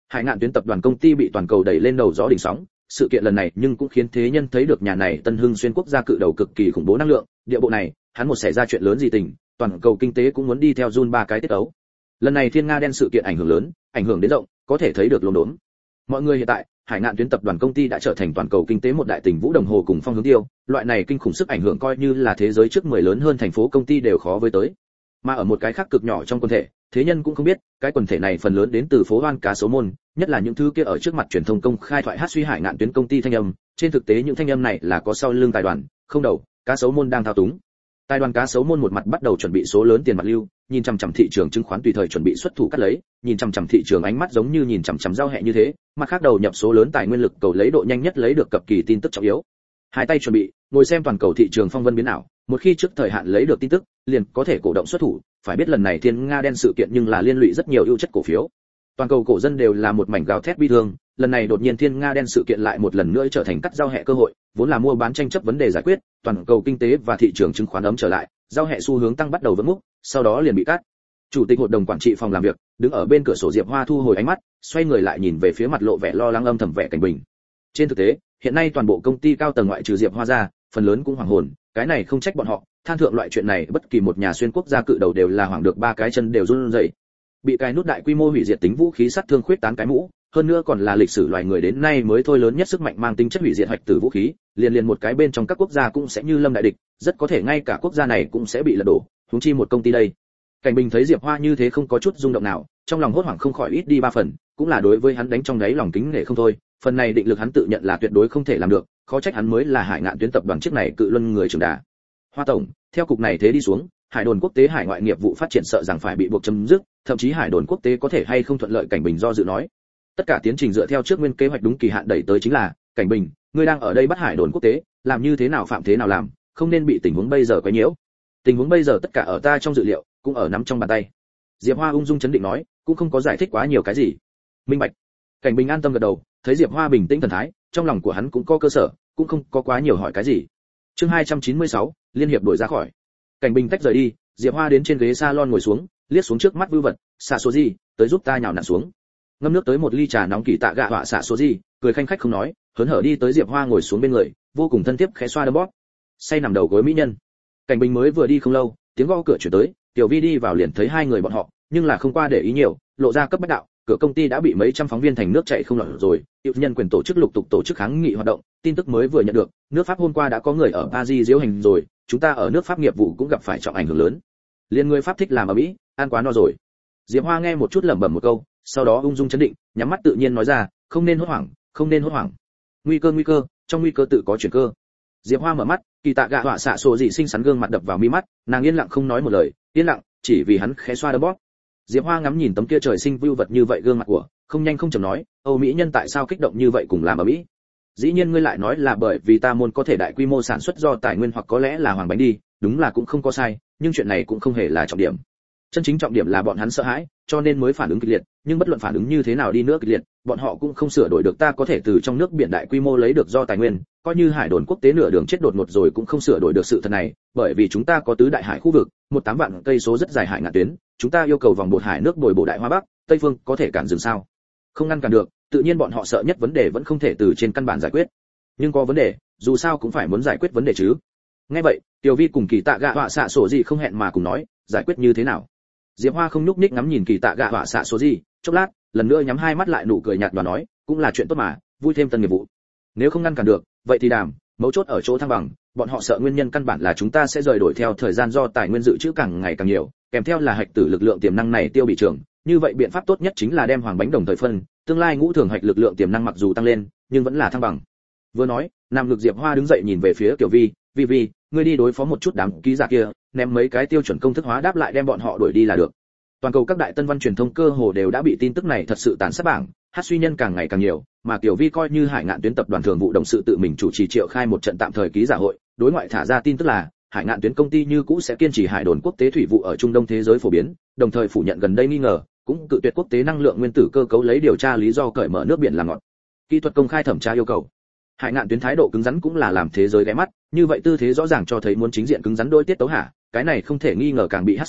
Hải ngạn tuyến tập đoàn công ty bị toàn cầu đẩy lên đầu gió đỉnh sóng, sự kiện lần này nhưng cũng khiến thế nhân thấy được nhà này Tân Hưng xuyên quốc gia cự đầu cực kỳ khủng bố năng lượng, địa bộ này, hắn một xảy ra chuyện lớn gì tình, toàn cầu kinh tế cũng muốn đi theo run ba cái tiết ấu. Lần này Thiên Nga đen sự kiện ảnh hưởng lớn, ảnh hưởng đến rộng, có thể thấy được lồn đốn. Mọi người hiện tại, Hải ngạn tuyến tập đoàn công ty đã trở thành toàn cầu kinh tế một đại tỉnh vũ đồng hồ cùng phong hướng tiêu, loại này kinh khủng sức ảnh hưởng coi như là thế giới trước 10 lớn hơn thành phố công ty đều khó với tới. Mà ở một cái khác cực nhỏ trong quần thể, thế nhân cũng không biết, cái quần thể này phần lớn đến từ phố Hoan Cá Sấu Môn, nhất là những thứ kia ở trước mặt truyền thông công khai thoại hát suy Hải ngạn tuyến công ty thanh âm, trên thực tế những thanh âm này là có sau lưng tài đoàn, không đầu, Cá Sấu Môn đang thao túng. Tài đoàn Cá Sấu Môn một mặt bắt đầu chuẩn bị số lớn tiền mặt lưu, nhìn chằm chằm thị trường chứng khoán tùy thời chuẩn bị xuất thủ cắt lấy, nhìn chằm chằm thị trường ánh mắt giống như nhìn chằm chằm giao hẹ như thế, mặt khác đầu nhập số lớn tài nguyên lực cầu lấy độ nhanh nhất lấy được cập kỳ tin tức trọng yếu. Hai tay chuẩn bị, ngồi xem toàn cầu thị trường phong vân biến ảo, một khi trước thời hạn lấy được tin tức, liền có thể cổ động xuất thủ, phải biết lần này Thiên Nga đen sự kiện nhưng là liên lụy rất nhiều ưu chất cổ phiếu. Toàn cầu cổ dân đều là một mảnh gào thét bi thương, lần này đột nhiên Thiên Nga đen sự kiện lại một lần nữa trở thành cắt giao hẹ cơ hội, vốn là mua bán tranh chấp vấn đề giải quyết, toàn cầu kinh tế và thị trường chứng khoán ấm trở lại, giao hẹ xu hướng tăng bắt đầu vững múc, sau đó liền bị cắt. Chủ tịch hội đồng quản trị phòng làm việc, đứng ở bên cửa sổ Diệp Hoa thu hồi ánh mắt, xoay người lại nhìn về phía mặt lộ vẻ lo lắng âm thầm vẻ cảnh bình. Trên thực tế, hiện nay toàn bộ công ty cao tầng ngoại trừ Diệp Hoa ra, phần lớn cũng hoảng hồn, cái này không trách bọn họ, than thượng loại chuyện này bất kỳ một nhà xuyên quốc gia cự đầu đều là hoảng được ba cái chân đều run rẩy. Bị cái nút đại quy mô hủy diệt tính vũ khí sát thương khuyết tán cái mũ, hơn nữa còn là lịch sử loài người đến nay mới thôi lớn nhất sức mạnh mang tính chất hủy diệt hoạch tử vũ khí, liền một cái bên trong các quốc gia cũng sẽ như lâm đại địch, rất có thể ngay cả quốc gia này cũng sẽ bị lật đổ, huống chi một công ty đây. Cảnh Bình thấy Diệp Hoa như thế không có chút rung động nào, trong lòng hốt hoảng không khỏi ít đi ba phần, cũng là đối với hắn đánh trong đáy lòng kính nể không thôi, phần này định lực hắn tự nhận là tuyệt đối không thể làm được, khó trách hắn mới là Hải ngạn tuyến tập đoàn chiếc này cự luân người trưởng đà. Hoa tổng, theo cục này thế đi xuống, Hải đồn quốc tế hải ngoại nghiệp vụ phát triển sợ rằng phải bị buộc chấm dứt, thậm chí Hải đồn quốc tế có thể hay không thuận lợi. Cảnh Bình do dự nói. Tất cả tiến trình dựa theo trước nguyên kế hoạch đúng kỳ hạn đẩy tới chính là, Cảnh Bình, ngươi đang ở đây bắt Hải đồn quốc tế, làm như thế nào phạm thế nào làm, không nên bị tình huống bây giờ quấy nhiễu. Tình huống bây giờ tất cả ở ta trong dự liệu, cũng ở nắm trong bàn tay. Diệp Hoa ung dung chấn định nói, cũng không có giải thích quá nhiều cái gì. Minh bạch. Cảnh Bình an tâm gật đầu, thấy Diệp Hoa bình tĩnh thần thái, trong lòng của hắn cũng có cơ sở, cũng không có quá nhiều hỏi cái gì. Chương 296, liên hiệp đổi ra khỏi. Cảnh Bình tách rời đi, Diệp Hoa đến trên ghế salon ngồi xuống, liếc xuống trước mắt vưu vật, xạ số gì, tới giúp ta nhào nặn xuống. Ngâm nước tới một ly trà nóng kỳ tạ gạ họa xạ số gì, cười khanh khách không nói, hớn hở đi tới Diệp Hoa ngồi xuống bên người, vô cùng thân thiết khẽ xoa đấm bóp. Say nằm đầu gối mỹ nhân. Cảnh Bình mới vừa đi không lâu, tiếng gõ cửa chuyển tới, Tiểu Vi đi vào liền thấy hai người bọn họ, nhưng là không qua để ý nhiều, lộ ra cấp bách đạo, cửa công ty đã bị mấy trăm phóng viên thành nước chảy không lọt rồi, hiệu nhân quyền tổ chức lục tục tổ chức kháng nghị hoạt động, tin tức mới vừa nhận được, nước Pháp hôm qua đã có người ở Paris diễu hành rồi, chúng ta ở nước Pháp nghiệp vụ cũng gặp phải trọng ảnh hưởng lớn. Liên người Pháp thích làm ở Mỹ, ăn quá no rồi. Diệp Hoa nghe một chút lẩm bẩm một câu, sau đó ung dung chấn định, nhắm mắt tự nhiên nói ra, không nên hốt hoảng, không nên hốt hoảng. Nguy cơ, trong nguy cơ tự có chuyển cơ. Diệp Hoa mở mắt, kỳ tạ gạ họa xạ sổ dị xinh xắn gương mặt đập vào mi mắt, nàng yên lặng không nói một lời, yên lặng, chỉ vì hắn khẽ xoa đấm bóp. Diệp Hoa ngắm nhìn tấm kia trời sinh vưu vật như vậy gương mặt của, không nhanh không chậm nói, Âu Mỹ nhân tại sao kích động như vậy cùng làm ở Mỹ? Dĩ nhiên ngươi lại nói là bởi vì ta môn có thể đại quy mô sản xuất do tài nguyên hoặc có lẽ là hoàng bánh đi, đúng là cũng không có sai, nhưng chuyện này cũng không hề là trọng điểm. Chân chính trọng điểm là bọn hắn sợ hãi, cho nên mới phản ứng kịch liệt, nhưng bất luận phản ứng như thế nào đi nữa kịch liệt, bọn họ cũng không sửa đổi được ta có thể từ trong nước biển đại quy mô lấy được do tài nguyên, coi như hải đồn quốc tế nửa đường chết đột ngột rồi cũng không sửa đổi được sự thật này, bởi vì chúng ta có tứ đại hải khu vực, 18 vạn cây số rất dài hải ngạn tuyến, chúng ta yêu cầu vòng bột hải nước bồi bổ đại hoa bắc, tây phương có thể cản dừng sao? Không ngăn cản được, tự nhiên bọn họ sợ nhất vấn đề vẫn không thể từ trên căn bản giải quyết. Nhưng có vấn đề, dù sao cũng phải muốn giải quyết vấn đề chứ. Nghe vậy, Tiểu Vi cùng Kỳ Tạ Gạ họa xạ sổ gì không hẹn mà cùng nói, giải quyết như thế nào? Diệp Hoa không nhúc nhích ngắm nhìn Kỳ Tạ Gạ họa xạ số gì, chốc lát, lần nữa nhắm hai mắt lại nụ cười nhạt và nói, cũng là chuyện tốt mà, vui thêm tân nghiệp vụ. Nếu không ngăn cản được, vậy thì đàm, mấu chốt ở chỗ thăng bằng, bọn họ sợ nguyên nhân căn bản là chúng ta sẽ rời đổi theo thời gian do tài nguyên dự trữ càng ngày càng nhiều, kèm theo là hạch tử lực lượng tiềm năng này tiêu bị trưởng, như vậy biện pháp tốt nhất chính là đem hoàng bánh đồng thời phân, tương lai ngũ thường hạch lực lượng tiềm năng mặc dù tăng lên, nhưng vẫn là thăng bằng. Vừa nói, Nam Lực Diệp Hoa đứng dậy nhìn về phía Tiểu Vi, Vi, ngươi đi đối phó một chút đám ký giả kia, ném mấy cái tiêu chuẩn công thức hóa đáp lại đem bọn họ đuổi đi là được. Toàn cầu các đại tân văn truyền thông cơ hồ đều đã bị tin tức này thật sự tàn sát bảng, hát suy nhân càng ngày càng nhiều, mà Tiểu Vi coi như Hải Ngạn tuyến tập đoàn thường vụ đồng sự tự mình chủ trì triệu khai một trận tạm thời ký giả hội, đối ngoại thả ra tin tức là Hải Ngạn tuyến công ty như cũ sẽ kiên trì hải đồn quốc tế thủy vụ ở Trung Đông thế giới phổ biến, đồng thời phủ nhận gần đây nghi ngờ, cũng cự tuyệt quốc tế năng lượng nguyên tử cơ cấu lấy điều tra lý do cởi mở nước biển làm ngọt. Kỹ thuật công khai thẩm tra yêu cầu. Hải Ngạn tuyến thái độ cứng rắn cũng là làm thế giới ghé mắt, như vậy tư thế rõ ràng cho thấy muốn chính diện cứng rắn đối tiết tấu hạ, cái này không thể nghi ngờ càng bị hát suy,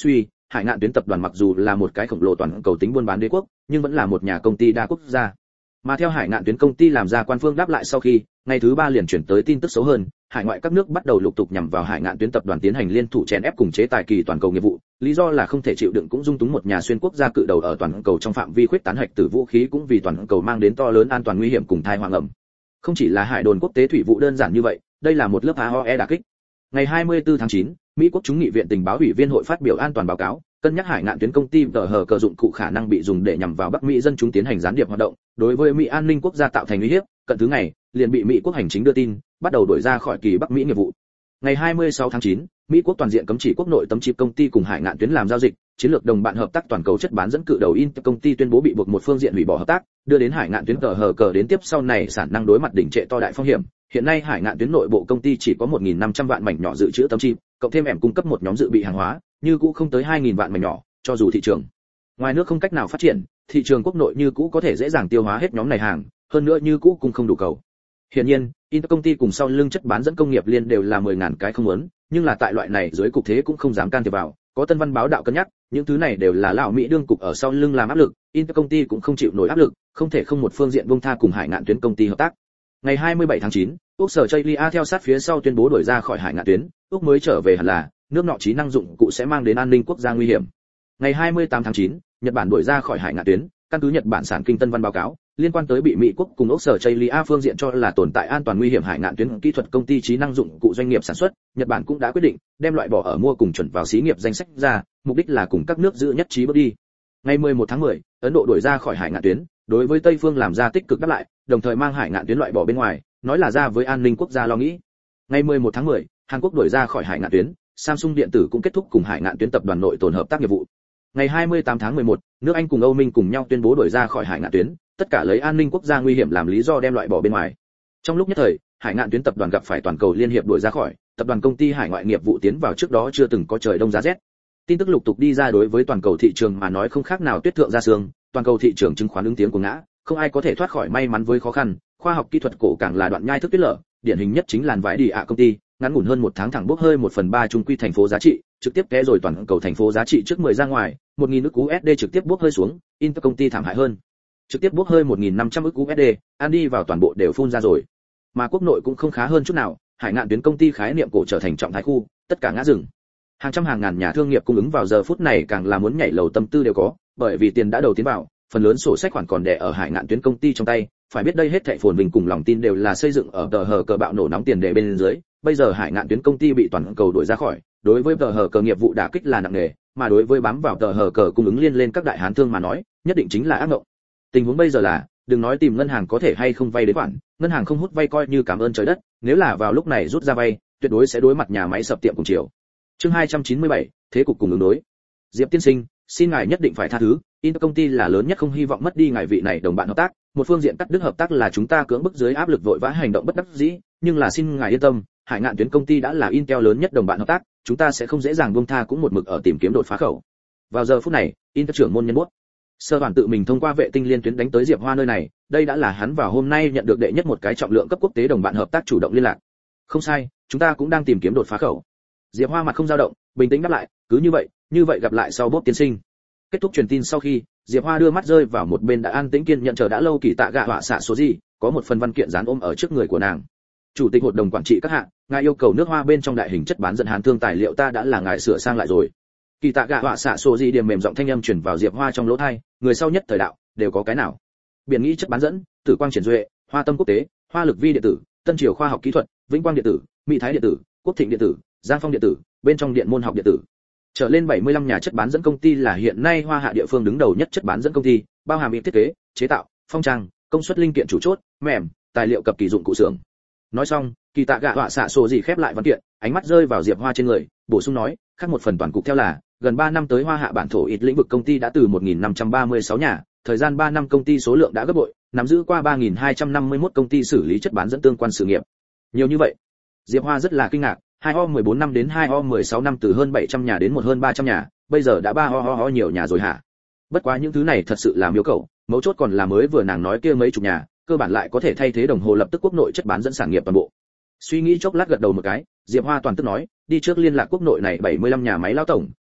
Hải Ngạn Tuyến tập đoàn mặc dù là một cái khổng lồ toàn cầu tính buôn bán đế quốc, nhưng vẫn là một nhà công ty đa quốc gia. Mà theo Hải Ngạn Tuyến công ty làm ra quan phương đáp lại sau khi, ngày thứ 3 liền chuyển tới tin tức xấu hơn, hải ngoại các nước bắt đầu lục tục nhằm vào Hải Ngạn Tuyến tập đoàn tiến hành liên thủ chèn ép cùng chế tài kỳ toàn cầu nghiệp vụ, lý do là không thể chịu đựng cũng dung túng một nhà xuyên quốc gia cự đầu ở toàn cầu trong phạm vi khuyết tán hạch tử vũ khí cũng vì toàn cầu mang đến to lớn an toàn nguy hiểm cùng tai họa ngầm. Không chỉ là hải đồn quốc tế thủy vụ đơn giản như vậy, đây là một lớp AOE đả kích. Ngày 24 tháng 9, Mỹ quốc chúng nghị viện tình báo ủy viên hội phát biểu an toàn báo cáo, cân nhắc Hải Ngạn Tuyến công ty tờ hờ cờ dụng cụ khả năng bị dùng để nhằm vào Bắc Mỹ dân chúng tiến hành gián điệp hoạt động, đối với Mỹ an ninh quốc gia tạo thành uy hiếp, cận thứ ngày, liền bị Mỹ quốc hành chính đưa tin, bắt đầu đuổi ra khỏi kỳ Bắc Mỹ nghiệp vụ. Ngày 26 tháng 9, Mỹ quốc toàn diện cấm chỉ quốc nội tấm chip công ty cùng Hải Ngạn Tuyến làm giao dịch, chiến lược đồng bạn hợp tác toàn cầu chất bán dẫn cự đầu Intel công ty tuyên bố bị buộc một phương diện hủy bỏ hợp tác, đưa đến Hải Ngạn Tuyến tờ hờ cờ đến tiếp sau này sản năng đối mặt đỉnh trệ to đại phong hiểm. Hiện nay Hải Ngạn Tuyến nội bộ công ty chỉ có 1.500 vạn mảnh nhỏ dự trữ tấm chip, cộng thêm em cung cấp một nhóm dự bị hàng hóa, như cũ không tới 2.000 vạn mảnh nhỏ, cho dù thị trường ngoài nước không cách nào phát triển, thị trường quốc nội như cũ có thể dễ dàng tiêu hóa hết nhóm này hàng, hơn nữa như cũ cũng không đủ cầu. Hiển nhiên, Intel công ty cùng sau lưng chất bán dẫn công nghiệp liên đều là 10.000 cái không muốn, nhưng là tại loại này dưới cục thế cũng không dám can thiệp vào, có Tân Văn báo đạo cân nhắc, những thứ này đều là lão Mỹ đương cục ở sau lưng làm áp lực, Intel công ty cũng không chịu nổi áp lực, không thể không một phương diện buông tha cùng Hải Ngạn Tuyến công ty hợp tác. Ngày 27 tháng 9, Úc sở Chaylia theo sát phía sau tuyên bố đuổi ra khỏi Hải Ngạn Tuyến, Úc mới trở về hẳn là nước nọ trí năng dụng cụ sẽ mang đến an ninh quốc gia nguy hiểm. Ngày 28 tháng 9, Nhật Bản đuổi ra khỏi Hải Ngạn Tuyến, căn cứ Nhật Bản sản kinh Tân Văn báo cáo, liên quan tới bị Mỹ quốc cùng Úc sở Chaylia phương diện cho là tồn tại an toàn nguy hiểm Hải Ngạn Tuyến kỹ thuật công ty trí năng dụng cụ doanh nghiệp sản xuất, Nhật Bản cũng đã quyết định đem loại bỏ ở mua cùng chuẩn vào xí nghiệp danh sách ra, mục đích là cùng các nước giữ nhất trí bước đi. Ngày 11 tháng 10, Ấn Độ đuổi ra khỏi Hải Ngạn Tuyến, đối với Tây phương làm ra tích cực đáp lại, đồng thời mang Hải Ngạn Tuyến loại bỏ bên ngoài, nói là ra với an ninh quốc gia lo nghĩ. Ngày 11 tháng 10, Hàn Quốc đuổi ra khỏi Hải Ngạn Tuyến, Samsung điện tử cũng kết thúc cùng Hải Ngạn Tuyến tập đoàn nội tồn hợp tác nghiệp vụ. Ngày 28 tháng 11, nước Anh cùng Âu Minh cùng nhau tuyên bố đuổi ra khỏi Hải Ngạn Tuyến, tất cả lấy an ninh quốc gia nguy hiểm làm lý do đem loại bỏ bên ngoài. Trong lúc nhất thời, Hải Ngạn Tuyến tập đoàn gặp phải toàn cầu liên hiệp đuổi ra khỏi, tập đoàn công ty hải ngoại nghiệp vụ tiến vào trước đó chưa từng có trời đông giá rét. Tin tức lục tục đi ra đối với toàn cầu thị trường mà nói không khác nào tuyết thượng ra sương, toàn cầu thị trường chứng khoán ứng tiếng của ngã, không ai có thể thoát khỏi may mắn với khó khăn, khoa học kỹ thuật cổ càng là đoạn nhai thức tuyết lở, điển hình nhất chính làn vải đi ạ công ty, ngắn ngủn hơn một tháng thẳng bốc hơi 1/3 trung quy thành phố giá trị, trực tiếp té rồi toàn cầu thành phố giá trị trước 10 ra ngoài, 1.000 ức USD trực tiếp bốc hơi xuống, Intel công ty thảm hại hơn, trực tiếp bốc hơi 1.500 ức USD, ăn đi vào toàn bộ đều phun ra rồi. Mà quốc nội cũng không khá hơn chút nào, Hải Ngạn Tuyến công ty khái niệm cổ trở thành trọng thái khu, tất cả ngã rừng. Hàng trăm hàng ngàn nhà thương nghiệp cung ứng vào giờ phút này càng là muốn nhảy lầu tâm tư đều có, bởi vì tiền đã đầu tiến vào, phần lớn sổ sách khoản còn đẻ ở Hải Ngạn Tuyến công ty trong tay, phải biết đây hết thảy phồn vinh cùng lòng tin đều là xây dựng ở tờ hờ cờ bạo nổ nóng tiền đề bên dưới, bây giờ Hải Ngạn Tuyến công ty bị toàn cầu đuổi ra khỏi, đối với tờ hờ cờ nghiệp vụ đả kích là nặng nề, mà đối với bám vào tờ hờ cờ cung ứng liên lên các đại hán thương mà nói, nhất định chính là ác mộng. Tình huống bây giờ là, đừng nói tìm ngân hàng có thể hay không vay đến khoản, ngân hàng không hút vay coi như cảm ơn trời đất, nếu là vào lúc này rút ra vay, tuyệt đối sẽ đối mặt nhà máy sập tiệm cùng chiều. Chương 297, thế cục cùng ứng đối. Diệp tiên sinh, xin ngài nhất định phải tha thứ, Intel công ty là lớn nhất không hy vọng mất đi ngài vị này đồng bạn hợp tác, một phương diện cắt đứt hợp tác là chúng ta cưỡng bức dưới áp lực vội vã hành động bất đắc dĩ, nhưng là xin ngài yên tâm, Hải Ngạn Tuyến công ty đã là Intel lớn nhất đồng bạn hợp tác, chúng ta sẽ không dễ dàng buông tha cũng một mực ở tìm kiếm đột phá khẩu. Vào giờ phút này, Intel trưởng môn nhân buốt Sơ Hoàn tự mình thông qua vệ tinh liên tuyến đánh tới Diệp Hoa nơi này, đây đã là hắn vào hôm nay nhận được đệ nhất một cái trọng lượng cấp quốc tế đồng bạn hợp tác chủ động liên lạc. Không sai, chúng ta cũng đang tìm kiếm đột phá khẩu. Diệp Hoa mặt không dao động, bình tĩnh đáp lại, cứ như vậy gặp lại sau Bốp tiên sinh. Kết thúc truyền tin sau khi, Diệp Hoa đưa mắt rơi vào một bên đã an tĩnh kiên nhận chờ đã lâu Kỳ Tạ Gạ họa xạ số gì, có một phần văn kiện dán ôm ở trước người của nàng. Chủ tịch hội đồng quản trị các hạng, ngài yêu cầu nước Hoa bên trong đại hình chất bán dẫn hán thương tài liệu ta đã là ngài sửa sang lại rồi. Kỳ Tạ Gạ họa xạ số gì điểm mềm giọng thanh âm truyền vào Diệp Hoa trong lỗ tai, người sau nhất thời đạo, đều có cái nào? Biển nghĩ chất bán dẫn, Tử Quang triển duệ, Hoa Tâm quốc tế, Hoa Lực vi điện tử, Tân Triều khoa học kỹ thuật, Vĩnh Quang điện tử, Mỹ Thái điện tử, Quốc Thịnh điện tử, Giang Phong điện tử, bên trong điện môn học điện tử. Trở lên 75 nhà chất bán dẫn công ty là hiện nay Hoa Hạ địa phương đứng đầu nhất chất bán dẫn công ty, bao hàm thiết kế, chế tạo, phong trang, công suất linh kiện chủ chốt, mềm, tài liệu cập kỳ dụng cụ xưởng. Nói xong, Kỳ Tạ Gạ họa xạ sổ gì khép lại văn kiện, ánh mắt rơi vào Diệp Hoa trên người, bổ sung nói, khác một phần toàn cục theo là, gần 3 năm tới Hoa Hạ bản thổ ít lĩnh vực công ty đã từ 1.536 nhà, thời gian 3 năm công ty số lượng đã gấp bội, nắm giữ qua 3.251 công ty xử lý chất bán dẫn tương quan sự nghiệp. Nhiều như vậy. Diệp Hoa rất là kinh ngạc, 2O14 năm đến 2O16 năm từ hơn 700 nhà đến hơn 300 nhà, bây giờ đã 3O nhiều nhà rồi hả? Bất quá những thứ này thật sự là miêu cầu, mấu chốt còn là mới vừa nàng nói kia mấy chục nhà, cơ bản lại có thể thay thế đồng hồ lập tức quốc nội chất bán dẫn sản nghiệp toàn bộ. Suy nghĩ chốc lát gật đầu một cái, Diệp Hoa toàn tức nói, đi trước liên lạc quốc nội này 75 nhà máy lao tổng,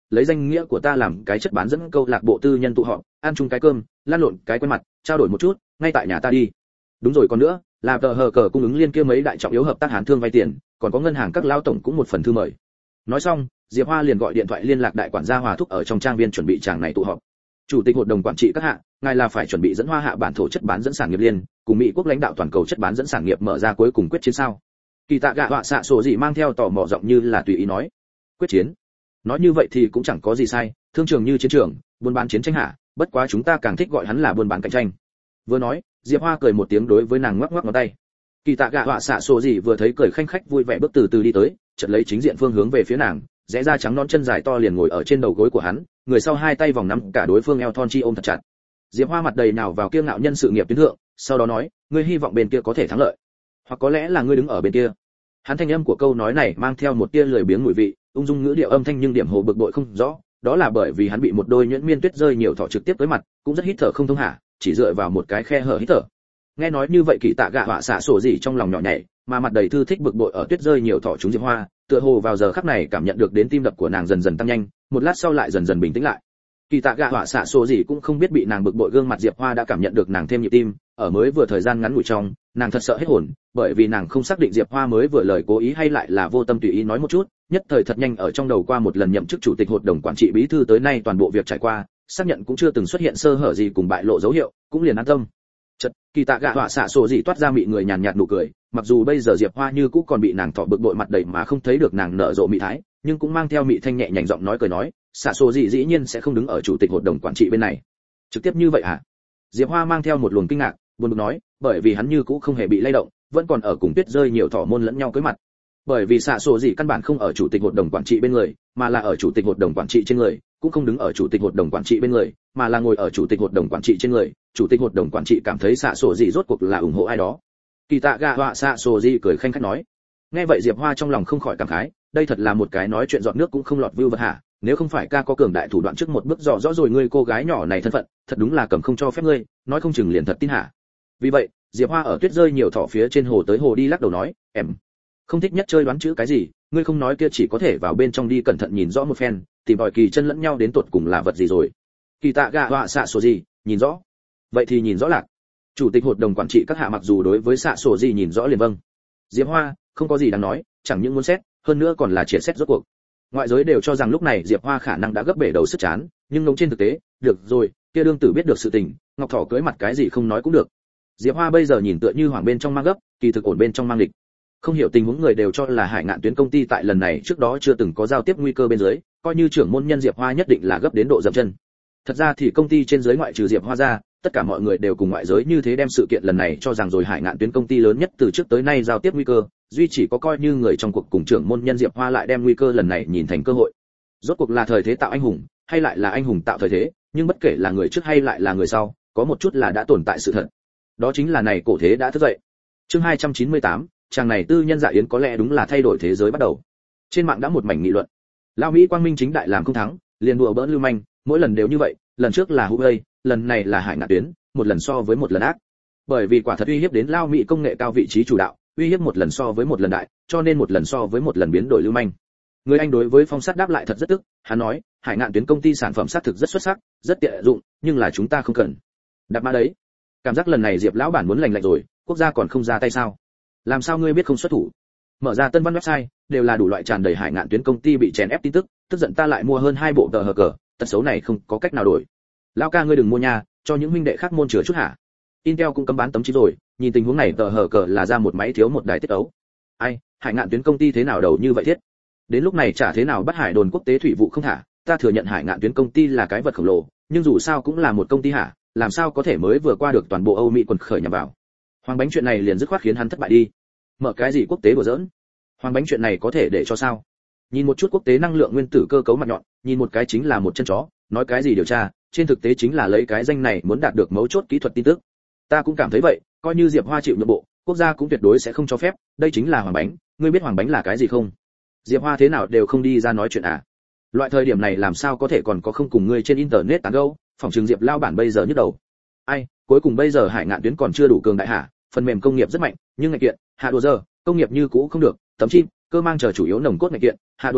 lấy danh nghĩa của ta làm cái chất bán dẫn câu lạc bộ tư nhân tụ họp, ăn chung cái cơm, lan lộn cái quen mặt, trao đổi một chút, ngay tại nhà ta đi. Đúng rồi, còn nữa, là tờ hờ cờ cung ứng liên kia mấy đại trọng yếu hợp tác hán thương vay tiền, còn có ngân hàng các lão tổng cũng một phần thư mời. Nói xong, Diệp Hoa liền gọi điện thoại liên lạc đại quản gia Hòa Thúc ở trong trang viên chuẩn bị chàng này tụ họp. Chủ tịch hội đồng quản trị các hạ, ngài là phải chuẩn bị dẫn Hoa hạ bản thổ chất bán dẫn sản nghiệp liên, cùng Mỹ quốc lãnh đạo toàn cầu chất bán dẫn sản nghiệp mở ra cuối cùng quyết chiến sao? Kỳ Tạ Gạ họa xạ sổ gì mang theo tò mò giọng như là tùy ý nói. Quyết chiến? Nói như vậy thì cũng chẳng có gì sai, thương trường như chiến trường, buôn bán chiến tranh hạ, bất quá chúng ta càng thích gọi hắn là buôn bán cạnh tranh. Vừa nói, Diệp Hoa cười một tiếng đối với nàng ngoắc ngoắc ngón tay. Kỳ Tạ Gạ họa xạ sổ gì vừa thấy cười khanh khách vui vẻ bước từ từ đi tới, chợt lấy chính diện phương hướng về phía nàng, rẽ ra trắng non chân dài to liền ngồi ở trên đầu gối của hắn, người sau hai tay vòng nắm cả đối phương eo thon chi ôm thật chặt. Diệp Hoa mặt đầy nào vào kiêu ngạo nhân sự nghiệp tuyến thượng, sau đó nói, ngươi hy vọng bên kia có thể thắng lợi, hoặc có lẽ là ngươi đứng ở bên kia. Hắn thanh âm của câu nói này mang theo một tia lười biếng mùi vị, ung dung ngữ điệu âm thanh nhưng điểm hồ bực bội không rõ, đó là bởi vì hắn bị một đôi nhuyễn miên tuyết rơi nhiều thỏ trực tiếp tới mặt, cũng rất hít thở không thông hả, chỉ dựa vào một cái khe hở hít thở. Nghe nói như vậy Kỳ Tạ Gạ họa xạ sổ gì trong lòng nhỏ nhảy, mà mặt đầy thư thích bực bội ở tuyết rơi nhiều thỏ chúng Diệp Hoa, tựa hồ vào giờ khắc này cảm nhận được đến tim đập của nàng dần dần tăng nhanh, một lát sau lại dần dần bình tĩnh lại. Kỳ Tạ Gạ họa xạ sổ gì cũng không biết bị nàng bực bội gương mặt Diệp Hoa đã cảm nhận được nàng thêm nhịp tim, ở mới vừa thời gian ngắn ngủi trong, nàng thật sợ hết hồn, bởi vì nàng không xác định Diệp Hoa mới vừa lời cố ý hay lại là vô tâm tùy ý nói một chút, nhất thời thật nhanh ở trong đầu qua một lần nhậm chức chủ tịch hội đồng quản trị bí thư tới nay toàn bộ việc trải qua, xác nhận cũng chưa từng xuất hiện sơ hở gì cùng bại lộ dấu hiệu, cũng liền an tâm. Chợt, Kỳ Tạ Gạ họa xạ sổ gì toát ra mị người nhàn nhạt nụ cười, mặc dù bây giờ Diệp Hoa như cũ còn bị nàng thọ bực bội mặt đầy mà không thấy được nàng nở rộ mị thái, nhưng cũng mang theo mị thanh nhẹ nhàng giọng nói cười nói, xạ sổ gì dĩ nhiên sẽ không đứng ở chủ tịch hội đồng quản trị bên này. Trực tiếp như vậy hả? Diệp Hoa mang theo một luồng kinh ngạc, buồn bực nói, bởi vì hắn như cũ không hề bị lay động, vẫn còn ở cùng tuyết rơi nhiều thỏ môn lẫn nhau cưới mặt. Bởi vì xạ sổ gì căn bản không ở chủ tịch hội đồng quản trị bên người, mà là ở chủ tịch hội đồng quản trị trên người, cũng không đứng ở chủ tịch hội đồng quản trị bên người, mà là ngồi ở chủ tịch hội đồng quản trị trên người. Chủ tịch hội đồng quản trị cảm thấy xạ sổ gì rốt cuộc là ủng hộ ai đó. Kỳ Tạ Gạ họa xạ sổ gì cười khanh khách nói. Nghe vậy Diệp Hoa trong lòng không khỏi cảm khái, đây thật là một cái nói chuyện giọt nước cũng không lọt view vật hả? Nếu không phải ca có cường đại thủ đoạn trước một bước dò rõ rồi ngươi cô gái nhỏ này thân phận, thật đúng là cầm không cho phép ngươi, nói không chừng liền thật tin hả? Vì vậy, Diệp Hoa ở tuyết rơi nhiều thỏ phía trên hồ tới hồ đi lắc đầu nói, em không thích nhất chơi đoán chữ cái gì, ngươi không nói kia chỉ có thể vào bên trong đi cẩn thận nhìn rõ một phen, tìm tòi kỳ chân lẫn nhau đến tột cùng là vật gì rồi. Kỳ Tạ Gạ họa xạ sổ gì, nhìn rõ? Vậy thì nhìn rõ lạc. Chủ tịch hội đồng quản trị các hạ mặc dù đối với xạ sổ gì nhìn rõ liền vâng. Diệp Hoa, không có gì đáng nói, chẳng những muốn xét, hơn nữa còn là triệt xét rốt cuộc. Ngoại giới đều cho rằng lúc này Diệp Hoa khả năng đã gấp bể đầu sức chán, nhưng ngống trên thực tế, được rồi, kia đương tử biết được sự tình, ngọc thỏ cưới mặt cái gì không nói cũng được. Diệp Hoa bây giờ nhìn tựa như hoàng bên trong mang gấp, kỳ thực ổn bên trong mang lịch. Không hiểu tình huống người đều cho là Hải Ngạn Tuyến công ty tại lần này trước đó chưa từng có giao tiếp nguy cơ bên dưới, coi như trưởng môn nhân Diệp Hoa nhất định là gấp đến độ dậm chân. Thật ra thì công ty trên dưới ngoại trừ Diệp Hoa ra, tất cả mọi người đều cùng ngoại giới như thế đem sự kiện lần này cho rằng rồi Hải Ngạn Tuyến công ty lớn nhất từ trước tới nay giao tiếp nguy cơ, duy chỉ có coi như người trong cuộc cùng trưởng môn nhân Diệp Hoa lại đem nguy cơ lần này nhìn thành cơ hội. Rốt cuộc là thời thế tạo anh hùng, hay lại là anh hùng tạo thời thế, nhưng bất kể là người trước hay lại là người sau, có một chút là đã tồn tại sự thật. Đó chính là này cổ thế đã thức dậy. Chương 298, chàng này tư nhân dạ yến có lẽ đúng là thay đổi thế giới bắt đầu. Trên mạng đã một mảnh nghị luận. Lao Mỹ quang minh chính đại làm không thắng, liền đùa bỡn lưu manh, mỗi lần đều như vậy, lần trước là Huawei, lần này là Hải Ngạn Tuyến, một lần so với một lần ác. Bởi vì quả thật uy hiếp đến Lao Mỹ công nghệ cao vị trí chủ đạo, uy hiếp một lần so với một lần đại, cho nên một lần so với một lần biến đổi lưu manh. Người Anh đối với Phong Sát đáp lại thật rất tức, hắn nói, Hải Ngạn Tuyến công ty sản phẩm xác thực rất xuất sắc, rất tiện dụng, nhưng là chúng ta không cần. Đạp mã đấy. Cảm giác lần này Diệp lão bản muốn lành lạnh rồi, quốc gia còn không ra tay sao? Làm sao ngươi biết không xuất thủ? Mở ra Tân Văn website, đều là đủ loại tràn đầy Hải Ngạn Tuyến công ty bị chèn ép tin tức, tức giận ta lại mua hơn 2 bộ tờ hờ cờ, tật xấu này không có cách nào đổi. Lão ca ngươi đừng mua nha, cho những huynh đệ khác môn chứa chút hả? Intel cũng cấm bán tấm chip rồi, nhìn tình huống này tờ hờ cờ là ra một máy thiếu một đài tiết ấu. Ai, Hải Ngạn Tuyến công ty thế nào đầu như vậy thiết? Đến lúc này chả thế nào bắt Hải đồn quốc tế thủy vụ không thả, ta thừa nhận Hải Ngạn Tuyến công ty là cái vật khổng lồ, nhưng dù sao cũng là một công ty hả, làm sao có thể mới vừa qua được toàn bộ Âu Mỹ quần khởi nhằm vào. Hoàng Bánh chuyện này liền dứt khoát khiến hắn thất bại đi. Mở cái gì quốc tế đùa giỡn? Hoàng Bánh chuyện này có thể để cho sao? Nhìn một chút quốc tế năng lượng nguyên tử cơ cấu mặt nhọn, nhìn một cái chính là một chân chó, nói cái gì điều tra, trên thực tế chính là lấy cái danh này muốn đạt được mấu chốt kỹ thuật tin tức. Ta cũng cảm thấy vậy, coi như Diệp Hoa chịu nhượng bộ, quốc gia cũng tuyệt đối sẽ không cho phép, đây chính là Hoàng Bánh, ngươi biết Hoàng Bánh là cái gì không? Diệp Hoa thế nào đều không đi ra nói chuyện à? Loại thời điểm này làm sao có thể còn có không cùng ngươi trên internet tán gẫu, phòng trường Diệp lao bản bây giờ nhức đầu. Ai, cuối cùng bây giờ Hải Ngạn Tuyến còn chưa đủ cường đại hả? Phần mềm công nghiệp rất mạnh, nhưng ngành kiện, hạ đồ giờ, công nghiệp như cũ không được, tấm chip, cơ mang chờ chủ yếu nồng cốt ngành kiện, hạ đồ giờ,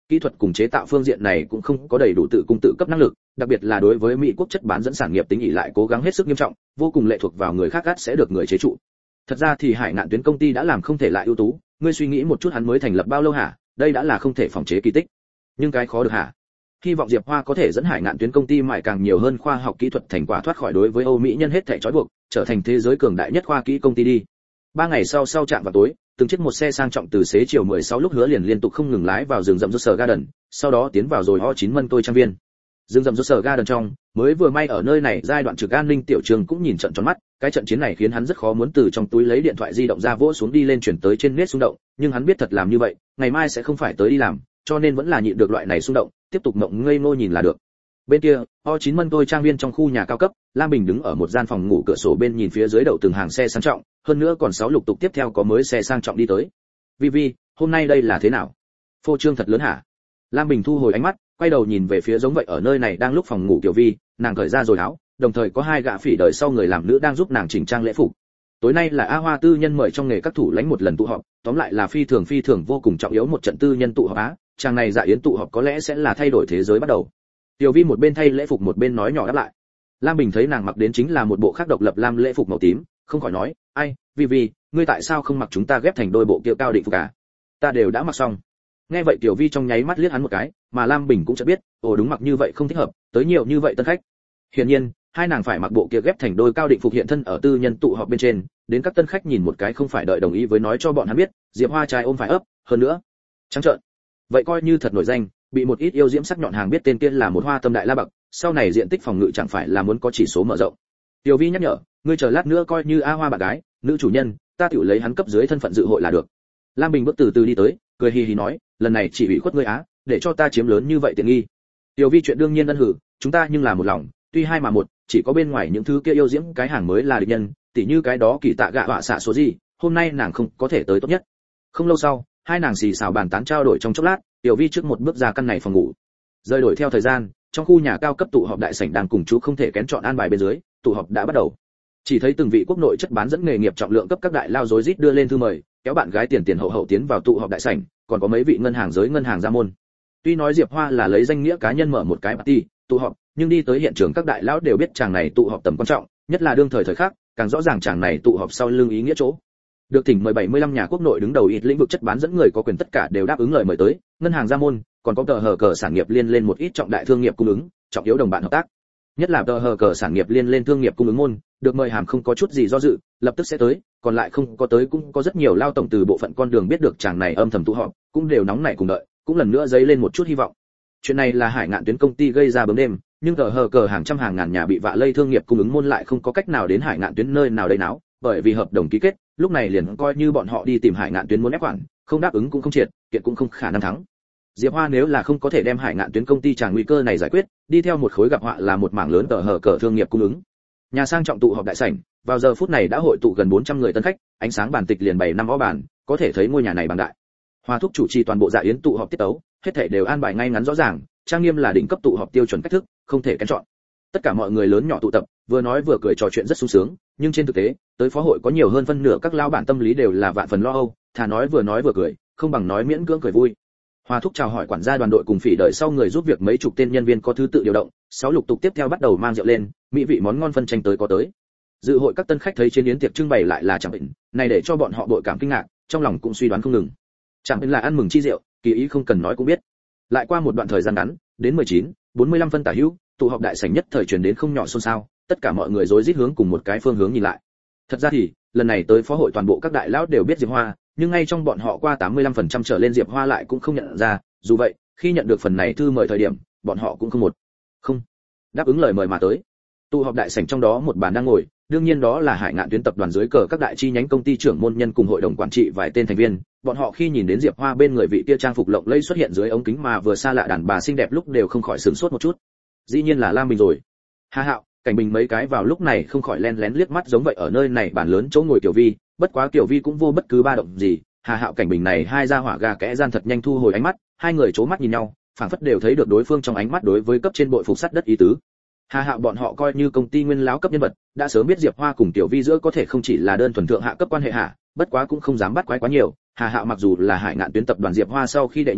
kỹ thuật cùng chế tạo phương diện này cũng không có đầy đủ tự cung tự cấp năng lực, đặc biệt là đối với Mỹ quốc chất bán dẫn sản nghiệp tính ỷ lại cố gắng hết sức nghiêm trọng, vô cùng lệ thuộc vào người khác gắt sẽ được người chế trụ. Thật ra thì Hải Ngạn Tuyến công ty đã làm không thể lại ưu tú, ngươi suy nghĩ một chút hắn mới thành lập bao lâu hả? Đây đã là không thể phòng chế kỳ tích. Nhưng cái khó được hả? Hy vọng Diệp Hoa có thể dẫn Hải Ngạn Tuyến công ty mãi càng nhiều hơn khoa học kỹ thuật thành quả thoát khỏi đối với Âu Mỹ nhân hết thảy trói buộc, trở thành thế giới cường đại nhất khoa kỹ công ty đi. 3 ngày sau trạm vào tối, từng chiếc một xe sang trọng từ xế chiều 16 lúc hứa liền liên tục không ngừng lái vào rừng rậm Roser Garden, sau đó tiến vào rồi O9 Mân Tôi trang viên. Rừng rậm Roser Garden trong, mới vừa may ở nơi này giai đoạn trực an ninh tiểu trường cũng nhìn trận tròn mắt, cái trận chiến này khiến hắn rất khó muốn từ trong túi lấy điện thoại di động ra vỗ xuống đi lên chuyển tới trên nét xung động, nhưng hắn biết thật làm như vậy, ngày mai sẽ không phải tới đi làm, cho nên vẫn là nhịn được loại này xung động, tiếp tục mộng ngây ngô nhìn là được. Bên kia, O9 Mân Tôi trang viên trong khu nhà cao cấp, Lam Bình đứng ở một gian phòng ngủ cửa sổ bên nhìn phía dưới đậu từng hàng xe sang trọng, hơn nữa còn 6 lục tục tiếp theo có mới xe sang trọng đi tới. Vi, hôm nay đây là thế nào? Phô trương thật lớn hả? Lam Bình thu hồi ánh mắt, quay đầu nhìn về phía giống vậy ở nơi này đang lúc phòng ngủ Kiều Vi, nàng cởi ra rồi áo, đồng thời có 2 gã phỉ đợi sau người làm nữ đang giúp nàng chỉnh trang lễ phục. Tối nay là A Hoa tư nhân mời trong nghề các thủ lãnh một lần tụ họp, tóm lại là phi thường vô cùng trọng yếu một trận tư nhân tụ họp á, chàng này dạ yến tụ họp có lẽ sẽ là thay đổi thế giới bắt đầu. Tiểu Vi một bên thay lễ phục một bên nói nhỏ đáp lại. Lam Bình thấy nàng mặc đến chính là một bộ khác độc lập lam lễ phục màu tím, không khỏi nói, ai, Vi, ngươi tại sao không mặc chúng ta ghép thành đôi bộ kia cao định phục cả? Ta đều đã mặc xong. Nghe vậy Tiểu Vi trong nháy mắt liếc hắn một cái, mà Lam Bình cũng chợt biết, ồ đúng mặc như vậy không thích hợp, tới nhiều như vậy tân khách. Hiển nhiên, hai nàng phải mặc bộ kia ghép thành đôi cao định phục hiện thân ở tư nhân tụ họp bên trên, đến các tân khách nhìn một cái không phải đợi đồng ý với nói cho bọn hắn biết, Diệp Hoa trai ôm phải ấp, hơn nữa, trắng trợn. Vậy coi như thật nổi danh, bị một ít yêu diễm sắc nhọn hàng biết tên kia là một hoa tâm đại la bậc, sau này diện tích phòng ngự chẳng phải là muốn có chỉ số mở rộng. Tiểu Vi nhắc nhở, ngươi chờ lát nữa coi như A Hoa bạn gái, nữ chủ nhân, ta tiểu lấy hắn cấp dưới thân phận dự hội là được. Lam Bình bước từ từ đi tới, cười hì hì nói, lần này chỉ bị khuất ngươi á, để cho ta chiếm lớn như vậy tiện nghi. Tiểu Vi chuyện đương nhiên ân hử, chúng ta nhưng là một lòng, tuy hai mà một, chỉ có bên ngoài những thứ kia yêu diễm cái hàng mới là địch nhân, tỉ như cái đó kỳ tạ gạ họa xạ số gì, hôm nay nàng không có thể tới tốt nhất. Không lâu sau, hai nàng xì xào bàn tán trao đổi trong chốc lát, Tiểu Vi trước một bước ra căn này phòng ngủ. Rời đổi theo thời gian, trong khu nhà cao cấp tụ họp đại sảnh đang cùng chú không thể kén chọn an bài bên dưới, tụ họp đã bắt đầu. Chỉ thấy từng vị quốc nội chất bán dẫn nghề nghiệp trọng lượng cấp các đại lao rối rít đưa lên thư mời, kéo bạn gái tiền hậu tiến vào tụ họp đại sảnh, còn có mấy vị ngân hàng giới ngân hàng ra môn. Tuy nói Diệp Hoa là lấy danh nghĩa cá nhân mở một cái party, tụ họp, nhưng đi tới hiện trường các đại lão đều biết chàng này tụ họp tầm quan trọng, nhất là đương thời khắc, càng rõ ràng chàng này tụ họp sau lưng ý nghĩa chỗ. Được thỉnh mời 75 nhà quốc nội đứng đầu ít lĩnh vực chất bán dẫn người có quyền tất cả đều đáp ứng lời mời tới, ngân hàng ra môn, còn có tờ hờ cờ sản nghiệp liên lên một ít trọng đại thương nghiệp cung ứng, trọng yếu đồng bạn hợp tác. Nhất là tờ hờ cờ sản nghiệp liên lên thương nghiệp cung ứng môn, được mời hàm không có chút gì do dự, lập tức sẽ tới, còn lại không có tới cũng có rất nhiều lao tổng từ bộ phận con đường biết được chàng này âm thầm tụ họp, cũng đều nóng nảy cùng đợi, cũng lần nữa dấy lên một chút hy vọng. Chuyện này là Hải Ngạn Tuyến công ty gây ra bướm đêm, nhưng tờ hờ cờ hàng trăm hàng ngàn nhà bị vạ lây thương nghiệp cung ứng môn lại không có cách nào đến Hải Ngạn Tuyến nơi nào đây náo, bởi vì hợp đồng ký kết, lúc này liền coi như bọn họ đi tìm Hải Ngạn Tuyến muốn ép khoản, không đáp ứng cũng không triệt, kiện cũng không khả năng thắng. Diệp Hoa nếu là không có thể đem Hải Ngạn Tuyến công ty tràng nguy cơ này giải quyết, đi theo một khối gặp họa là một mảng lớn tờ hờ cờ thương nghiệp cung ứng. Nhà sang trọng tụ họp đại sảnh, vào giờ phút này đã hội tụ gần 400 người tân khách, ánh sáng bàn tịch liền bày 5 ó bàn, có thể thấy ngôi nhà này bằng đại. Hoa thúc chủ trì toàn bộ dạ yến tụ họp tiết tấu, hết thảy đều an bài ngay ngắn rõ ràng, trang nghiêm là đỉnh cấp tụ họp tiêu chuẩn cách thức, không thể kén chọn. Tất cả mọi người lớn nhỏ tụ tập, vừa nói vừa cười trò chuyện rất sung sướng, nhưng trên thực tế, tới phó hội có nhiều hơn phân nửa các lão bản tâm lý đều là vạn phần lo âu, thà nói vừa cười, không bằng nói miễn cưỡng cười vui. Hoa thúc chào hỏi quản gia đoàn đội cùng phỉ đợi sau người giúp việc mấy chục tên nhân viên có thứ tự điều động, 6 lục tục tiếp theo bắt đầu mang rượu lên, mỹ vị món ngon phân tranh tới có tới. Dự hội các tân khách thấy trên yến tiệc trưng bày lại là chẳng bệnh, này để cho bọn họ bội cảm kinh ngạc, trong lòng cũng suy đoán không ngừng. Chẳng bệnh là ăn mừng chi rượu, kỳ ý không cần nói cũng biết. Lại qua một đoạn thời gian ngắn, đến 19:45 phân tả hữu, tụ họp đại sảnh nhất thời truyền đến không nhỏ xôn xao, tất cả mọi người rối rít hướng cùng một cái phương hướng nhìn lại. Thật ra thì, lần này tới phó hội toàn bộ các đại lão đều biết Diệp Hoa, nhưng ngay trong bọn họ qua 85% trở lên Diệp Hoa lại cũng không nhận ra, dù vậy, khi nhận được phần này thư mời thời điểm, bọn họ cũng không đáp ứng lời mời mà tới. Tụ họp đại sảnh trong đó một bàn đang ngồi, đương nhiên đó là Hải Ngạn Tuyến tập đoàn dưới cờ các đại chi nhánh công ty trưởng môn nhân cùng hội đồng quản trị vài tên thành viên, bọn họ khi nhìn đến Diệp Hoa bên người vị kia trang phục lộng lẫy xuất hiện dưới ống kính mà vừa xa lạ đàn bà xinh đẹp lúc đều không khỏi sửng sốt một chút. Dĩ nhiên là Lam Bình rồi. Hà Hạo, Cảnh Bình mấy cái vào lúc này không khỏi len lén liếc mắt giống vậy ở nơi này bàn lớn chỗ ngồi Tiểu Vi, bất quá Tiểu Vi cũng vô bất cứ ba động gì. Hà Hạo Cảnh Bình này hai gia hỏa gà kẽ gian thật nhanh thu hồi ánh mắt, hai người chố mắt nhìn nhau, phảng phất đều thấy được đối phương trong ánh mắt đối với cấp trên bội phục sắt đất ý tứ. Hà Hạo bọn họ coi như công ty nguyên lão cấp nhân vật, đã sớm biết Diệp Hoa cùng Tiểu Vi giữa có thể không chỉ là đơn thuần thượng hạ cấp quan hệ hạ, bất quá cũng không dám bắt quái quá nhiều. Hà Hạo mặc dù là Hải Ngạn Tuyến tập đoàn Diệp Hoa sau khi đệ nhất nhân,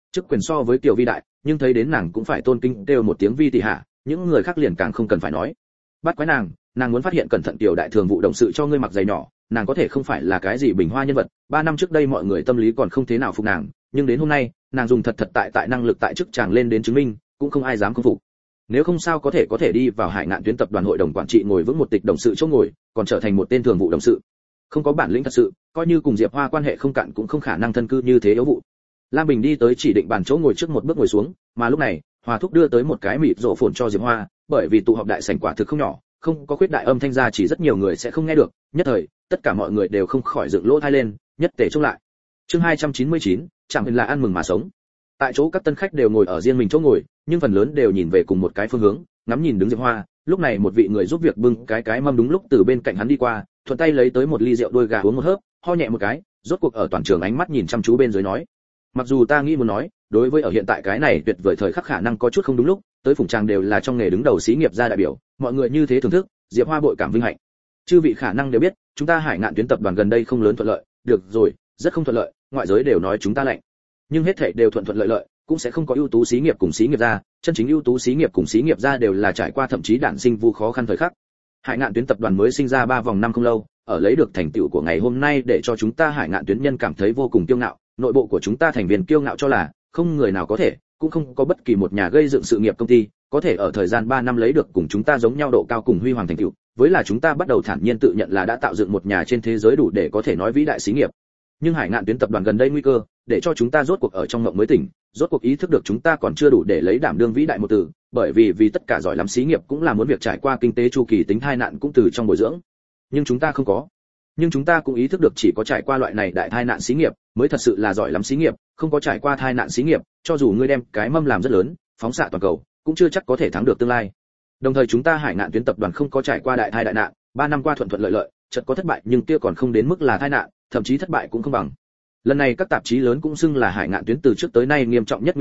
chức quyền so với Kiều Vi đại, nhưng thấy đến nàng cũng phải tôn kính kêu một tiếng Vi tỷ hạ, những người khác liền càng không cần phải nói. Bắt quái nàng muốn phát hiện cẩn thận Kiều đại thường vụ đồng sự cho ngươi mặc giày nhỏ, nàng có thể không phải là cái gì bình hoa nhân vật, 3 năm trước đây mọi người tâm lý còn không thế nào phục nàng, nhưng đến hôm nay, nàng dùng thật tại năng lực tại chức chàng lên đến chứng minh, cũng không ai dám không phục. Nếu không sao có thể đi vào Hải Ngạn Tuyến tập đoàn hội đồng quản trị ngồi vững một tịch đồng sự chỗ ngồi, còn trở thành một tên thường vụ đồng sự. Không có bản lĩnh thật sự, coi như cùng Diệp Hoa quan hệ không cạn cũng không khả năng thân cư như thế yếu vụ. Lam Bình đi tới chỉ định bàn chỗ ngồi trước một bước ngồi xuống, mà lúc này, Hòa Thúc đưa tới một cái mịt rộ phồn cho Diệp Hoa, bởi vì tụ họp đại sảnh quả thực không nhỏ, không có khuyết đại âm thanh ra chỉ rất nhiều người sẽ không nghe được, nhất thời, tất cả mọi người đều không khỏi dựng lỗ tai lên, nhất tề trông lại. Chương 299, chẳng hình là ăn mừng mà sống. Tại chỗ các tân khách đều ngồi ở riêng mình chỗ ngồi, nhưng phần lớn đều nhìn về cùng một cái phương hướng, ngắm nhìn đứng Diệp Hoa. Lúc này một vị người giúp việc bưng cái mâm đúng lúc từ bên cạnh hắn đi qua, thuận tay lấy tới một ly rượu đôi gà uống một hớp, ho nhẹ một cái, rốt cuộc ở toàn trường ánh mắt nhìn chăm chú bên dưới nói: mặc dù ta nghĩ muốn nói, đối với ở hiện tại cái này tuyệt vời thời khắc khả năng có chút không đúng lúc, tới phụng tràng đều là trong nghề đứng đầu xí nghiệp gia đại biểu, mọi người như thế thưởng thức, Diệp Hoa bội cảm vinh hạnh. Chư vị khả năng đều biết, chúng ta Hải Ngạn Tuyến tập đoàn gần đây không lớn thuận lợi, được rồi, rất không thuận lợi, ngoại giới đều nói chúng ta lạnh. Nhưng hết thảy đều thuận thuận lợi lợi, cũng sẽ không có ưu tú xí nghiệp cùng xí nghiệp gia, chân chính ưu tú xí nghiệp cùng xí nghiệp gia đều là trải qua thậm chí đản sinh vu khó khăn thời khắc. Hải Ngạn Tuyến tập đoàn mới sinh ra 3 vòng năm không lâu, ở lấy được thành tựu của ngày hôm nay để cho chúng ta Hải Ngạn Tuyến nhân cảm thấy vô cùng kiêu ngạo, nội bộ của chúng ta thành viên kiêu ngạo cho là không người nào có thể, cũng không có bất kỳ một nhà gây dựng sự nghiệp công ty có thể ở thời gian 3 năm lấy được cùng chúng ta giống nhau độ cao cùng huy hoàng thành tựu, với là chúng ta bắt đầu thản nhiên tự nhận là đã tạo dựng một nhà trên thế giới đủ để có thể nói vĩ đại xí nghiệp. Nhưng Hải Ngạn Tuyến tập đoàn gần đây nguy cơ, để cho chúng ta rốt cuộc ở trong ngộng mới tỉnh, rốt cuộc ý thức được chúng ta còn chưa đủ để lấy đảm đương vĩ đại một từ, bởi vì tất cả giỏi lắm xí nghiệp cũng là muốn việc trải qua kinh tế chu kỳ tính tai nạn cũng từ trong bồi dưỡng. Nhưng chúng ta không có. Nhưng chúng ta cũng ý thức được chỉ có trải qua loại này đại tai nạn xí nghiệp mới thật sự là giỏi lắm xí nghiệp, không có trải qua tai nạn xí nghiệp, cho dù ngươi đem cái mâm làm rất lớn, phóng xạ toàn cầu, cũng chưa chắc có thể thắng được tương lai. Đồng thời chúng ta Hải Ngạn Tuyến tập đoàn không có trải qua đại nạn, 3 năm qua thuận thuận lợi lợi, chợt có thất bại nhưng kia còn không đến mức là tai nạn, thậm chí thất bại cũng không bằng. Lần này các tạp chí lớn cũng xưng là Hải Ngạn Tuyến từ trước tới nay nghiêm trọng nhất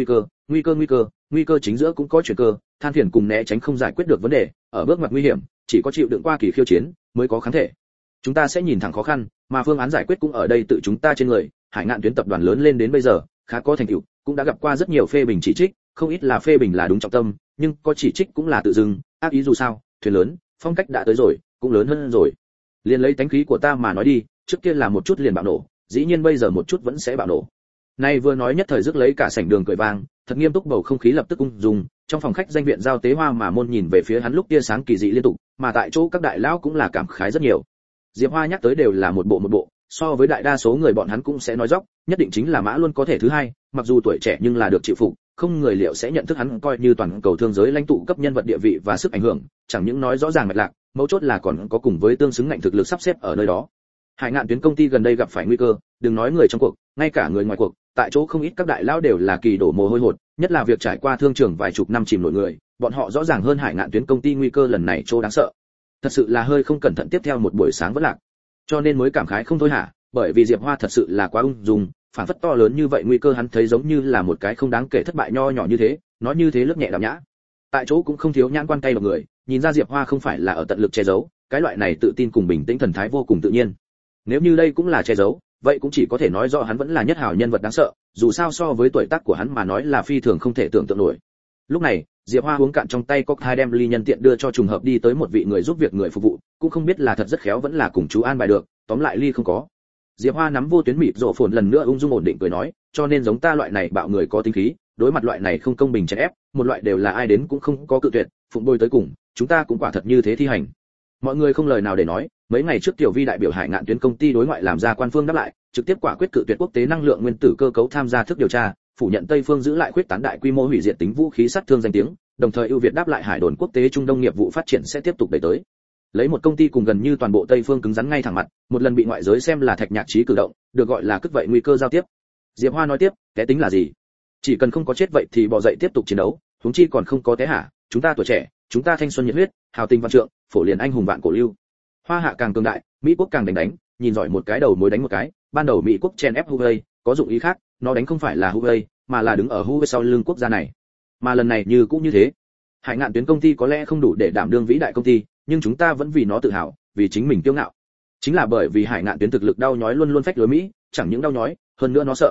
nguy cơ chính giữa cũng có chuyển cơ, than phiền cùng né tránh không giải quyết được vấn đề, ở bước ngoặt nguy hiểm, chỉ có chịu đựng qua kỳ khiêu chiến mới có kháng thể. Chúng ta sẽ nhìn thẳng khó khăn, mà phương án giải quyết cũng ở đây tự chúng ta trên người. Hải Ngạn Tuyến tập đoàn lớn lên đến bây giờ, khá có thành tựu, cũng đã gặp qua rất nhiều phê bình chỉ trích, không ít là phê bình là đúng trọng tâm, nhưng có chỉ trích cũng là tự dưng, ác ý dù sao, thuyền lớn, phong cách đã tới rồi, cũng lớn hơn rồi. Liên lấy tánh khí của ta mà nói đi, trước kia là một chút liền bạo nổ, dĩ nhiên bây giờ một chút vẫn sẽ bạo nổ. Nay vừa nói nhất thời rước lấy cả sảnh đường cười vang, thật nghiêm túc bầu không khí lập tức ung dung, trong phòng khách danh viện giao tế Hoa mà môn nhìn về phía hắn lúc tia sáng kỳ dị liên tục, mà tại chỗ các đại lão cũng là cảm khái rất nhiều. Diệp Hoa nhắc tới đều là một bộ, so với đại đa số người bọn hắn cũng sẽ nói dóc, nhất định chính là Mã luôn có thể thứ hai, mặc dù tuổi trẻ nhưng là được chịu phục, không người liệu sẽ nhận thức hắn coi như toàn cầu thương giới lãnh tụ cấp nhân vật địa vị và sức ảnh hưởng, chẳng những nói rõ ràng mạch lạc, mấu chốt là còn có cùng với tương xứng ngạnh thực lực sắp xếp ở nơi đó. Hải Ngạn Tuyến công ty gần đây gặp phải nguy cơ, đừng nói người trong cuộc, ngay cả người ngoài cuộc, tại chỗ không ít các đại lão đều là kỳ đổ mồ hôi hột, nhất là việc trải qua thương trường vài chục năm chìm nổi người, bọn họ rõ ràng hơn Hải Ngạn Tuyến công ty nguy cơ lần này chỗ đáng sợ. Thật sự là hơi không cẩn thận tiếp theo một buổi sáng vẫn lạc. Cho nên mới cảm khái không thôi hả, bởi vì Diệp Hoa thật sự là quá ung dung, phản phất to lớn như vậy nguy cơ hắn thấy giống như là một cái không đáng kể thất bại nho nhỏ như thế, nói như thế lướt nhẹ đạm nhã. Tại chỗ cũng không thiếu nhãn quan tay độc người, nhìn ra Diệp Hoa không phải là ở tận lực che giấu, cái loại này tự tin cùng bình tĩnh thần thái vô cùng tự nhiên. Nếu như đây cũng là che giấu, vậy cũng chỉ có thể nói rõ hắn vẫn là nhất hảo nhân vật đáng sợ, dù sao so với tuổi tác của hắn mà nói là phi thường không thể tưởng tượng nổi. Lúc này, Diệp Hoa uống cạn trong tay cocktail đem ly nhân tiện đưa cho trùng hợp đi tới một vị người giúp việc người phục vụ, cũng không biết là thật rất khéo vẫn là cùng chú an bài được, tóm lại ly không có. Diệp Hoa nắm vô tuyến mịt rộ phồn lần nữa ung dung ổn định cười nói, cho nên giống ta loại này bạo người có tính khí, đối mặt loại này không công bình chèn ép, một loại đều là ai đến cũng không có cự tuyệt, phụng bồi tới cùng, chúng ta cũng quả thật như thế thi hành. Mọi người không lời nào để nói, mấy ngày trước Tiểu Vi đại biểu Hải Ngạn Tuyến công ty đối ngoại làm ra quan phương đáp lại, trực tiếp quả quyết cự tuyệt quốc tế năng lượng nguyên tử cơ cấu tham gia thức điều tra, phủ nhận Tây phương giữ lại khuyết tán đại quy mô hủy diệt tính vũ khí sát thương danh tiếng, đồng thời ưu việt đáp lại hải đồn quốc tế Trung Đông nghiệp vụ phát triển sẽ tiếp tục đẩy tới. Lấy một công ty cùng gần như toàn bộ Tây phương cứng rắn ngay thẳng mặt, một lần bị ngoại giới xem là thạch nhạc trí cử động, được gọi là cất vậy nguy cơ giao tiếp. Diệp Hoa nói tiếp, cái tính là gì? Chỉ cần không có chết vậy thì bỏ dậy tiếp tục chiến đấu, huống chi còn không có té hả, chúng ta tuổi trẻ, chúng ta thanh xuân nhiệt huyết, hào tình văn trượng, phổ liền anh hùng vạn cổ lưu. Hoa hạ càng cường đại, Mỹ quốc càng đánh, nhìn giỏi một cái đầu mối đánh một cái, ban đầu Mỹ quốc chen ép Huawei, có dụng ý khác, nó đánh không phải là Huawei, mà là đứng ở Huawei sau lưng quốc gia này. Mà lần này như cũng như thế. Hải Ngạn Tuyến công ty có lẽ không đủ để đảm đương vĩ đại công ty, nhưng chúng ta vẫn vì nó tự hào, vì chính mình kiêu ngạo. Chính là bởi vì Hải Ngạn Tuyến thực lực đau nhói luôn luôn phách lối Mỹ, chẳng những đau nhói, hơn nữa nó sợ.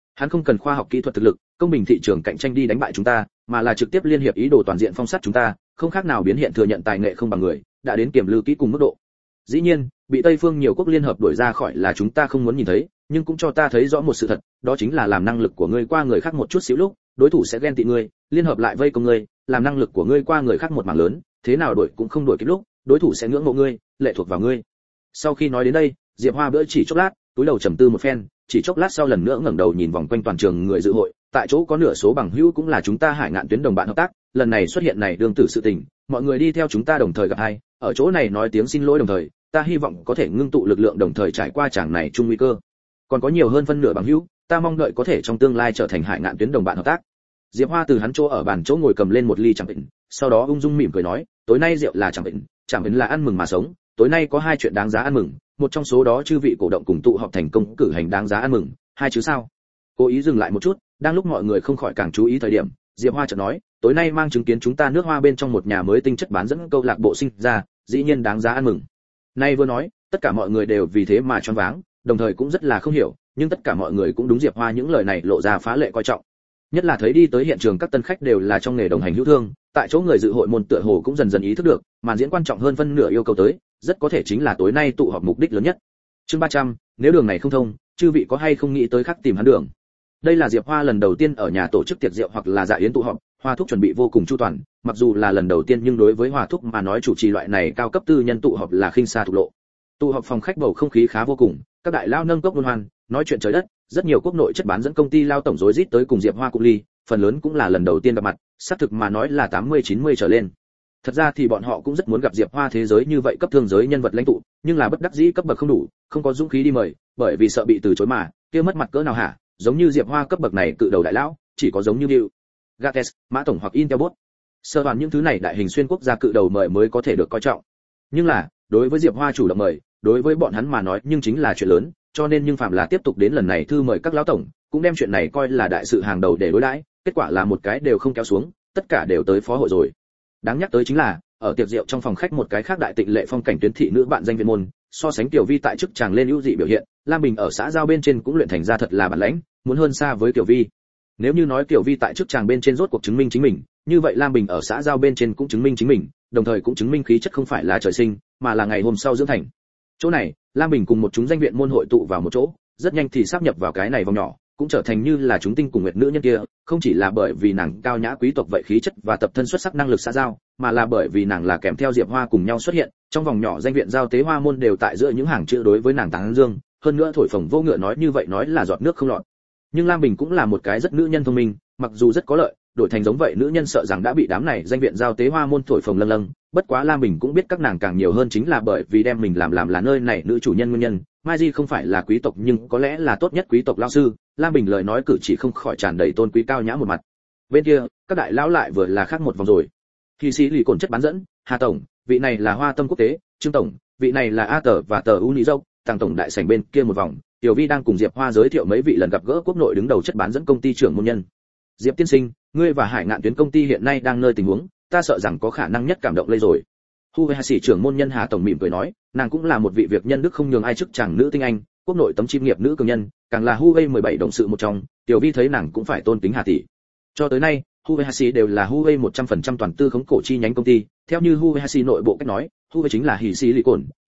Hắn không cần khoa học kỹ thuật thực lực, công bình thị trường cạnh tranh đi đánh bại chúng ta, mà là trực tiếp liên hiệp ý đồ toàn diện phong sát chúng ta, không khác nào biến hiện thừa nhận tài nghệ không bằng người, đã đến kiểm lưu kỹ cùng mức độ. Dĩ nhiên, bị Tây phương nhiều quốc liên hợp đuổi ra khỏi là chúng ta không muốn nhìn thấy, nhưng cũng cho ta thấy rõ một sự thật, đó chính là làm năng lực của ngươi qua người khác một chút xíu lúc, đối thủ sẽ ghen tị ngươi, liên hợp lại vây công ngươi, làm năng lực của ngươi qua người khác một mảng lớn, thế nào đuổi cũng không đuổi kịp lúc, đối thủ sẽ ngưỡng mộ ngươi, lệ thuộc vào ngươi. Sau khi nói đến đây, Diệp Hoa bữa chỉ chốc lát, túi đầu trầm tư một phen, chỉ chốc lát sau lần nữa ngẩng đầu nhìn vòng quanh toàn trường người dự hội, tại chỗ có nửa số bằng hữu cũng là chúng ta Hải Ngạn tuyến đồng bạn hợp tác, lần này xuất hiện này đương tử sự tình, mọi người đi theo chúng ta đồng thời gặp hai, ở chỗ này nói tiếng xin lỗi đồng thời, ta hy vọng có thể ngưng tụ lực lượng đồng thời trải qua chàng này chung nguy cơ. Còn có nhiều hơn phân nửa bằng hữu, ta mong đợi có thể trong tương lai trở thành Hải Ngạn tuyến đồng bạn hợp tác. Diệp Hoa từ hắn chỗ ở bàn chỗ ngồi cầm lên một ly trà bệnh, sau đó ung dung mỉm cười nói, tối nay rượu là trà bệnh là ăn mừng mà sống, tối nay có hai chuyện đáng giá ăn mừng, một trong số đó chư vị cổ động cùng tụ họp thành công cử hành đáng giá ăn mừng, hai chứ sao? Cố ý dừng lại một chút, đang lúc mọi người không khỏi càng chú ý thời điểm, Diệp Hoa chợt nói, tối nay mang chứng kiến chúng ta nước Hoa bên trong một nhà mới tinh chất bán dẫn câu lạc bộ sinh ra, dĩ nhiên đáng giá ăn mừng. Nay vừa nói, tất cả mọi người đều vì thế mà choáng váng, đồng thời cũng rất là không hiểu, nhưng tất cả mọi người cũng đúng Diệp Hoa những lời này lộ ra phá lệ coi trọng. Nhất là thấy đi tới hiện trường các tân khách đều là trong nghề đồng hành hữu thương, tại chỗ người dự hội môn tựa hồ cũng dần dần ý thức được, màn diễn quan trọng hơn phân nửa yêu cầu tới, rất có thể chính là tối nay tụ họp mục đích lớn nhất. Chương 300, nếu đường này không thông, chư vị có hay không nghĩ tới khác tìm hắn đường. Đây là Diệp Hoa lần đầu tiên ở nhà tổ chức tiệc rượu hoặc là dạ yến tụ họp, Hoa Thúc chuẩn bị vô cùng chu toàn, mặc dù là lần đầu tiên nhưng đối với Hoa Thúc mà nói chủ trì loại này cao cấp tư nhân tụ họp là khinh xa thục lộ. Tụ họp phòng khách bầu không khí khá vô cùng, các đại lao nâng cốc luân hoan, nói chuyện trời đất, rất nhiều quốc nội chất bán dẫn công ty lao tổng rối rít tới cùng Diệp Hoa cùng ly, phần lớn cũng là lần đầu tiên gặp mặt, xác thực mà nói là 80-90 trở lên. Thật ra thì bọn họ cũng rất muốn gặp Diệp Hoa thế giới như vậy cấp thương giới nhân vật lãnh tụ, nhưng là bất đắc dĩ cấp bậc không đủ, không có dũng khí đi mời, bởi vì sợ bị từ chối mà, kia mất mặt cỡ nào hả? Giống như Diệp Hoa cấp bậc này cự đầu đại lão, chỉ có giống như Bill Gates, Mã tổng hoặc Intelbot. Sơ toàn những thứ này đại hình xuyên quốc gia cự đầu mời mới có thể được coi trọng. Nhưng là, đối với Diệp Hoa chủ động mời, đối với bọn hắn mà nói nhưng chính là chuyện lớn, cho nên nhưng phạm là tiếp tục đến lần này thư mời các lão tổng, cũng đem chuyện này coi là đại sự hàng đầu để đối đãi, kết quả là một cái đều không kéo xuống, tất cả đều tới phó hội rồi. Đáng nhắc tới chính là, ở tiệc rượu trong phòng khách một cái khác đại tịnh lệ phong cảnh tuyến thị nữ bạn danh viên môn, so sánh Tiểu Vi tại chức chàng lên ưu dị biểu hiện, Lam Bình ở xã giao bên trên cũng luyện thành ra thật là bản lãnh, muốn hơn xa với Tiểu Vi. Nếu như nói Tiểu Vi tại chức chàng bên trên rốt cuộc chứng minh chính mình, như vậy Lam Bình ở xã giao bên trên cũng chứng minh chính mình, đồng thời cũng chứng minh khí chất không phải là trời sinh, mà là ngày hôm sau dưỡng thành. Chỗ này, Lam Bình cùng một chúng danh viện môn hội tụ vào một chỗ, rất nhanh thì sáp nhập vào cái này vòng nhỏ, cũng trở thành như là chúng tinh cùng nguyệt nữ nhân kia, không chỉ là bởi vì nàng cao nhã quý tộc vậy khí chất và tập thân xuất sắc năng lực xã giao, mà là bởi vì nàng là kèm theo Diệp Hoa cùng nhau xuất hiện, trong vòng nhỏ danh viện giao tế hoa môn đều tại giữa những hàng chữ đối với nàng tán dương, hơn nữa thổi phồng vô ngựa nói như vậy nói là giọt nước không lọt. Nhưng Lam Bình cũng là một cái rất nữ nhân thông minh, mặc dù rất có lợi, đổi thành giống vậy nữ nhân sợ rằng đã bị đám này danh viện giao tế hoa môn thổi phồng lâng lâng, bất quá Lam Bình cũng biết các nàng càng nhiều hơn chính là bởi vì đem mình làm là nơi này nữ chủ nhân nguyên nhân. Mai Di không phải là quý tộc nhưng có lẽ là tốt nhất quý tộc lão sư, Lam Bình lời nói cử chỉ không khỏi tràn đầy tôn quý cao nhã một mặt. Bên kia, các đại lão lại vừa là khác một vòng rồi. Khi sĩ lì cồn chất bán dẫn, Hà tổng, vị này là Hoa Tâm quốc tế, Trương tổng, vị này là A tờ và tờ Uni dâu, Tàng tổng đại sảnh bên kia một vòng. Tiểu Vi đang cùng Diệp Hoa giới thiệu mấy vị lần gặp gỡ quốc nội đứng đầu chất bán dẫn công ty trưởng môn nhân. Diệp tiên sinh, ngươi và Hải Ngạn tuyến công ty hiện nay đang nơi tình huống, ta sợ rằng có khả năng nhất cảm động lây rồi. Huawei Hạ sĩ trưởng môn nhân Hà tổng mỉm cười nói, nàng cũng là một vị việc nhân đức không nhường ai chức chàng nữ tinh anh, quốc nội tấm chim nghiệp nữ cường nhân, càng là Huawei 17 đồng sự một trong, Tiểu Vi thấy nàng cũng phải tôn kính Hà tỷ. Cho tới nay, Huawei Hạ sĩ đều là Huawei 100% toàn tư khống cổ chi nhánh công ty, theo như Huawei Hạ sĩ nội bộ cách nói, Huawei chính là Hỉ sĩ lì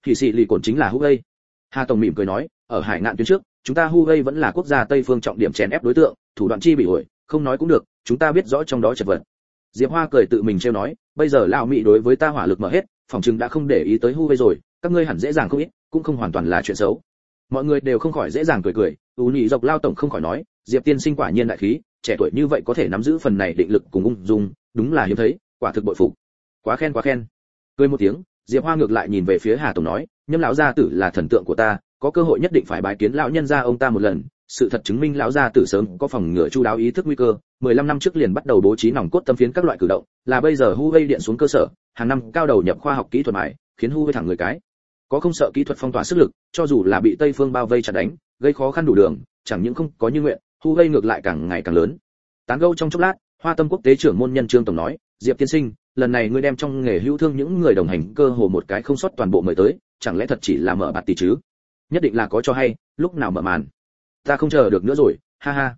cồn chính là Huawei. Hà tổng mỉm cười nói, ở Hải Ngạn tuyến trước, chúng ta Huawei vẫn là quốc gia Tây phương trọng điểm chèn ép đối tượng, thủ đoạn chi bị ổi, không nói cũng được, chúng ta biết rõ trong đó chật vật. Diệp Hoa cười tự mình trêu nói, bây giờ lão Mỹ đối với ta hỏa lực mở hết, phòng trừng đã không để ý tới Huawei rồi, các ngươi hẳn dễ dàng không ít, cũng không hoàn toàn là chuyện xấu. Mọi người đều không khỏi dễ dàng cười cười, nhị dọc lao tổng không khỏi nói, Diệp tiên sinh quả nhiên đại khí, trẻ tuổi như vậy có thể nắm giữ phần này định lực cùng ung dung, đúng là hiếm thấy, quả thực bội phục. Quá khen quá khen. Cười một tiếng, Diệp Hoa ngược lại nhìn về phía Hà tổng nói, Nhâm lão gia tử là thần tượng của ta, có cơ hội nhất định phải bái kiến lão nhân gia ông ta một lần. Sự thật chứng minh lão gia tử sớm có phòng ngừa chu đáo ý thức nguy cơ, 15 năm trước liền bắt đầu bố trí nòng cốt tâm phiến các loại cử động, là bây giờ Huawei điện xuống cơ sở, hàng năm cao đầu nhập khoa học kỹ thuật mãi, khiến Huawei thẳng người cái. Có không sợ kỹ thuật phong tỏa sức lực, cho dù là bị Tây phương bao vây chặt đánh, gây khó khăn đủ đường, chẳng những không có như nguyện, Huawei ngược lại càng ngày càng lớn. Tán gẫu trong chốc lát, Hoa Tâm quốc tế trưởng môn nhân Trương tổng nói, Diệp tiên sinh, lần này ngươi đem trong nghề hữu thương những người đồng hành cơ hồ một cái không sót toàn bộ mời tới, chẳng lẽ thật chỉ là mở bạt tỷ chứ? Nhất định là có cho hay, lúc nào mở màn? Ta không chờ được nữa rồi, ha ha.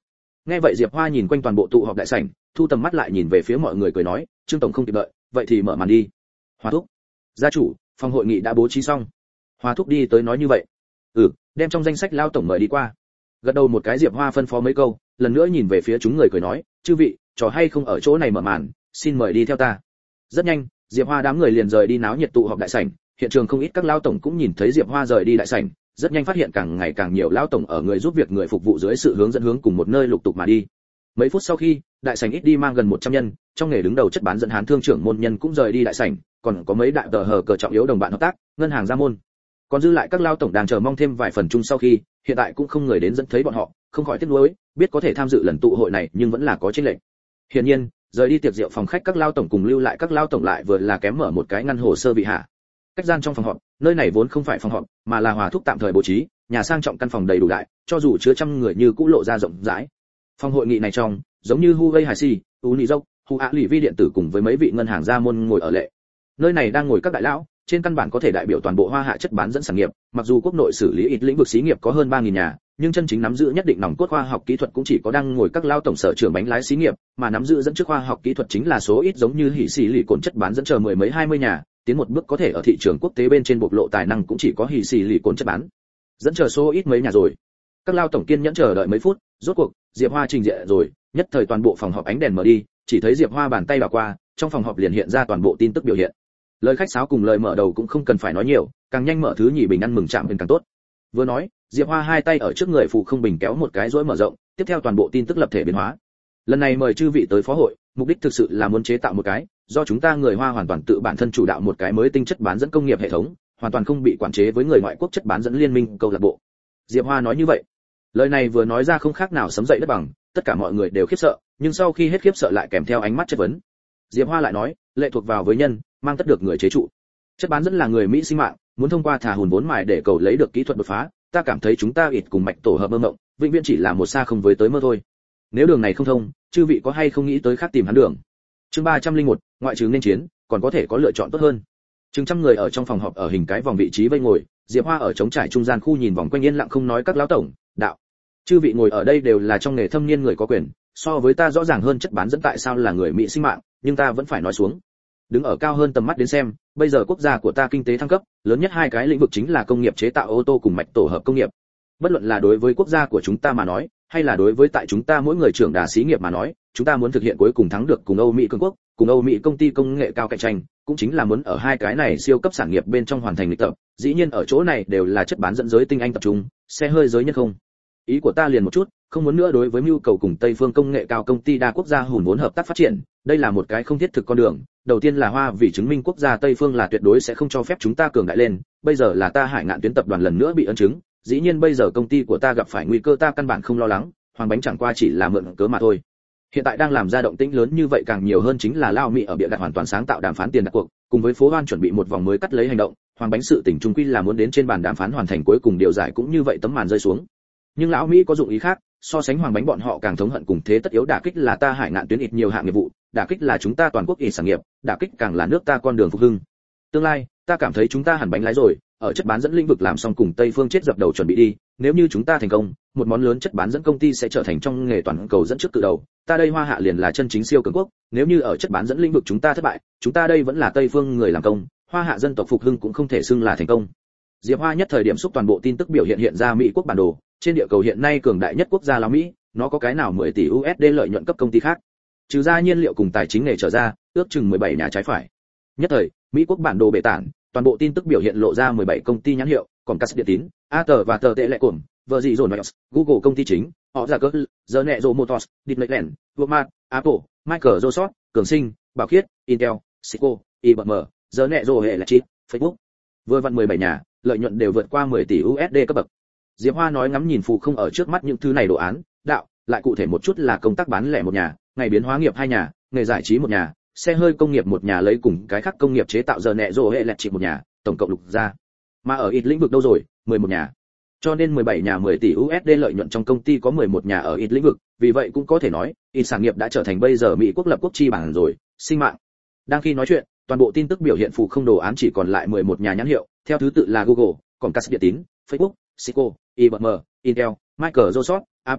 Nghe vậy Diệp Hoa nhìn quanh toàn bộ tụ họp đại sảnh, thu tầm mắt lại nhìn về phía mọi người cười nói, Trương tổng không kịp đợi, vậy thì mở màn đi. Hoa thúc, gia chủ, phòng hội nghị đã bố trí xong. Hoa thúc đi tới nói như vậy. Đem trong danh sách lao tổng mời đi qua. Gật đầu một cái Diệp Hoa phân phó mấy câu, lần nữa nhìn về phía chúng người cười nói, chư vị, trò hay không ở chỗ này mở màn, xin mời đi theo ta. Rất nhanh, Diệp Hoa đám người liền rời đi náo nhiệt tụ họp đại sảnh, hiện trường không ít các lao tổng cũng nhìn thấy Diệp Hoa rời đi đại sảnh, rất nhanh phát hiện càng ngày càng nhiều lao tổng ở người giúp việc người phục vụ dưới sự hướng dẫn hướng cùng một nơi lục tục mà đi. Mấy phút sau khi, đại sảnh ít đi mang gần 100 nhân, trong nghề đứng đầu chất bán dẫn Hán thương trưởng môn nhân cũng rời đi đại sảnh, còn có mấy đại tờ hờ cờ trọng yếu đồng bạn hợp tác, ngân hàng gia môn. Còn dư lại các lao tổng đang chờ mong thêm vài phần chung sau khi, hiện tại cũng không người đến dẫn thấy bọn họ, không khỏi tiếc nuối, biết có thể tham dự lần tụ hội này nhưng vẫn là có chênh lệch. Hiển nhiên, rời đi tiệc rượu phòng khách các lao tổng cùng lưu lại các lao tổng lại vừa là kém mở một cái ngăn hồ sơ bị hạ. Cách gian trong phòng họp, nơi này vốn không phải phòng họp, mà là hòa thúc tạm thời bố trí, nhà sang trọng căn phòng đầy đủ đại, cho dù chứa trăm người như cũ lộ ra rộng rãi. Phòng hội nghị này trong, giống như Huawei Hải Si, Unizok, Hua Lì Vi điện tử cùng với mấy vị ngân hàng gia môn ngồi ở lệ. Nơi này đang ngồi các đại lão, trên căn bản có thể đại biểu toàn bộ Hoa Hạ chất bán dẫn sản nghiệp, mặc dù quốc nội xử lý ít lĩnh vực xí nghiệp có hơn 3000 nhà, nhưng chân chính nắm giữ nhất định nòng cốt khoa học kỹ thuật cũng chỉ có đang ngồi các lao tổng sở trưởng bánh lái xí nghiệp, mà nắm giữ dẫn trước khoa học kỹ thuật chính là số ít giống như hỉ xì lì cồn chất bán dẫn chờ mười mấy 20 nhà, tiến một bước có thể ở thị trường quốc tế bên trên bộc lộ tài năng cũng chỉ có hỉ xì lì cồn chất bán dẫn chờ số ít mấy nhà rồi. Các lao tổng kiên nhẫn chờ đợi mấy phút, rốt cuộc Diệp Hoa trình diện rồi, nhất thời toàn bộ phòng họp ánh đèn mở đi, chỉ thấy Diệp Hoa bàn tay đảo qua, trong phòng họp liền hiện ra toàn bộ tin tức biểu hiện. Lời khách sáo cùng lời mở đầu cũng không cần phải nói nhiều, càng nhanh mở thứ nhì bình ăn mừng chạm bên càng tốt. Vừa nói, Diệp Hoa hai tay ở trước người phụ không bình kéo một cái rỗi mở rộng, tiếp theo toàn bộ tin tức lập thể biến hóa. Lần này mời chư vị tới phó hội, mục đích thực sự là muốn chế tạo một cái, do chúng ta người Hoa hoàn toàn tự bản thân chủ đạo một cái mới tinh chất bán dẫn công nghiệp hệ thống, hoàn toàn không bị quản chế với người ngoại quốc chất bán dẫn liên minh câu lạc bộ. Diệp Hoa nói như vậy. Lời này vừa nói ra không khác nào sấm dậy đất bằng, tất cả mọi người đều khiếp sợ, nhưng sau khi hết khiếp sợ lại kèm theo ánh mắt chất vấn. Diệp Hoa lại nói, lệ thuộc vào với nhân, mang tất được người chế trụ. Chất bán dẫn là người Mỹ sinh mạng, muốn thông qua thả hùn vốn mài để cầu lấy được kỹ thuật đột phá, ta cảm thấy chúng ta ít cùng mạch tổ hợp mơ mộng, vĩnh viễn chỉ là một xa không với tới mơ thôi. Nếu đường này không thông, chư vị có hay không nghĩ tới khác tìm hắn đường. Chương 301, ngoại trừ nên chiến, còn có thể có lựa chọn tốt hơn. Chừng trăm người ở trong phòng họp ở hình cái vòng vị trí vây ngồi, Diệp Hoa ở trống trải trung gian khu nhìn vòng quanh yên lặng không nói các lão tổng, đạo. Chư vị ngồi ở đây đều là trong nghề thâm niên người có quyền, so với ta rõ ràng hơn chất bán dẫn tại sao là người Mỹ sinh mạng, nhưng ta vẫn phải nói xuống. Đứng ở cao hơn tầm mắt đến xem, bây giờ quốc gia của ta kinh tế thăng cấp, lớn nhất hai cái lĩnh vực chính là công nghiệp chế tạo ô tô cùng mạch tổ hợp công nghiệp. Bất luận là đối với quốc gia của chúng ta mà nói, hay là đối với tại chúng ta mỗi người trưởng đà xí nghiệp mà nói, chúng ta muốn thực hiện cuối cùng thắng được cùng Âu Mỹ cường quốc, cùng Âu Mỹ công ty công nghệ cao cạnh tranh, cũng chính là muốn ở hai cái này siêu cấp sản nghiệp bên trong hoàn thành lịch tập. Dĩ nhiên ở chỗ này đều là chất bán dẫn giới tinh anh tập trung, xe hơi giới nhân không. Ý của ta liền một chút, không muốn nữa đối với nhu cầu cùng Tây phương công nghệ cao công ty đa quốc gia hùn vốn hợp tác phát triển, đây là một cái không thiết thực con đường. Đầu tiên là Hoa vì chứng minh quốc gia Tây phương là tuyệt đối sẽ không cho phép chúng ta cường đại lên, bây giờ là ta Hải Ngạn tuyến tập đoàn lần nữa bị ấn chứng, dĩ nhiên bây giờ công ty của ta gặp phải nguy cơ ta căn bản không lo lắng, Hoàng Bánh chẳng qua chỉ là mượn cớ mà thôi. Hiện tại đang làm ra động tĩnh lớn như vậy càng nhiều hơn chính là Lao Mỹ ở bịa đặt hoàn toàn sáng tạo đàm phán tiền đặt cuộc, cùng với phố Hoan chuẩn bị một vòng mới cắt lấy hành động, Hoàng Bánh sự tình trung quy là muốn đến trên bàn đàm phán hoàn thành cuối cùng điều giải cũng như vậy tấm màn rơi xuống. Nhưng lão Mỹ có dụng ý khác, so sánh Hoàng Bánh bọn họ càng thống hận cùng thế tất yếu đả kích là ta Hải Ngạn tuyến ít nhiều hạng nghiệp vụ, đả kích là chúng ta toàn quốc ít sản nghiệp, đả kích càng là nước ta con đường phục hưng. Tương lai, ta cảm thấy chúng ta hẳn bánh lái rồi, ở chất bán dẫn lĩnh vực làm xong cùng Tây phương chết dập đầu chuẩn bị đi, nếu như chúng ta thành công, một món lớn chất bán dẫn công ty sẽ trở thành trong nghề toàn cầu dẫn trước từ đầu, ta đây Hoa Hạ liền là chân chính siêu cường quốc, nếu như ở chất bán dẫn lĩnh vực chúng ta thất bại, chúng ta đây vẫn là Tây phương người làm công, Hoa Hạ dân tộc phục hưng cũng không thể xưng là thành công. Diệp Hoa nhất thời điểm xúc toàn bộ tin tức biểu hiện ra Mỹ quốc bản đồ, trên địa cầu hiện nay cường đại nhất quốc gia là Mỹ, nó có cái nào 10 tỷ USD lợi nhuận cấp công ty khác. Trừ ra nhiên liệu cùng tài chính nghề trở ra, ước chừng 17 nhà trái phải. Nhất thời, Mỹ quốc bản đồ bệ tản, toàn bộ tin tức biểu hiện lộ ra 17 công ty nhãn hiệu, còn Cas điện tín, AT và tờ tệ lệ cổm, vợ gì rồi Google công ty chính, họ ra cỡ, General Motors, Disneyland, Walmart, Apple, Microsoft, Cường Sinh, Bảo Khiết, Intel, Cisco, IBM, General Electric, Facebook. Vừa vặn 17 nhà, lợi nhuận đều vượt qua 10 tỷ USD cấp bậc. Diệp Hoa nói ngắm nhìn phụ không ở trước mắt những thứ này đồ án, đạo, lại cụ thể một chút là công tác bán lẻ một nhà, ngày biến hóa nghiệp hai nhà, nghề giải trí một nhà, xe hơi công nghiệp một nhà lấy cùng cái khác công nghiệp chế tạo giờ nẹ rồ hệ lẹt chỉ một nhà, tổng cộng lục ra. Mà ở ít lĩnh vực đâu rồi, 11 nhà. Cho nên 17 nhà 10 tỷ USD lợi nhuận trong công ty có 11 nhà ở ít lĩnh vực, vì vậy cũng có thể nói, ít sản nghiệp đã trở thành bây giờ Mỹ quốc lập quốc chi bản rồi, sinh mạng. Đang khi nói chuyện, toàn bộ tin tức biểu hiện phụ không đồ án chỉ còn lại 11 nhà nhãn hiệu, theo thứ tự là Google, còn Cas điện tín, Facebook, Cisco, IBM, Intel, Microsoft, Apple,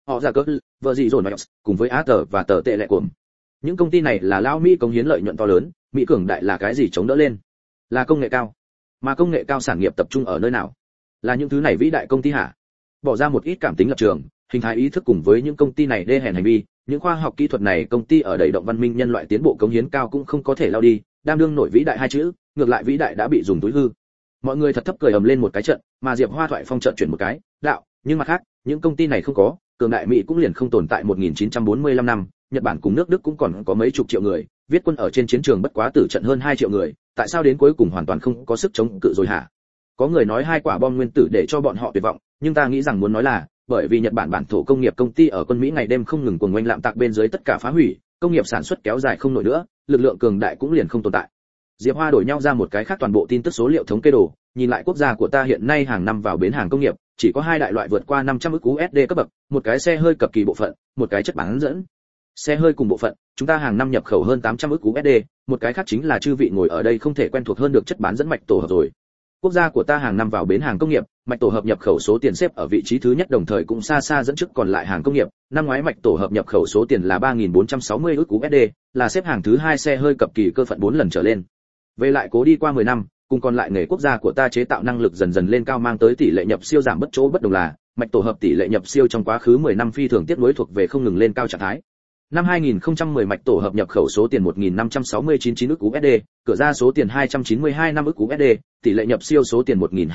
họ ra cỡ vợ gì rồi nói cùng với Á tờ và tờ tệ lệ cuộn. Những công ty này là lao Mỹ cống hiến lợi nhuận to lớn, Mỹ cường đại là cái gì chống đỡ lên? Là công nghệ cao. Mà công nghệ cao sản nghiệp tập trung ở nơi nào? Là những thứ này vĩ đại công ty hả? Bỏ ra một ít cảm tính lập trường, hình thái ý thức cùng với những công ty này đê hèn hành vi, những khoa học kỹ thuật này công ty ở đầy động văn minh nhân loại tiến bộ cống hiến cao cũng không có thể lao đi, đam đương nổi vĩ đại hai chữ, ngược lại vĩ đại đã bị dùng túi hư. Mọi người thật thấp cười ầm lên một cái trận, mà Diệp Hoa thoại phong trận chuyển một cái, đạo, nhưng mặt khác, những công ty này không có, cường đại Mỹ cũng liền không tồn tại 1945 năm, Nhật Bản cùng nước Đức cũng còn có mấy chục triệu người, viết quân ở trên chiến trường bất quá tử trận hơn 2 triệu người, tại sao đến cuối cùng hoàn toàn không có sức chống cự rồi hả? Có người nói 2 quả bom nguyên tử để cho bọn họ tuyệt vọng, nhưng ta nghĩ rằng muốn nói là, bởi vì Nhật Bản bản thổ công nghiệp công ty ở quân Mỹ ngày đêm không ngừng cuồng oanh lạm tạc bên dưới tất cả phá hủy, công nghiệp sản xuất kéo dài không nổi nữa, lực lượng cường đại cũng liền không tồn tại. Diệp Hoa đổi nhau ra một cái khác toàn bộ tin tức số liệu thống kê đồ, nhìn lại quốc gia của ta hiện nay hàng năm vào bến hàng công nghiệp, chỉ có 2 đại loại vượt qua 500 ức USD cấp bậc, một cái xe hơi cập kỳ bộ phận, một cái chất bán dẫn. Xe hơi cùng bộ phận, chúng ta hàng năm nhập khẩu hơn 800 ức USD, một cái khác chính là chư vị ngồi ở đây không thể quen thuộc hơn được chất bán dẫn mạch tổ hợp rồi. Quốc gia của ta hàng năm vào bến hàng công nghiệp, mạch tổ hợp nhập khẩu số tiền xếp ở vị trí thứ nhất đồng thời cũng xa xa dẫn trước còn lại hàng công nghiệp, năm ngoái mạch tổ hợp nhập khẩu số tiền là 3460 ức USD, là xếp hàng thứ 2 xe hơi cập kỳ cơ phận 4 lần trở lên. Về lại cố đi qua 10 năm, cùng còn lại nghề quốc gia của ta chế tạo năng lực dần dần lên cao mang tới tỷ lệ nhập siêu giảm bất chỗ bất đồng là, mạch tổ hợp tỷ lệ nhập siêu trong quá khứ 10 năm phi thường tiếp nối thuộc về không ngừng lên cao trạng thái. Năm 2010 mạch tổ hợp nhập khẩu số tiền 1.569 ức USD, cửa ra số tiền 292 năm ức USD, tỷ lệ nhập siêu số tiền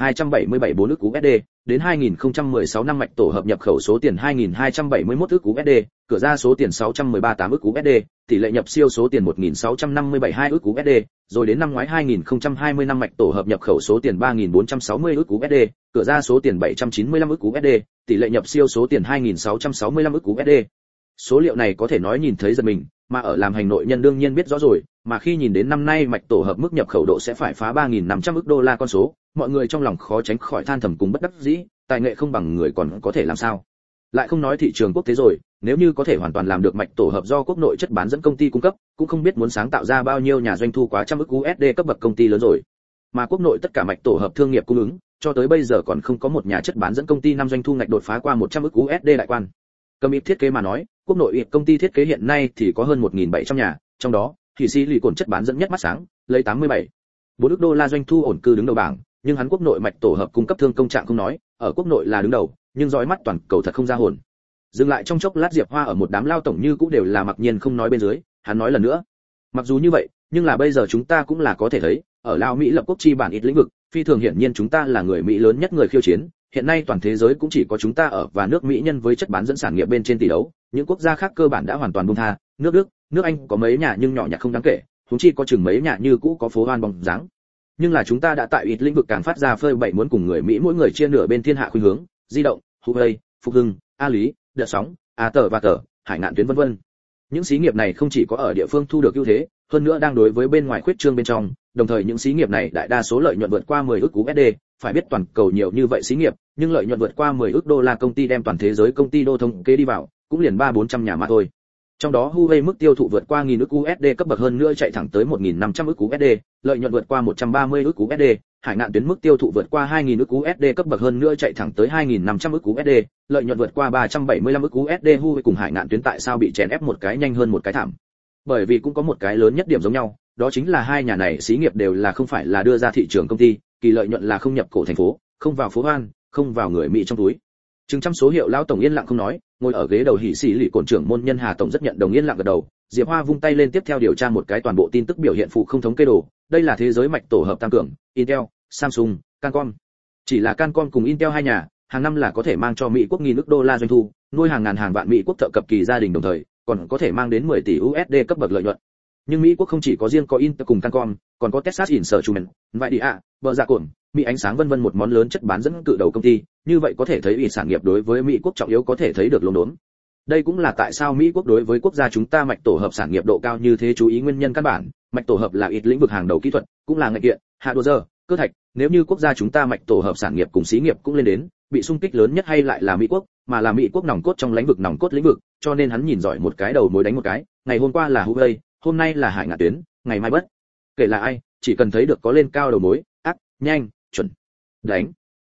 1.277 ức USD, đến 2016 năm mạch tổ hợp nhập khẩu số tiền 2.271 ức USD, cửa ra số tiền 613 ức USD, tỷ lệ nhập siêu số tiền 1.657 ức USD, rồi đến năm ngoái 2020 năm mạch tổ hợp nhập khẩu số tiền 3.460 ức USD, cửa ra số tiền 795 ức USD, tỷ lệ nhập siêu số tiền 2.665 ức USD. Số liệu này có thể nói nhìn thấy giật mình, mà ở làm hành nội nhân đương nhiên biết rõ rồi, mà khi nhìn đến năm nay mạch tổ hợp mức nhập khẩu độ sẽ phải phá 3.500 ức đô la con số, mọi người trong lòng khó tránh khỏi than thầm cùng bất đắc dĩ, tài nghệ không bằng người còn có thể làm sao? Lại không nói thị trường quốc tế rồi, nếu như có thể hoàn toàn làm được mạch tổ hợp do quốc nội chất bán dẫn công ty cung cấp, cũng không biết muốn sáng tạo ra bao nhiêu nhà doanh thu quá trăm ức USD cấp bậc công ty lớn rồi. Mà quốc nội tất cả mạch tổ hợp thương nghiệp cung ứng, cho tới bây giờ còn không có một nhà chất bán dẫn công ty năm doanh thu ngạch đột phá qua 100 ức USD đại quan. Cầm ít thiết kế mà nói, quốc nội ít công ty thiết kế hiện nay thì có hơn 1.700 nhà, trong đó, thì xí lì cồn chất bán dẫn nhất mắt sáng, lấy 87 4 ức đô la doanh thu ổn cư đứng đầu bảng, nhưng hắn quốc nội mạch tổ hợp cung cấp thương công trạng không nói, ở quốc nội là đứng đầu, nhưng dõi mắt toàn cầu thật không ra hồn. Dừng lại trong chốc lát Diệp Hoa ở một đám lao tổng như cũng đều là mặc nhiên không nói bên dưới, hắn nói lần nữa. Mặc dù như vậy, nhưng là bây giờ chúng ta cũng là có thể thấy, ở Lao Mỹ lập quốc chi bản ít lĩnh vực, phi thường hiển nhiên chúng ta là người Mỹ lớn nhất người khiêu chiến, hiện nay toàn thế giới cũng chỉ có chúng ta ở và nước Mỹ nhân với chất bán dẫn sản nghiệp bên trên tỷ đấu, những quốc gia khác cơ bản đã hoàn toàn buông tha, nước Đức, nước Anh có mấy nhà nhưng nhỏ nhặt không đáng kể, chúng chi có chừng mấy nhà như cũ có phố hoan bóng dáng. Nhưng là chúng ta đã tại ít lĩnh vực càng phát ra phơi bày muốn cùng người Mỹ mỗi người chia nửa bên thiên hạ khuynh hướng, di động, Huawei, Phục Hưng, A Lý, Đợt Sóng, A Tờ và Tờ, Hải Ngạn Tuyến vân vân. Những xí nghiệp này không chỉ có ở địa phương thu được ưu thế, hơn nữa đang đối với bên ngoài khuyết trương bên trong, đồng thời những xí nghiệp này đại đa số lợi nhuận vượt qua 10 ức USD, phải biết toàn cầu nhiều như vậy xí nghiệp, nhưng lợi nhuận vượt qua 10 ức đô la công ty đem toàn thế giới công ty đô thống kế đi vào, cũng liền 3-400 nhà mà thôi. Trong đó Huawei mức tiêu thụ vượt qua 1000 ức USD cấp bậc hơn nữa chạy thẳng tới 1500 ức USD, lợi nhuận vượt qua 130 ức USD, Hải Ngạn Tuyến mức tiêu thụ vượt qua 2000 ức USD cấp bậc hơn nữa chạy thẳng tới 2500 ức USD, lợi nhuận vượt qua 375 ức USD. Huawei cùng Hải Ngạn Tuyến tại sao bị chèn ép một cái nhanh hơn một cái thảm? Bởi vì cũng có một cái lớn nhất điểm giống nhau, đó chính là hai nhà này xí nghiệp đều là không phải là đưa ra thị trường công ty, kỳ lợi nhuận là không nhập cổ thành phố, không vào phố hoan, không vào người Mỹ trong túi. Chừng trăm số hiệu lão tổng yên lặng không nói, ngồi ở ghế đầu hỉ xì lì cổn trưởng môn nhân Hà tổng rất nhận đồng yên lặng gật đầu. Diệp Hoa vung tay lên tiếp theo điều tra một cái toàn bộ tin tức biểu hiện phụ không thống kê đồ, đây là thế giới mạch tổ hợp tăng cường, Intel, Samsung, Cancom. Chỉ là Cancom cùng Intel hai nhà, hàng năm là có thể mang cho Mỹ quốc nghìn ức đô la doanh thu, nuôi hàng ngàn hàng vạn Mỹ quốc thợ cập kỳ gia đình đồng thời, còn có thể mang đến 10 tỷ USD cấp bậc lợi nhuận. Nhưng Mỹ quốc không chỉ có riêng có Intel cùng Cancom, còn có Texas Instruments, Nvidia, bờ dạ cồn, Mỹ ánh sáng vân vân một món lớn chất bán dẫn cự đầu công ty, như vậy có thể thấy ít sản nghiệp đối với Mỹ quốc trọng yếu có thể thấy được lốm đốm. Đây cũng là tại sao Mỹ quốc đối với quốc gia chúng ta mạch tổ hợp sản nghiệp độ cao như thế chú ý nguyên nhân căn bản, mạch tổ hợp là ít lĩnh vực hàng đầu kỹ thuật, cũng là ngành kiện, hardware, cơ thạch, nếu như quốc gia chúng ta mạch tổ hợp sản nghiệp cùng xí nghiệp cũng lên đến, bị xung kích lớn nhất hay lại là Mỹ quốc, mà là Mỹ quốc nòng cốt trong lĩnh vực nòng cốt lĩnh vực, cho nên hắn nhìn giỏi một cái đầu mối đánh một cái, ngày hôm qua là Huawei, hôm nay là Hải Ngạn Tuyến, ngày mai bất kể là ai, chỉ cần thấy được có lên cao đầu mối, ác, nhanh, chuẩn, đánh,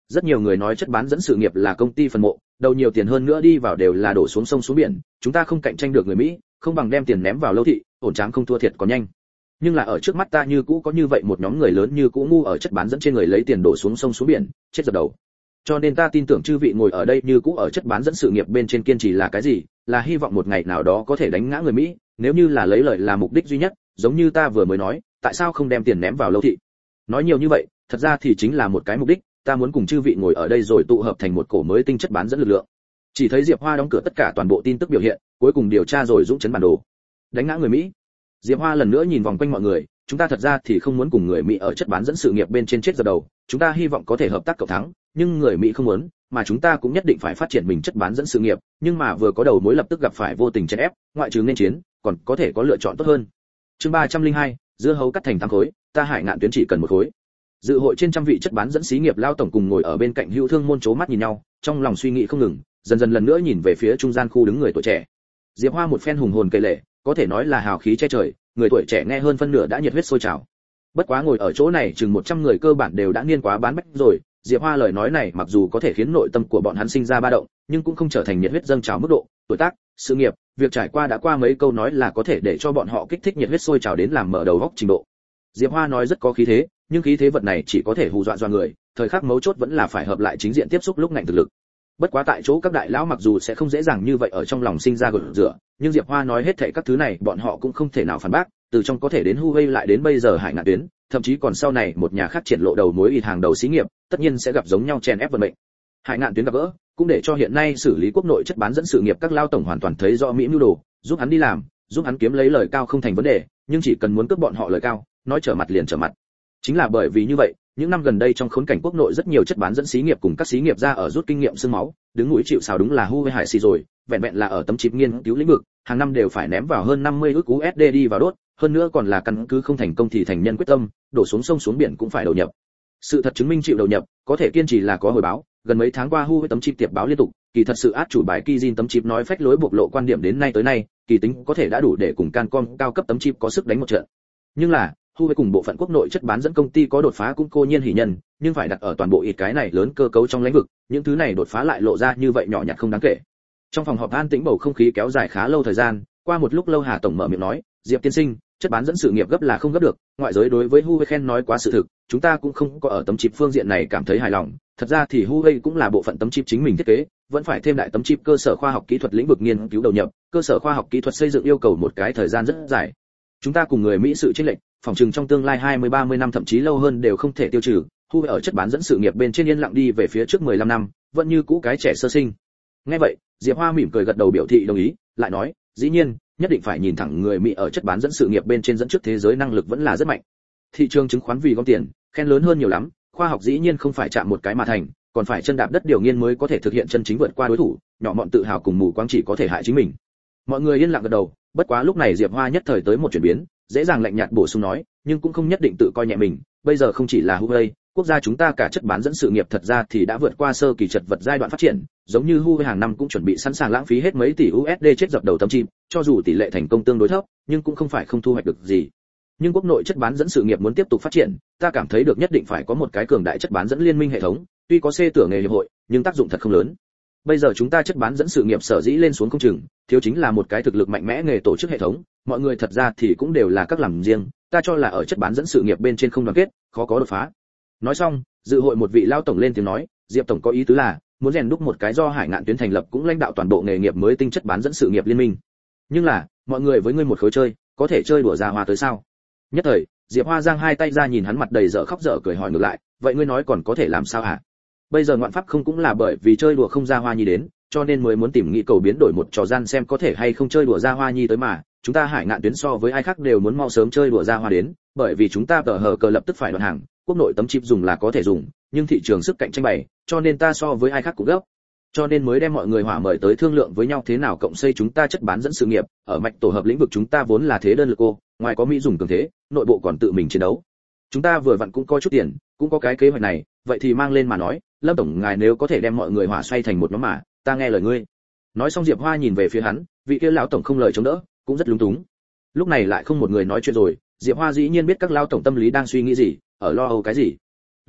Rất nhiều người nói chất bán dẫn sự nghiệp là công ty phần mộ, đầu nhiều tiền hơn nữa đi vào đều là đổ xuống sông xuống biển, chúng ta không cạnh tranh được người Mỹ, không bằng đem tiền ném vào lâu thị, ổn tráng không thua thiệt còn nhanh. Nhưng là ở trước mắt ta như cũ có như vậy một nhóm người lớn như cũ ngu ở chất bán dẫn trên người lấy tiền đổ xuống sông xuống biển, chết dập đầu. Cho nên ta tin tưởng chư vị ngồi ở đây như cũ ở chất bán dẫn sự nghiệp bên trên kiên trì là cái gì, là hy vọng một ngày nào đó có thể đánh ngã người Mỹ, nếu như là lấy lợi là mục đích duy nhất, giống như ta vừa mới nói, tại sao không đem tiền ném vào lâu thị? Nói nhiều như vậy, thật ra thì chính là một cái mục đích, ta muốn cùng chư vị ngồi ở đây rồi tụ hợp thành một cổ mới tinh chất bán dẫn lực lượng. Chỉ thấy Diệp Hoa đóng cửa tất cả toàn bộ tin tức biểu hiện, cuối cùng điều tra rồi dũng chấn bản đồ. Đánh ngã người Mỹ. Diệp Hoa lần nữa nhìn vòng quanh mọi người, chúng ta thật ra thì không muốn cùng người Mỹ ở chất bán dẫn sự nghiệp bên trên chết dập đầu, chúng ta hy vọng có thể hợp tác cộng thắng, nhưng người Mỹ không muốn, mà chúng ta cũng nhất định phải phát triển mình chất bán dẫn sự nghiệp, nhưng mà vừa có đầu mối lập tức gặp phải vô tình chèn ép, ngoại trừ nên chiến, còn có thể có lựa chọn tốt hơn. Chương 302, dưa hấu cắt thành 8 khối, ta Hải Ngạn Tuyến chỉ cần một khối. Dự hội trên trăm vị chất bán dẫn xí nghiệp lao tổng cùng ngồi ở bên cạnh hữu thương môn chố mắt nhìn nhau, trong lòng suy nghĩ không ngừng, dần dần lần nữa nhìn về phía trung gian khu đứng người tuổi trẻ. Diệp Hoa một phen hùng hồn kể lể, có thể nói là hào khí che trời, người tuổi trẻ nghe hơn phân nửa đã nhiệt huyết sôi trào. Bất quá ngồi ở chỗ này chừng 100 người cơ bản đều đã niên quá bán bách rồi, Diệp Hoa lời nói này mặc dù có thể khiến nội tâm của bọn hắn sinh ra ba động, nhưng cũng không trở thành nhiệt huyết dâng trào mức độ, tuổi tác, sự nghiệp, việc trải qua đã qua mấy câu nói là có thể để cho bọn họ kích thích nhiệt huyết sôi trào đến làm mở đầu góc trình độ. Diệp Hoa nói rất có khí thế, nhưng khí thế vật này chỉ có thể hù dọa người, thời khắc mấu chốt vẫn là phải hợp lại chính diện tiếp xúc lúc ngạnh thực lực. Bất quá tại chỗ các đại lão mặc dù sẽ không dễ dàng như vậy ở trong lòng sinh ra gợn rửa, nhưng Diệp Hoa nói hết thảy các thứ này bọn họ cũng không thể nào phản bác, từ trong có thể đến Huawei lại đến bây giờ Hải Ngạn Tuyến, thậm chí còn sau này một nhà khác triển lộ đầu mối ít hàng đầu xí nghiệp, tất nhiên sẽ gặp giống nhau chèn ép vận mệnh. Hải Ngạn Tuyến gặp gỡ, cũng để cho hiện nay xử lý quốc nội chất bán dẫn sự nghiệp các lao tổng hoàn toàn thấy rõ mỹ mưu đồ, giúp hắn đi làm, giúp hắn kiếm lấy lời cao không thành vấn đề, nhưng chỉ cần muốn cướp bọn họ lời cao, nói trở mặt liền trở mặt. Chính là bởi vì như vậy, những năm gần đây trong khốn cảnh quốc nội rất nhiều chất bán dẫn xí nghiệp cùng các xí nghiệp ra ở rút kinh nghiệm xương máu, đứng mũi chịu sào đúng là Huawei Hải xì rồi, vẹn vẹn là ở tấm chip nghiên cứu lĩnh vực, hàng năm đều phải ném vào hơn 50 ức USD đi vào đốt, hơn nữa còn là căn cứ không thành công thì thành nhân quyết tâm, đổ xuống sông xuống biển cũng phải đầu nhập. Sự thật chứng minh chịu đầu nhập, có thể kiên trì là có hồi báo, gần mấy tháng qua Huawei tấm chip tiệp báo liên tục, kỳ thật sự át chủ bài Kijin tấm chip nói phách lối bộc lộ quan điểm đến nay tới nay, kỳ tính có thể đã đủ để cùng Cancom cao cấp tấm chip có sức đánh một trận. Nhưng là, Huawei cùng bộ phận quốc nội chất bán dẫn công ty có đột phá cũng cô nhiên hỉ nhân, nhưng phải đặt ở toàn bộ ít cái này lớn cơ cấu trong lĩnh vực, những thứ này đột phá lại lộ ra như vậy nhỏ nhặt không đáng kể. Trong phòng họp an tĩnh bầu không khí kéo dài khá lâu thời gian, qua một lúc lâu Hà tổng mở miệng nói, Diệp tiên sinh, chất bán dẫn sự nghiệp gấp là không gấp được, ngoại giới đối với Huawei khen nói quá sự thực, chúng ta cũng không có ở tấm chip phương diện này cảm thấy hài lòng, thật ra thì Huawei cũng là bộ phận tấm chip chính mình thiết kế, vẫn phải thêm đại tấm chip cơ sở khoa học kỹ thuật lĩnh vực nghiên cứu đầu nhập, cơ sở khoa học kỹ thuật xây dựng yêu cầu một cái thời gian rất dài. Chúng ta cùng người Mỹ sự chênh lệch, phòng trừng trong tương lai 20-30 năm thậm chí lâu hơn đều không thể tiêu trừ, Huawei ở chất bán dẫn sự nghiệp bên trên yên lặng đi về phía trước 15 năm, vẫn như cũ cái trẻ sơ sinh. Nghe vậy, Diệp Hoa mỉm cười gật đầu biểu thị đồng ý, lại nói, dĩ nhiên, nhất định phải nhìn thẳng người Mỹ ở chất bán dẫn sự nghiệp bên trên dẫn trước thế giới năng lực vẫn là rất mạnh. Thị trường chứng khoán vì gom tiền, khen lớn hơn nhiều lắm, khoa học dĩ nhiên không phải chạm một cái mà thành, còn phải chân đạp đất điều nghiên mới có thể thực hiện chân chính vượt qua đối thủ, nhỏ mọn tự hào cùng mù quáng chỉ có thể hại chính mình. Mọi người yên lặng gật đầu, bất quá lúc này Diệp Hoa nhất thời tới một chuyển biến, dễ dàng lạnh nhạt bổ sung nói, nhưng cũng không nhất định tự coi nhẹ mình, bây giờ không chỉ là Huawei, quốc gia chúng ta cả chất bán dẫn sự nghiệp thật ra thì đã vượt qua sơ kỳ chật vật giai đoạn phát triển, giống như Huawei hàng năm cũng chuẩn bị sẵn sàng lãng phí hết mấy tỷ USD chết dập đầu tấm chip, cho dù tỷ lệ thành công tương đối thấp, nhưng cũng không phải không thu hoạch được gì. Nhưng quốc nội chất bán dẫn sự nghiệp muốn tiếp tục phát triển, ta cảm thấy được nhất định phải có một cái cường đại chất bán dẫn liên minh hệ thống, tuy có C tưởng nghề hiệp hội, nhưng tác dụng thật không lớn. Bây giờ chúng ta chất bán dẫn sự nghiệp sở dĩ lên xuống không chừng, thiếu chính là một cái thực lực mạnh mẽ nghề tổ chức hệ thống, mọi người thật ra thì cũng đều là các làm riêng, ta cho là ở chất bán dẫn sự nghiệp bên trên không đoàn kết, khó có đột phá. Nói xong, dự hội một vị lao tổng lên tiếng nói, Diệp tổng có ý tứ là muốn rèn đúc một cái do Hải Ngạn Tuyến thành lập cũng lãnh đạo toàn bộ nghề nghiệp mới tinh chất bán dẫn sự nghiệp liên minh. Nhưng là, mọi người với ngươi một khối chơi, có thể chơi đùa ra hoa tới sao? Nhất thời, Diệp Hoa giang hai tay ra nhìn hắn mặt đầy dở khóc dở cười hỏi ngược lại, vậy ngươi nói còn có thể làm sao hả? Bây giờ ngoạn pháp không cũng là bởi vì chơi đùa không ra hoa nhi đến, cho nên mới muốn tìm nghĩ cầu biến đổi một trò gian xem có thể hay không chơi đùa ra hoa nhi tới mà, chúng ta Hải Ngạn Tuyến so với ai khác đều muốn mau sớm chơi đùa ra hoa đến, bởi vì chúng ta tờ hờ cờ lập tức phải đoạn hàng, quốc nội tấm chip dùng là có thể dùng, nhưng thị trường sức cạnh tranh bày, cho nên ta so với ai khác cũng gấp. Cho nên mới đem mọi người hỏa mời tới thương lượng với nhau thế nào cộng xây chúng ta chất bán dẫn sự nghiệp, ở mạch tổ hợp lĩnh vực chúng ta vốn là thế đơn lực cô, ngoài có Mỹ dùng cường thế, nội bộ còn tự mình chiến đấu. Chúng ta vừa vặn cũng có chút tiền, cũng có cái kế hoạch này, vậy thì mang lên mà nói, Lâm tổng ngài nếu có thể đem mọi người hỏa xoay thành một nhóm mà, ta nghe lời ngươi. Nói xong Diệp Hoa nhìn về phía hắn, vị kia lão tổng không lời chống đỡ, cũng rất lúng túng. Lúc này lại không một người nói chuyện rồi, Diệp Hoa dĩ nhiên biết các lão tổng tâm lý đang suy nghĩ gì, ở lo âu cái gì.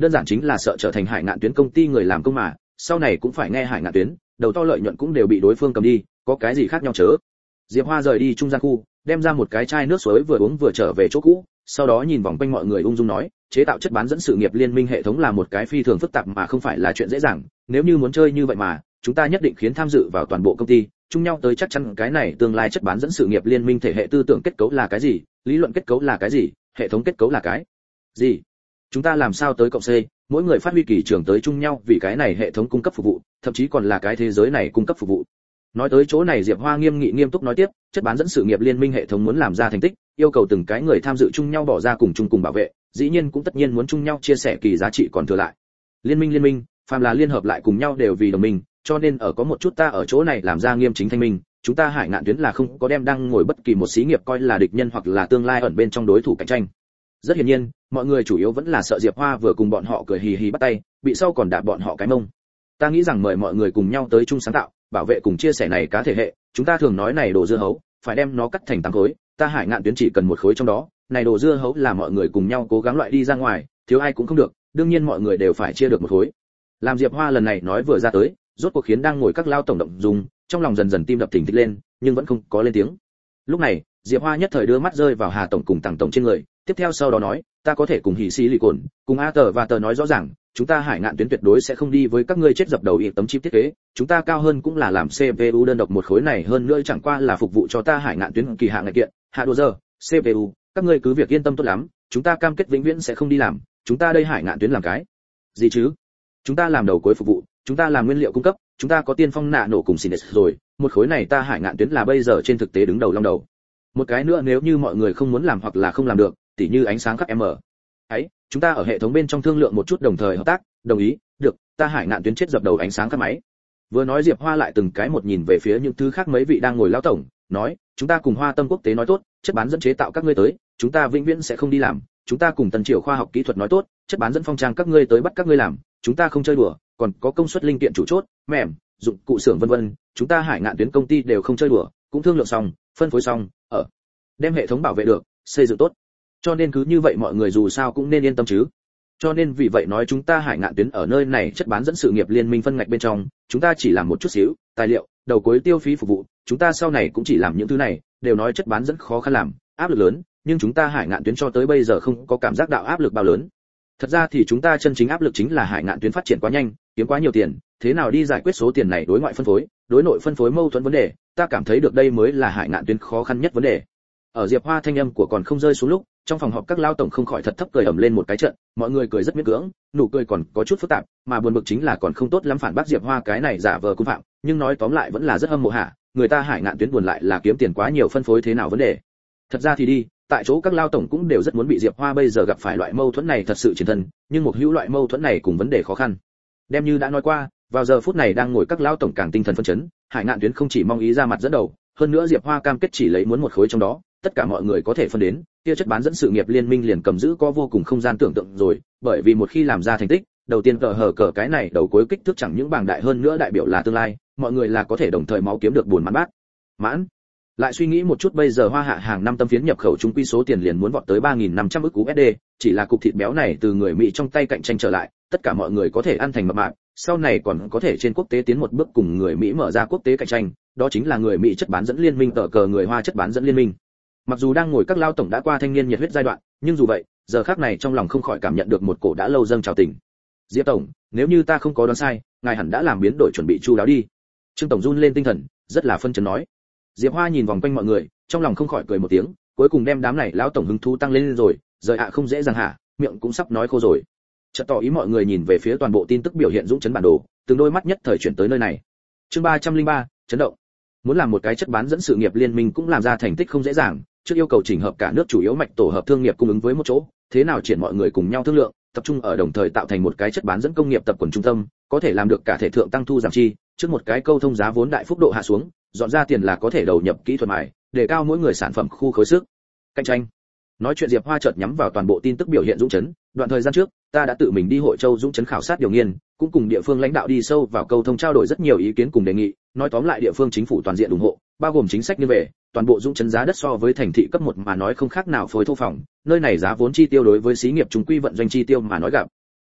đơn giản chính là sợ trở thành Hải Ngạn Tuyến công ty người làm công mà, sau này cũng phải nghe Hải Ngạn Tuyến, đầu to lợi nhuận cũng đều bị đối phương cầm đi, có cái gì khác nhau chớ. Diệp Hoa rời đi trung gian khu, đem ra một cái chai nước suối vừa uống vừa trở về chỗ cũ, sau đó nhìn vòng quanh mọi người ung dung nói, chế tạo chất bán dẫn sự nghiệp liên minh hệ thống là một cái phi thường phức tạp mà không phải là chuyện dễ dàng, nếu như muốn chơi như vậy mà, chúng ta nhất định khiến tham dự vào toàn bộ công ty, chung nhau tới chắc chắn cái này tương lai chất bán dẫn sự nghiệp liên minh thể hệ tư tưởng kết cấu là cái gì, lý luận kết cấu là cái gì, hệ thống kết cấu là cái gì. Chúng ta làm sao tới cộng C, mỗi người phát huy kỳ trường tới chung nhau vì cái này hệ thống cung cấp phục vụ, thậm chí còn là cái thế giới này cung cấp phục vụ. Nói tới chỗ này Diệp Hoa nghiêm túc nói tiếp, chất bán dẫn sự nghiệp liên minh hệ thống muốn làm ra thành tích, yêu cầu từng cái người tham dự chung nhau bỏ ra cùng chung cùng bảo vệ, dĩ nhiên cũng tất nhiên muốn chung nhau chia sẻ kỳ giá trị còn thừa lại. Liên minh, phàm là liên hợp lại cùng nhau đều vì đồng minh, cho nên ở có một chút ta ở chỗ này làm ra nghiêm chính thanh minh, chúng ta Hải Ngạn Tuyến là không có đem đang ngồi bất kỳ một xí nghiệp coi là địch nhân hoặc là tương lai ẩn bên trong đối thủ cạnh tranh. Rất hiển nhiên, mọi người chủ yếu vẫn là sợ Diệp Hoa vừa cùng bọn họ cười hì hì bắt tay, bị sau còn đạp bọn họ cái mông. Ta nghĩ rằng mời mọi người cùng nhau tới chung sáng tạo, bảo vệ cùng chia sẻ này cá thể hệ, chúng ta thường nói này đồ dưa hấu, phải đem nó cắt thành 8 khối, ta Hải Ngạn Tuyến chỉ cần một khối trong đó, này đồ dưa hấu là mọi người cùng nhau cố gắng loại đi ra ngoài, thiếu ai cũng không được, đương nhiên mọi người đều phải chia được một khối. Làm Diệp Hoa lần này nói vừa ra tới, rốt cuộc khiến đang ngồi các lao tổng động dùng, trong lòng dần dần tim đập thình thịch lên, nhưng vẫn không có lên tiếng. Lúc này, Diệp Hoa nhất thời đưa mắt rơi vào Hà tổng cùng Tằng tổng trên người, tiếp theo sau đó nói, ta có thể cùng Hỉ Xi Lì Cồn, cùng A Tờ và Tờ nói rõ ràng, chúng ta Hải Ngạn Tuyến tuyệt đối sẽ không đi với các ngươi chết dập đầu ý tấm chip thiết kế, chúng ta cao hơn cũng là làm CPU đơn độc một khối này, hơn nữa chẳng qua là phục vụ cho ta Hải Ngạn Tuyến kỳ hạn ngày kiện, hạ đồ giờ, CPU, các ngươi cứ việc yên tâm tốt lắm, chúng ta cam kết vĩnh viễn sẽ không đi làm, chúng ta đây Hải Ngạn Tuyến làm cái gì chứ? Chúng ta làm đầu cuối phục vụ, chúng ta làm nguyên liệu cung cấp, chúng ta có tiên phong nạ nổ cùng Sinex rồi, một khối này ta Hải Ngạn Tuyến là bây giờ trên thực tế đứng đầu long đầu. Một cái nữa nếu như mọi người không muốn làm hoặc là không làm được, tỉ như ánh sáng khắp M. Ấy, chúng ta ở hệ thống bên trong thương lượng một chút đồng thời hợp tác, đồng ý, được, ta Hải Ngạn Tuyến chết dập đầu ánh sáng các máy. Vừa nói Diệp Hoa lại từng cái một nhìn về phía những thứ khác mấy vị đang ngồi lão tổng, nói, chúng ta cùng Hoa Tâm Quốc tế nói tốt, chất bán dẫn chế tạo các ngươi tới, chúng ta vĩnh viễn sẽ không đi làm, chúng ta cùng Tân Triều khoa học kỹ thuật nói tốt, chất bán dẫn phong trang các ngươi tới bắt các ngươi làm, chúng ta không chơi đùa, còn có công suất linh kiện chủ chốt, mềm, dụng cụ xưởng vân vân, chúng ta Hải Ngạn Tuyến công ty đều không chơi đùa, cũng thương lượng xong, phân phối xong, ở đem hệ thống bảo vệ được, xây dựng tốt. Cho nên cứ như vậy mọi người dù sao cũng nên yên tâm chứ. Cho nên vì vậy nói chúng ta Hải Ngạn Tuyến ở nơi này chất bán dẫn sự nghiệp liên minh phân ngạch bên trong, chúng ta chỉ làm một chút xíu, tài liệu, đầu cuối tiêu phí phục vụ, chúng ta sau này cũng chỉ làm những thứ này, đều nói chất bán dẫn khó khăn làm, áp lực lớn, nhưng chúng ta Hải Ngạn Tuyến cho tới bây giờ không có cảm giác đạo áp lực bao lớn. Thật ra thì chúng ta chân chính áp lực chính là Hải Ngạn Tuyến phát triển quá nhanh, kiếm quá nhiều tiền, thế nào đi giải quyết số tiền này đối ngoại phân phối, đối nội phân phối mâu thuẫn vấn đề, ta cảm thấy được đây mới là Hải Ngạn Tuyến khó khăn nhất vấn đề. Ở Diệp Hoa thanh âm của còn không rơi xuống lúc, trong phòng họp các lao tổng không khỏi thật thấp cười ầm lên một cái trận, mọi người cười rất miễn cưỡng, nụ cười còn có chút phức tạp, mà buồn bực chính là còn không tốt lắm phản bác Diệp Hoa cái này giả vờ cung phạm, nhưng nói tóm lại vẫn là rất hâm mộ hạ, người ta Hải Ngạn Tuyến buồn lại là kiếm tiền quá nhiều phân phối thế nào vấn đề. Thật ra thì đi, tại chỗ các lao tổng cũng đều rất muốn bị Diệp Hoa bây giờ gặp phải loại mâu thuẫn này thật sự chiến thân, nhưng một hữu loại mâu thuẫn này cùng vấn đề khó khăn. Đem như đã nói qua, vào giờ phút này đang ngồi các lao tổng càng tinh thần phấn chấn, Hải Ngạn Tuyến không chỉ mong ý ra mặt dẫn đầu, hơn nữa Diệp Hoa cam kết chỉ lấy muốn một khối trong đó, tất cả mọi người có thể phân đến, kia chất bán dẫn sự nghiệp liên minh liền cầm giữ có vô cùng không gian tưởng tượng rồi, bởi vì một khi làm ra thành tích, đầu tiên cờ cái này đầu cuối kích thước chẳng những bảng đại hơn nữa đại biểu là tương lai, mọi người là có thể đồng thời máu kiếm được buồn mãn bát. Mãn. Lại suy nghĩ một chút bây giờ Hoa Hạ hàng năm tâm phiến nhập khẩu trung quy số tiền liền muốn vọt tới 3.500 ức USD, chỉ là cục thịt béo này từ người Mỹ trong tay cạnh tranh trở lại, tất cả mọi người có thể ăn thành mập mạp, sau này còn có thể trên quốc tế tiến một bước cùng người Mỹ mở ra quốc tế cạnh tranh, đó chính là người Mỹ chất bán dẫn liên minh cờ người Hoa chất bán dẫn liên minh. Mặc dù đang ngồi các lao tổng đã qua thanh niên nhiệt huyết giai đoạn, nhưng dù vậy, giờ khắc này trong lòng không khỏi cảm nhận được một cổ đã lâu dâng trào tình. Diệp tổng, nếu như ta không có đoán sai, ngài hẳn đã làm biến đổi chuẩn bị chu đáo đi. Trương tổng run lên tinh thần, rất là phân chấn nói. Diệp Hoa nhìn vòng quanh mọi người, trong lòng không khỏi cười một tiếng, cuối cùng đem đám này lão tổng hứng thú tăng lên rồi, rời ạ không dễ dàng hả, miệng cũng sắp nói khô rồi. Chợt tỏ ý mọi người nhìn về phía toàn bộ tin tức biểu hiện dũng chấn bản đồ, từng đôi mắt nhất thời chuyển tới nơi này. Chương 303, chấn động. Muốn làm một cái chất bán dẫn sự nghiệp liên minh cũng làm ra thành tích không dễ dàng, trước yêu cầu chỉnh hợp cả nước chủ yếu mạch tổ hợp thương nghiệp cung ứng với một chỗ, thế nào triển mọi người cùng nhau thương lượng, tập trung ở đồng thời tạo thành một cái chất bán dẫn công nghiệp tập quần trung tâm, có thể làm được cả thể thượng tăng thu giảm chi, trước một cái câu thông giá vốn đại phúc độ hạ xuống, dọn ra tiền là có thể đầu nhập kỹ thuật mài, đề cao mỗi người sản phẩm khu khối sức cạnh tranh. Nói chuyện Diệp Hoa chợt nhắm vào toàn bộ tin tức biểu hiện dũng chấn, đoạn thời gian trước, ta đã tự mình đi Hội Châu dũng chấn khảo sát điều nghiên, cũng cùng địa phương lãnh đạo đi sâu vào câu thông trao đổi rất nhiều ý kiến cùng đề nghị, nói tóm lại địa phương chính phủ toàn diện ủng hộ, bao gồm chính sách như về, toàn bộ dũng chấn giá đất so với thành thị cấp 1 mà nói không khác nào phối thô phòng, nơi này giá vốn chi tiêu đối với xí nghiệp chúng quy vận doanh chi tiêu mà nói gặp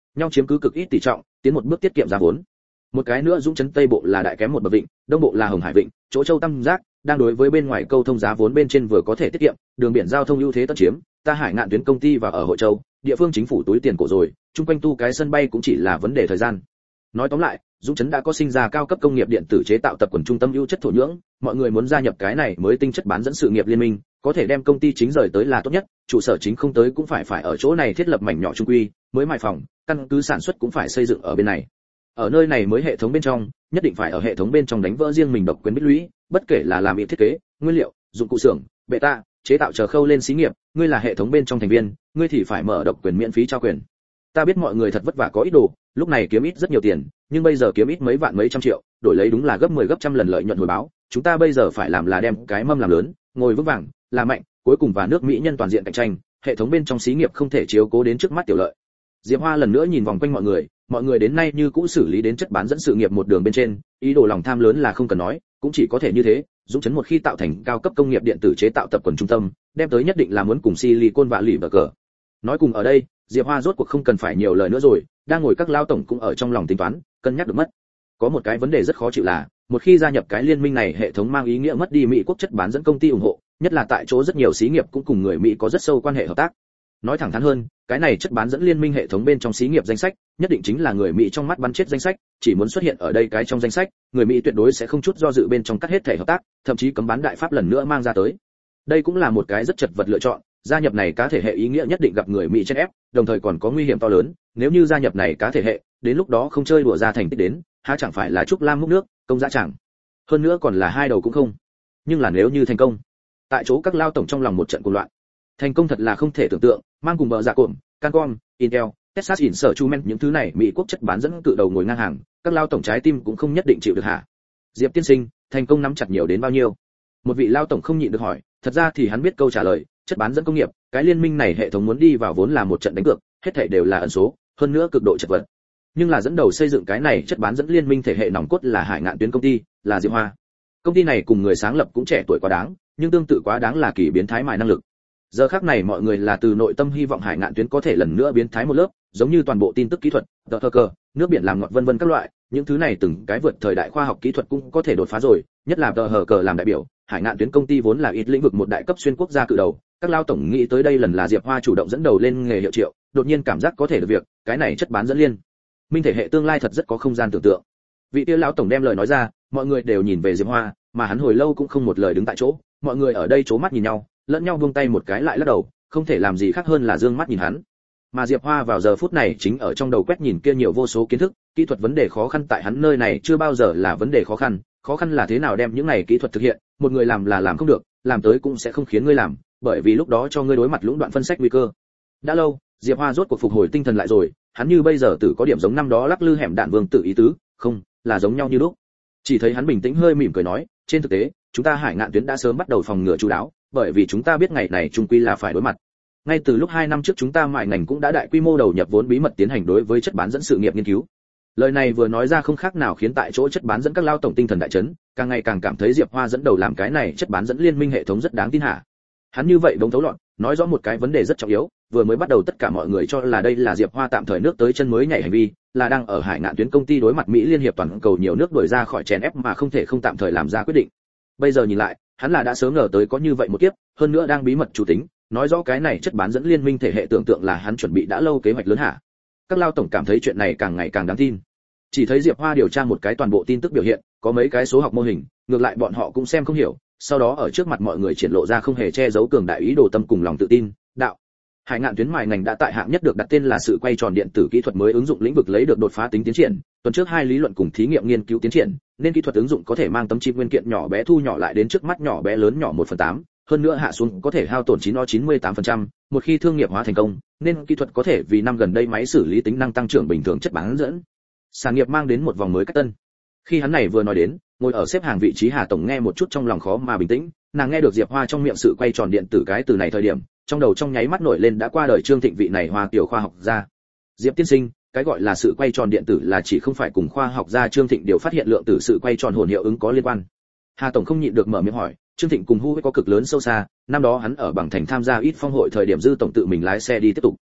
nhau chiếm cứ cực ít tỷ trọng, tiến một bước tiết kiệm giá vốn. Một cái nữa Dũng Chấn Tây bộ là đại kém một bậc vịnh, Đông bộ là Hồng Hải vịnh, chỗ Châu Tam Giác, đang đối với bên ngoài câu thông giá vốn bên trên vừa có thể tiết kiệm, đường biển giao thông ưu thế tất chiếm, ta Hải Ngạn tuyến công ty và ở Hội Châu, địa phương chính phủ túi tiền cổ rồi, chung quanh tu cái sân bay cũng chỉ là vấn đề thời gian. Nói tóm lại, Dũng Chấn đã có sinh ra cao cấp công nghiệp điện tử chế tạo tập quần trung tâm ưu chất thổ nhưỡng, mọi người muốn gia nhập cái này mới tinh chất bán dẫn sự nghiệp liên minh, có thể đem công ty chính rời tới là tốt nhất, trụ sở chính không tới cũng phải ở chỗ này thiết lập mảnh nhỏ trung quy, mới mài phòng, căn cứ sản xuất cũng phải xây dựng ở bên này. Ở nơi này mới hệ thống bên trong, nhất định phải ở hệ thống bên trong đánh vỡ riêng mình độc quyền bích lũy, bất kể là làm thiết kế, nguyên liệu, dụng cụ xưởng, bệ tạ, chế tạo chờ khâu lên xí nghiệp, ngươi là hệ thống bên trong thành viên, ngươi thì phải mở độc quyền miễn phí trao quyền. Ta biết mọi người thật vất vả có ít đồ, lúc này kiếm ít rất nhiều tiền, nhưng bây giờ kiếm ít mấy vạn mấy trăm triệu, đổi lấy đúng là gấp 10 gấp trăm lần lợi nhuận hồi báo, chúng ta bây giờ phải làm là đem cái mâm làm lớn, ngồi vững vàng, làm mạnh, cuối cùng và nước Mỹ nhân toàn diện cạnh tranh, hệ thống bên trong xí nghiệp không thể chiếu cố đến trước mắt tiểu lợi. Diệp Hoa lần nữa nhìn vòng quanh mọi người đến nay như cũ xử lý đến chất bán dẫn sự nghiệp một đường bên trên, ý đồ lòng tham lớn là không cần nói, cũng chỉ có thể như thế. Dũng Chấn một khi tạo thành cao cấp công nghiệp điện tử chế tạo tập quần trung tâm, đem tới nhất định là muốn cùng Silicon Valley và cờ. Nói cùng ở đây, Diệp Hoa rốt cuộc không cần phải nhiều lời nữa rồi, đang ngồi các lao tổng cũng ở trong lòng tính toán, cân nhắc được mất. Có một cái vấn đề rất khó chịu là, một khi gia nhập cái liên minh này, hệ thống mang ý nghĩa mất đi Mỹ quốc chất bán dẫn công ty ủng hộ, nhất là tại chỗ rất nhiều xí nghiệp cũng cùng người Mỹ có rất sâu quan hệ hợp tác. Nói thẳng thắn hơn, cái này chất bán dẫn liên minh hệ thống bên trong xí nghiệp danh sách, nhất định chính là người Mỹ trong mắt bắn chết danh sách, chỉ muốn xuất hiện ở đây cái trong danh sách, người Mỹ tuyệt đối sẽ không chút do dự bên trong cắt hết thể hợp tác, thậm chí cấm bán đại pháp lần nữa mang ra tới. Đây cũng là một cái rất chật vật lựa chọn, gia nhập này cá thể hệ ý nghĩa nhất định gặp người Mỹ chen ép, đồng thời còn có nguy hiểm to lớn, nếu như gia nhập này cá thể hệ, đến lúc đó không chơi đùa ra thành tích đến, há chẳng phải là trúc lam múc nước, công dã chẳng. Hơn nữa còn là hai đầu cũng không. Nhưng là nếu như thành công, tại chỗ các lao tổng trong lòng một trận cuồng loạn. Thành công thật là không thể tưởng tượng, mang cùng bờ dạ cộm, Cancom, Intel, Texas Instruments những thứ này Mỹ quốc chất bán dẫn cự đầu ngồi ngang hàng, các lao tổng trái tim cũng không nhất định chịu được hả? Diệp tiên sinh, thành công nắm chặt nhiều đến bao nhiêu? Một vị lao tổng không nhịn được hỏi, thật ra thì hắn biết câu trả lời, chất bán dẫn công nghiệp, cái liên minh này hệ thống muốn đi vào vốn là một trận đánh cược, hết thảy đều là ẩn số, hơn nữa cực độ chật vật. Nhưng là dẫn đầu xây dựng cái này chất bán dẫn liên minh thể hệ nòng cốt là Hải Ngạn tuyến công ty, là Diệp Hoa. Công ty này cùng người sáng lập cũng trẻ tuổi quá đáng, nhưng tương tự quá đáng là kỳ biến thái mài năng lực. Giờ khắc này mọi người là từ nội tâm hy vọng Hải Ngạn tuyến có thể lần nữa biến thái một lớp, giống như toàn bộ tin tức kỹ thuật, cờ, nước biển làm ngọt vân vân các loại, những thứ này từng cái vượt thời đại khoa học kỹ thuật cũng có thể đột phá rồi, nhất là cờ làm đại biểu, Hải Ngạn tuyến công ty vốn là ít lĩnh vực một đại cấp xuyên quốc gia cự đầu, các lao tổng nghĩ tới đây lần là Diệp Hoa chủ động dẫn đầu lên nghề hiệu triệu, đột nhiên cảm giác có thể được việc, cái này chất bán dẫn liên minh thể hệ tương lai thật rất có không gian tưởng tượng. Vị kia lão tổng đem lời nói ra, mọi người đều nhìn về Diệp Hoa, mà hắn hồi lâu cũng không một lời đứng tại chỗ, mọi người ở đây chố mắt nhìn nhau, lẫn nhau buông tay một cái lại lắc đầu, không thể làm gì khác hơn là dương mắt nhìn hắn. Mà Diệp Hoa vào giờ phút này chính ở trong đầu quét nhìn kia nhiều vô số kiến thức, kỹ thuật vấn đề khó khăn tại hắn nơi này chưa bao giờ là vấn đề khó khăn là thế nào đem những này kỹ thuật thực hiện, một người làm là làm không được, làm tới cũng sẽ không khiến ngươi làm, bởi vì lúc đó cho ngươi đối mặt lũng đoạn phân sách nguy cơ. Đã lâu, Diệp Hoa rốt cuộc phục hồi tinh thần lại rồi, hắn như bây giờ tử có điểm giống năm đó lắc lư hẻm đạn vương tử ý tứ, không, là giống nhau như lúc. Chỉ thấy hắn bình tĩnh hơi mỉm cười nói, trên thực tế, chúng ta Hải Ngạn tuyến đã sớm bắt đầu phòng ngừa chú đáo, bởi vì chúng ta biết ngày này chung quy là phải đối mặt. Ngay từ lúc 2 năm trước chúng ta mại ngành cũng đã đại quy mô đầu nhập vốn bí mật tiến hành đối với chất bán dẫn sự nghiệp nghiên cứu. Lời này vừa nói ra không khác nào khiến tại chỗ chất bán dẫn các lao tổng tinh thần đại chấn, càng ngày càng cảm thấy Diệp Hoa dẫn đầu làm cái này chất bán dẫn liên minh hệ thống rất đáng tin hả. Hắn như vậy đống thấu loạn, nói rõ một cái vấn đề rất trọng yếu, vừa mới bắt đầu tất cả mọi người cho là đây là Diệp Hoa tạm thời nước tới chân mới nhảy hành vi, là đang ở Hải Ngạn tuyến công ty đối mặt Mỹ liên hiệp toàn cầu nhiều nước đuổi ra khỏi chèn ép mà không thể không tạm thời làm ra quyết định. Bây giờ nhìn lại, hắn là đã sớm ngờ tới có như vậy một kiếp, hơn nữa đang bí mật chủ tính, nói rõ cái này chất bán dẫn liên minh thể hệ tưởng tượng là hắn chuẩn bị đã lâu kế hoạch lớn hả. Các lao tổng cảm thấy chuyện này càng ngày càng đáng tin. Chỉ thấy Diệp Hoa điều tra một cái toàn bộ tin tức biểu hiện, có mấy cái số học mô hình, ngược lại bọn họ cũng xem không hiểu, sau đó ở trước mặt mọi người triển lộ ra không hề che giấu cường đại ý đồ tâm cùng lòng tự tin, đạo. Hải Ngạn tuyến mài ngành đã tại hạng nhất được đặt tên là sự quay tròn điện tử kỹ thuật mới ứng dụng lĩnh vực lấy được đột phá tính tiến triển, tuần trước 2 lý luận cùng thí nghiệm nghiên cứu tiến triển, nên kỹ thuật ứng dụng có thể mang tấm chip nguyên kiện nhỏ bé thu nhỏ lại đến trước mắt nhỏ bé lớn nhỏ 1/8, hơn nữa hạ xuống có thể hao tổn 98%, một khi thương nghiệp hóa thành công, nên kỹ thuật có thể vì năm gần đây máy xử lý tính năng tăng trưởng bình thường chất bán dẫn. Sản nghiệp mang đến một vòng mới cách tân. Khi hắn này vừa nói đến, ngồi ở xếp hàng vị trí Hà tổng nghe một chút trong lòng khó mà bình tĩnh, nàng nghe được Diệp Hoa trong miệng sự quay tròn điện tử cái từ này thời điểm, trong đầu trong nháy mắt nổi lên đã qua đời Trương Thịnh vị này Hoa tiểu khoa học gia. Diệp tiên sinh, cái gọi là sự quay tròn điện tử là chỉ không phải cùng khoa học gia Trương Thịnh điều phát hiện lượng tử sự quay tròn hồn hiệu ứng có liên quan. Hà tổng không nhịn được mở miệng hỏi, Trương Thịnh cùng Huawei có cực lớn sâu xa, năm đó hắn ở Bằng Thành tham gia ít phong hội thời điểm dư tổng tự mình lái xe đi tiếp tục.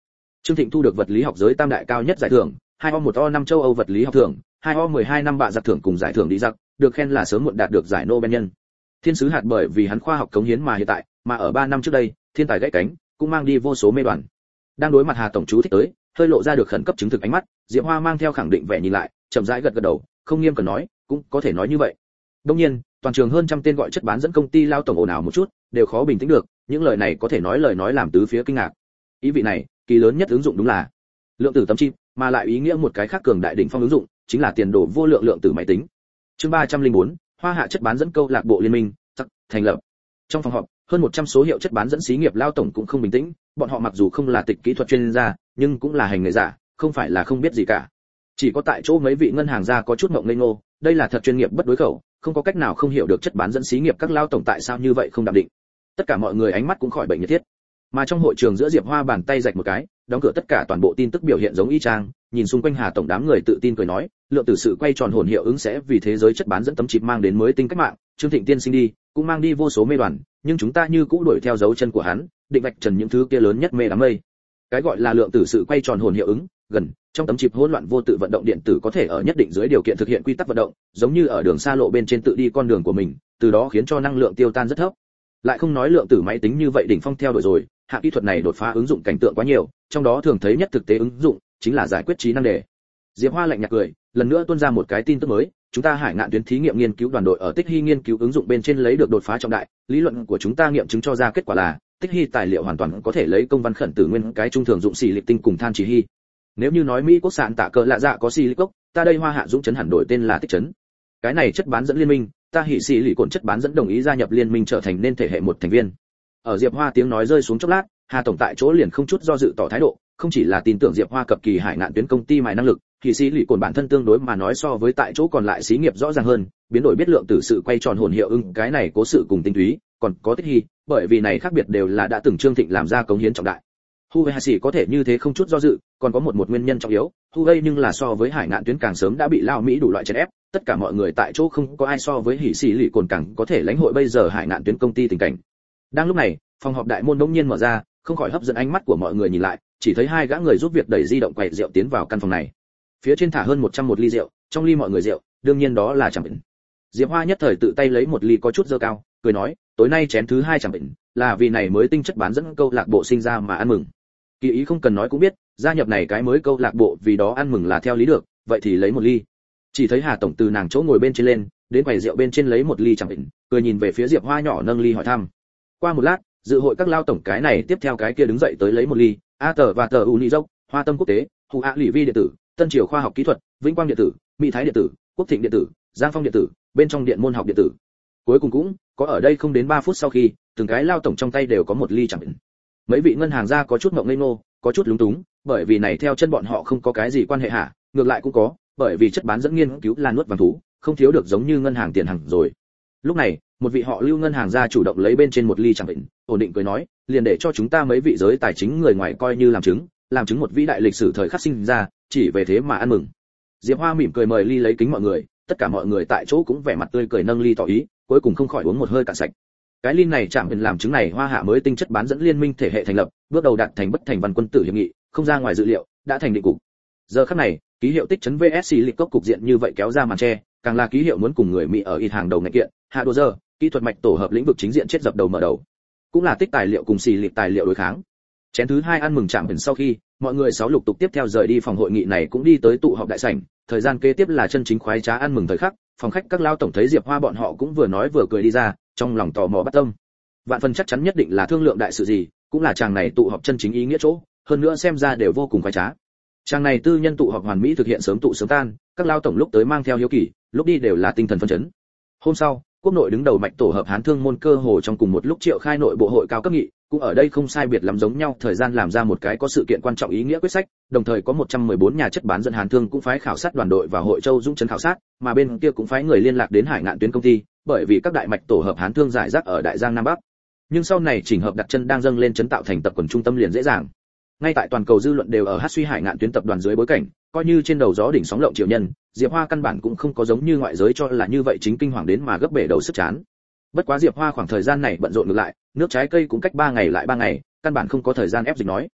Trương Thịnh thu được vật lý học giới tam đại cao nhất giải thưởng, 2O1O5 châu Âu vật lý học thưởng, 2O12 năm bạ giặc thưởng cùng giải thưởng đi giặc, được khen là sớm muộn đạt được giải Nobel nhân. Thiên sứ hạt bởi vì hắn khoa học cống hiến mà hiện tại, mà ở 3 năm trước đây, thiên tài gãy cánh, cũng mang đi vô số mê đoàn. Đang đối mặt Hà tổng chú thích tới, hơi lộ ra được khẩn cấp chứng thực ánh mắt, Diệp Hoa mang theo khẳng định vẻ nhìn lại, chậm rãi gật gật đầu, không nghiêm cần nói, cũng có thể nói như vậy. Đương nhiên, toàn trường hơn trăm tên gọi chất bán dẫn công ty lao tổng ồn ào một chút, đều khó bình tĩnh được, những lời này có thể nói lời nói làm tứ phía kinh ngạc. Ý vị này, kỳ lớn nhất ứng dụng đúng là lượng tử tấm chip, mà lại ý nghĩa một cái khác cường đại đỉnh phong ứng dụng, chính là tiền đồ vô lượng lượng tử máy tính. Chương 304, Hoa Hạ chất bán dẫn câu lạc bộ liên minh, thành lập. Trong phòng họp, hơn 100 số hiệu chất bán dẫn xí nghiệp lao tổng cũng không bình tĩnh, bọn họ mặc dù không là tịch kỹ thuật chuyên gia, nhưng cũng là hành nghề giả, không phải là không biết gì cả. Chỉ có tại chỗ mấy vị ngân hàng gia có chút ngọng nghếch ngô, đây là thật chuyên nghiệp bất đối khẩu, không có cách nào không hiểu được chất bán dẫn xí nghiệp các lao tổng tại sao như vậy không đạm định. Tất cả mọi người ánh mắt cũng khỏi bệnh nhiệt thiết. Mà trong hội trường giữa Diệp Hoa bàn tay rạch một cái, đóng cửa tất cả toàn bộ tin tức biểu hiện giống y chang, nhìn xung quanh Hà tổng đám người tự tin cười nói, lượng tử sự quay tròn hồn hiệu ứng sẽ vì thế giới chất bán dẫn tấm chip mang đến mới tinh cách mạng, Trương Thịnh tiên sinh đi, cũng mang đi vô số mê đoàn, nhưng chúng ta như cũ đuổi theo dấu chân của hắn, định vạch trần những thứ kia lớn nhất mê đám mây. Cái gọi là lượng tử sự quay tròn hồn hiệu ứng, gần, trong tấm chip hỗn loạn vô tự vận động điện tử có thể ở nhất định dưới điều kiện thực hiện quy tắc vận động, giống như ở đường xa lộ bên trên tự đi con đường của mình, từ đó khiến cho năng lượng tiêu tan rất thấp. Lại không nói lượng tử máy tính như vậy đỉnh phong theo đuổi rồi, hạ kỹ thuật này đột phá ứng dụng cảnh tượng quá nhiều, trong đó thường thấy nhất thực tế ứng dụng chính là giải quyết trí năng đề. Diệp Hoa lạnh nhạt cười, lần nữa tuôn ra một cái tin tức mới, chúng ta Hải Ngạn tuyến thí nghiệm nghiên cứu đoàn đội ở Tích Hy nghiên cứu ứng dụng bên trên lấy được đột phá trọng đại, lý luận của chúng ta nghiệm chứng cho ra kết quả là Tích Hy tài liệu hoàn toàn có thể lấy công văn khẩn tử nguyên cái trung thường dụng xì lịch tinh cùng than chỉ hy. Nếu như nói Mỹ quốc sản tạ cỡ lạ dạ có xì lịch cốc, ta đây Hoa Hạ Dũng chấn hẳn đổi tên là Tích chấn. Cái này chất bán dẫn liên minh, ta hỉ xì lì cồn chất bán dẫn đồng ý gia nhập liên minh trở thành nên thể hệ một thành viên. Ở Diệp Hoa tiếng nói rơi xuống chốc lát, Hà tổng tại chỗ liền không chút do dự tỏ thái độ, không chỉ là tin tưởng Diệp Hoa cập kỳ Hải Ngạn tuyến công ty mài năng lực, thì xí lì cồn bản thân tương đối mà nói so với tại chỗ còn lại xí nghiệp rõ ràng hơn, biến đổi biết lượng tử sự quay tròn hồn hiệu ứng cái này cố sự cùng tinh túy, còn có Tích Hy, bởi vì này khác biệt đều là đã từng Trương Thịnh làm ra cống hiến trọng đại. Huawei có thể như thế không chút do dự, còn có một nguyên nhân trọng yếu, Huawei nhưng là so với Hải Ngạn tuyến càng sớm đã bị Lao Mỹ đủ loại chèn ép, tất cả mọi người tại chỗ không có ai so với hỉ xì lì cồn càng có thể lãnh hội bây giờ Hải Ngạn tuyến công ty tình cảnh. Đang lúc này, phòng họp đại môn đột nhiên mở ra, không khỏi hấp dẫn ánh mắt của mọi người nhìn lại, chỉ thấy hai gã người giúp việc đẩy di động quầy rượu tiến vào căn phòng này. Phía trên thả hơn 101 ly rượu, trong ly mọi người rượu, đương nhiên đó là chẳng bệnh. Diệp Hoa nhất thời tự tay lấy một ly có chút dơ cao, cười nói, tối nay chén thứ 2 chẳng bệnh, là vì này mới tinh chất bán dẫn câu lạc bộ sinh ra mà ăn mừng. Kỳ ý không cần nói cũng biết, gia nhập này cái mới câu lạc bộ vì đó ăn mừng là theo lý được, vậy thì lấy một ly. Chỉ thấy Hà tổng từ nàng chỗ ngồi bên trên lên, đến quầy rượu bên trên lấy một ly chẳng bệnh, cười nhìn về phía Diệp Hoa nhỏ nâng ly hỏi thăm. Qua một lát, dự hội các lao tổng cái này tiếp theo cái kia đứng dậy tới lấy một ly, A tờ và tờ Uni dốc, Hoa Tâm quốc tế, Hù A Lỷ Vi điện tử, Tân Triều khoa học kỹ thuật, Vĩnh Quang điện tử, Mỹ Thái điện tử, Quốc Thịnh điện tử, Giang Phong điện tử, bên trong điện môn học điện tử. Cuối cùng cũng có ở đây không đến 3 phút sau khi, từng cái lao tổng trong tay đều có một ly chẳng bệnh. Mấy vị ngân hàng gia có chút ngượng ngây ngô, có chút lúng túng, bởi vì này theo chân bọn họ không có cái gì quan hệ hả, ngược lại cũng có, bởi vì chất bán dẫn nghiên cứu là nuốt vàng thú, không thiếu được giống như ngân hàng tiền hàng rồi. Lúc này, một vị họ Lưu ngân hàng gia chủ động lấy bên trên một ly chẳng bệnh, ổn định cười nói, liền để cho chúng ta mấy vị giới tài chính người ngoài coi như làm chứng một vĩ đại lịch sử thời khắc sinh ra, chỉ về thế mà ăn mừng. Diệp Hoa mỉm cười mời ly lấy kính mọi người, tất cả mọi người tại chỗ cũng vẻ mặt tươi cười nâng ly tỏ ý, cuối cùng không khỏi uống một hơi cạn sạch. Cái ly này chạm bên làm chứng này Hoa Hạ mới tinh chất bán dẫn liên minh thể hệ thành lập, bước đầu đạt thành bất thành văn quân tử hiệp nghị, không ra ngoài dự liệu, đã thành định cục. Giờ khắc này, ký hiệu Tích chấn VS lịch cốc cục diện như vậy kéo ra màn che, càng là ký hiệu muốn cùng người Mỹ ở ít hàng đầu ngành kiện, hạ đồ giờ, kỹ thuật mạch tổ hợp lĩnh vực chính diện chết dập đầu mở đầu. Cũng là Tích tài liệu cùng xì lịch tài liệu đối kháng. Chén thứ 2 ăn mừng chạm bên sau khi, mọi người sáu lục tục tiếp theo rời đi phòng hội nghị này cũng đi tới tụ họp đại sảnh, thời gian kế tiếp là chân chính khoái trá ăn mừng thời khắc, phòng khách các lao tổng thấy Diệp Hoa bọn họ cũng vừa nói vừa cười đi ra, trong lòng tò mò bắt tâm. Vạn phần chắc chắn nhất định là thương lượng đại sự gì, cũng là chàng này tụ họp chân chính ý nghĩa chỗ, hơn nữa xem ra đều vô cùng khoái trá. Chàng này tư nhân tụ họp hoàn mỹ thực hiện sớm tụ sớm tan, các lao tổng lúc tới mang theo hiếu kỳ, lúc đi đều là tinh thần phấn chấn. Hôm sau, quốc nội đứng đầu mạch tổ hợp Hán Thương môn cơ hồ trong cùng một lúc triệu khai nội bộ hội cao cấp nghị, cũng ở đây không sai biệt lắm giống nhau thời gian làm ra một cái có sự kiện quan trọng ý nghĩa quyết sách, đồng thời có 114 nhà chất bán dẫn Hán Thương cũng phái khảo sát đoàn đội và hội Châu Dũng trấn khảo sát, mà bên kia cũng phái người liên lạc đến Hải Ngạn tuyến công ty, bởi vì các đại mạch tổ hợp Hán Thương giải rác ở Đại Giang Nam Bắc. Nhưng sau này chỉnh hợp đặt chân đang dâng lên trấn tạo thành tập quần trung tâm liền dễ dàng. Ngay tại toàn cầu dư luận đều ở hát suy Hải Ngạn tuyến tập đoàn dưới bối cảnh, coi như trên đầu gió đỉnh sóng lộng triệu nhân, Diệp Hoa căn bản cũng không có giống như ngoại giới cho là như vậy chính kinh hoàng đến mà gấp bể đầu sức chán. Bất quá Diệp Hoa khoảng thời gian này bận rộn ngược lại, nước trái cây cũng cách 3 ngày lại 3 ngày, căn bản không có thời gian ép dịch nói.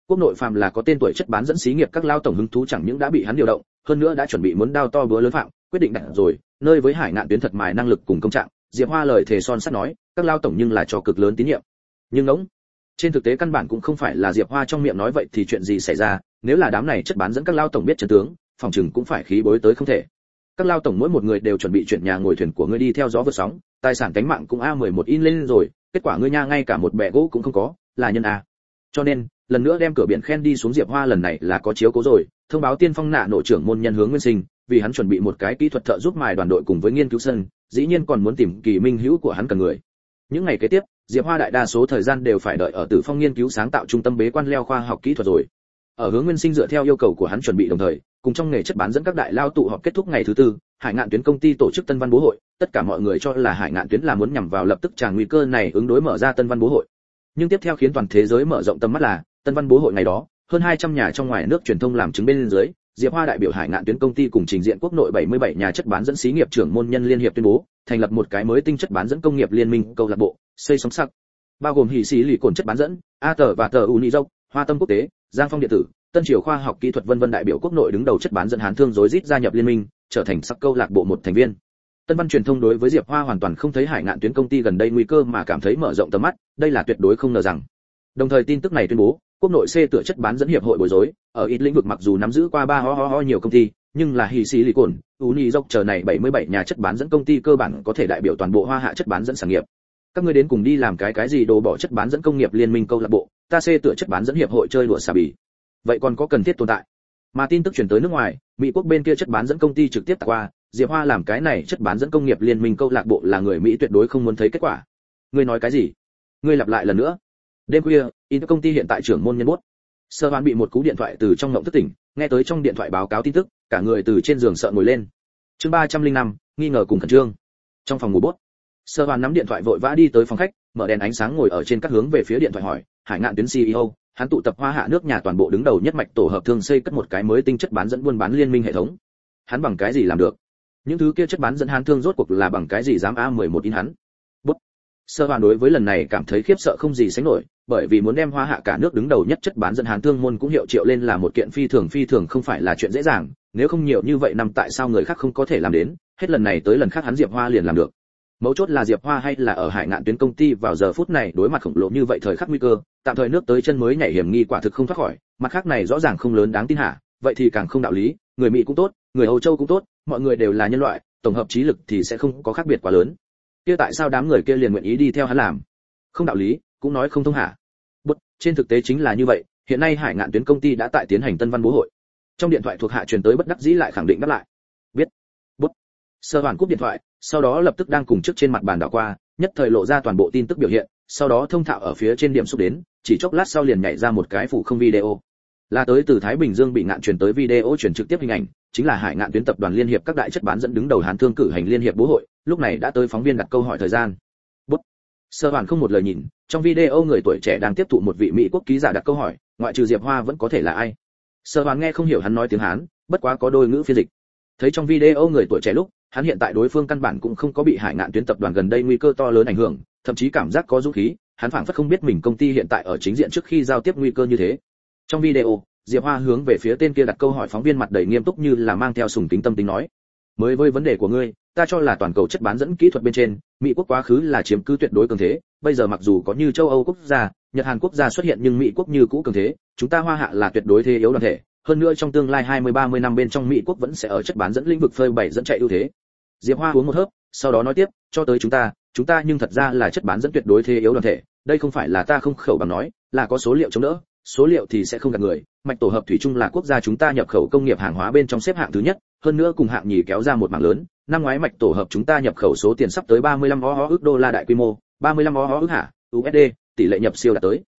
quốc nội phàm là có tên tuổi chất bán dẫn xí nghiệp các lao tổng hứng thú chẳng những đã bị hắn điều động, hơn nữa đã chuẩn bị muốn đao to búa lớn phạm, quyết định đặt rồi, nơi với Hải Ngạn Tuyến thật mài năng lực cùng công trạng, Diệp Hoa lời thề son sắt nói, các lao tổng nhưng là cho cực lớn tín nhiệm. Nhưng ngỗng, trên thực tế căn bản cũng không phải là Diệp Hoa trong miệng nói vậy thì chuyện gì xảy ra, nếu là đám này chất bán dẫn các lao tổng biết chân tướng, phòng trừng cũng phải khí bối tới không thể. Các lao tổng mỗi một người đều chuẩn bị chuyển nhà ngồi thuyền của ngươi đi theo gió vượt sóng, tài sản cánh mạng cũng A11 in lên rồi, kết quả ngươi nha ngay cả một bè gỗ cũng không có, là nhân a. Cho nên, lần nữa đem cửa biển khen đi xuống Diệp Hoa lần này là có chiếu cố rồi, thông báo Tiên Phong nạ nội trưởng môn nhân Hướng Nguyên Sinh, vì hắn chuẩn bị một cái kỹ thuật thợ giúp mài đoàn đội cùng với nghiên cứu sân, dĩ nhiên còn muốn tìm kỳ minh hữu của hắn cần người. Những ngày kế tiếp, Diệp Hoa đại đa số thời gian đều phải đợi ở Tử Phong nghiên cứu sáng tạo trung tâm bế quan leo khoa học kỹ thuật rồi. Ở Hướng Nguyên Sinh dựa theo yêu cầu của hắn chuẩn bị đồng thời, cùng trong nghề chất bán dẫn các đại lao tụ họp kết thúc ngày thứ tư, Hải Ngạn Tuyến công ty tổ chức Tân Văn Bố hội, tất cả mọi người cho là Hải Ngạn Tuyến là muốn nhằm vào lập tức tràn nguy cơ này ứng đối mở ra Tân Văn Bố hội. Nhưng tiếp theo khiến toàn thế giới mở rộng tầm mắt là, Tân Văn Bố hội ngày đó, hơn 200 nhà trong ngoài nước truyền thông làm chứng bên dưới, Diệp Hoa đại biểu Hải Ngạn Tuyến công ty cùng trình diện quốc nội 77 nhà chất bán dẫn xí nghiệp trưởng môn nhân liên hiệp tuyên bố, thành lập một cái mới tinh chất bán dẫn công nghiệp liên minh câu lạc bộ, xây sống sắc, bao gồm hỉ xí lì cồn chất bán dẫn, A tờ và tờ Unizok, Hoa Tâm quốc tế, Giang Phong điện tử, Tân Triều khoa học kỹ thuật vân vân đại biểu quốc nội đứng đầu chất bán dẫn Hán Thương rối rít gia nhập liên minh, trở thành sắc câu lạc bộ một thành viên. Tân Văn truyền thông đối với Diệp Hoa hoàn toàn không thấy Hải Ngạn Tuyến công ty gần đây nguy cơ mà cảm thấy mở rộng tầm mắt, đây là tuyệt đối không ngờ rằng. Đồng thời tin tức này tuyên bố, quốc nội C tựa chất bán dẫn hiệp hội bối rối, ở ít lĩnh vực mặc dù nắm giữ qua ba nhiều công ty, nhưng là hỉ xí lì cồn, Unizok chờ này 77 nhà chất bán dẫn công ty cơ bản có thể đại biểu toàn bộ Hoa Hạ chất bán dẫn sản nghiệp. Các ngươi đến cùng đi làm cái gì đồ bỏ chất bán dẫn công nghiệp liên minh câu lạc bộ, ta C tựa chất bán dẫn hiệp hội chơi đùa xà bì. Vậy còn có cần thiết tồn tại? Mà tin tức truyền tới nước ngoài, Mỹ quốc bên kia chất bán dẫn công ty trực tiếp tạc qua, Diệp Hoa làm cái này chất bán dẫn công nghiệp liên minh câu lạc bộ là người Mỹ tuyệt đối không muốn thấy kết quả. Ngươi nói cái gì? Ngươi lặp lại lần nữa. Đêm khuya, Intel công ty hiện tại trưởng môn nhân bốt. Sơ Hoan bị một cú điện thoại từ trong ngộng thức tỉnh, nghe tới trong điện thoại báo cáo tin tức, cả người từ trên giường sợ ngồi lên. Chương 305, nghi ngờ cùng khẩn trương. Trong phòng ngủ bốt, Sơ Hoan nắm điện thoại vội vã đi tới phòng khách, mở đèn ánh sáng ngồi ở trên các hướng về phía điện thoại hỏi, Hải Ngạn Tuyến CEO, hắn tụ tập Hoa Hạ nước nhà toàn bộ đứng đầu nhất mạch tổ hợp thương xây cất một cái mới tinh chất bán dẫn buôn bán liên minh hệ thống. Hắn bằng cái gì làm được? Những thứ kia chất bán dẫn Hán Thương rốt cuộc là bằng cái gì dám A11 in hắn? Bút. Sơ Hoàn đối với lần này cảm thấy khiếp sợ không gì sánh nổi, bởi vì muốn đem Hoa Hạ cả nước đứng đầu nhất chất bán dẫn Hán Thương môn cũng hiệu triệu lên là một kiện phi thường không phải là chuyện dễ dàng, nếu không nhiều như vậy năm tại sao người khác không có thể làm đến, hết lần này tới lần khác hắn Diệp Hoa liền làm được. Mấu chốt là Diệp Hoa hay là ở Hải Ngạn Tuyến công ty vào giờ phút này đối mặt khổng lồ như vậy thời khắc nguy cơ, tạm thời nước tới chân mới nhảy hiểm nghi quả thực không thoát khỏi, mặt khác này rõ ràng không lớn đáng tin hả, vậy thì càng không đạo lý, người Mỹ cũng tốt, người Âu Châu cũng tốt, mọi người đều là nhân loại, tổng hợp trí lực thì sẽ không có khác biệt quá lớn. Kia tại sao đám người kia liền nguyện ý đi theo hắn làm? Không đạo lý, cũng nói không thông hả? Bất, trên thực tế chính là như vậy, hiện nay Hải Ngạn Tuyến công ty đã tại tiến hành Tân Văn Bố hội. Trong điện thoại thuộc hạ truyền tới bất đắc dĩ lại khẳng định đáp lại. Biết. Bất. Sơ Hoàn cúp điện thoại, sau đó lập tức đang cùng trước trên mặt bàn đảo qua, nhất thời lộ ra toàn bộ tin tức biểu hiện, sau đó thông thạo ở phía trên điểm xúc đến, chỉ chốc lát sau liền nhảy ra một cái phủ không video. Là tới từ Thái Bình Dương bị ngạn truyền tới video truyền trực tiếp hình ảnh, chính là Hải Ngạn Tuyến tập đoàn liên hiệp các đại chất bán dẫn đứng đầu Hán Thương cử hành liên hiệp bố hội, lúc này đã tới phóng viên đặt câu hỏi thời gian. Bút. Sơ Hoàn không một lời nhìn, trong video người tuổi trẻ đang tiếp thụ một vị Mỹ quốc ký giả đặt câu hỏi, ngoại trừ Diệp Hoa vẫn có thể là ai. Sơ Hoàn nghe không hiểu hắn nói tiếng Hán, bất quá có đôi ngữ phiên dịch. Thấy trong video người tuổi trẻ lúc, hắn hiện tại đối phương căn bản cũng không có bị Hải Ngạn Tuyến tập đoàn gần đây nguy cơ to lớn ảnh hưởng, thậm chí cảm giác có dũng khí, hắn phảng phất không biết mình công ty hiện tại ở chính diện trước khi giao tiếp nguy cơ như thế. Trong video, Diệp Hoa hướng về phía tên kia đặt câu hỏi phóng viên mặt đầy nghiêm túc như là mang theo sùng kính tâm tính nói: "Mới với vấn đề của ngươi, ta cho là toàn cầu chất bán dẫn kỹ thuật bên trên, Mỹ quốc quá khứ là chiếm cứ tuyệt đối cường thế, bây giờ mặc dù có như châu Âu quốc gia, Nhật Hàn quốc gia xuất hiện nhưng Mỹ quốc như cũ cường thế, chúng ta Hoa Hạ là tuyệt đối thế yếu đoàn thể, hơn nữa trong tương lai 20-30 năm bên trong Mỹ quốc vẫn sẽ ở chất bán dẫn lĩnh vực phơi bày dẫn chạy ưu thế." Diệp Hoa uống một hớp, sau đó nói tiếp, cho tới chúng ta nhưng thật ra là chất bán dẫn tuyệt đối thế yếu đoàn thể, đây không phải là ta không khẩu bằng nói, là có số liệu chống đỡ, số liệu thì sẽ không gạt người, mạch tổ hợp thủy chung là quốc gia chúng ta nhập khẩu công nghiệp hàng hóa bên trong xếp hạng thứ nhất, hơn nữa cùng hạng nhì kéo ra một mảng lớn, năm ngoái mạch tổ hợp chúng ta nhập khẩu số tiền sắp tới 35 ức đô la đại quy mô, 35 ức hạ USD, tỷ lệ nhập siêu đạt tới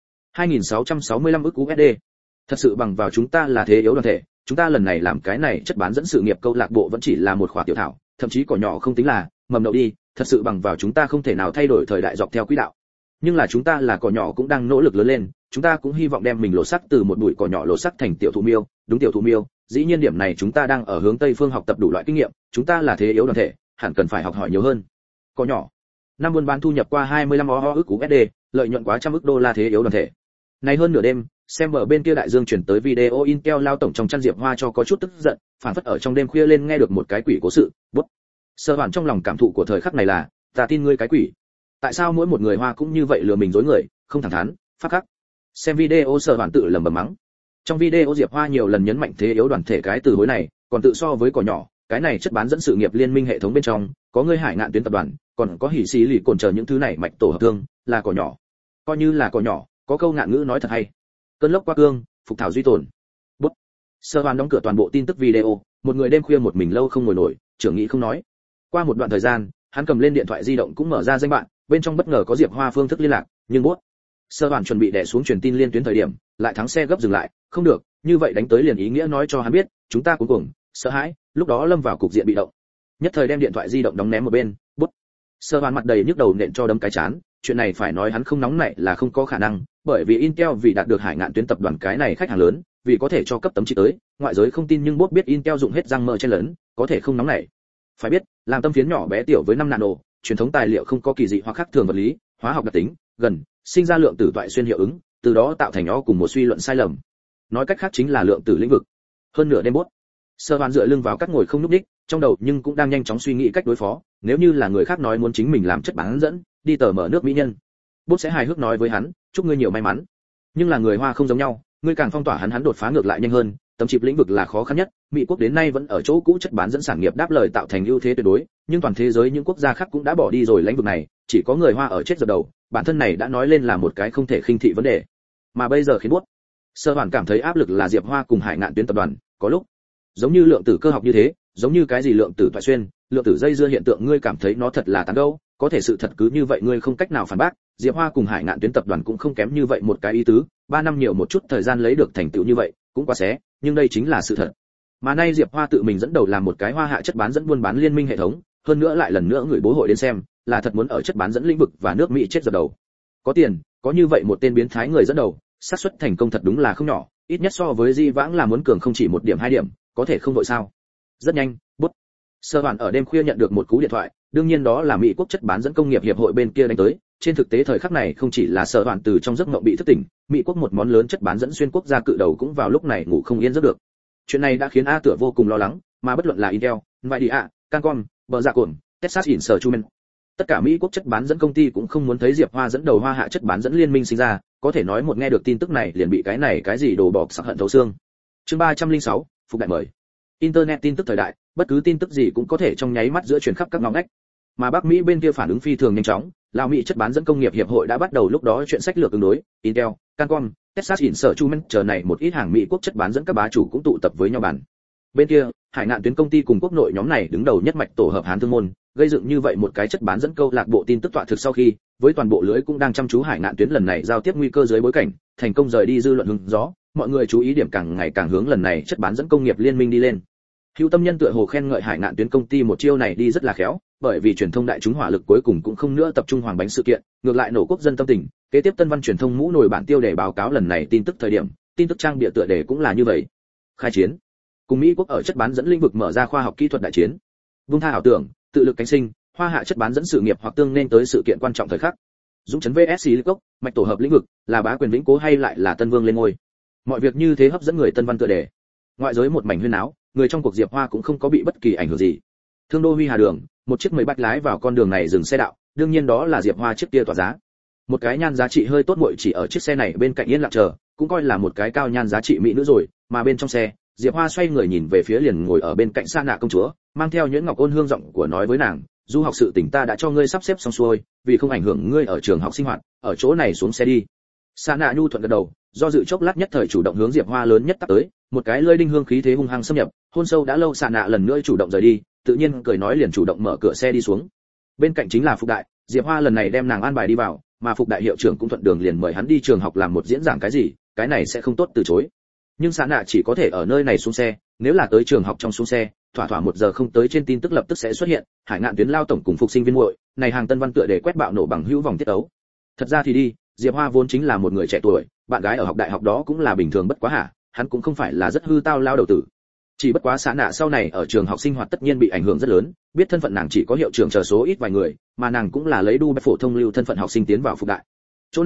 2665 ức USD. Thật sự bằng vào chúng ta là thế yếu đoàn thể, chúng ta lần này làm cái này chất bán dẫn sự nghiệp câu lạc bộ vẫn chỉ là một khỏa tiểu thảo, thậm chí cỏ nhỏ không tính là, mầm đậu đi, thật sự bằng vào chúng ta không thể nào thay đổi thời đại dọc theo quỹ đạo. Nhưng là chúng ta là cỏ nhỏ cũng đang nỗ lực lớn lên, chúng ta cũng hy vọng đem mình lột sắc từ một bụi cỏ nhỏ lột sắc thành tiểu thụ miêu, đúng tiểu thụ miêu, dĩ nhiên điểm này chúng ta đang ở hướng Tây phương học tập đủ loại kinh nghiệm, chúng ta là thế yếu đoàn thể, hẳn cần phải học hỏi nhiều hơn. Cỏ nhỏ, năm buôn bán thu nhập qua 25 ức USD, lợi nhuận quá trăm ức đô la thế yếu đoàn thể. Này hơn nửa đêm, Xem ở bên kia đại dương chuyển tới video Intel lao tổng trong chăn Diệp Hoa cho có chút tức giận, phản phất ở trong đêm khuya lên nghe được một cái quỷ cố sự. Bút. Sở Hoàn trong lòng cảm thụ của thời khắc này là, ta tin ngươi cái quỷ. Tại sao mỗi một người Hoa cũng như vậy lừa mình dối người, không thẳng thắn, pháp khắc. Xem video Sở Hoàn tự lẩm bẩm mắng. Trong video Diệp Hoa nhiều lần nhấn mạnh thế yếu đoàn thể cái từ hối này, còn tự so với cỏ nhỏ, cái này chất bán dẫn sự nghiệp liên minh hệ thống bên trong, có ngươi Hải Ngạn Tuyến tập đoàn, còn có hỉ xí lì cồn chờ những thứ này mạch tổ hợp thương, là cỏ nhỏ. Coi như là cỏ nhỏ, có câu ngạn ngữ nói thật hay. Cơn lốc qua cương, phục thảo duy tồn. Bút. Sở Hoàn đóng cửa toàn bộ tin tức video, một người đêm khuya một mình lâu không ngồi nổi, trưởng nghĩ không nói. Qua một đoạn thời gian, hắn cầm lên điện thoại di động cũng mở ra danh bạn, bên trong bất ngờ có Diệp Hoa phương thức liên lạc, nhưng bút. Sở Hoàn chuẩn bị đè xuống truyền tin liên tuyến thời điểm, lại thắng xe gấp dừng lại, không được, như vậy đánh tới liền ý nghĩa nói cho hắn biết, chúng ta cuối cùng sợ hãi, lúc đó lâm vào cục diện bị động. Nhất thời đem điện thoại di động đóng ném một bên, bút. Sở Hoàn mặt đầy nhức đầu nện cho đấm cái chán, chuyện này phải nói hắn không nóng nảy là không có khả năng, bởi vì Intel vì đạt được Hải Ngạn Tuyến tập đoàn cái này khách hàng lớn, vì có thể cho cấp tấm chỉ tới, ngoại giới không tin nhưng bốt biết Intel dụng hết răng mỡ chen lớn, có thể không nóng nảy. Phải biết, làm tâm phiến nhỏ bé tiểu với 5 nano, truyền thống tài liệu không có kỳ dị hoặc khác thường vật lý, hóa học đặc tính, gần, sinh ra lượng tử toại xuyên hiệu ứng, từ đó tạo thành nó cùng một suy luận sai lầm. Nói cách khác chính là lượng tử lĩnh vực. Hơn nửa đêm bốt. Sở Hoàn dựa lưng vào cắt ngồi không nhúc nhích, trong đầu nhưng cũng đang nhanh chóng suy nghĩ cách đối phó, nếu như là người khác nói muốn chính mình làm chất bán dẫn, đi tờ mở nước mỹ nhân. Bốt sẽ hài hước nói với hắn, chúc ngươi nhiều may mắn. Nhưng là người Hoa không giống nhau, ngươi càng phong tỏa hắn đột phá ngược lại nhanh hơn, tấm chip lĩnh vực là khó khăn nhất, Mỹ quốc đến nay vẫn ở chỗ cũ chất bán dẫn sản nghiệp đáp lời tạo thành ưu thế tuyệt đối, nhưng toàn thế giới những quốc gia khác cũng đã bỏ đi rồi lĩnh vực này, chỉ có người Hoa ở chết dập đầu, bản thân này đã nói lên là một cái không thể khinh thị vấn đề. Mà bây giờ khiến Bốt Sở Hoàn cảm thấy áp lực là Diệp Hoa cùng Hải Ngạn Tuyến tập đoàn, có lúc giống như lượng tử cơ học như thế, giống như cái gì lượng tử toại xuyên, lượng tử dây dưa hiện tượng ngươi cảm thấy nó thật là tán gẫu, có thể sự thật cứ như vậy ngươi không cách nào phản bác. Diệp Hoa cùng Hải Ngạn Tuyến tập đoàn cũng không kém như vậy một cái ý tứ, 3 năm nhiều một chút thời gian lấy được thành tựu như vậy, cũng quá xé, nhưng đây chính là sự thật. Mà nay Diệp Hoa tự mình dẫn đầu làm một cái Hoa hạ chất bán dẫn buôn bán liên minh hệ thống, hơn nữa lại lần nữa người bố hội đến xem, là thật muốn ở chất bán dẫn lĩnh vực và nước Mỹ chết dập đầu. Có tiền, có như vậy một tên biến thái người dẫn đầu, xác suất thành công thật đúng là không nhỏ, ít nhất so với Di Vãng là muốn cường không chỉ 1 điểm 2 điểm, có thể không đội sao? Rất nhanh, bút. Sở Hoàn ở đêm khuya nhận được một cú điện thoại, đương nhiên đó là Mỹ quốc chất bán dẫn công nghiệp hiệp hội bên kia đánh tới. Trên thực tế thời khắc này không chỉ là Sở Hoàn từ trong giấc mộng bị thức tỉnh, Mỹ quốc một món lớn chất bán dẫn xuyên quốc gia cự đầu cũng vào lúc này ngủ không yên giấc được. Chuyện này đã khiến A Tựa vô cùng lo lắng, mà bất luận là Intel, Nvidia, Cancom, bờ dạ cồn, Texas Instruments, tất cả Mỹ quốc chất bán dẫn công ty cũng không muốn thấy Diệp Hoa dẫn đầu Hoa hạ chất bán dẫn liên minh sinh ra, có thể nói một nghe được tin tức này liền bị cái này cái gì đồ bọc sặc hận thấu xương. Chương 306, phục đại mời. Internet tin tức thời đại, bất cứ tin tức gì cũng có thể trong nháy mắt giữa truyền khắp các ngõ ngách. Mà Bắc Mỹ bên kia phản ứng phi thường nhanh chóng, Lào Mỹ chất bán dẫn công nghiệp hiệp hội đã bắt đầu lúc đó chuyện sách lược ứng đối, Intel, Cancom, Texas Instruments chờ này một ít hàng Mỹ quốc chất bán dẫn các bá chủ cũng tụ tập với nhau bàn. Bên kia, Hải Ngạn Tuyến công ty cùng quốc nội nhóm này đứng đầu nhất mạch tổ hợp Hán Thương môn, gây dựng như vậy một cái chất bán dẫn câu lạc bộ tin tức tọa thực sau khi, với toàn bộ lưới cũng đang chăm chú Hải Ngạn Tuyến lần này giao tiếp nguy cơ dưới bối cảnh, thành công rời đi dư luận hứng gió, mọi người chú ý điểm càng ngày càng hướng lần này chất bán dẫn công nghiệp liên minh đi lên. Hữu tâm nhân tựa hồ khen ngợi Hải Ngạn Tuyến công ty một chiêu này đi rất là khéo, bởi vì truyền thông đại chúng hỏa lực cuối cùng cũng không nữa tập trung hoàng bánh sự kiện, ngược lại nổ quốc dân tâm tình. Kế tiếp Tân Văn truyền thông mũ nổi bản tiêu để báo cáo lần này tin tức thời điểm, tin tức trang bìa tựa đề cũng là như vậy. Khai chiến. Cùng Mỹ quốc ở chất bán dẫn lĩnh vực mở ra khoa học kỹ thuật đại chiến. Vung tha ảo tưởng, tự lực cánh sinh, Hoa hạ chất bán dẫn sự nghiệp hoặc tương nên tới sự kiện quan trọng thời khắc. Dũng chấn VS Silicon, mạch tổ hợp lĩnh vực, là bá quyền vĩnh cố hay lại là Tân Vương lên ngôi. Mọi việc như thế hấp dẫn người Tân Văn tựa đề. Ngoại giới một mảnh huyên náo, người trong cuộc Diệp Hoa cũng không có bị bất kỳ ảnh hưởng gì. Thương đô Huy Hà đường, một chiếc 10 bách lái vào con đường này dừng xe đạo, đương nhiên đó là Diệp Hoa chiếc kia tỏa giá. Một cái nhan giá trị hơi tốt muội chỉ ở chiếc xe này bên cạnh yên lặng chờ, cũng coi là một cái cao nhan giá trị mỹ nữ rồi, mà bên trong xe, Diệp Hoa xoay người nhìn về phía liền ngồi ở bên cạnh Sa Nạ công chúa, mang theo những ngọc ôn hương giọng của nói với nàng, du học sự tỉnh ta đã cho ngươi sắp xếp xong xuôi, vì không ảnh hưởng ngươi ở trường học sinh hoạt, ở chỗ này xuống xe đi. Sa Nạ nhu thuận gật đầu, do dự chốc lát nhất thời chủ động hướng Diệp Hoa lớn nhất tắt tới, một cái lưỡi đinh hương khí thế hung hăng xâm nhập, hôn sâu đã lâu. Sa Nạ lần nữa chủ động rời đi, tự nhiên cười nói liền chủ động mở cửa xe đi xuống. Bên cạnh chính là Phục Đại, Diệp Hoa lần này đem nàng an bài đi vào, mà Phục Đại hiệu trưởng cũng thuận đường liền mời hắn đi trường học làm một diễn giảng cái gì, cái này sẽ không tốt từ chối. Nhưng Sa Nạ chỉ có thể ở nơi này xuống xe, nếu là tới trường học trong xuống xe, thỏa thỏa 1 giờ không tới trên tin tức lập tức sẽ xuất hiện, Hải Ngạn Tuyến lao tổng cùng phục sinh viên muội, này hàng Tân Văn tựa để quét bạo nổ bằng hữu vòng tiết ấu. Thật ra thì đi, Diệp Hoa vốn chính là một người trẻ tuổi, bạn gái ở học đại học đó cũng là bình thường bất quá hả, hắn cũng không phải là rất hư tao lao đầu tử. Chỉ bất quá Sa Nạ sau này ở trường học sinh hoạt tất nhiên bị ảnh hưởng rất lớn, biết thân phận nàng chỉ có hiệu trưởng chờ số ít vài người, mà nàng cũng là lấy đu phổ thông lưu thân phận học sinh tiến vào Phục Đại. Chỗ này,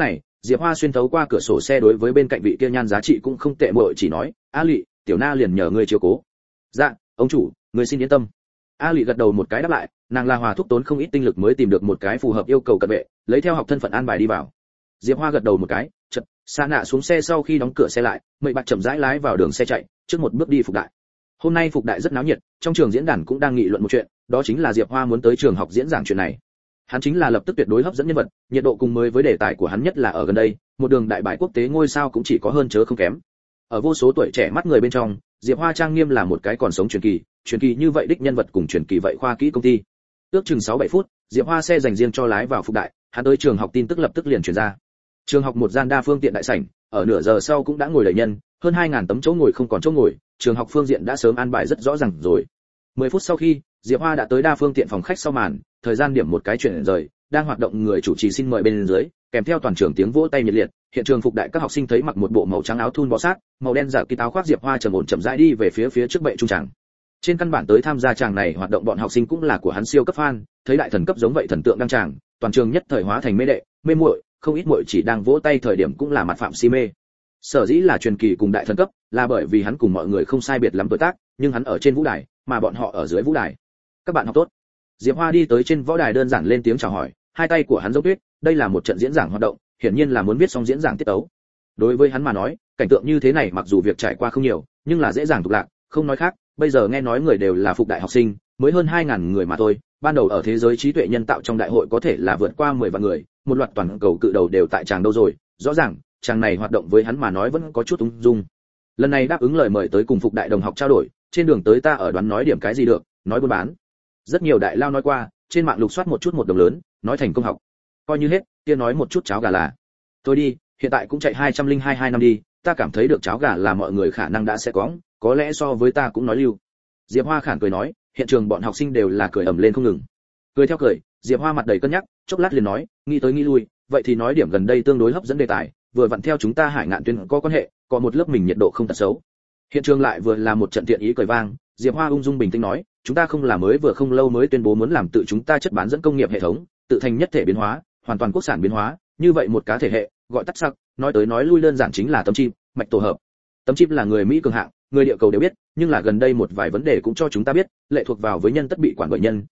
Diệp Hoa xuyên thấu qua cửa sổ xe đối với bên cạnh vị kia nhan giá trị cũng không tệ muội chỉ nói, "A Lệ, tiểu na liền nhờ ngươi chiếu cố." "Dạ, ông chủ, ngươi xin yên tâm." A Lệ gật đầu một cái đáp lại, nàng là Hòa thúc tốn không ít tinh lực mới tìm được một cái phù hợp yêu cầu cận vệ, lấy theo học thân phận an bài đi vào. Diệp Hoa gật đầu một cái, chợt, Sa Nạ xuống xe sau khi đóng cửa xe lại, Mệnh Bạch chậm rãi lái vào đường xe chạy, trước một bước đi phục đại. Hôm nay phục đại rất náo nhiệt, trong trường diễn đàn cũng đang nghị luận một chuyện, đó chính là Diệp Hoa muốn tới trường học diễn giảng chuyện này. Hắn chính là lập tức tuyệt đối hấp dẫn nhân vật, nhiệt độ cùng mới với đề tài của hắn nhất là ở gần đây, một đường đại bại quốc tế ngôi sao cũng chỉ có hơn chớ không kém. Ở vô số tuổi trẻ mắt người bên trong, Diệp Hoa trang nghiêm là một cái còn sống truyền kỳ như vậy đích nhân vật cùng truyền kỳ vậy khoa kỹ công ty. Ước chừng 6-7 phút, Diệp Hoa xe dành riêng cho lái vào phục đại, hắn tới trường học tin tức lập tức liền truyền ra. Trường học một gian đa phương tiện đại sảnh, ở nửa giờ sau cũng đã ngồi đầy nhân, hơn 2000 tấm chỗ ngồi không còn chỗ ngồi, trường học phương diện đã sớm an bài rất rõ ràng rồi. 10 phút sau khi, Diệp Hoa đã tới đa phương tiện phòng khách sau màn, thời gian điểm một cái chuyển rời, đang hoạt động người chủ trì xin mời bên dưới, kèm theo toàn trường tiếng vỗ tay nhiệt liệt, hiện trường phục đại các học sinh thấy mặc một bộ màu trắng áo thun bó sát, màu đen giả kỳ áo khoác Diệp Hoa trầm ổn chậm rãi đi về phía trước bệ trung tràng. Trên căn bản tới tham gia tràng này hoạt động bọn học sinh cũng là của hắn siêu cấp fan, thấy đại thần cấp giống vậy thần tượng đăng tràng, toàn trường nhất thời hóa thành mê đệ, mê muội, không ít muội chỉ đang vỗ tay thời điểm cũng là mặt phạm si mê. Sở dĩ là truyền kỳ cùng đại thần cấp, là bởi vì hắn cùng mọi người không sai biệt lắm tuổi tác, nhưng hắn ở trên vũ đài, mà bọn họ ở dưới vũ đài. Các bạn học tốt. Diệp Hoa đi tới trên võ đài đơn giản lên tiếng chào hỏi, hai tay của hắn giống tuyết, đây là một trận diễn giảng hoạt động, hiển nhiên là muốn viết xong diễn giảng tiết tấu. Đối với hắn mà nói, cảnh tượng như thế này mặc dù việc trải qua không nhiều, nhưng là dễ dàng thuộc lạc, không nói khác, bây giờ nghe nói người đều là phục đại học sinh, mới hơn 2000 người mà thôi, ban đầu ở thế giới trí tuệ nhân tạo trong đại hội có thể là vượt qua 10 vạn người, một loạt toàn cầu cự đầu đều tại tràng đâu rồi, rõ ràng, chàng này hoạt động với hắn mà nói vẫn có chút ung dung. Lần này đáp ứng lời mời tới cùng phục đại đồng học trao đổi, trên đường tới ta ở đoán nói điểm cái gì được, nói buôn bán. Rất nhiều đại lao nói qua, trên mạng lục soát một chút một đồng lớn, nói thành công học. Coi như hết, kia nói một chút cháo gà là. Thôi đi, hiện tại cũng chạy 202 năm đi, ta cảm thấy được cháo gà là mọi người khả năng đã sẽ có lẽ so với ta cũng nói lưu. Diệp Hoa khản cười nói, hiện trường bọn học sinh đều là cười ầm lên không ngừng. Cười theo cười, Diệp Hoa mặt đầy cân nhắc, chốc lát liền nói, nghĩ tới nghĩ lui, vậy thì nói điểm gần đây tương đối hấp dẫn đề tài, vừa vặn theo chúng ta Hải Ngạn Tuyên có quan hệ, có một lớp mình nhiệt độ không tật xấu. Hiện trường lại vừa là một trận tiện ý cười vang, Diệp Hoa ung dung bình tĩnh nói, chúng ta không là mới vừa không lâu mới tuyên bố muốn làm tự chúng ta chất bán dẫn công nghiệp hệ thống, tự thành nhất thể biến hóa, hoàn toàn quốc sản biến hóa, như vậy một cá thể hệ, gọi tắt sắc, nói tới nói lui đơn giản chính là tấm chip, mạch tổ hợp. Tấm chip là người Mỹ cường hạng, người địa cầu đều biết, nhưng là gần đây một vài vấn đề cũng cho chúng ta biết, lệ thuộc vào với nhân tất bị quản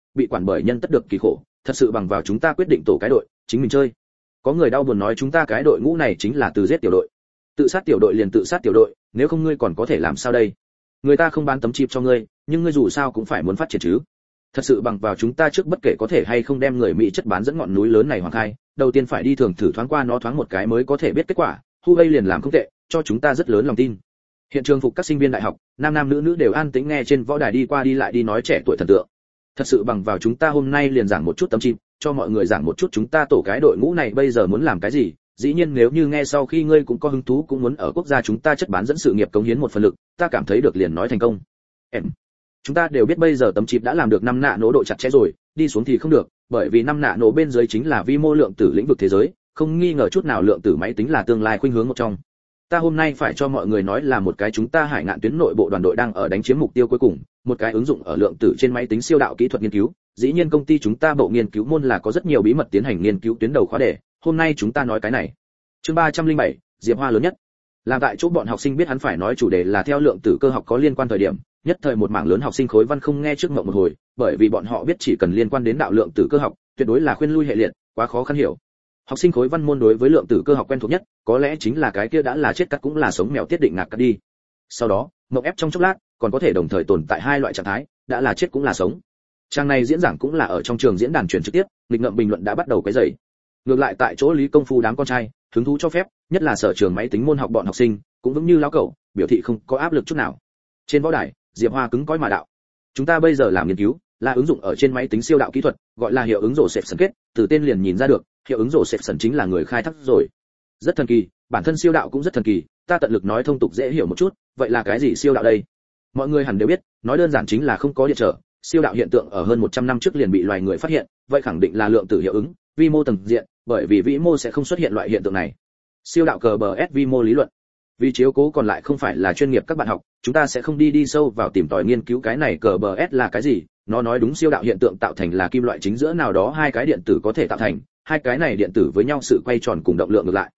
bởi nhân tất được kỳ khổ, thật sự bằng vào chúng ta quyết định tổ cái đội, chính mình chơi. Có người đau buồn nói chúng ta cái đội ngũ này chính là từ giết tiểu đội. Tự sát tiểu đội liền tự sát tiểu đội, nếu không ngươi còn có thể làm sao đây? Người ta không bán tấm chip cho ngươi, nhưng ngươi dù sao cũng phải muốn phát triển chứ. Thật sự bằng vào chúng ta trước bất kể có thể hay không đem người Mỹ chất bán dẫn ngọn núi lớn này hoàng khai, đầu tiên phải đi thường thử thoáng qua nó thoáng một cái mới có thể biết kết quả. Huawei liền làm không tệ, cho chúng ta rất lớn lòng tin. Hiện trường phục các sinh viên đại học, nam nam nữ nữ đều an tĩnh nghe trên võ đài đi qua đi lại đi nói trẻ tuổi thần tượng. Thật sự bằng vào chúng ta hôm nay liền giảng một chút tấm chip, cho mọi người giảng một chút chúng ta tổ cái đội ngũ này bây giờ muốn làm cái gì. Dĩ nhiên nếu như nghe sau khi ngươi cũng có hứng thú cũng muốn ở quốc gia chúng ta chất bán dẫn sự nghiệp cống hiến một phần lực, ta cảm thấy được liền nói thành công. Chúng ta đều biết bây giờ tấm chip đã làm được 5 nano độ chặt chẽ rồi, đi xuống thì không được, bởi vì 5 nano bên dưới chính là vi mô lượng tử lĩnh vực thế giới, không nghi ngờ chút nào lượng tử máy tính là tương lai khuynh hướng một trong. Ta hôm nay phải cho mọi người nói là một cái chúng ta Hải Ngạn Tuyến nội bộ đoàn đội đang ở đánh chiếm mục tiêu cuối cùng, một cái ứng dụng ở lượng tử trên máy tính siêu đạo kỹ thuật nghiên cứu. Dĩ nhiên công ty chúng ta bộ nghiên cứu môn là có rất nhiều bí mật tiến hành nghiên cứu tuyến đầu khóa đề, hôm nay chúng ta nói cái này. Chương 307, Diệp Hoa lớn nhất. Làm tại chỗ bọn học sinh biết hắn phải nói chủ đề là theo lượng tử cơ học có liên quan thời điểm, nhất thời một mảng lớn học sinh khối văn không nghe trước ngộng một hồi, bởi vì bọn họ biết chỉ cần liên quan đến đạo lượng tử cơ học, tuyệt đối là khuyên lui hệ liệt, quá khó khăn hiểu. Học sinh khối văn môn đối với lượng tử cơ học quen thuộc nhất, có lẽ chính là cái kia đã là chết cắt cũng là sống mèo tiết định ngạc cắt đi. Sau đó, mộng ép trong chốc lát, còn có thể đồng thời tồn tại hai loại trạng thái, đã là chết cũng là sống. Trang này diễn giảng cũng là ở trong trường diễn đàn truyền trực tiếp, nghịch ngợm bình luận đã bắt đầu cái dậy. Ngược lại tại chỗ Lý Công Phu đám con trai, hứng thú cho phép, nhất là sở trường máy tính môn học bọn học sinh, cũng vững như lão cẩu, biểu thị không có áp lực chút nào. Trên võ đài, Diệp Hoa cứng cỏi mà đạo. Chúng ta bây giờ làm nghiên cứu, là ứng dụng ở trên máy tính siêu đạo kỹ thuật, gọi là hiệu ứng rổ xẹp sần kết, từ tên liền nhìn ra được, hiệu ứng rổ xẹp sần chính là người khai thác rồi. Rất thần kỳ, bản thân siêu đạo cũng rất thần kỳ, ta tận lực nói thông tục dễ hiểu một chút, vậy là cái gì siêu đạo đây? Mọi người hẳn đều biết, nói đơn giản chính là không có điện trở, siêu đạo hiện tượng ở hơn 100 năm trước liền bị loài người phát hiện, vậy khẳng định là lượng tử hiệu ứng, vi mô tầng diện, bởi vì vĩ mô sẽ không xuất hiện loại hiện tượng này. Siêu đạo cờ bờ S vi mô lý luận. Vì chiếu cố còn lại không phải là chuyên nghiệp các bạn học, chúng ta sẽ không đi sâu vào tìm tòi nghiên cứu cái này cờ bờ S là cái gì, nó nói đúng siêu đạo hiện tượng tạo thành là kim loại chính giữa nào đó hai cái điện tử có thể tạo thành, hai cái này điện tử với nhau sự quay tròn cùng động lượng ngược lại.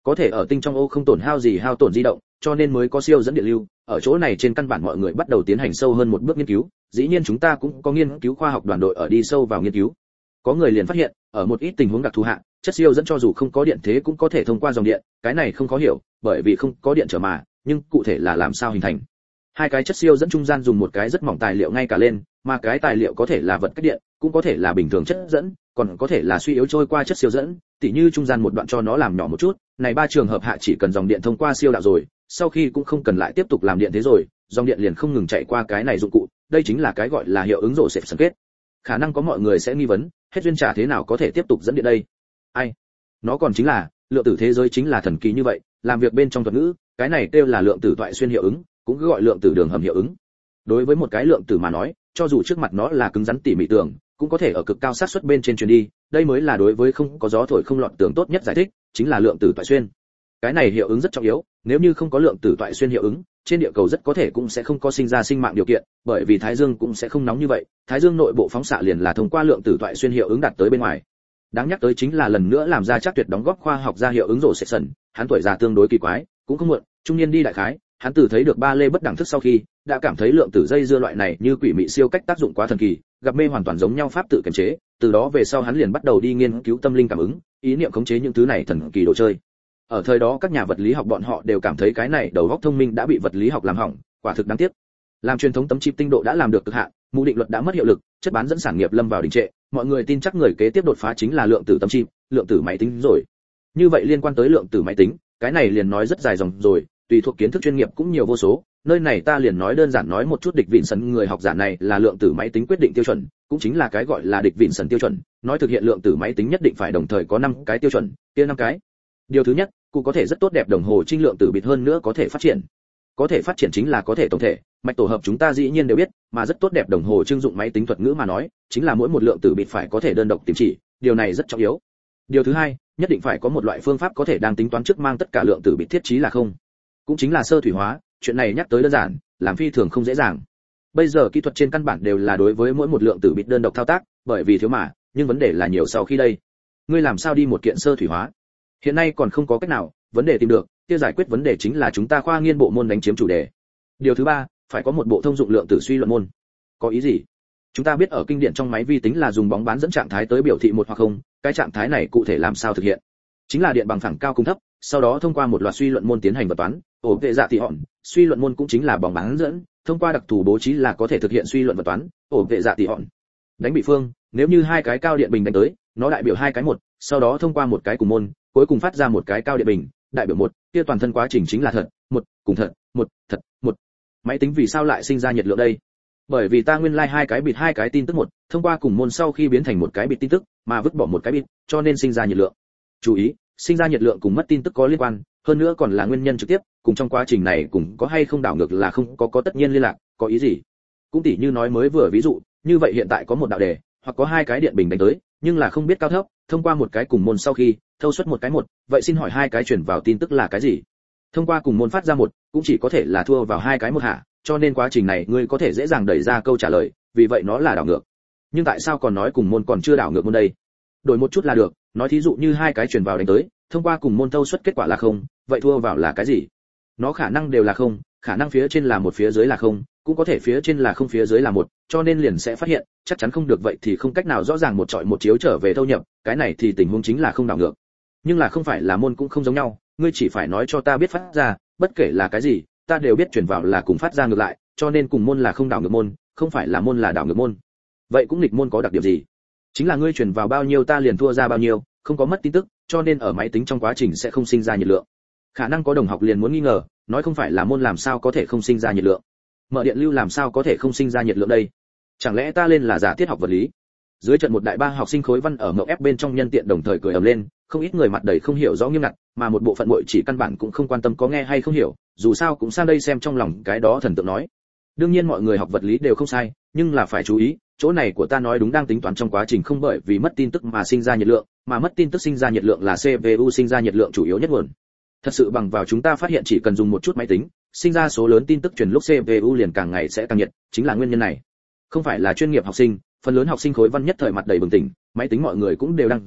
Có thể ở tinh trong ô không tổn hao gì hao tổn di động, cho nên mới có siêu dẫn điện lưu. Ở chỗ này trên căn bản mọi người bắt đầu tiến hành sâu hơn một bước nghiên cứu, dĩ nhiên chúng ta cũng có nghiên cứu khoa học đoàn đội ở đi sâu vào nghiên cứu. Có người liền phát hiện, ở một ít tình huống đặc thù hạ, chất siêu dẫn cho dù không có điện thế cũng có thể thông qua dòng điện, cái này không khó hiểu, bởi vì không có điện trở mà, nhưng cụ thể là làm sao hình thành. Hai cái chất siêu dẫn trung gian dùng một cái rất mỏng tài liệu ngay cả lên, mà cái tài liệu có thể là vật cách điện, cũng có thể là bình thường chất dẫn, còn có thể là suy yếu trôi qua chất siêu dẫn, tỉ như trung gian một đoạn cho nó làm nhỏ một chút, này ba trường hợp hạ chỉ cần dòng điện thông qua siêu đạo rồi, sau khi cũng không cần lại tiếp tục làm điện thế rồi, dòng điện liền không ngừng chạy qua cái này dụng cụ, đây chính là cái gọi là hiệu ứng rổ xẹp sân kết. Khả năng có mọi người sẽ nghi vấn, hết duyên trả thế nào có thể tiếp tục dẫn điện đây? Ai? Nó còn chính là, lượng tử thế giới chính là thần kỳ như vậy, làm việc bên trong thuật ngữ, cái này kêu là lượng tử toại xuyên hiệu ứng, cũng gọi lượng tử đường hầm hiệu ứng. Đối với một cái lượng tử mà nói, cho dù trước mặt nó là cứng rắn tỉ mỉ tường, cũng có thể ở cực cao xác suất bên trên truyền đi, đây mới là đối với không có gió thổi không lọt tường tốt nhất giải thích, chính là lượng tử toại xuyên. Cái này hiệu ứng rất trọng yếu, nếu như không có lượng tử toại xuyên hiệu ứng, trên địa cầu rất có thể cũng sẽ không có sinh ra sinh mạng điều kiện, bởi vì thái dương cũng sẽ không nóng như vậy, thái dương nội bộ phóng xạ liền là thông qua lượng tử toại xuyên hiệu ứng đạt tới bên ngoài. Đáng nhắc tới chính là lần nữa làm ra chắc tuyệt đóng góp khoa học ra hiệu ứng rổ sệt sần, hắn tuổi già tương đối kỳ quái, cũng không muộn, trung niên đi đại khái, hắn từ thấy được ba lê bất đẳng thức sau khi, đã cảm thấy lượng tử dây dưa loại này như quỷ mị siêu cách tác dụng quá thần kỳ, gặp mê hoàn toàn giống nhau pháp tự kiềm chế, từ đó về sau hắn liền bắt đầu đi nghiên cứu tâm linh cảm ứng, ý niệm khống chế những thứ này thần kỳ đồ chơi. Ở thời đó các nhà vật lý học bọn họ đều cảm thấy cái này đầu óc thông minh đã bị vật lý học làm hỏng, quả thực đáng tiếc. Làm truyền thống tấm chip tinh độ đã làm được cực hạn, mù định luật đã mất hiệu lực, chất bán dẫn sản nghiệp lâm vào đình trệ, mọi người tin chắc người kế tiếp đột phá chính là lượng tử tấm chip, lượng tử máy tính rồi. Như vậy liên quan tới lượng tử máy tính, cái này liền nói rất dài dòng rồi, tùy thuộc kiến thức chuyên nghiệp cũng nhiều vô số, nơi này ta liền nói đơn giản nói một chút địch vịn sần người học giả này là lượng tử máy tính quyết định tiêu chuẩn, cũng chính là cái gọi là địch vịn sần tiêu chuẩn, nói thực hiện lượng tử máy tính nhất định phải đồng thời có 5 cái tiêu chuẩn, kia 5 cái. Điều thứ nhất, cụ có thể rất tốt đẹp đồng hồ trinh lượng tử bit hơn nữa có thể phát triển. Có thể phát triển chính là có thể tổng thể, mạch tổ hợp chúng ta dĩ nhiên đều biết, mà rất tốt đẹp đồng hồ trưng dụng máy tính thuật ngữ mà nói, chính là mỗi một lượng tử bit phải có thể đơn độc tìm chỉ, điều này rất trọng yếu. Điều thứ hai, nhất định phải có một loại phương pháp có thể đang tính toán trước mang tất cả lượng tử bit thiết trí là không. Cũng chính là sơ thủy hóa, chuyện này nhắc tới đơn giản, làm phi thường không dễ dàng. Bây giờ kỹ thuật trên căn bản đều là đối với mỗi một lượng tử bit đơn độc thao tác, bởi vì thiếu mà, nhưng vấn đề là nhiều sau khi đây. Ngươi làm sao đi một kiện sơ thủy hóa? Hiện nay còn không có cách nào, vấn đề tìm được, kia giải quyết vấn đề chính là chúng ta khoa nghiên bộ môn đánh chiếm chủ đề. Điều thứ ba, phải có một bộ thông dụng lượng tử suy luận môn. Có ý gì? Chúng ta biết ở kinh điển trong máy vi tính là dùng bóng bán dẫn trạng thái tới biểu thị một hoặc không, cái trạng thái này cụ thể làm sao thực hiện? Chính là điện bằng phẳng cao cùng thấp, sau đó thông qua một loạt suy luận môn tiến hành vật toán, ổ vệ dạ tỷ hòn, suy luận môn cũng chính là bóng bán dẫn, thông qua đặc thù bố trí là có thể thực hiện suy luận vật toán, ổ vệ dạ tỷ hòn. Đánh bị phương, nếu như hai cái cao điện bình đánh tới, nó đại biểu hai cái một, sau đó thông qua một cái cùng môn, cuối cùng phát ra một cái cao điện bình, đại biểu một, kia toàn thân quá trình chính là thật, một, cùng thật, một, thật, một. Máy tính vì sao lại sinh ra nhiệt lượng đây? Bởi vì ta nguyên lai hai cái bit hai cái tin tức một, thông qua cùng môn sau khi biến thành một cái bit tin tức, mà vứt bỏ một cái bit, cho nên sinh ra nhiệt lượng. Chú ý, sinh ra nhiệt lượng cùng mất tin tức có liên quan, hơn nữa còn là nguyên nhân trực tiếp, cùng trong quá trình này cùng có hay không đảo ngược là không có tất nhiên liên lạc, có ý gì? Cũng tỉ như nói mới vừa ví dụ, như vậy hiện tại có một đạo đề, hoặc có hai cái điện bình đánh tới, nhưng là không biết cao thấp, thông qua một cái cùng môn sau khi thâu suất một cái một, vậy xin hỏi hai cái chuyển vào tin tức là cái gì? Thông qua cùng môn phát ra một, cũng chỉ có thể là thua vào hai cái một hạ, cho nên quá trình này ngươi có thể dễ dàng đẩy ra câu trả lời, vì vậy nó là đảo ngược. Nhưng tại sao còn nói cùng môn còn chưa đảo ngược môn đây? Đổi một chút là được, nói thí dụ như hai cái chuyển vào đánh tới, thông qua cùng môn thâu suất kết quả là không, vậy thua vào là cái gì? Nó khả năng đều là không, khả năng phía trên là một phía dưới là không, cũng có thể phía trên là không phía dưới là một, cho nên liền sẽ phát hiện, chắc chắn không được vậy thì không cách nào rõ ràng một chọi một chiếu trở về thâu nhập, cái này thì tình huống chính là không đảo ngược. Nhưng là không phải là môn cũng không giống nhau, ngươi chỉ phải nói cho ta biết phát ra, bất kể là cái gì, ta đều biết chuyển vào là cùng phát ra ngược lại, cho nên cùng môn là không đảo ngược môn, không phải là môn là đảo ngược môn. Vậy cũng nghịch môn có đặc điểm gì? Chính là ngươi chuyển vào bao nhiêu ta liền thua ra bao nhiêu, không có mất tin tức, cho nên ở máy tính trong quá trình sẽ không sinh ra nhiệt lượng. Khả năng có đồng học liền muốn nghi ngờ, nói không phải là môn làm sao có thể không sinh ra nhiệt lượng? Mở điện lưu làm sao có thể không sinh ra nhiệt lượng đây? Chẳng lẽ ta lên là giả thiết học vật lý? Dưới trận một đại ba học sinh khối văn ở mậu ép bên trong nhân tiện đồng thời cười ầm lên, không ít người mặt đầy không hiểu rõ nghiêm ngặt, mà một bộ phận muội chỉ căn bản cũng không quan tâm có nghe hay không hiểu, dù sao cũng sang đây xem trong lòng cái đó thần tượng nói. Đương nhiên mọi người học vật lý đều không sai, nhưng là phải chú ý, chỗ này của ta nói đúng đang tính toán trong quá trình không bởi vì mất tin tức mà sinh ra nhiệt lượng, mà mất tin tức sinh ra nhiệt lượng là CPU sinh ra nhiệt lượng chủ yếu nhất nguồn. Thật sự bằng vào chúng ta phát hiện chỉ cần dùng một chút máy tính, sinh ra số lớn tin tức truyền lúc CPU liền càng ngày sẽ càng nhiệt, chính là nguyên nhân này. Không phải là chuyên nghiệp học sinh, phần lớn học sinh khối văn nhất thời mặt đầy bừng tỉnh, máy tính mọi người cũng đều đang dùng,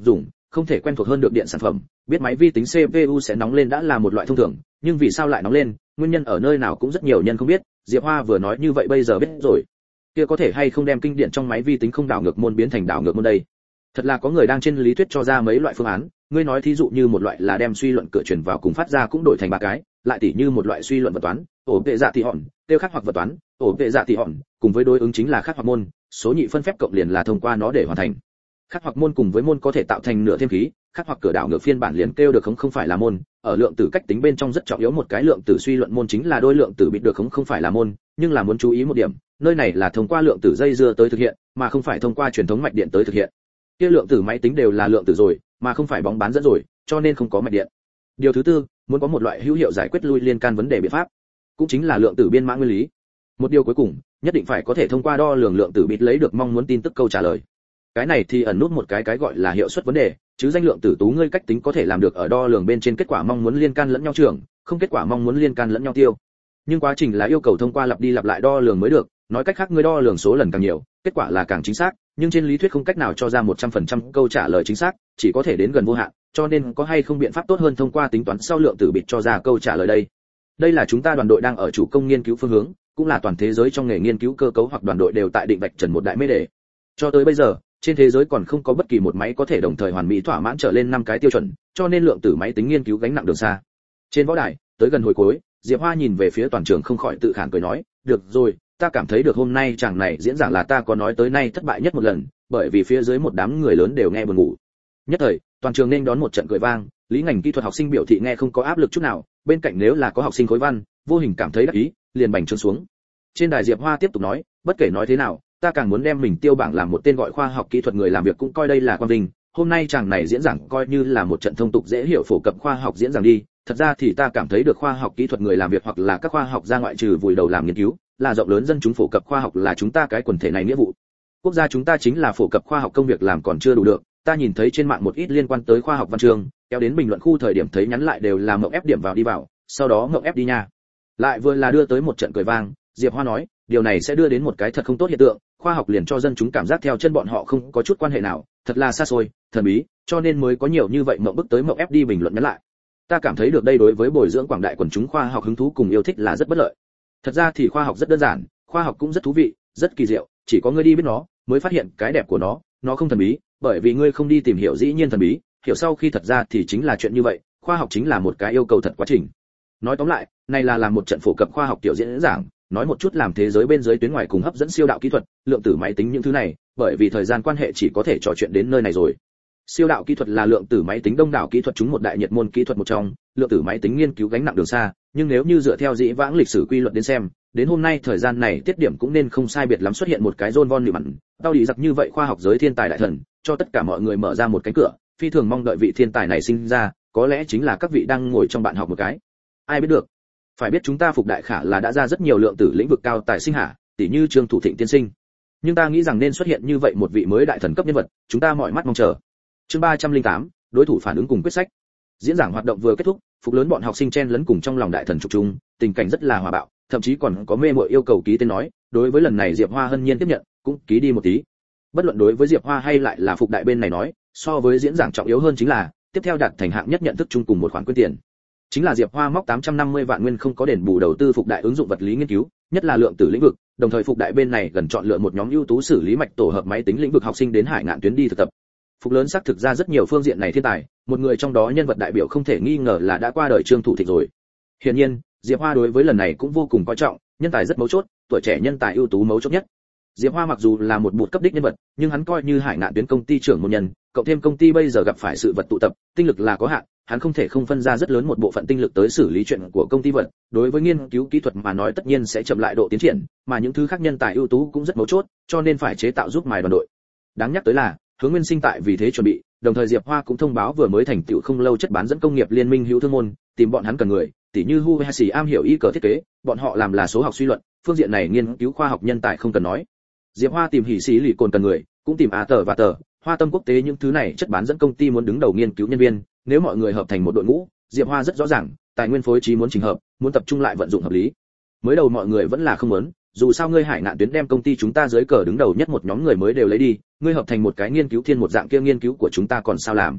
không thể quen thuộc hơn được điện sản phẩm, biết máy vi tính CPU sẽ nóng lên đã là một loại thông thường, nhưng vì sao lại nóng lên, nguyên nhân ở nơi nào cũng rất nhiều nhân không biết, Diệp Hoa vừa nói như vậy bây giờ biết rồi. Kia có thể hay không đem kinh điển trong máy vi tính không đảo ngược môn biến thành đảo ngược môn đây? Thật là có người đang trên lý thuyết cho ra mấy loại phương án, ngươi nói thí dụ như một loại là đem suy luận cửa truyền vào cùng phát ra cũng đổi thành ba cái, lại tỉ như một loại suy luận vật toán, ổ vệ dạ tỷ hòn, tiêu khác hoặc vật toán, ổ vệ dạ tỷ hòn, cùng với đối ứng chính là khác hoặc môn, số nhị phân phép cộng liền là thông qua nó để hoàn thành. Khác hoặc môn cùng với môn có thể tạo thành nửa thêm khí, khác hoặc cửa đảo ngược phiên bản liền kêu được không phải là môn, ở lượng tử cách tính bên trong rất trọng yếu một cái lượng tử suy luận môn chính là đôi lượng tử bịt được không phải là môn, nhưng là muốn chú ý một điểm, nơi này là thông qua lượng tử dây dưa tới thực hiện, mà không phải thông qua truyền thống mạch điện tới thực hiện. Kia lượng tử máy tính đều là lượng tử rồi, mà không phải bóng bán dẫn rồi, cho nên không có mạch điện. Điều thứ tư, muốn có một loại hữu hiệu giải quyết lui liên can vấn đề biện pháp, cũng chính là lượng tử biên mã nguyên lý. Một điều cuối cùng, nhất định phải có thể thông qua đo lường lượng tử bit lấy được mong muốn tin tức câu trả lời. Cái này thì ẩn nút một cái gọi là hiệu suất vấn đề, chứ danh lượng tử tú ngươi cách tính có thể làm được ở đo lường bên trên kết quả mong muốn liên can lẫn nhau trường, không kết quả mong muốn liên can lẫn nhau tiêu. Nhưng quá trình là yêu cầu thông qua lặp đi lặp lại đo lường mới được, nói cách khác ngươi đo lường số lần càng nhiều, kết quả là càng chính xác, nhưng trên lý thuyết không cách nào cho ra 100% câu trả lời chính xác, chỉ có thể đến gần vô hạn, cho nên có hay không biện pháp tốt hơn thông qua tính toán sau lượng tử bit cho ra câu trả lời đây. Đây là chúng ta đoàn đội đang ở chủ công nghiên cứu phương hướng, cũng là toàn thế giới trong nghề nghiên cứu cơ cấu hoặc đoàn đội đều tại định vạch trần một đại mê đề. Cho tới bây giờ, trên thế giới còn không có bất kỳ một máy có thể đồng thời hoàn mỹ thỏa mãn trở lên 5 cái tiêu chuẩn, cho nên lượng tử máy tính nghiên cứu gánh nặng đường xa. Trên võ đài, tới gần hồi cuối, Diệp Hoa nhìn về phía toàn trường không khỏi tự khản cười nói, "Được rồi, ta cảm thấy được hôm nay chàng này diễn giảng là ta có nói tới nay thất bại nhất một lần, bởi vì phía dưới một đám người lớn đều nghe buồn ngủ." Nhất thời, toàn trường nên đón một trận cười vang, lý ngành kỹ thuật học sinh biểu thị nghe không có áp lực chút nào, bên cạnh nếu là có học sinh khối văn, vô hình cảm thấy đắc ý, liền bành trướng xuống. Trên đài Diệp Hoa tiếp tục nói, "Bất kể nói thế nào, ta càng muốn đem mình tiêu bảng làm một tên gọi khoa học kỹ thuật người làm việc cũng coi đây là quang vinh. Hôm nay chàng này diễn giảng coi như là một trận thông tục dễ hiểu phổ cập khoa học diễn giảng đi. Thật ra thì ta cảm thấy được khoa học kỹ thuật người làm việc hoặc là các khoa học gia ngoại trừ vùi đầu làm nghiên cứu, là rộng lớn dân chúng phổ cập khoa học là chúng ta cái quần thể này nghĩa vụ. Quốc gia chúng ta chính là phổ cập khoa học công việc làm còn chưa đủ được. Ta nhìn thấy trên mạng một ít liên quan tới khoa học văn chương, kéo đến bình luận khu thời điểm thấy nhắn lại đều là mộng ép điểm vào đi vào, sau đó mộng ép đi nha." Lại vừa là đưa tới một trận cười vang, Diệp Hoa nói, "Điều này sẽ đưa đến một cái thật không tốt hiện tượng, khoa học liền cho dân chúng cảm giác theo chân bọn họ không có chút quan hệ nào, thật là xa xôi, thần bí, cho nên mới có nhiều như vậy mộng bức tới mộng ép đi bình luận nhắn lại. Ta cảm thấy được đây đối với bồi dưỡng quảng đại quần chúng khoa học hứng thú cùng yêu thích là rất bất lợi. Thật ra thì khoa học rất đơn giản, khoa học cũng rất thú vị, rất kỳ diệu, chỉ có ngươi đi biết nó, mới phát hiện cái đẹp của nó không thần bí, bởi vì ngươi không đi tìm hiểu dĩ nhiên thần bí, hiểu sau khi thật ra thì chính là chuyện như vậy, khoa học chính là một cái yêu cầu thật quá trình." Nói tóm lại, này là làm một trận phổ cập khoa học tiểu diễn giảng, nói một chút làm thế giới bên dưới tuyến ngoài cùng hấp dẫn siêu đạo kỹ thuật, lượng tử máy tính những thứ này, bởi vì thời gian quan hệ chỉ có thể trò chuyện đến nơi này rồi. Siêu đạo kỹ thuật là lượng tử máy tính đông đảo kỹ thuật chúng một đại nhiệt môn kỹ thuật một trong, lượng tử máy tính nghiên cứu gánh nặng đường xa, nhưng nếu như dựa theo dĩ vãng lịch sử quy luật đến xem, đến hôm nay thời gian này tiết điểm cũng nên không sai biệt lắm xuất hiện một cái John von Neumann, tao đi giặc như vậy khoa học giới thiên tài đại thần, cho tất cả mọi người mở ra một cánh cửa, phi thường mong đợi vị thiên tài này sinh ra, có lẽ chính là các vị đang ngồi trong bạn học một cái. Ai biết được. Phải biết chúng ta Phục Đại Khả là đã ra rất nhiều lượng tử lĩnh vực cao tài sinh hạ, tỷ như Trương Thủ Thịnh tiên sinh. Nhưng ta nghĩ rằng nên xuất hiện như vậy một vị mới đại thần cấp nhân vật, chúng ta mọi mắt mong chờ. Chương 308, đối thủ phản ứng cùng quyết sách. Diễn giảng hoạt động vừa kết thúc, Phục lớn bọn học sinh chen lấn cùng trong lòng đại thần chụp chung, tình cảnh rất là hòa bạo, thậm chí còn có mê muội yêu cầu ký tên nói, đối với lần này Diệp Hoa hân nhiên tiếp nhận, cũng ký đi một tí. Bất luận đối với Diệp Hoa hay lại là Phục đại bên này nói, so với diễn giảng trọng yếu hơn chính là, tiếp theo đạt thành hạng nhất nhận thức chung cùng một khoản quyên tiền. Chính là Diệp Hoa móc 850 vạn nguyên không có đền bù đầu tư Phục đại ứng dụng vật lý nghiên cứu, nhất là lượng tử lĩnh vực, đồng thời Phục đại bên này gần chọn lựa một nhóm ưu tú xử lý mạch tổ hợp máy tính lĩnh vực học sinh đến Hải Ngạn tuyến đi thực tập. Phục lớn xác thực ra rất nhiều phương diện này thiên tài, một người trong đó nhân vật đại biểu không thể nghi ngờ là đã qua đời Trương Thủ Thịnh rồi. Hiển nhiên, Diệp Hoa đối với lần này cũng vô cùng coi trọng, nhân tài rất mấu chốt, tuổi trẻ nhân tài ưu tú mấu chốt nhất. Diệp Hoa mặc dù là một bụt cấp đích nhân vật, nhưng hắn coi như Hải Ngạn tuyến công ty trưởng một nhân, cộng thêm công ty bây giờ gặp phải sự vật tụ tập, tinh lực là có hạn, hắn không thể không phân ra rất lớn một bộ phận tinh lực tới xử lý chuyện của công ty vật, đối với nghiên cứu kỹ thuật mà nói tất nhiên sẽ chậm lại độ tiến triển, mà những thứ khác nhân tài ưu tú cũng rất mấu chốt, cho nên phải chế tạo giúp mài đoàn đội. Đáng nhắc tới là, Hướng Nguyên Sinh tại vì thế chuẩn bị, đồng thời Diệp Hoa cũng thông báo vừa mới thành tựu không lâu chất bán dẫn công nghiệp liên minh hữu thương môn, tìm bọn hắn cần người, tỉ như Hu hay Sĩ am hiểu y cờ thiết kế, bọn họ làm là số học suy luận, phương diện này nghiên cứu khoa học nhân tài không cần nói. Diệp Hoa tìm Hỉ Sĩ lì cồn cần người, cũng tìm Á Tở và Tở, Hoa Tâm quốc tế những thứ này chất bán dẫn công ty muốn đứng đầu nghiên cứu nhân viên, nếu mọi người hợp thành một đội ngũ, Diệp Hoa rất rõ ràng, tài nguyên phối trí muốn chỉnh hợp, muốn tập trung lại vận dụng hợp lý. Mới đầu mọi người vẫn là không muốn, dù sao ngươi Hải Ngạn tuyến đem công ty chúng ta dưới cờ đứng đầu nhất một nhóm người mới đều lấy đi, ngươi hợp thành một cái nghiên cứu thiên một dạng kia nghiên cứu của chúng ta còn sao làm?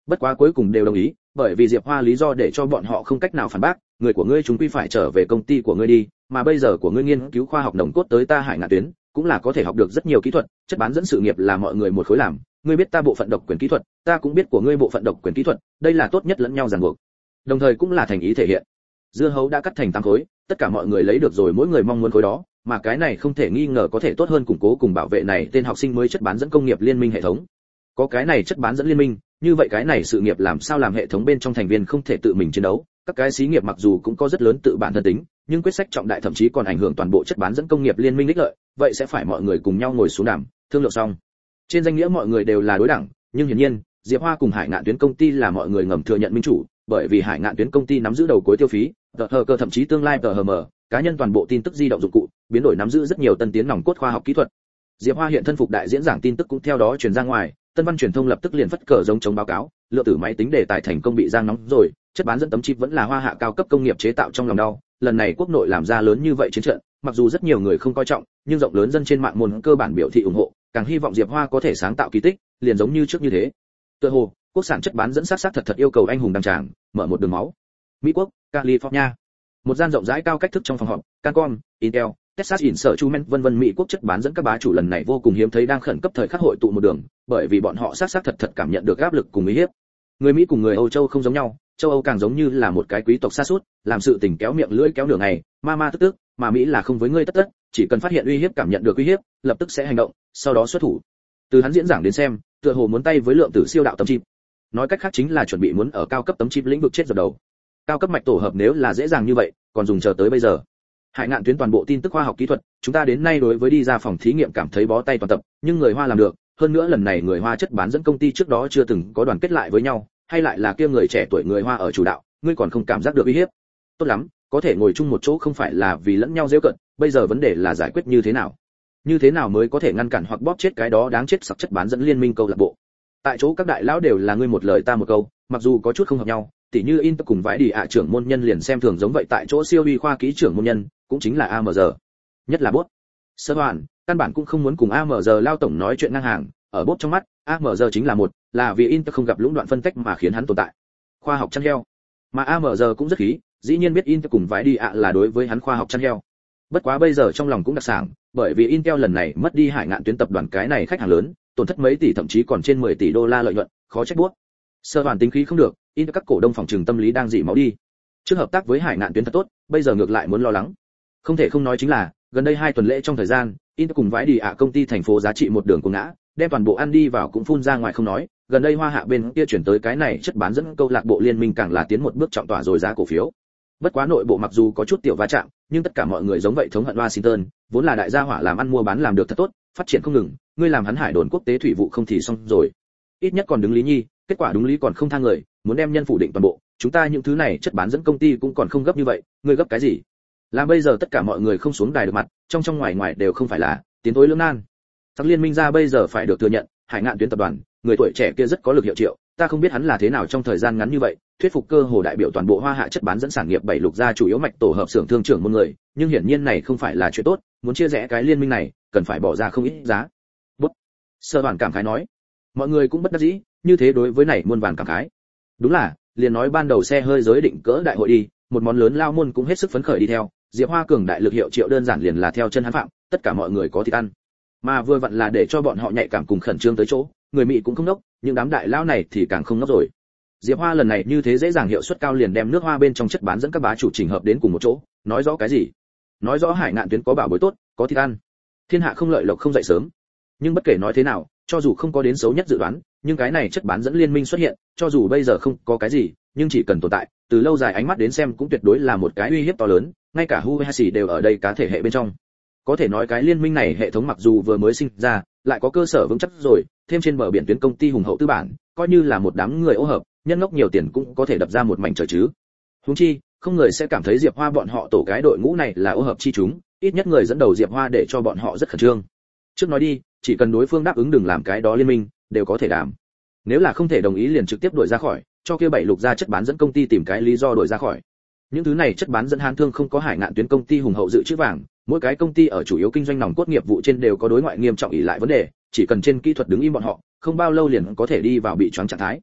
Bất quá cuối cùng đều đồng ý, bởi vì Diệp Hoa lý do để cho bọn họ không cách nào phản bác, người của ngươi chúng quy phải trở về công ty của ngươi đi, mà bây giờ của ngươi nghiên cứu khoa học nồng cốt tới ta Hải Ngạn Tuyến, cũng là có thể học được rất nhiều kỹ thuật, chất bán dẫn sự nghiệp là mọi người một khối làm, ngươi biết ta bộ phận độc quyền kỹ thuật, ta cũng biết của ngươi bộ phận độc quyền kỹ thuật, đây là tốt nhất lẫn nhau ràng buộc. Đồng thời cũng là thành ý thể hiện. Dưa hấu đã cắt thành 8 khối, tất cả mọi người lấy được rồi mỗi người mong muốn khối đó, mà cái này không thể nghi ngờ có thể tốt hơn củng cố cùng bảo vệ này tên học sinh mới chất bán dẫn công nghiệp liên minh hệ thống. Có cái này chất bán dẫn liên minh, như vậy cái này sự nghiệp làm sao làm hệ thống bên trong thành viên không thể tự mình chiến đấu, các cái xí nghiệp mặc dù cũng có rất lớn tự bản thân tính, nhưng quyết sách trọng đại thậm chí còn ảnh hưởng toàn bộ chất bán dẫn công nghiệp liên minh ích lợi, vậy sẽ phải mọi người cùng nhau ngồi xuống đàm, thương lượng xong. Trên danh nghĩa mọi người đều là đối đẳng, nhưng hiển nhiên, Diệp Hoa cùng Hải Ngạn Tuyến công ty là mọi người ngầm thừa nhận minh chủ, bởi vì Hải Ngạn Tuyến công ty nắm giữ đầu cuối tiêu phí, cơ thậm chí tương lai THM, cá nhân toàn bộ tin tức di động dụng cụ, biến đổi nắm giữ rất nhiều tân tiến nòng cốt khoa học kỹ thuật. Diệp Hoa hiện thân phục đại diễn giảng tin tức cũng theo đó truyền ra ngoài, Tân Văn truyền thông lập tức liền phất cờ giống chống báo cáo, lượng tử máy tính đề tài thành công bị giang nóng rồi, chất bán dẫn tấm chip vẫn là Hoa Hạ cao cấp công nghiệp chế tạo trong lòng đau, lần này quốc nội làm ra lớn như vậy chiến trận, mặc dù rất nhiều người không coi trọng, nhưng rộng lớn dân trên mạng môn cơ bản biểu thị ủng hộ, càng hy vọng Diệp Hoa có thể sáng tạo kỳ tích, liền giống như trước như thế. Tựa hồ, quốc sản chất bán dẫn sát thật yêu cầu anh hùng đăng tràng, mở một đường máu. Mỹ quốc, California. Một gian rộng rãi cao cách thức trong phòng họp, Cancom, Intel, Texas Instruments vân Mỹ quốc chất bán dẫn các bá chủ lần này vô cùng hiếm thấy đang khẩn cấp thời khắc hội tụ một đường, bởi vì bọn họ sát thật cảm nhận được áp lực cùng uy hiếp. Người Mỹ cùng người Âu Châu không giống nhau, châu Âu càng giống như là một cái quý tộc sa sút, làm sự tình kéo miệng lưỡi kéo nửa ngày, ma tức, mà Mỹ là không với ngươi tất, chỉ cần phát hiện uy hiếp cảm nhận được uy hiếp, lập tức sẽ hành động, sau đó xuất thủ. Từ hắn diễn giảng đến xem, tựa hồ muốn tay với lượng tử siêu đạo tấm chip. Nói cách khác chính là chuẩn bị muốn ở cao cấp tấm chip lĩnh vực chết dập đầu. Cao cấp mạch tổ hợp nếu là dễ dàng như vậy, còn dùng chờ tới bây giờ. Hải Ngạn Tuyến toàn bộ tin tức khoa học kỹ thuật, chúng ta đến nay đối với đi ra phòng thí nghiệm cảm thấy bó tay toàn tập, nhưng người Hoa làm được, hơn nữa lần này người Hoa chất bán dẫn công ty trước đó chưa từng có đoàn kết lại với nhau, hay lại là kia người trẻ tuổi người Hoa ở chủ đạo, ngươi còn không cảm giác được uy hiếp. Tốt lắm, có thể ngồi chung một chỗ không phải là vì lẫn nhau giễu cợt, bây giờ vấn đề là giải quyết như thế nào. Như thế nào mới có thể ngăn cản hoặc bóp chết cái đó đáng chết sặc chất bán dẫn liên minh câu lạc bộ. Tại chỗ các đại lão đều là ngươi một lời ta một câu, mặc dù có chút không hợp nhau, tỉ như Inter cùng vãi đi trưởng môn nhân liền xem thường giống vậy tại chỗ siêu uy khoa kỹ trưởng môn nhân, cũng chính là AMG. Nhất là Bốt. Sơ Hoàn, căn bản cũng không muốn cùng AMG lao tổng nói chuyện ngang hàng, ở Bốt trong mắt, AMG chính là vì Inter không gặp lũng đoạn phân tách mà khiến hắn tồn tại. Khoa học chăn heo. Mà AMG cũng rất khí, dĩ nhiên biết Inter cùng vãi đi là đối với hắn khoa học chăn heo. Bất quá bây giờ trong lòng cũng đặc sảng, bởi vì Intel lần này mất đi Hải Ngạn Tuyến tập đoàn cái này khách hàng lớn, tổn thất mấy tỷ thậm chí còn trên 10 tỷ đô la lợi nhuận, khó trách Bốt. Sơ Hoàn tính khí không được, Intel các cổ đông phòng trừng tâm lý đang dỉ máu đi. Trước hợp tác với Hải Ngạn Tuyến thật tốt, bây giờ ngược lại muốn lo lắng. Không thể không nói chính là, gần đây 2 tuần lễ trong thời gian, Intel cùng vãi đi công ty thành phố giá trị một đường cuồng ngã, đem toàn bộ ăn đi vào cũng phun ra ngoài không nói, gần đây Hoa Hạ bên kia chuyển tới cái này chất bán dẫn câu lạc bộ liên minh càng là tiến một bước trọng tỏa rồi giá cổ phiếu. Bất quá nội bộ mặc dù có chút tiểu va chạm, nhưng tất cả mọi người giống vậy thống hận Washington, vốn là đại gia hỏa làm ăn mua bán làm được thật tốt, phát triển không ngừng, ngươi làm hắn hải đồn quốc tế thủy vụ không thì xong rồi. Ít nhất còn đứng lý nhi, kết quả đúng lý còn không tha người, muốn đem nhân phủ định toàn bộ, chúng ta những thứ này chất bán dẫn công ty cũng còn không gấp như vậy, ngươi gấp cái gì? Làm bây giờ tất cả mọi người không xuống đài được mặt, trong ngoài đều không phải là tiến tối lưỡng nan. Sắc liên minh ra bây giờ phải được thừa nhận, Hải Ngạn Tuyến tập đoàn, người tuổi trẻ kia rất có lực hiệu triệu, ta không biết hắn là thế nào trong thời gian ngắn như vậy, thuyết phục cơ hồ đại biểu toàn bộ Hoa Hạ chất bán dẫn sản nghiệp 7 lục gia chủ yếu mạch tổ hợp xưởng thương trưởng môn người, nhưng hiển nhiên này không phải là chuyện tốt, muốn chia rẽ cái liên minh này, cần phải bỏ ra không ít giá. Bút. Sơ Hoàn cảm khái nói, mọi người cũng bất đắc dĩ, như thế đối với này muôn vàn cảm khái. Đúng là, liền nói ban đầu xe hơi giới định cỡ đại hội đi, một món lớn lao môn cũng hết sức phấn khởi đi theo, Diệp Hoa cường đại lực hiệu triệu đơn giản liền là theo chân hắn phạm, tất cả mọi người có thịt ăn. Mà vừa vặn là để cho bọn họ nhạy cảm cùng khẩn trương tới chỗ, người Mỹ cũng không nốc, nhưng đám đại lao này thì càng không nốc rồi. Diệp Hoa lần này như thế dễ dàng hiệu suất cao liền đem nước hoa bên trong chất bán dẫn các bá chủ chỉnh hợp đến cùng một chỗ, nói rõ cái gì? Nói rõ Hải Ngạn Tuyến có bảo bối tốt, có thịt ăn. Thiên hạ không lợi lộc không dậy sớm. Nhưng bất kể nói thế nào, cho dù không có đến xấu nhất dự đoán, nhưng cái này chất bán dẫn liên minh xuất hiện, cho dù bây giờ không có cái gì, nhưng chỉ cần tồn tại, từ lâu dài ánh mắt đến xem cũng tuyệt đối là một cái uy hiếp to lớn, ngay cả Huawei đều ở đây cá thể hệ bên trong. Có thể nói cái liên minh này hệ thống mặc dù vừa mới sinh ra, lại có cơ sở vững chắc rồi, thêm trên bờ biển tuyến công ty hùng hậu tư bản, coi như là một đám người ô hợp, nhân ngốc nhiều tiền cũng có thể đập ra một mảnh trời chứ. Huống chi, không người sẽ cảm thấy Diệp Hoa bọn họ tổ cái đội ngũ này là ô hợp chi chúng, ít nhất người dẫn đầu Diệp Hoa để cho bọn họ rất khẩn trương. Trước nói đi, chỉ cần đối phương đáp ứng đừng làm cái đó liên minh, đều có thể đảm. Nếu là không thể đồng ý liền trực tiếp đuổi ra khỏi, cho kia 7 lục gia chất bán dẫn công ty tìm cái lý do đuổi ra khỏi. Những thứ này chất bán dẫn Hán Thương không có Hải Ngạn Tuyến công ty hùng hậu dự trữ vàng, mỗi cái công ty ở chủ yếu kinh doanh nòng cốt nghiệp vụ trên đều có đối ngoại nghiêm trọng ỷ lại vấn đề, chỉ cần trên kỹ thuật đứng im bọn họ, không bao lâu liền có thể đi vào bị choáng trạng thái.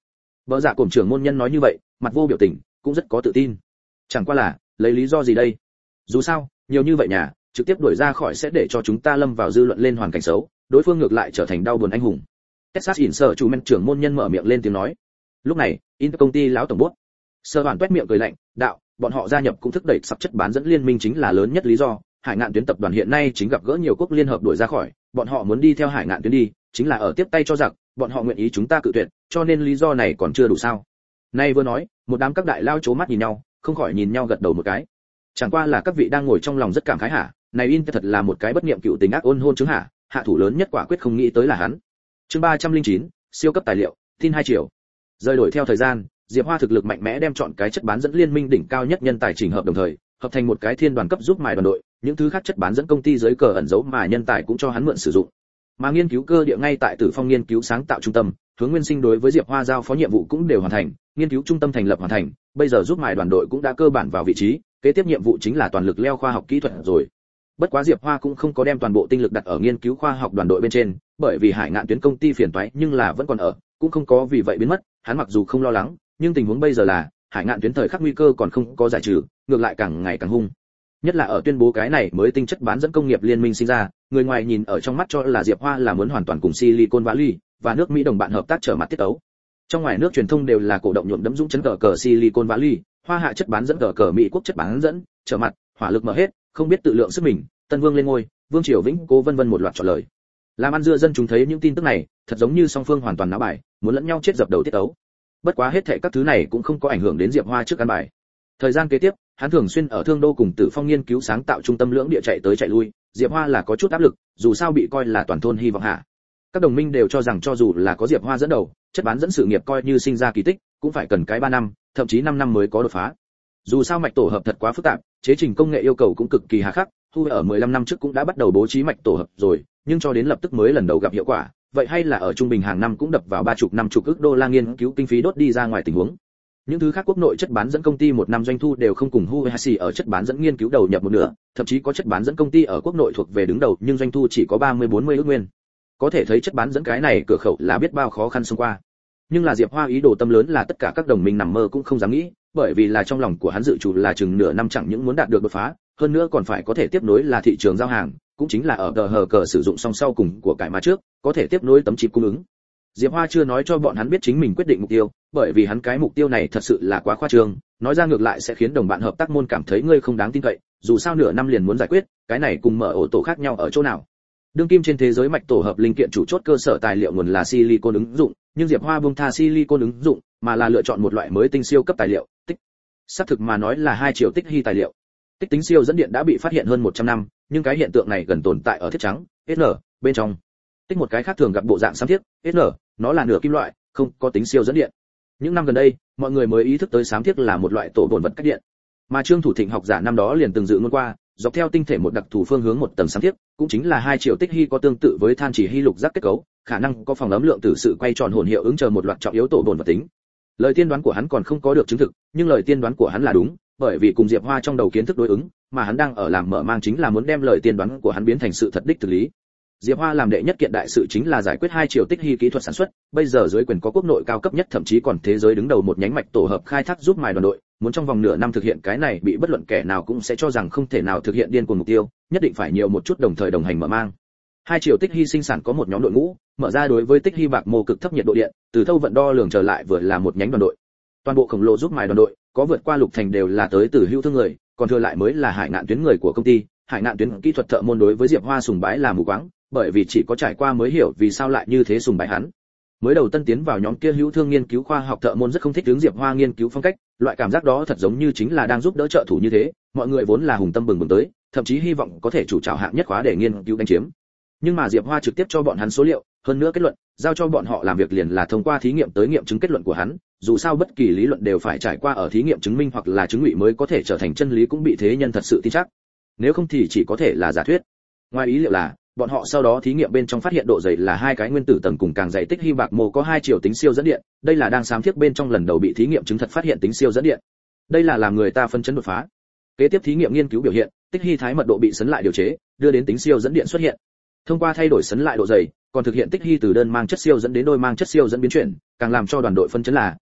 Bỡ dạ cổm trưởng môn nhân nói như vậy, mặt vô biểu tình, cũng rất có tự tin. Chẳng qua là, lấy lý do gì đây? Dù sao, nhiều như vậy nhà, trực tiếp đuổi ra khỏi sẽ để cho chúng ta lâm vào dư luận lên hoàn cảnh xấu, đối phương ngược lại trở thành đau buồn anh hùng. Texas Instruments trưởng môn nhân mở miệng lên tiếng nói. Lúc này, Inter công ty lão tổng bốt, Sơ Hoàn toét miệng cười lạnh, đạo, bọn họ gia nhập cũng thúc đẩy sắp chất bán dẫn liên minh chính là lớn nhất lý do. Hải Ngạn Tuyến tập đoàn hiện nay chính gặp gỡ nhiều quốc liên hợp đuổi ra khỏi, bọn họ muốn đi theo Hải Ngạn Tuyến đi, chính là ở tiếp tay cho giặc, bọn họ nguyện ý chúng ta cự tuyệt, cho nên lý do này còn chưa đủ sao? Nay vừa nói, một đám các đại lao chố mắt nhìn nhau, không khỏi nhìn nhau gật đầu một cái. Chẳng qua là các vị đang ngồi trong lòng rất cảm khái hả? Này Inter thật là một cái bất niệm cựu tình ác ôn hôn chứng hả? Hạ thủ lớn nhất quả quyết không nghĩ tới là hắn. Chương 309, siêu cấp tài liệu, tin 2 triệu. Rời đổi theo thời gian, Diệp Hoa thực lực mạnh mẽ đem chọn cái chất bán dẫn liên minh đỉnh cao nhất nhân tài chỉnh hợp đồng thời, hợp thành một cái thiên đoàn cấp giúp mài đoàn đội, những thứ khác chất bán dẫn công ty dưới cờ ẩn giấu mà nhân tài cũng cho hắn mượn sử dụng. Mà nghiên cứu cơ địa ngay tại Tử Phong nghiên cứu sáng tạo trung tâm, Hướng Nguyên Sinh đối với Diệp Hoa giao phó nhiệm vụ cũng đều hoàn thành, nghiên cứu trung tâm thành lập hoàn thành, bây giờ giúp mài đoàn đội cũng đã cơ bản vào vị trí, kế tiếp nhiệm vụ chính là toàn lực leo khoa học kỹ thuật rồi. Bất quá Diệp Hoa cũng không có đem toàn bộ tinh lực đặt ở nghiên cứu khoa học đoàn đội bên trên, bởi vì Hải Ngạn Tuyến công ty phiền toái nhưng là vẫn còn ở, cũng không có vì vậy biến mất, hắn mặc dù không lo lắng, nhưng tình huống bây giờ là Hải Ngạn Tuyến thời khắc nguy cơ còn không có giải trừ, ngược lại càng ngày càng hung. Nhất là ở tuyên bố cái này mới tinh chất bán dẫn công nghiệp liên minh sinh ra, người ngoài nhìn ở trong mắt cho là Diệp Hoa là muốn hoàn toàn cùng Silicon Valley và nước Mỹ đồng bạn hợp tác trở mặt tiết ấu. Trong ngoài nước truyền thông đều là cổ động nhuộm đẫm dũng chấn cờ Silicon Valley, Hoa hạ chất bán dẫn cờ Mỹ quốc chất bán dẫn, trở mặt, hỏa lực mở hết, không biết tự lượng sức mình, Tân Vương lên ngôi, Vương Triều Vĩnh cố vân vân một loạt chọn lời. Làm ăn dưa dân chúng thấy những tin tức này, thật giống như song phương hoàn toàn náo bài, muốn lẫn nhau chết dập đầu tiết ấu. Bất quá hết thảy các thứ này cũng không có ảnh hưởng đến Diệp Hoa trước ăn bài. Thời gian kế tiếp, hắn thường xuyên ở Thương Đô cùng Tử Phong nghiên cứu sáng tạo trung tâm lưỡng địa chạy tới chạy lui, Diệp Hoa là có chút áp lực, dù sao bị coi là toàn thôn hy vọng hạ. Các đồng minh đều cho rằng cho dù là có Diệp Hoa dẫn đầu, chất bán dẫn sự nghiệp coi như sinh ra kỳ tích, cũng phải cần cái 3 năm, thậm chí 5 năm mới có đột phá. Dù sao mạch tổ hợp thật quá phức tạp, chế trình công nghệ yêu cầu cũng cực kỳ hà khắc, Huawei ở 15 năm trước cũng đã bắt đầu bố trí mạch tổ hợp rồi, nhưng cho đến lập tức mới lần đầu gặp hiệu quả, vậy hay là ở trung bình hàng năm cũng đập vào 30-50 ức đô la nghiên cứu kinh phí đốt đi ra ngoài tình huống. Những thứ khác quốc nội chất bán dẫn công ty một năm doanh thu đều không cùng Huawei ở chất bán dẫn nghiên cứu đầu nhập một nửa, thậm chí có chất bán dẫn công ty ở quốc nội thuộc về đứng đầu nhưng doanh thu chỉ có 30-40 ức nguyên. Có thể thấy chất bán dẫn cái này cửa khẩu là biết bao khó khăn xông qua. Nhưng là Diệp Hoa ý đồ tâm lớn là tất cả các đồng minh nằm mơ cũng không dám nghĩ, bởi vì là trong lòng của hắn dự trù là chừng nửa năm chẳng những muốn đạt được đột phá, hơn nữa còn phải có thể tiếp nối là thị trường giao hàng, cũng chính là ở cờ sử dụng song sau cùng của cải mà trước, có thể tiếp nối tấm chip cung ứng. Diệp Hoa chưa nói cho bọn hắn biết chính mình quyết định mục tiêu, bởi vì hắn cái mục tiêu này thật sự là quá khoa trương, nói ra ngược lại sẽ khiến đồng bạn hợp tác môn cảm thấy ngươi không đáng tin cậy, dù sao nửa năm liền muốn giải quyết, cái này cùng mở ổ tổ khác nhau ở chỗ nào. Đương kim trên thế giới mạch tổ hợp linh kiện chủ chốt cơ sở tài liệu nguồn là silicon ứng dụng, nhưng Diệp Hoa buông tha silicon ứng dụng, mà là lựa chọn một loại mới tinh siêu cấp tài liệu, tích. Xác thực mà nói là 2 triệu tích hy tài liệu. Tích tính siêu dẫn điện đã bị phát hiện hơn 100 năm, nhưng cái hiện tượng này gần tồn tại ở thiết trắng, SN, bên trong. Tích một cái khác thường gặp bộ dạng xám thiết, SN, nó là nửa kim loại, không có tính siêu dẫn điện. Những năm gần đây, mọi người mới ý thức tới xám thiết là một loại tổ bổn vật cách điện. Mà Trương Thủ Thịnh học giả năm đó liền từng dự ngôn qua, dọc theo tinh thể một đặc thù phương hướng một tầng xám thiết, cũng chính là 2 triệu tích hy có tương tự với than chỉ hy lục giác kết cấu, khả năng có phòng ấm lượng tử sự quay tròn hồn hiệu ứng chờ một loạt trọng yếu tổ bổn vật tính. Lời tiên đoán của hắn còn không có được chứng thực, nhưng lời tiên đoán của hắn là đúng, bởi vì cùng Diệp Hoa trong đầu kiến thức đối ứng, mà hắn đang ở làm mở mang chính là muốn đem lời tiên đoán của hắn biến thành sự thật đích thực lý. Diệp Hoa làm đệ nhất kiện đại sự chính là giải quyết 2 triệu tích hy kỹ thuật sản xuất, bây giờ dưới quyền có quốc nội cao cấp nhất thậm chí còn thế giới đứng đầu một nhánh mạch tổ hợp khai thác giúp mài đoàn đội, muốn trong vòng nửa năm thực hiện cái này bị bất luận kẻ nào cũng sẽ cho rằng không thể nào thực hiện điên cuồng mục tiêu, nhất định phải nhiều một chút đồng thời đồng hành mở mang. 2 triệu tích hy sinh sản có một nhóm đội ngũ, mở ra đối với tích hy bạc mô cực thấp nhiệt độ điện, từ thâu vận đo lường trở lại vừa là một nhánh đoàn đội. Toàn bộ khổng lồ giúp mài đoàn đội, có vượt qua lục thành đều là tới từ hữu thương người, còn thừa lại mới là Hải Ngạn Tuyến người của công ty. Hải Ngạn Tuyến kỹ thuật thợ môn đối với Diệp Hoa sùng bái là mù quáng, bởi vì chỉ có trải qua mới hiểu vì sao lại như thế sùng bái hắn. Mới đầu tân tiến vào nhóm kia hữu thương nghiên cứu khoa học thợ môn rất không thích hướng Diệp Hoa nghiên cứu phong cách, loại cảm giác đó thật giống như chính là đang giúp đỡ trợ thủ như thế, mọi người vốn là hùng tâm bừng bừng tới, thậm chí hy vọng có thể chủ trảo hạng nhất khóa để nghiên cứu đánh chiếm. Nhưng mà Diệp Hoa trực tiếp cho bọn hắn số liệu, hơn nữa kết luận, giao cho bọn họ làm việc liền là thông qua thí nghiệm tới nghiệm chứng kết luận của hắn, dù sao bất kỳ lý luận đều phải trải qua ở thí nghiệm chứng minh hoặc là chứng ngụy mới có thể trở thành chân lý cũng bị thế nhân thật sự tin chắc. Nếu không thì chỉ có thể là giả thuyết. Ngoài ý liệu là, bọn họ sau đó thí nghiệm bên trong phát hiện độ dày là 2 cái nguyên tử tầng cùng càng dày tích hy bạc mô có 2 triệu tính siêu dẫn điện, đây là đang xám thiết bên trong lần đầu bị thí nghiệm chứng thật phát hiện tính siêu dẫn điện. Đây là làm người ta phân chấn đột phá. Kế tiếp thí nghiệm nghiên cứu biểu hiện, tích hy thái mật độ bị sấn lại điều chế, đưa đến tính siêu dẫn điện xuất hiện. Thông qua thay đổi sấn lại độ dày, còn thực hiện tích hy từ đơn mang chất siêu dẫn đến đôi mang chất siêu dẫn biến chuyển, càng làm cho đoàn đội phân chấn là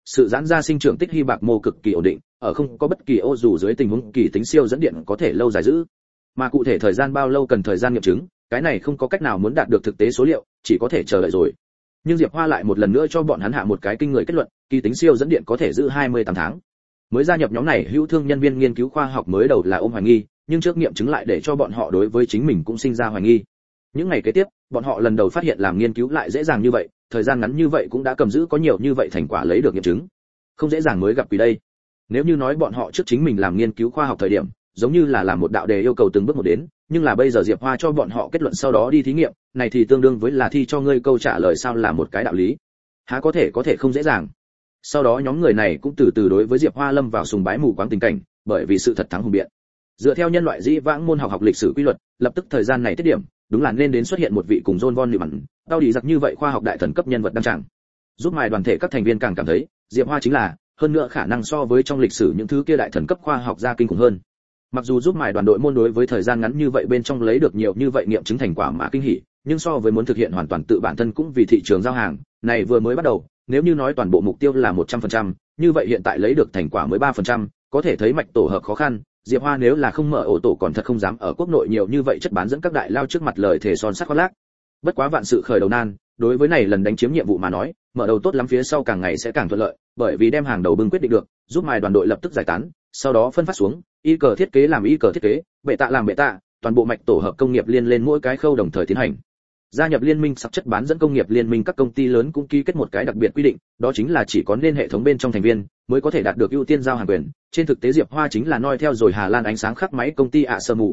sự giãn ra sinh trưởng tích hy bạc mô cực kỳ ổn định, ở không có bất kỳ ô dù dưới tình huống kỳ tính siêu dẫn điện có thể lâu dài giữ. Mà cụ thể thời gian bao lâu cần thời gian nghiệm chứng, cái này không có cách nào muốn đạt được thực tế số liệu, chỉ có thể chờ đợi rồi. Nhưng Diệp Hoa lại một lần nữa cho bọn hắn hạ một cái kinh người kết luận, kỳ tính siêu dẫn điện có thể giữ 28 tháng. Mới gia nhập nhóm này hữu thương nhân viên nghiên cứu khoa học mới đầu là ôm hoài nghi, nhưng trước nghiệm chứng lại để cho bọn họ đối với chính mình cũng sinh ra hoài nghi. Những ngày kế tiếp, bọn họ lần đầu phát hiện làm nghiên cứu lại dễ dàng như vậy, thời gian ngắn như vậy cũng đã cầm giữ có nhiều như vậy thành quả lấy được nghiệm chứng. Không dễ dàng mới gặp quỷ đây. Nếu như nói bọn họ trước chính mình làm nghiên cứu khoa học thời điểm, giống như là làm một đạo đề yêu cầu từng bước một đến, nhưng là bây giờ Diệp Hoa cho bọn họ kết luận sau đó đi thí nghiệm, này thì tương đương với là thi cho ngươi câu trả lời sao là một cái đạo lý. Há có thể không dễ dàng. Sau đó nhóm người này cũng từ từ đối với Diệp Hoa lâm vào sùng bái mù quáng tình cảnh, bởi vì sự thật thắng hùng biện. Dựa theo nhân loại dĩ vãng môn học lịch sử quy luật, lập tức thời gian này tiết điểm, đúng là nên đến xuất hiện một vị cùng John von Neumann, đau đi giặc như vậy khoa học đại thần cấp nhân vật đăng tràng. Giúp mài đoàn thể các thành viên càng cảm thấy, Diệp Hoa chính là, hơn nữa khả năng so với trong lịch sử những thứ kia đại thần cấp khoa học gia kinh khủng hơn. Mặc dù giúp mài đoàn đội môn đối với thời gian ngắn như vậy bên trong lấy được nhiều như vậy nghiệm chứng thành quả mà kinh hỉ, nhưng so với muốn thực hiện hoàn toàn tự bản thân cũng vì thị trường giao hàng, này vừa mới bắt đầu, nếu như nói toàn bộ mục tiêu là 100%, như vậy hiện tại lấy được thành quả mới 3%, có thể thấy mạch tổ hợp khó khăn, Diệp Hoa nếu là không mở ổ tổ còn thật không dám ở quốc nội nhiều như vậy chất bán dẫn các đại lao trước mặt lời thề son sắt khoác lác. Bất quá vạn sự khởi đầu nan, đối với này lần đánh chiếm nhiệm vụ mà nói, mở đầu tốt lắm phía sau càng ngày sẽ càng thuận lợi, bởi vì đem hàng đầu bưng quyết định được, giúp mài đoàn đội lập tức giải tán, sau đó phân phát xuống, y cờ thiết kế làm y cờ thiết kế, bệ tạ làm bệ tạ, toàn bộ mạch tổ hợp công nghiệp liên lên mỗi cái khâu đồng thời tiến hành. Gia nhập liên minh sắp chất bán dẫn công nghiệp liên minh các công ty lớn cũng ký kết một cái đặc biệt quy định, đó chính là chỉ có nên hệ thống bên trong thành viên mới có thể đạt được ưu tiên giao hàng quyền. Trên thực tế Diệp Hoa chính là noi theo rồi Hà Lan ánh sáng khắc máy công ty ASML,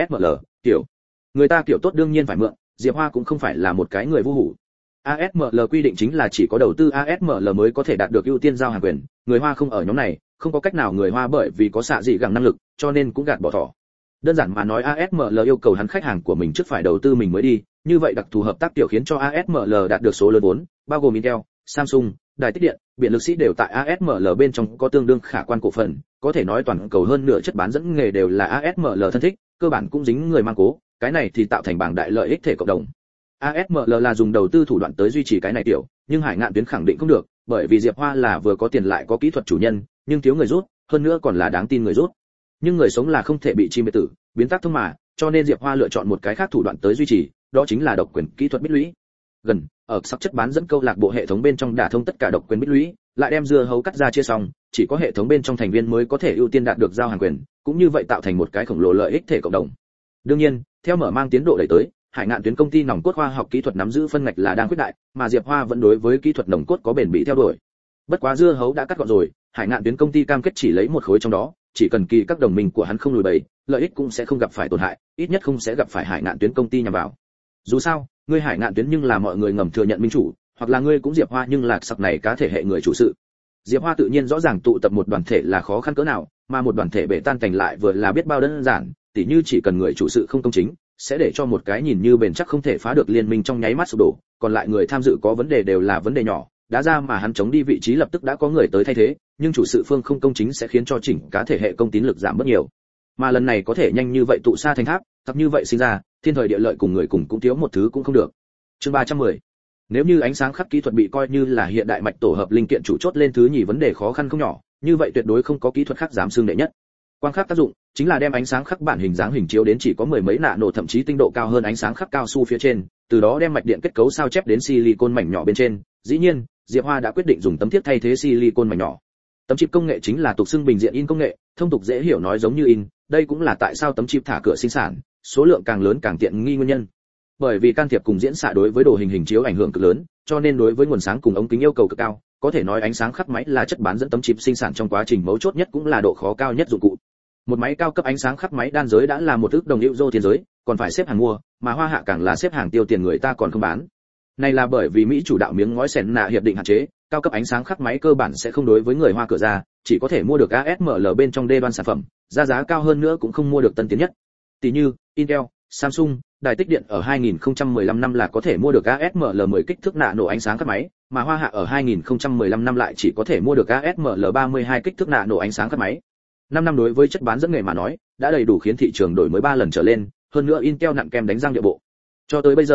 kiểu. Người ta kiểu tốt đương nhiên phải mượn, Diệp Hoa cũng không phải là một cái người vô hủ. ASML quy định chính là chỉ có đầu tư ASML mới có thể đạt được ưu tiên giao hàng quyền, người Hoa không ở nhóm này, không có cách nào người Hoa bởi vì có xạ dị gẳng năng lực, cho nên cũng gạt bỏ thỏ. Đơn giản mà nói ASML yêu cầu hắn khách hàng của mình trước phải đầu tư mình mới đi, như vậy đặc thù hợp tác tiểu khiến cho ASML đạt được số lớn vốn, bao gồm Intel, Samsung, đài tích điện, điện lực sĩ đều tại ASML bên trong có tương đương khả quan cổ phần, có thể nói toàn cầu hơn nửa chất bán dẫn nghề đều là ASML thân thích, cơ bản cũng dính người mang cố, cái này thì tạo thành bảng đại lợi ích thể cộng đồng. ASML là dùng đầu tư thủ đoạn tới duy trì cái này tiểu, nhưng Hải Ngạn Tuyến khẳng định không được, bởi vì Diệp Hoa là vừa có tiền lại có kỹ thuật chủ nhân, nhưng thiếu người rút, hơn nữa còn là đáng tin người rút. Nhưng người sống là không thể bị chi mê tử, biến tác thông mà, cho nên Diệp Hoa lựa chọn một cái khác thủ đoạn tới duy trì, đó chính là độc quyền kỹ thuật bích lũy. Gần, ở sắc chất bán dẫn câu lạc bộ hệ thống bên trong đả thông tất cả độc quyền bích lũy, lại đem dưa hấu cắt ra chia xong, chỉ có hệ thống bên trong thành viên mới có thể ưu tiên đạt được giao hàng quyền, cũng như vậy tạo thành một cái khổng lồ lợi ích thể cộng đồng. Đương nhiên, theo mở mang tiến độ đẩy tới, Hải Ngạn Tuyến công ty nòng cốt khoa học kỹ thuật nắm giữ phân ngạch là đang quyết đại, mà Diệp Hoa vẫn đối với kỹ thuật nòng cốt có bền bỉ theo đuổi. Bất quá dưa hấu đã cắt gọn rồi, Hải Ngạn Tuyến công ty cam kết chỉ lấy một khối trong đó, chỉ cần kỳ các đồng minh của hắn không lùi bẩy, lợi ích cũng sẽ không gặp phải tổn hại, ít nhất không sẽ gặp phải Hải Ngạn Tuyến công ty nhằm vào. Dù sao, ngươi Hải Ngạn Tuyến nhưng là mọi người ngầm thừa nhận minh chủ, hoặc là ngươi cũng Diệp Hoa nhưng là sặc này cá thể hệ người chủ sự. Diệp Hoa tự nhiên rõ ràng tụ tập một đoàn thể là khó khăn cỡ nào, mà một đoàn thể bể tan cảnh lại vừa là biết bao đơn giản, tỉ như chỉ cần người chủ sự không công chính, sẽ để cho một cái nhìn như bền chắc không thể phá được liên minh trong nháy mắt sụp đổ, còn lại người tham dự có vấn đề đều là vấn đề nhỏ, đã ra mà hắn chống đi vị trí lập tức đã có người tới thay thế, nhưng chủ sự phương không công chính sẽ khiến cho chỉnh cá thể hệ công tín lực giảm bớt nhiều. Mà lần này có thể nhanh như vậy tụ sa thành tháp, thật như vậy sinh ra, thiên thời địa lợi cùng người cùng cũng thiếu một thứ cũng không được. Chương 310. Nếu như ánh sáng khắc kỹ thuật bị coi như là hiện đại mạch tổ hợp linh kiện chủ chốt lên thứ nhì vấn đề khó khăn không nhỏ, như vậy tuyệt đối không có kỹ thuật khác dám xưng đệ nhất. Quang khắc tác dụng chính là đem ánh sáng khắc bản hình dáng hình chiếu đến chỉ có mười mấy nano thậm chí tinh độ cao hơn ánh sáng khắc cao su phía trên, từ đó đem mạch điện kết cấu sao chép đến silicon mảnh nhỏ bên trên. Dĩ nhiên, Diệp Hoa đã quyết định dùng tấm thiếc thay thế silicon mảnh nhỏ. Tấm chip công nghệ chính là tục xưng bình diện in công nghệ, thông tục dễ hiểu nói giống như in, đây cũng là tại sao tấm chip thả cửa sinh sản, số lượng càng lớn càng tiện nghi nguyên nhân. Bởi vì can thiệp cùng diễn xạ đối với đồ hình hình chiếu ảnh hưởng cực lớn, cho nên đối với nguồn sáng cùng ống kính yêu cầu cực cao, có thể nói ánh sáng khắc máy là chất bán dẫn tấm chip sinh sản trong quá trình mấu chốt nhất cũng là độ khó cao nhất dụng cụ. Một máy cao cấp ánh sáng khắc máy đan giới đã là một ức đồng euro tiền giới, còn phải xếp hàng mua, mà Hoa Hạ càng là xếp hàng tiêu tiền người ta còn không bán. Này là bởi vì Mỹ chủ đạo miếng ngói sèn nạ hiệp định hạn chế, cao cấp ánh sáng khắc máy cơ bản sẽ không đối với người Hoa cửa ra, chỉ có thể mua được ASML bên trong đê đoan sản phẩm, giá cao hơn nữa cũng không mua được tân tiến nhất. Tỷ như Intel, Samsung, đài tích điện ở 2015 năm là có thể mua được ASML 10 kích thước nano ánh sáng khắc máy, mà Hoa Hạ ở 2015 năm lại chỉ có thể mua được ASML 32 kích thước nano ánh sáng khắc máy. 5 năm đối với chất bán dẫn nghề mà nói, đã đầy đủ khiến thị trường đổi mới 3 lần trở lên, hơn nữa Intel nặng kem đánh răng địa bộ. Cho tới bây giờ,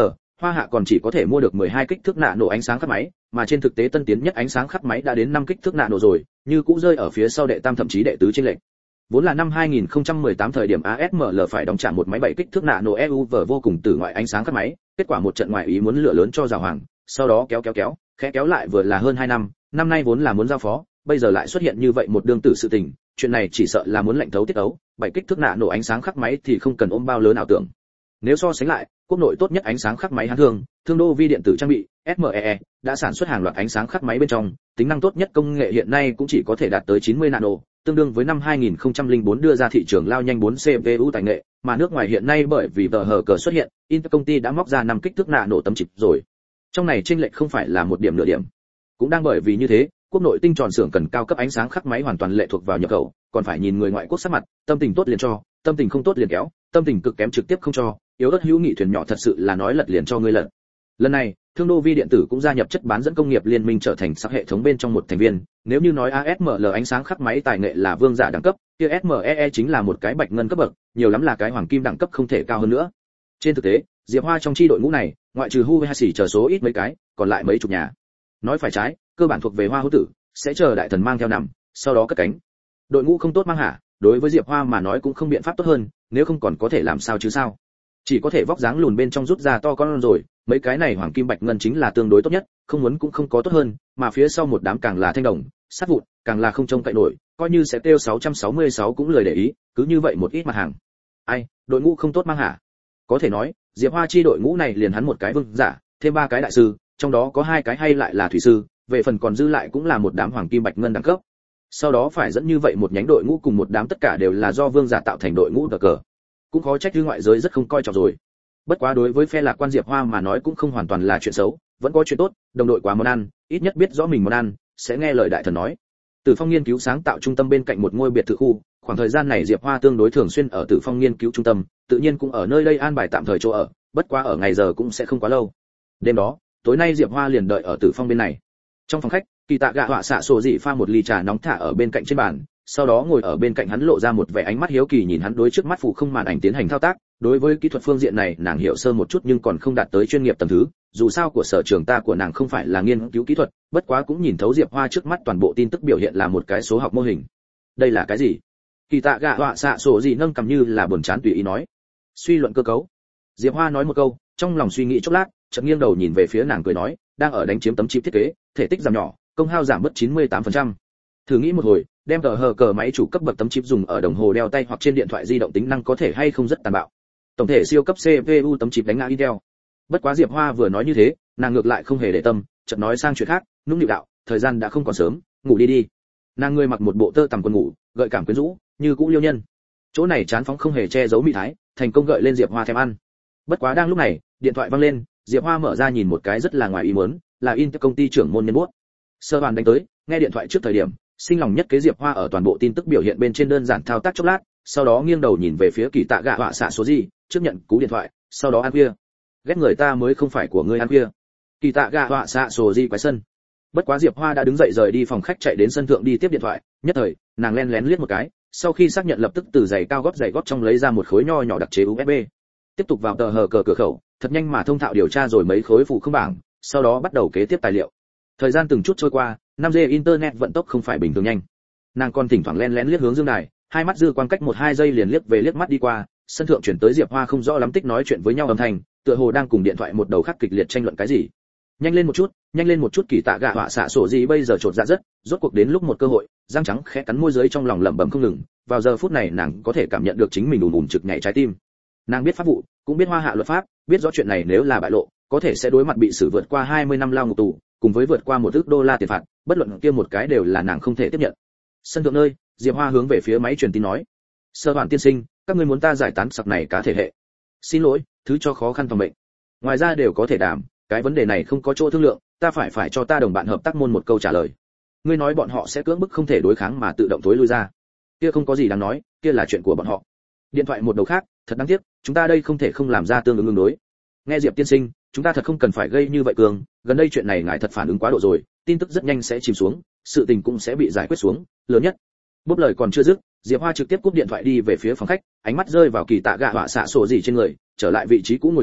Hoa Hạ còn chỉ có thể mua được 12 kích thước nạ nổ ánh sáng khắc máy, mà trên thực tế tân tiến nhất ánh sáng khắc máy đã đến 5 kích thước nạ nổ rồi, như cũ rơi ở phía sau đệ tam thậm chí đệ tứ trên lệnh. Vốn là năm 2018 thời điểm ASML phải đóng trả một máy 7 kích thước nạ nổ EUV vô cùng tử ngoại ánh sáng khắc máy, kết quả một trận ngoại ý muốn lửa lớn cho Giảo Hoàng, sau đó khẽ kéo lại vừa là hơn 2 năm, năm nay vốn là muốn giao phó, bây giờ lại xuất hiện như vậy một đương tử sự tình, chuyện này chỉ sợ là muốn lệnh thấu tiết ấu, 7 kích thước nạ nổ ánh sáng khắc máy thì không cần ôm bao lớn ảo tưởng. Nếu so sánh lại, quốc nội tốt nhất ánh sáng khắc máy Hán Thương Đô Vi điện tử trang bị SMEE đã sản xuất hàng loạt ánh sáng khắc máy bên trong, tính năng tốt nhất công nghệ hiện nay cũng chỉ có thể đạt tới 90 nano, tương đương với năm 2004 đưa ra thị trường lao nhanh 4 CPU tài nghệ, mà nước ngoài hiện nay bởi vì tờ hờ cờ xuất hiện, Intel công ty đã móc ra 5 kích thước nano tấm chip rồi. Trong này chênh lệch không phải là một điểm nửa điểm. Cũng đang bởi vì như thế, quốc nội tinh tròn xưởng cần cao cấp ánh sáng khắc máy hoàn toàn lệ thuộc vào nhập khẩu, còn phải nhìn người ngoại quốc sắc mặt, tâm tình tốt liền cho, tâm tình không tốt liền kéo, tâm tình cực kém trực tiếp không cho, yếu ớt hữu nghị thuyền nhỏ thật sự là nói lật liền cho ngươi lật. Lần này, Thương Đô Vi điện tử cũng gia nhập chất bán dẫn công nghiệp liên minh trở thành sắc hệ thống bên trong một thành viên, nếu như nói ASML ánh sáng khắc máy tài nghệ là vương giả đẳng cấp, kia SMEE chính là một cái bạch ngân cấp bậc, nhiều lắm là cái hoàng kim đẳng cấp không thể cao hơn nữa. Trên thực tế, Diệp Hoa trong chi đội ngũ này, ngoại trừ Hu hay chờ số ít mấy cái, còn lại mấy chục nhà. Nói phải trái, cơ bản thuộc về Hoa Hữu Tử, sẽ chờ đại thần mang theo nằm, sau đó cất cánh. Đội ngũ không tốt mang hả, đối với Diệp Hoa mà nói cũng không biện pháp tốt hơn, nếu không còn có thể làm sao chứ sao? Chỉ có thể vóc dáng lùn bên trong rút ra to con rồi, mấy cái này hoàng kim bạch ngân chính là tương đối tốt nhất, không muốn cũng không có tốt hơn, mà phía sau một đám càng là thanh đồng, sắt vụn, càng là không trông cậy nổi, coi như sẽ tiêu 666 cũng lười để ý, cứ như vậy một ít mặt hàng. Ai, đội ngũ không tốt mang hả? Có thể nói, Diệp Hoa chi đội ngũ này liền hắn một cái vương giả, thêm 3 cái đại sư, trong đó có 2 cái hay lại là thủy sư, về phần còn dư lại cũng là một đám hoàng kim bạch ngân đẳng cấp. Sau đó phải dẫn như vậy một nhánh đội ngũ cùng một đám tất cả đều là do vương giả tạo thành đội ngũ cờ. Cũng khó trách dư ngoại giới rất không coi trọng rồi. Bất quá đối với phe lạc quan Diệp Hoa mà nói cũng không hoàn toàn là chuyện xấu, vẫn có chuyện tốt, đồng đội quá món ăn, ít nhất biết rõ mình món ăn, sẽ nghe lời đại thần nói. Tử Phong nghiên cứu sáng tạo trung tâm bên cạnh một ngôi biệt thự khu, khoảng thời gian này Diệp Hoa tương đối thường xuyên ở Tử Phong nghiên cứu trung tâm, tự nhiên cũng ở nơi đây an bài tạm thời chỗ ở, bất quá ở ngày giờ cũng sẽ không quá lâu. Đêm đó, tối nay Diệp Hoa liền đợi ở Tử Phong bên này. Trong phòng khách, Kỳ Tạ Gạ họa xạ sổ dị pha một ly trà nóng thả ở bên cạnh trên bàn, sau đó ngồi ở bên cạnh hắn lộ ra một vẻ ánh mắt hiếu kỳ nhìn hắn đối trước mắt phụ không màn ảnh tiến hành thao tác. Đối với kỹ thuật phương diện này nàng hiểu sơ một chút nhưng còn không đạt tới chuyên nghiệp tầm thứ, dù sao của sở trường ta của nàng không phải là nghiên cứu kỹ thuật, bất quá cũng nhìn thấu Diệp Hoa trước mắt toàn bộ tin tức biểu hiện là một cái số học mô hình. Đây là cái gì? Kỳ Tạ Gạ họa xạ sổ dị nâng cầm như là buồn chán tùy ý nói. Suy luận cơ cấu. Diệp Hoa nói một câu, trong lòng suy nghĩ chốc lát, chợt nghiêng đầu nhìn về phía nàng cười nói, đang ở đánh chiếm tấm chip thiết kế, thể tích giảm nhỏ, công hao giảm mất 98%. Thử nghĩ một hồi, đem tờ hờ cờ máy chủ cấp bậc tấm chip dùng ở đồng hồ đeo tay hoặc trên điện thoại di động tính năng có thể hay không rất tàn bạo. Tổng thể siêu cấp CPU tấm chip đánh ngã Intel. Bất quá Diệp Hoa vừa nói như thế, nàng ngược lại không hề để tâm, chợt nói sang chuyện khác, nũng nịu đạo, thời gian đã không còn sớm, ngủ đi đi. Nàng người mặc một bộ tơ tằm quần ngủ, gợi cảm quyến rũ, như cũ liêu nhân. Chỗ này chán phóng không hề che giấu mị thái, thành công gợi lên Diệp Hoa thèm ăn. Bất quá đang lúc này, điện thoại vang lên, Diệp Hoa mở ra nhìn một cái rất là ngoài ý muốn, là Intel công ty trưởng môn nhân buốt. Sơ Hoàn đánh tới, nghe điện thoại trước thời điểm, sinh lòng nhất kế Diệp Hoa ở toàn bộ tin tức biểu hiện bên trên đơn giản thao tác chốc lát, sau đó nghiêng đầu nhìn về phía Kỳ Tạ Gạ họa xạ số gì, trước nhận cú điện thoại, sau đó ăn khuya. Ghét người ta mới không phải của ngươi ăn khuya. Kỳ Tạ Gạ họa xạ số gì quái sân. Bất quá Diệp Hoa đã đứng dậy rời đi phòng khách chạy đến sân thượng đi tiếp điện thoại, nhất thời, nàng lén lén liếc một cái, sau khi xác nhận lập tức từ giày gót trong lấy ra một khối nho nhỏ đặc chế USB. Tiếp tục vào tờ hờ cờ cửa khẩu, thật nhanh mà thông thạo điều tra rồi mấy khối phụ không bảng, sau đó bắt đầu kế tiếp tài liệu. Thời gian từng chút trôi qua, 5G internet vận tốc không phải bình thường nhanh. Nàng còn thỉnh thoảng lén lén liếc hướng dương đài, hai mắt dư quan cách 1-2 giây liền liếc về liếc mắt đi qua, sân thượng chuyển tới Diệp Hoa không rõ lắm tích nói chuyện với nhau âm thanh, tựa hồ đang cùng điện thoại một đầu khác kịch liệt tranh luận cái gì. Nhanh lên một chút, Kỳ Tạ Gạ họa xạ sổ gì bây giờ chột dạ rất, rốt cuộc đến lúc một cơ hội, răng trắng khẽ cắn môi dưới trong lòng lẩm bẩm không ngừng, vào giờ phút này nàng có thể cảm nhận được chính mình ùn trực nhảy trái tim. Nàng biết pháp vụ, cũng biết Hoa Hạ luật pháp, biết rõ chuyện này nếu là bại lộ, có thể sẽ đối mặt bị xử vượt qua 20 năm lao ngục tù, cùng với vượt qua $1 ức tiền phạt, bất luận kia một cái đều là nàng không thể tiếp nhận. Sân thượng nơi, Diệp Hoa hướng về phía máy truyền tin nói: "Sơ Hoàn tiên sinh, các ngươi muốn ta giải tán sặc này cá thể hệ. Xin lỗi, thứ cho khó khăn phòng bệnh. Ngoài ra đều có thể đảm, cái vấn đề này không có chỗ thương lượng, ta phải cho ta đồng bạn hợp tác môn một câu trả lời. Ngươi nói bọn họ sẽ cưỡng bức không thể đối kháng mà tự động tối lui ra. Kia không có gì đáng nói, kia là chuyện của bọn họ." Điện thoại một đầu khác, thật đáng tiếc, chúng ta đây không thể không làm ra tương ứng đối. Nghe Diệp tiên sinh, chúng ta thật không cần phải gây như vậy cường, gần đây chuyện này ngài thật phản ứng quá độ rồi, tin tức rất nhanh sẽ chìm xuống, sự tình cũng sẽ bị giải quyết xuống, lớn nhất. Bốp lời còn chưa dứt, Diệp Hoa trực tiếp cúp điện thoại đi về phía phòng khách, ánh mắt rơi vào Kỳ Tạ Gạ họa xạ sổ gì trên người, trở lại vị trí cũ ngồi xuống,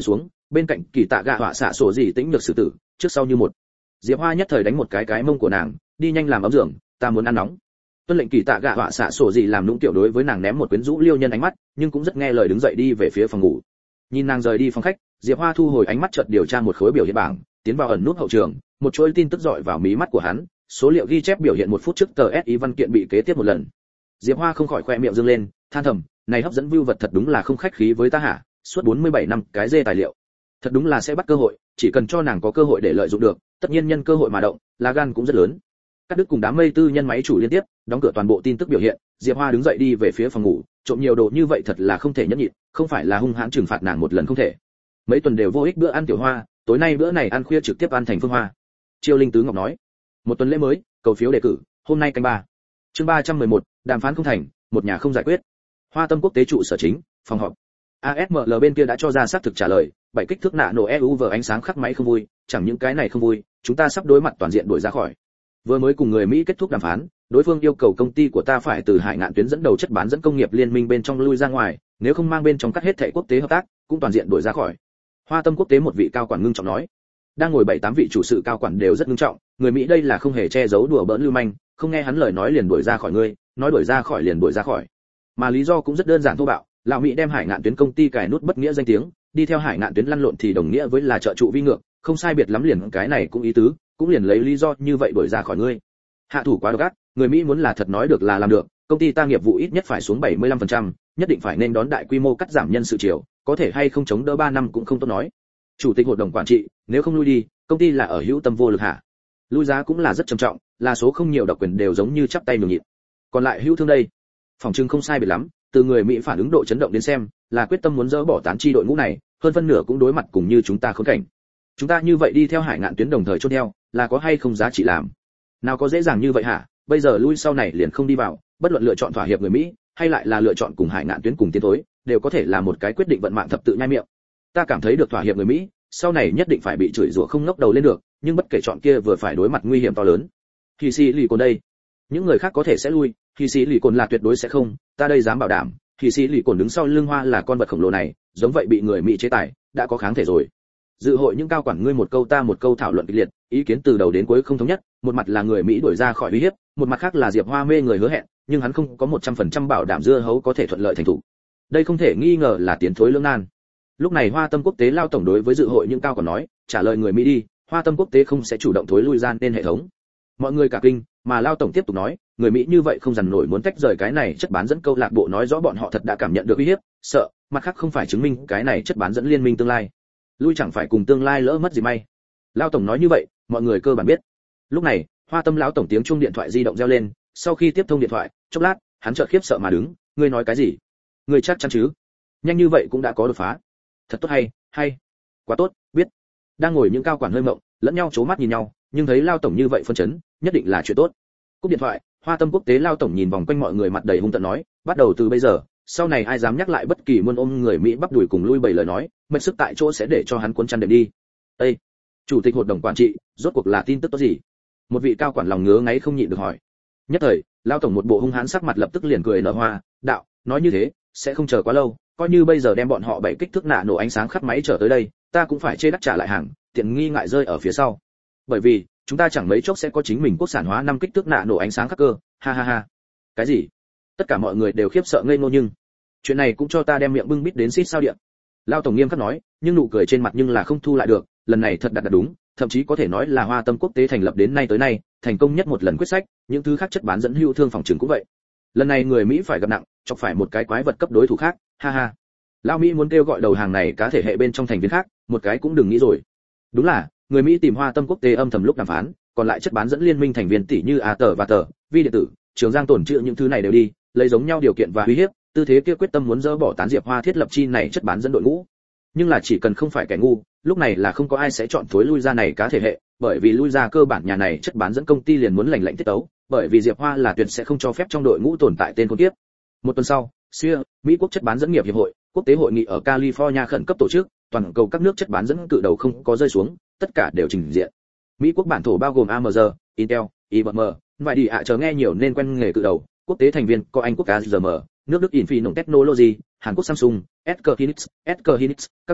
bên cạnh kỳ tạ gạ họa xạ sổ gì tĩnh được xử tử, trước sau như một. Diệp Hoa nhất thời đánh một cái mông của nàng, đi nhanh làm ấm giường, ta muốn ăn nóng. Tuân lệnh kỳ tạ gạ họa xạ sổ gì làm nũng tiểu đối với nàng ném một quyến rũ liêu nhân ánh mắt, nhưng cũng rất nghe lời đứng dậy đi về phía phòng ngủ. Nhìn nàng rời đi phòng khách, Diệp Hoa thu hồi ánh mắt chợt điều tra một khối biểu hiện bảng, tiến vào ẩn nút hậu trường, một chuỗi tin tức dọi vào mí mắt của hắn, số liệu ghi chép biểu hiện 1 phút trước tờ SI văn kiện bị kế tiếp một lần. Diệp Hoa không khỏi khoe miệng dương lên, than thầm, này hấp dẫn view vật thật đúng là không khách khí với ta hả, suốt 47 năm cái dê tài liệu. Thật đúng là sẽ bắt cơ hội, chỉ cần cho nàng có cơ hội để lợi dụng được, tất nhiên nhân cơ hội mà động, lá gan cũng rất lớn. Cắt đứt cùng đám mây tư nhân máy chủ liên tiếp, đóng cửa toàn bộ tin tức biểu hiện, Diệp Hoa đứng dậy đi về phía phòng ngủ, trộm nhiều đồ như vậy thật là không thể nhẫn nhịn, không phải là hung hãn trừng phạt nàng một lần không thể. Mấy tuần đều vô ích bữa ăn tiểu Hoa, tối nay bữa này ăn khuya trực tiếp ăn thành Phương Hoa. Triều Linh Tứ Ngọc nói. Một tuần lễ mới, cầu phiếu đề cử, hôm nay canh 3. Chương 311, đàm phán không thành, một nhà không giải quyết. Hoa Tâm Quốc tế trụ sở chính, phòng họp. ASML bên kia đã cho ra xác thực trả lời, 7 kích thước nạ nổ EUV ánh sáng khắc máy không vui, chẳng những cái này không vui, chúng ta sắp đối mặt toàn diện đuổi ra khỏi. Vừa mới cùng người Mỹ kết thúc đàm phán, đối phương yêu cầu công ty của ta phải từ Hải Ngạn tuyến dẫn đầu chất bán dẫn công nghiệp liên minh bên trong lui ra ngoài, nếu không mang bên trong cắt hết thảy quốc tế hợp tác, cũng toàn diện đuổi ra khỏi. Hoa Tâm Quốc tế một vị cao quản ngưng trọng nói. Đang ngồi 7-8 vị chủ sự cao quản đều rất ngưng trọng, người Mỹ đây là không hề che giấu đùa bỡn lưu manh, không nghe hắn lời nói liền đuổi ra khỏi ngươi, nói đuổi ra khỏi liền đuổi ra khỏi. Mà lý do cũng rất đơn giản thô bạo, lão Mỹ đem Hải Ngạn tuyến công ty cài nút bất nghĩa danh tiếng, đi theo Hải Ngạn tuyến lăn lộn thì đồng nghĩa với là trợ trụ vi ngược, không sai biệt lắm liền cái này cũng ý tứ, cũng liền lấy lý do như vậy đuổi ra khỏi ngươi. Hạ thủ quá độc ác, người Mỹ muốn là thật nói được là làm được, công ty ta nghiệp vụ ít nhất phải xuống 75%, nhất định phải nên đón đại quy mô cắt giảm nhân sự chiều, có thể hay không chống đỡ 3 năm cũng không tốt nói. Chủ tịch hội đồng quản trị, nếu không lui đi, công ty là ở hữu tâm vô lực hạ. Lui giá cũng là rất trầm trọng, là số không nhiều độc quyền đều giống như chắp tay nhường nhịn. Còn lại hữu thương đây, phòng trưng không sai biệt lắm, từ người Mỹ phản ứng độ chấn động đến xem, là quyết tâm muốn dỡ bỏ tán chi đội ngũ này, hơn phân nửa cũng đối mặt cùng như chúng ta khốn cảnh. Chúng ta như vậy đi theo Hải Ngạn tuyến đồng thời chốt theo, là có hay không giá trị làm? Nào có dễ dàng như vậy hả? Bây giờ lui sau này liền không đi vào, bất luận lựa chọn thỏa hiệp người Mỹ, hay lại là lựa chọn cùng Hải Ngạn tuyến cùng tiến thối, đều có thể là một cái quyết định vận mạng thập tự nhai miệng. Ta cảm thấy được thỏa hiệp người Mỹ, sau này nhất định phải bị chửi rủa không ngóc đầu lên được, nhưng bất kể chọn kia vừa phải đối mặt nguy hiểm to lớn. Thì xì lì cồn đây, những người khác có thể sẽ lui, thì xì lì cồn là tuyệt đối sẽ không, ta đây dám bảo đảm, thì xì lì cồn đứng sau lưng Hoa là con vật khổng lồ này, giống vậy bị người Mỹ chế tài, đã có kháng thể rồi. Dự hội những cao quản ngươi một câu ta một câu thảo luận kịch liệt, ý kiến từ đầu đến cuối không thống nhất, một mặt là người Mỹ đuổi ra khỏi uy hiếp, một mặt khác là Diệp Hoa mê người hứa hẹn, nhưng hắn không có 100% bảo đảm dưa hấu có thể thuận lợi thành thủ. Đây không thể nghi ngờ là tiến thối lưỡng nan. Lúc này Hoa Tâm Quốc tế lao tổng đối với dự hội những cao quản nói, trả lời người Mỹ đi, Hoa Tâm Quốc tế không sẽ chủ động thối lui gian nên hệ thống. Mọi người cả kinh, mà lao tổng tiếp tục nói, người Mỹ như vậy không dằn nổi muốn tách rời cái này chất bán dẫn câu lạc bộ, nói rõ bọn họ thật đã cảm nhận được uy hiếp, sợ, mặt khác không phải chứng minh cái này chất bán dẫn liên minh tương lai. Lui chẳng phải cùng tương lai lỡ mất gì may. Lao tổng nói như vậy, mọi người cơ bản biết. Lúc này, Hoa Tâm lão tổng tiếng chuông điện thoại di động reo lên, sau khi tiếp thông điện thoại, chốc lát, hắn chợt khiếp sợ mà đứng, ngươi nói cái gì? Ngươi chắc chắn chứ? Nhanh như vậy cũng đã có đột phá. Thật tốt hay, quá tốt, biết. Đang ngồi những cao quản hơi mộng, lẫn nhau chố mắt nhìn nhau, nhưng thấy Lao tổng như vậy phân chấn, nhất định là chuyện tốt. Cúp điện thoại, Hoa Tâm Quốc tế Lao tổng nhìn vòng quanh mọi người mặt đầy hung tợn nói, bắt đầu từ bây giờ, sau này ai dám nhắc lại bất kỳ muôn ôm người Mỹ bắp đuổi cùng lui bảy lời nói, mệnh sức tại chỗ sẽ để cho hắn cuốn chăn đệm đi. Ê, chủ tịch hội đồng quản trị, rốt cuộc là tin tức tốt gì? Một vị cao quản lòng ngứa ngáy không nhịn được hỏi. Nhất thời, Lao tổng một bộ hung hãn sắc mặt lập tức liền cười nở hoa, đạo, nói như thế, sẽ không chờ quá lâu, coi như bây giờ đem bọn họ 7 kích thước nạ nổ ánh sáng khắp máy trở tới đây, ta cũng phải chê đắt trả lại hàng, tiện nghi ngại rơi ở phía sau. Bởi vì, chúng ta chẳng mấy chốc sẽ có chính mình quốc sản hóa 5 kích thước nạ nổ ánh sáng khắc cơ, ha ha ha. Cái gì? Tất cả mọi người đều khiếp sợ ngây ngô, nhưng chuyện này cũng cho ta đem miệng bưng bít đến xít sao điện. Lao tổng nghiêm khắc nói, nhưng nụ cười trên mặt nhưng là không thu lại được, lần này thật đặt đúng, thậm chí có thể nói là Hoa Tâm Quốc tế thành lập đến nay tới nay, thành công nhất một lần quyết sách, những thứ khác chất bán dẫn hữu thương phòng trường cũng vậy. Lần này người Mỹ phải gặp nặng, chọc phải một cái quái vật cấp đối thủ khác, ha ha. Lao Mỹ muốn kêu gọi đầu hàng này cá thể hệ bên trong thành viên khác, một cái cũng đừng nghĩ rồi. Đúng là, người Mỹ tìm Hoa Tâm Quốc tế âm thầm lúc đàm phán, còn lại chất bán dẫn liên minh thành viên tỷ như A tờ và tờ, Vi điện tử, Trường Giang tổn trữ những thứ này đều đi, lấy giống nhau điều kiện và uy hiếp, tư thế kia quyết tâm muốn dỡ bỏ tán Diệp Hoa thiết lập chi này chất bán dẫn đội ngũ. Nhưng là chỉ cần không phải kẻ ngu, lúc này là không có ai sẽ chọn thối lui ra này cá thể hệ, bởi vì lui ra cơ bản nhà này chất bán dẫn công ty liền muốn lành lạnh tiết tấu, bởi vì Diệp Hoa là tuyệt sẽ không cho phép trong đội ngũ tồn tại tên con tiếp. Một tuần sau, SEER, Mỹ quốc chất bán dẫn nghiệp hiệp hội, quốc tế hội nghị ở California khẩn cấp tổ chức, toàn cầu các nước chất bán dẫn cự đầu không có rơi xuống, tất cả đều trình diện. Mỹ quốc bản thổ bao gồm AMD, Intel, IBM, vài đi ạ chờ nghe nhiều nên quen nghề cự đầu, quốc tế thành viên có Anh quốc ASM, nước Đức Infineon Technology, Hàn Quốc Samsung, SK Hynix, các loại,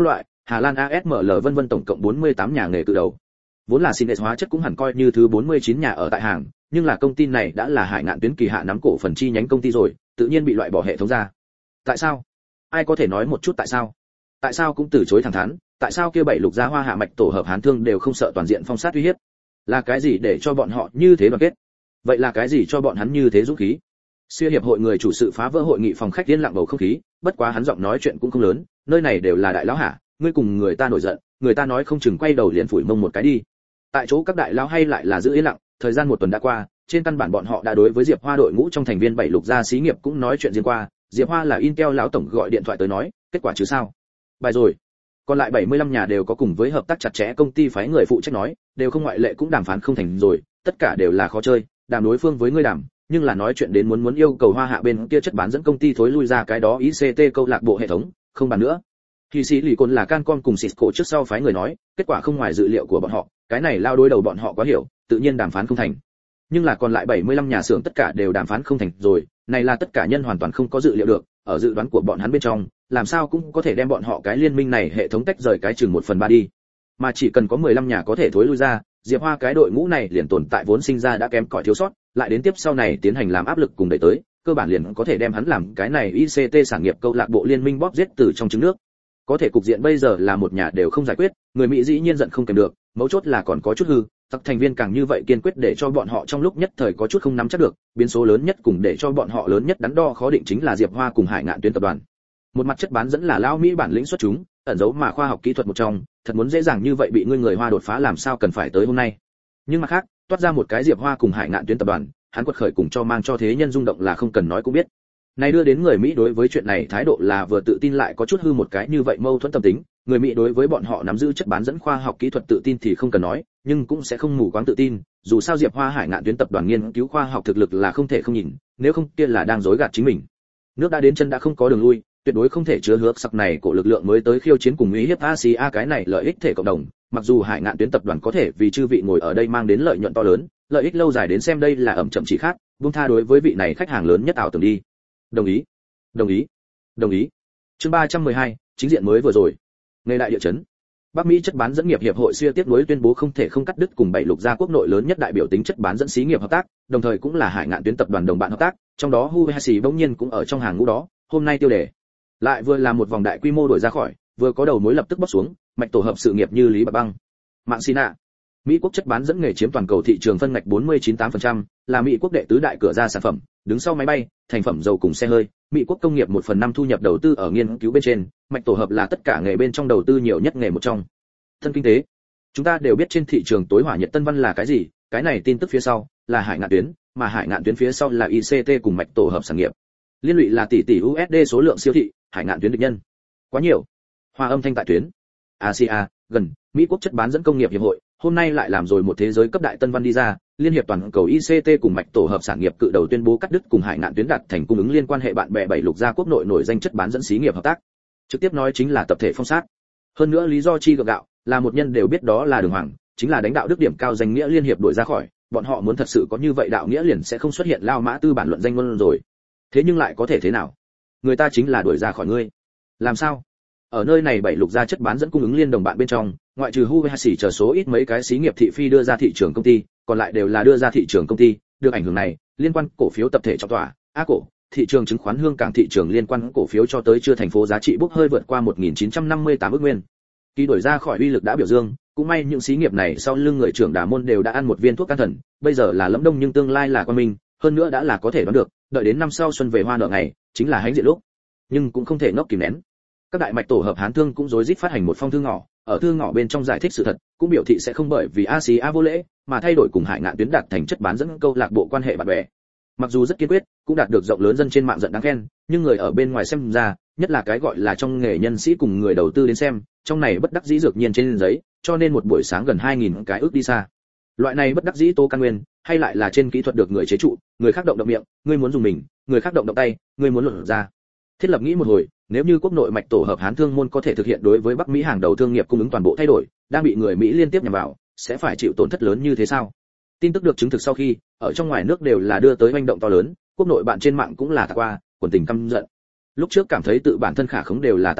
Hà Lan ASML vân vân, tổng cộng 48 nhà nghề cự đầu. Vốn là Sines hóa chất cũng hẳn coi như thứ 49 nhà ở tại hàng, nhưng là công ty này đã là Hải Ngạn Tuyến kỳ hạ nắm cổ phần chi nhánh công ty rồi, tự nhiên bị loại bỏ hệ thống ra. Tại sao? Ai có thể nói một chút tại sao? Tại sao cũng từ chối thẳng thắn, tại sao kia 7 lục gia Hoa Hạ mạch tổ hợp Hán Thương đều không sợ toàn diện phong sát uy hiếp? Là cái gì để cho bọn họ như thế đoàn kết? Vậy là cái gì cho bọn hắn như thế dũng khí? Siêu hiệp hội người chủ sự phá vỡ hội nghị phòng khách yên lặng bầu không khí, bất quá hắn giọng nói chuyện cũng không lớn, nơi này đều là đại lão hả, ngươi cùng người ta nổi giận, người ta nói không chừng quay đầu liền phủi mông một cái đi. Tại chỗ các đại lão hay lại là giữ yên lặng, thời gian một tuần đã qua, trên căn bản bọn họ đã đối với Diệp Hoa đội ngũ trong thành viên 7 lục gia xí nghiệp cũng nói chuyện riêng qua, Diệp Hoa là Intel lão tổng gọi điện thoại tới nói, kết quả chứ sao? Bài rồi. Còn lại 75 nhà đều có cùng với hợp tác chặt chẽ công ty phái người phụ trách nói, đều không ngoại lệ cũng đàm phán không thành rồi, tất cả đều là khó chơi, đàm đối phương với ngươi đàm, nhưng là nói chuyện đến muốn yêu cầu Hoa Hạ bên kia chất bán dẫn công ty thối lui ra cái đó ICT câu lạc bộ hệ thống, không bàn nữa. Thì sĩ lì côn là Cancom cùng Cisco trước sau phái người nói, kết quả không ngoài dự liệu của bọn họ, cái này lao đối đầu bọn họ quá hiểu, tự nhiên đàm phán không thành. Nhưng là còn lại 75 nhà xưởng tất cả đều đàm phán không thành rồi, này là tất cả nhân hoàn toàn không có dự liệu được, ở dự đoán của bọn hắn bên trong, làm sao cũng có thể đem bọn họ cái liên minh này hệ thống tách rời cái chừng 1/3 đi. Mà chỉ cần có 15 nhà có thể thối lui ra, Diệp Hoa cái đội ngũ này liền tồn tại vốn sinh ra đã kém cỏi thiếu sót, lại đến tiếp sau này tiến hành làm áp lực cùng đẩy tới, cơ bản liền có thể đem hắn làm cái này ICT sản nghiệp câu lạc bộ liên minh bóp giết từ trong trứng nước. Có thể cục diện bây giờ là một nhà đều không giải quyết, người Mỹ dĩ nhiên giận không kèm được, mấu chốt là còn có chút hư, các thành viên càng như vậy kiên quyết để cho bọn họ trong lúc nhất thời có chút không nắm chắc được, biến số lớn nhất cùng để cho bọn họ lớn nhất đắn đo khó định chính là Diệp Hoa cùng Hải Ngạn Tuyến tập đoàn. Một mặt chất bán dẫn là lão Mỹ bản lĩnh xuất chúng, ẩn giấu mà khoa học kỹ thuật một trong, thật muốn dễ dàng như vậy bị người Hoa đột phá làm sao cần phải tới hôm nay. Nhưng mặt khác, toát ra một cái Diệp Hoa cùng Hải Ngạn Tuyến tập đoàn, hắn quật khởi cùng cho mang cho thế nhân rung động là không cần nói cũng biết. Này đưa đến người Mỹ đối với chuyện này thái độ là vừa tự tin lại có chút hư một cái như vậy mâu thuẫn tâm tính, người Mỹ đối với bọn họ nắm giữ chất bán dẫn khoa học kỹ thuật tự tin thì không cần nói, nhưng cũng sẽ không mù quáng tự tin, dù sao Diệp Hoa Hải Ngạn Tuyến tập đoàn nghiên cứu khoa học thực lực là không thể không nhìn, nếu không kia là đang dối gạt chính mình. Nước đã đến chân đã không có đường lui, tuyệt đối không thể chứa hứa sặc này của lực lượng mới tới khiêu chiến cùng uy hiếp Asia cái này lợi ích thể cộng đồng, mặc dù Hải Ngạn Tuyến tập đoàn có thể vì chư vị ngồi ở đây mang đến lợi nhuận to lớn, lợi ích lâu dài đến xem đây là ẩm chậm chỉ khác, buông tha đối với vị này khách hàng lớn nhất ảo tưởng đi. Đồng ý. Đồng ý. Đồng ý. Chương 312, chính diện mới vừa rồi. Ngày đại địa chấn. Bắc Mỹ chất bán dẫn nghiệp hiệp hội xưa tiếp nối tuyên bố không thể không cắt đứt cùng 7 lục gia quốc nội lớn nhất đại biểu tính chất bán dẫn xí nghiệp hợp tác, đồng thời cũng là Hải Ngạn Tuyến tập đoàn đồng bạn hợp tác, trong đó Huawei bỗng nhiên cũng ở trong hàng ngũ đó, hôm nay tiêu đề. Lại vừa là một vòng đại quy mô đổi ra khỏi, vừa có đầu mối lập tức bóc xuống, mạch tổ hợp sự nghiệp như lý bạc băng. Mạng Sina. Mỹ quốc chất bán dẫn nghề chiếm toàn cầu thị trường phân ngạch 49,8%, là Mỹ quốc đệ tứ đại cửa ra sản phẩm, đứng sau máy bay, thành phẩm dầu cùng xe hơi, Mỹ quốc công nghiệp 1/5 thu nhập đầu tư ở nghiên cứu bên trên, mạch tổ hợp là tất cả nghề bên trong đầu tư nhiều nhất nghề một trong. Thân kinh tế. Chúng ta đều biết trên thị trường tối hỏa nhiệt Tân Văn là cái gì, cái này tin tức phía sau là Hải Ngạn Tuyến, mà Hải Ngạn Tuyến phía sau là ICT cùng mạch tổ hợp sản nghiệp. Liên lụy là tỷ USD số lượng siêu thị, Hải Ngạn Tuyến địch nhân. Quá nhiều. Hoa âm thanh tại tuyến. Asia, gần, Mỹ quốc chất bán dẫn công nghiệp hiệp hội, hôm nay lại làm rồi một thế giới cấp đại Tân Văn đi ra, liên hiệp toàn cầu ICT cùng mạch tổ hợp sản nghiệp cự đầu tuyên bố cắt đứt cùng Hải Ngạn Tuyến đạt thành cung ứng liên quan hệ bạn bè 7 lục gia quốc nội nổi danh chất bán dẫn xí nghiệp hợp tác. Trực tiếp nói chính là tập thể phong sát. Hơn nữa lý do chi gượng gạo, là một nhân đều biết đó là Đường Hoàng, chính là đánh đạo đức điểm cao danh nghĩa liên hiệp đuổi ra khỏi, bọn họ muốn thật sự có như vậy đạo nghĩa liền sẽ không xuất hiện lao mã tư bản luận danh luôn rồi. Thế nhưng lại có thể thế nào? Người ta chính là đuổi ra khỏi ngươi. Làm sao? Ở nơi này 7 lục gia chất bán dẫn cung ứng liên đồng bạn bên trong, ngoại trừ Huawei chờ số ít mấy cái xí nghiệp thị phi đưa ra thị trường công ty, còn lại đều là đưa ra thị trường công ty, được ảnh hưởng này, liên quan cổ phiếu tập thể trong tòa, cổ, thị trường chứng khoán Hương Cảng thị trường liên quan cổ phiếu cho tới chưa thành phố giá trị bốc hơi vượt qua 1958 ức nguyên. Kỳ đổi ra khỏi uy lực đã biểu dương, cũng may những xí nghiệp này sau lưng người trưởng Đà Môn đều đã ăn một viên thuốc can thần, bây giờ là lẫm đông nhưng tương lai là quan minh, hơn nữa đã là có thể đoán được, đợi đến năm sau xuân về hoa nở ngày, chính là hánh diện lúc. Nhưng cũng không thể ngốc kìm nén. Các đại mạch tổ hợp Hán Thương cũng rối rít phát hành một phong thư ngỏ, ở thư ngỏ bên trong giải thích sự thật, cũng biểu thị sẽ không bởi vì Asia vô lễ mà thay đổi cùng Hải Ngạn Tuyến đạt thành chất bán dẫn câu lạc bộ quan hệ bạn bè. Mặc dù rất kiên quyết, cũng đạt được rộng lớn dân trên mạng giận đáng khen, nhưng người ở bên ngoài xem ra, nhất là cái gọi là trong nghề nhân sĩ cùng người đầu tư đến xem, trong này bất đắc dĩ dược nhiên trên giấy, cho nên một buổi sáng gần 2000 cái ước đi xa. Loại này bất đắc dĩ tố căn nguyên, hay lại là trên kỹ thuật được người chế trụ, người khác động miệng, người muốn dùng mình, người khác động tay, người muốn luận ra. Thiết lập nghĩ một hồi, nếu như quốc nội mạch tổ hợp Hán Thương môn có thể thực hiện đối với Bắc Mỹ hàng đầu thương nghiệp cung ứng toàn bộ thay đổi, đang bị người Mỹ liên tiếp nhằm vào, sẽ phải chịu tổn thất lớn như thế sao? Tin tức được chứng thực sau khi, ở trong ngoài nước đều là đưa tới hành động to lớn, quốc nội bạn trên mạng cũng là qua, quần tình căm giận. Lúc trước cảm thấy tự bản thân khả khống đều là tán gẫu,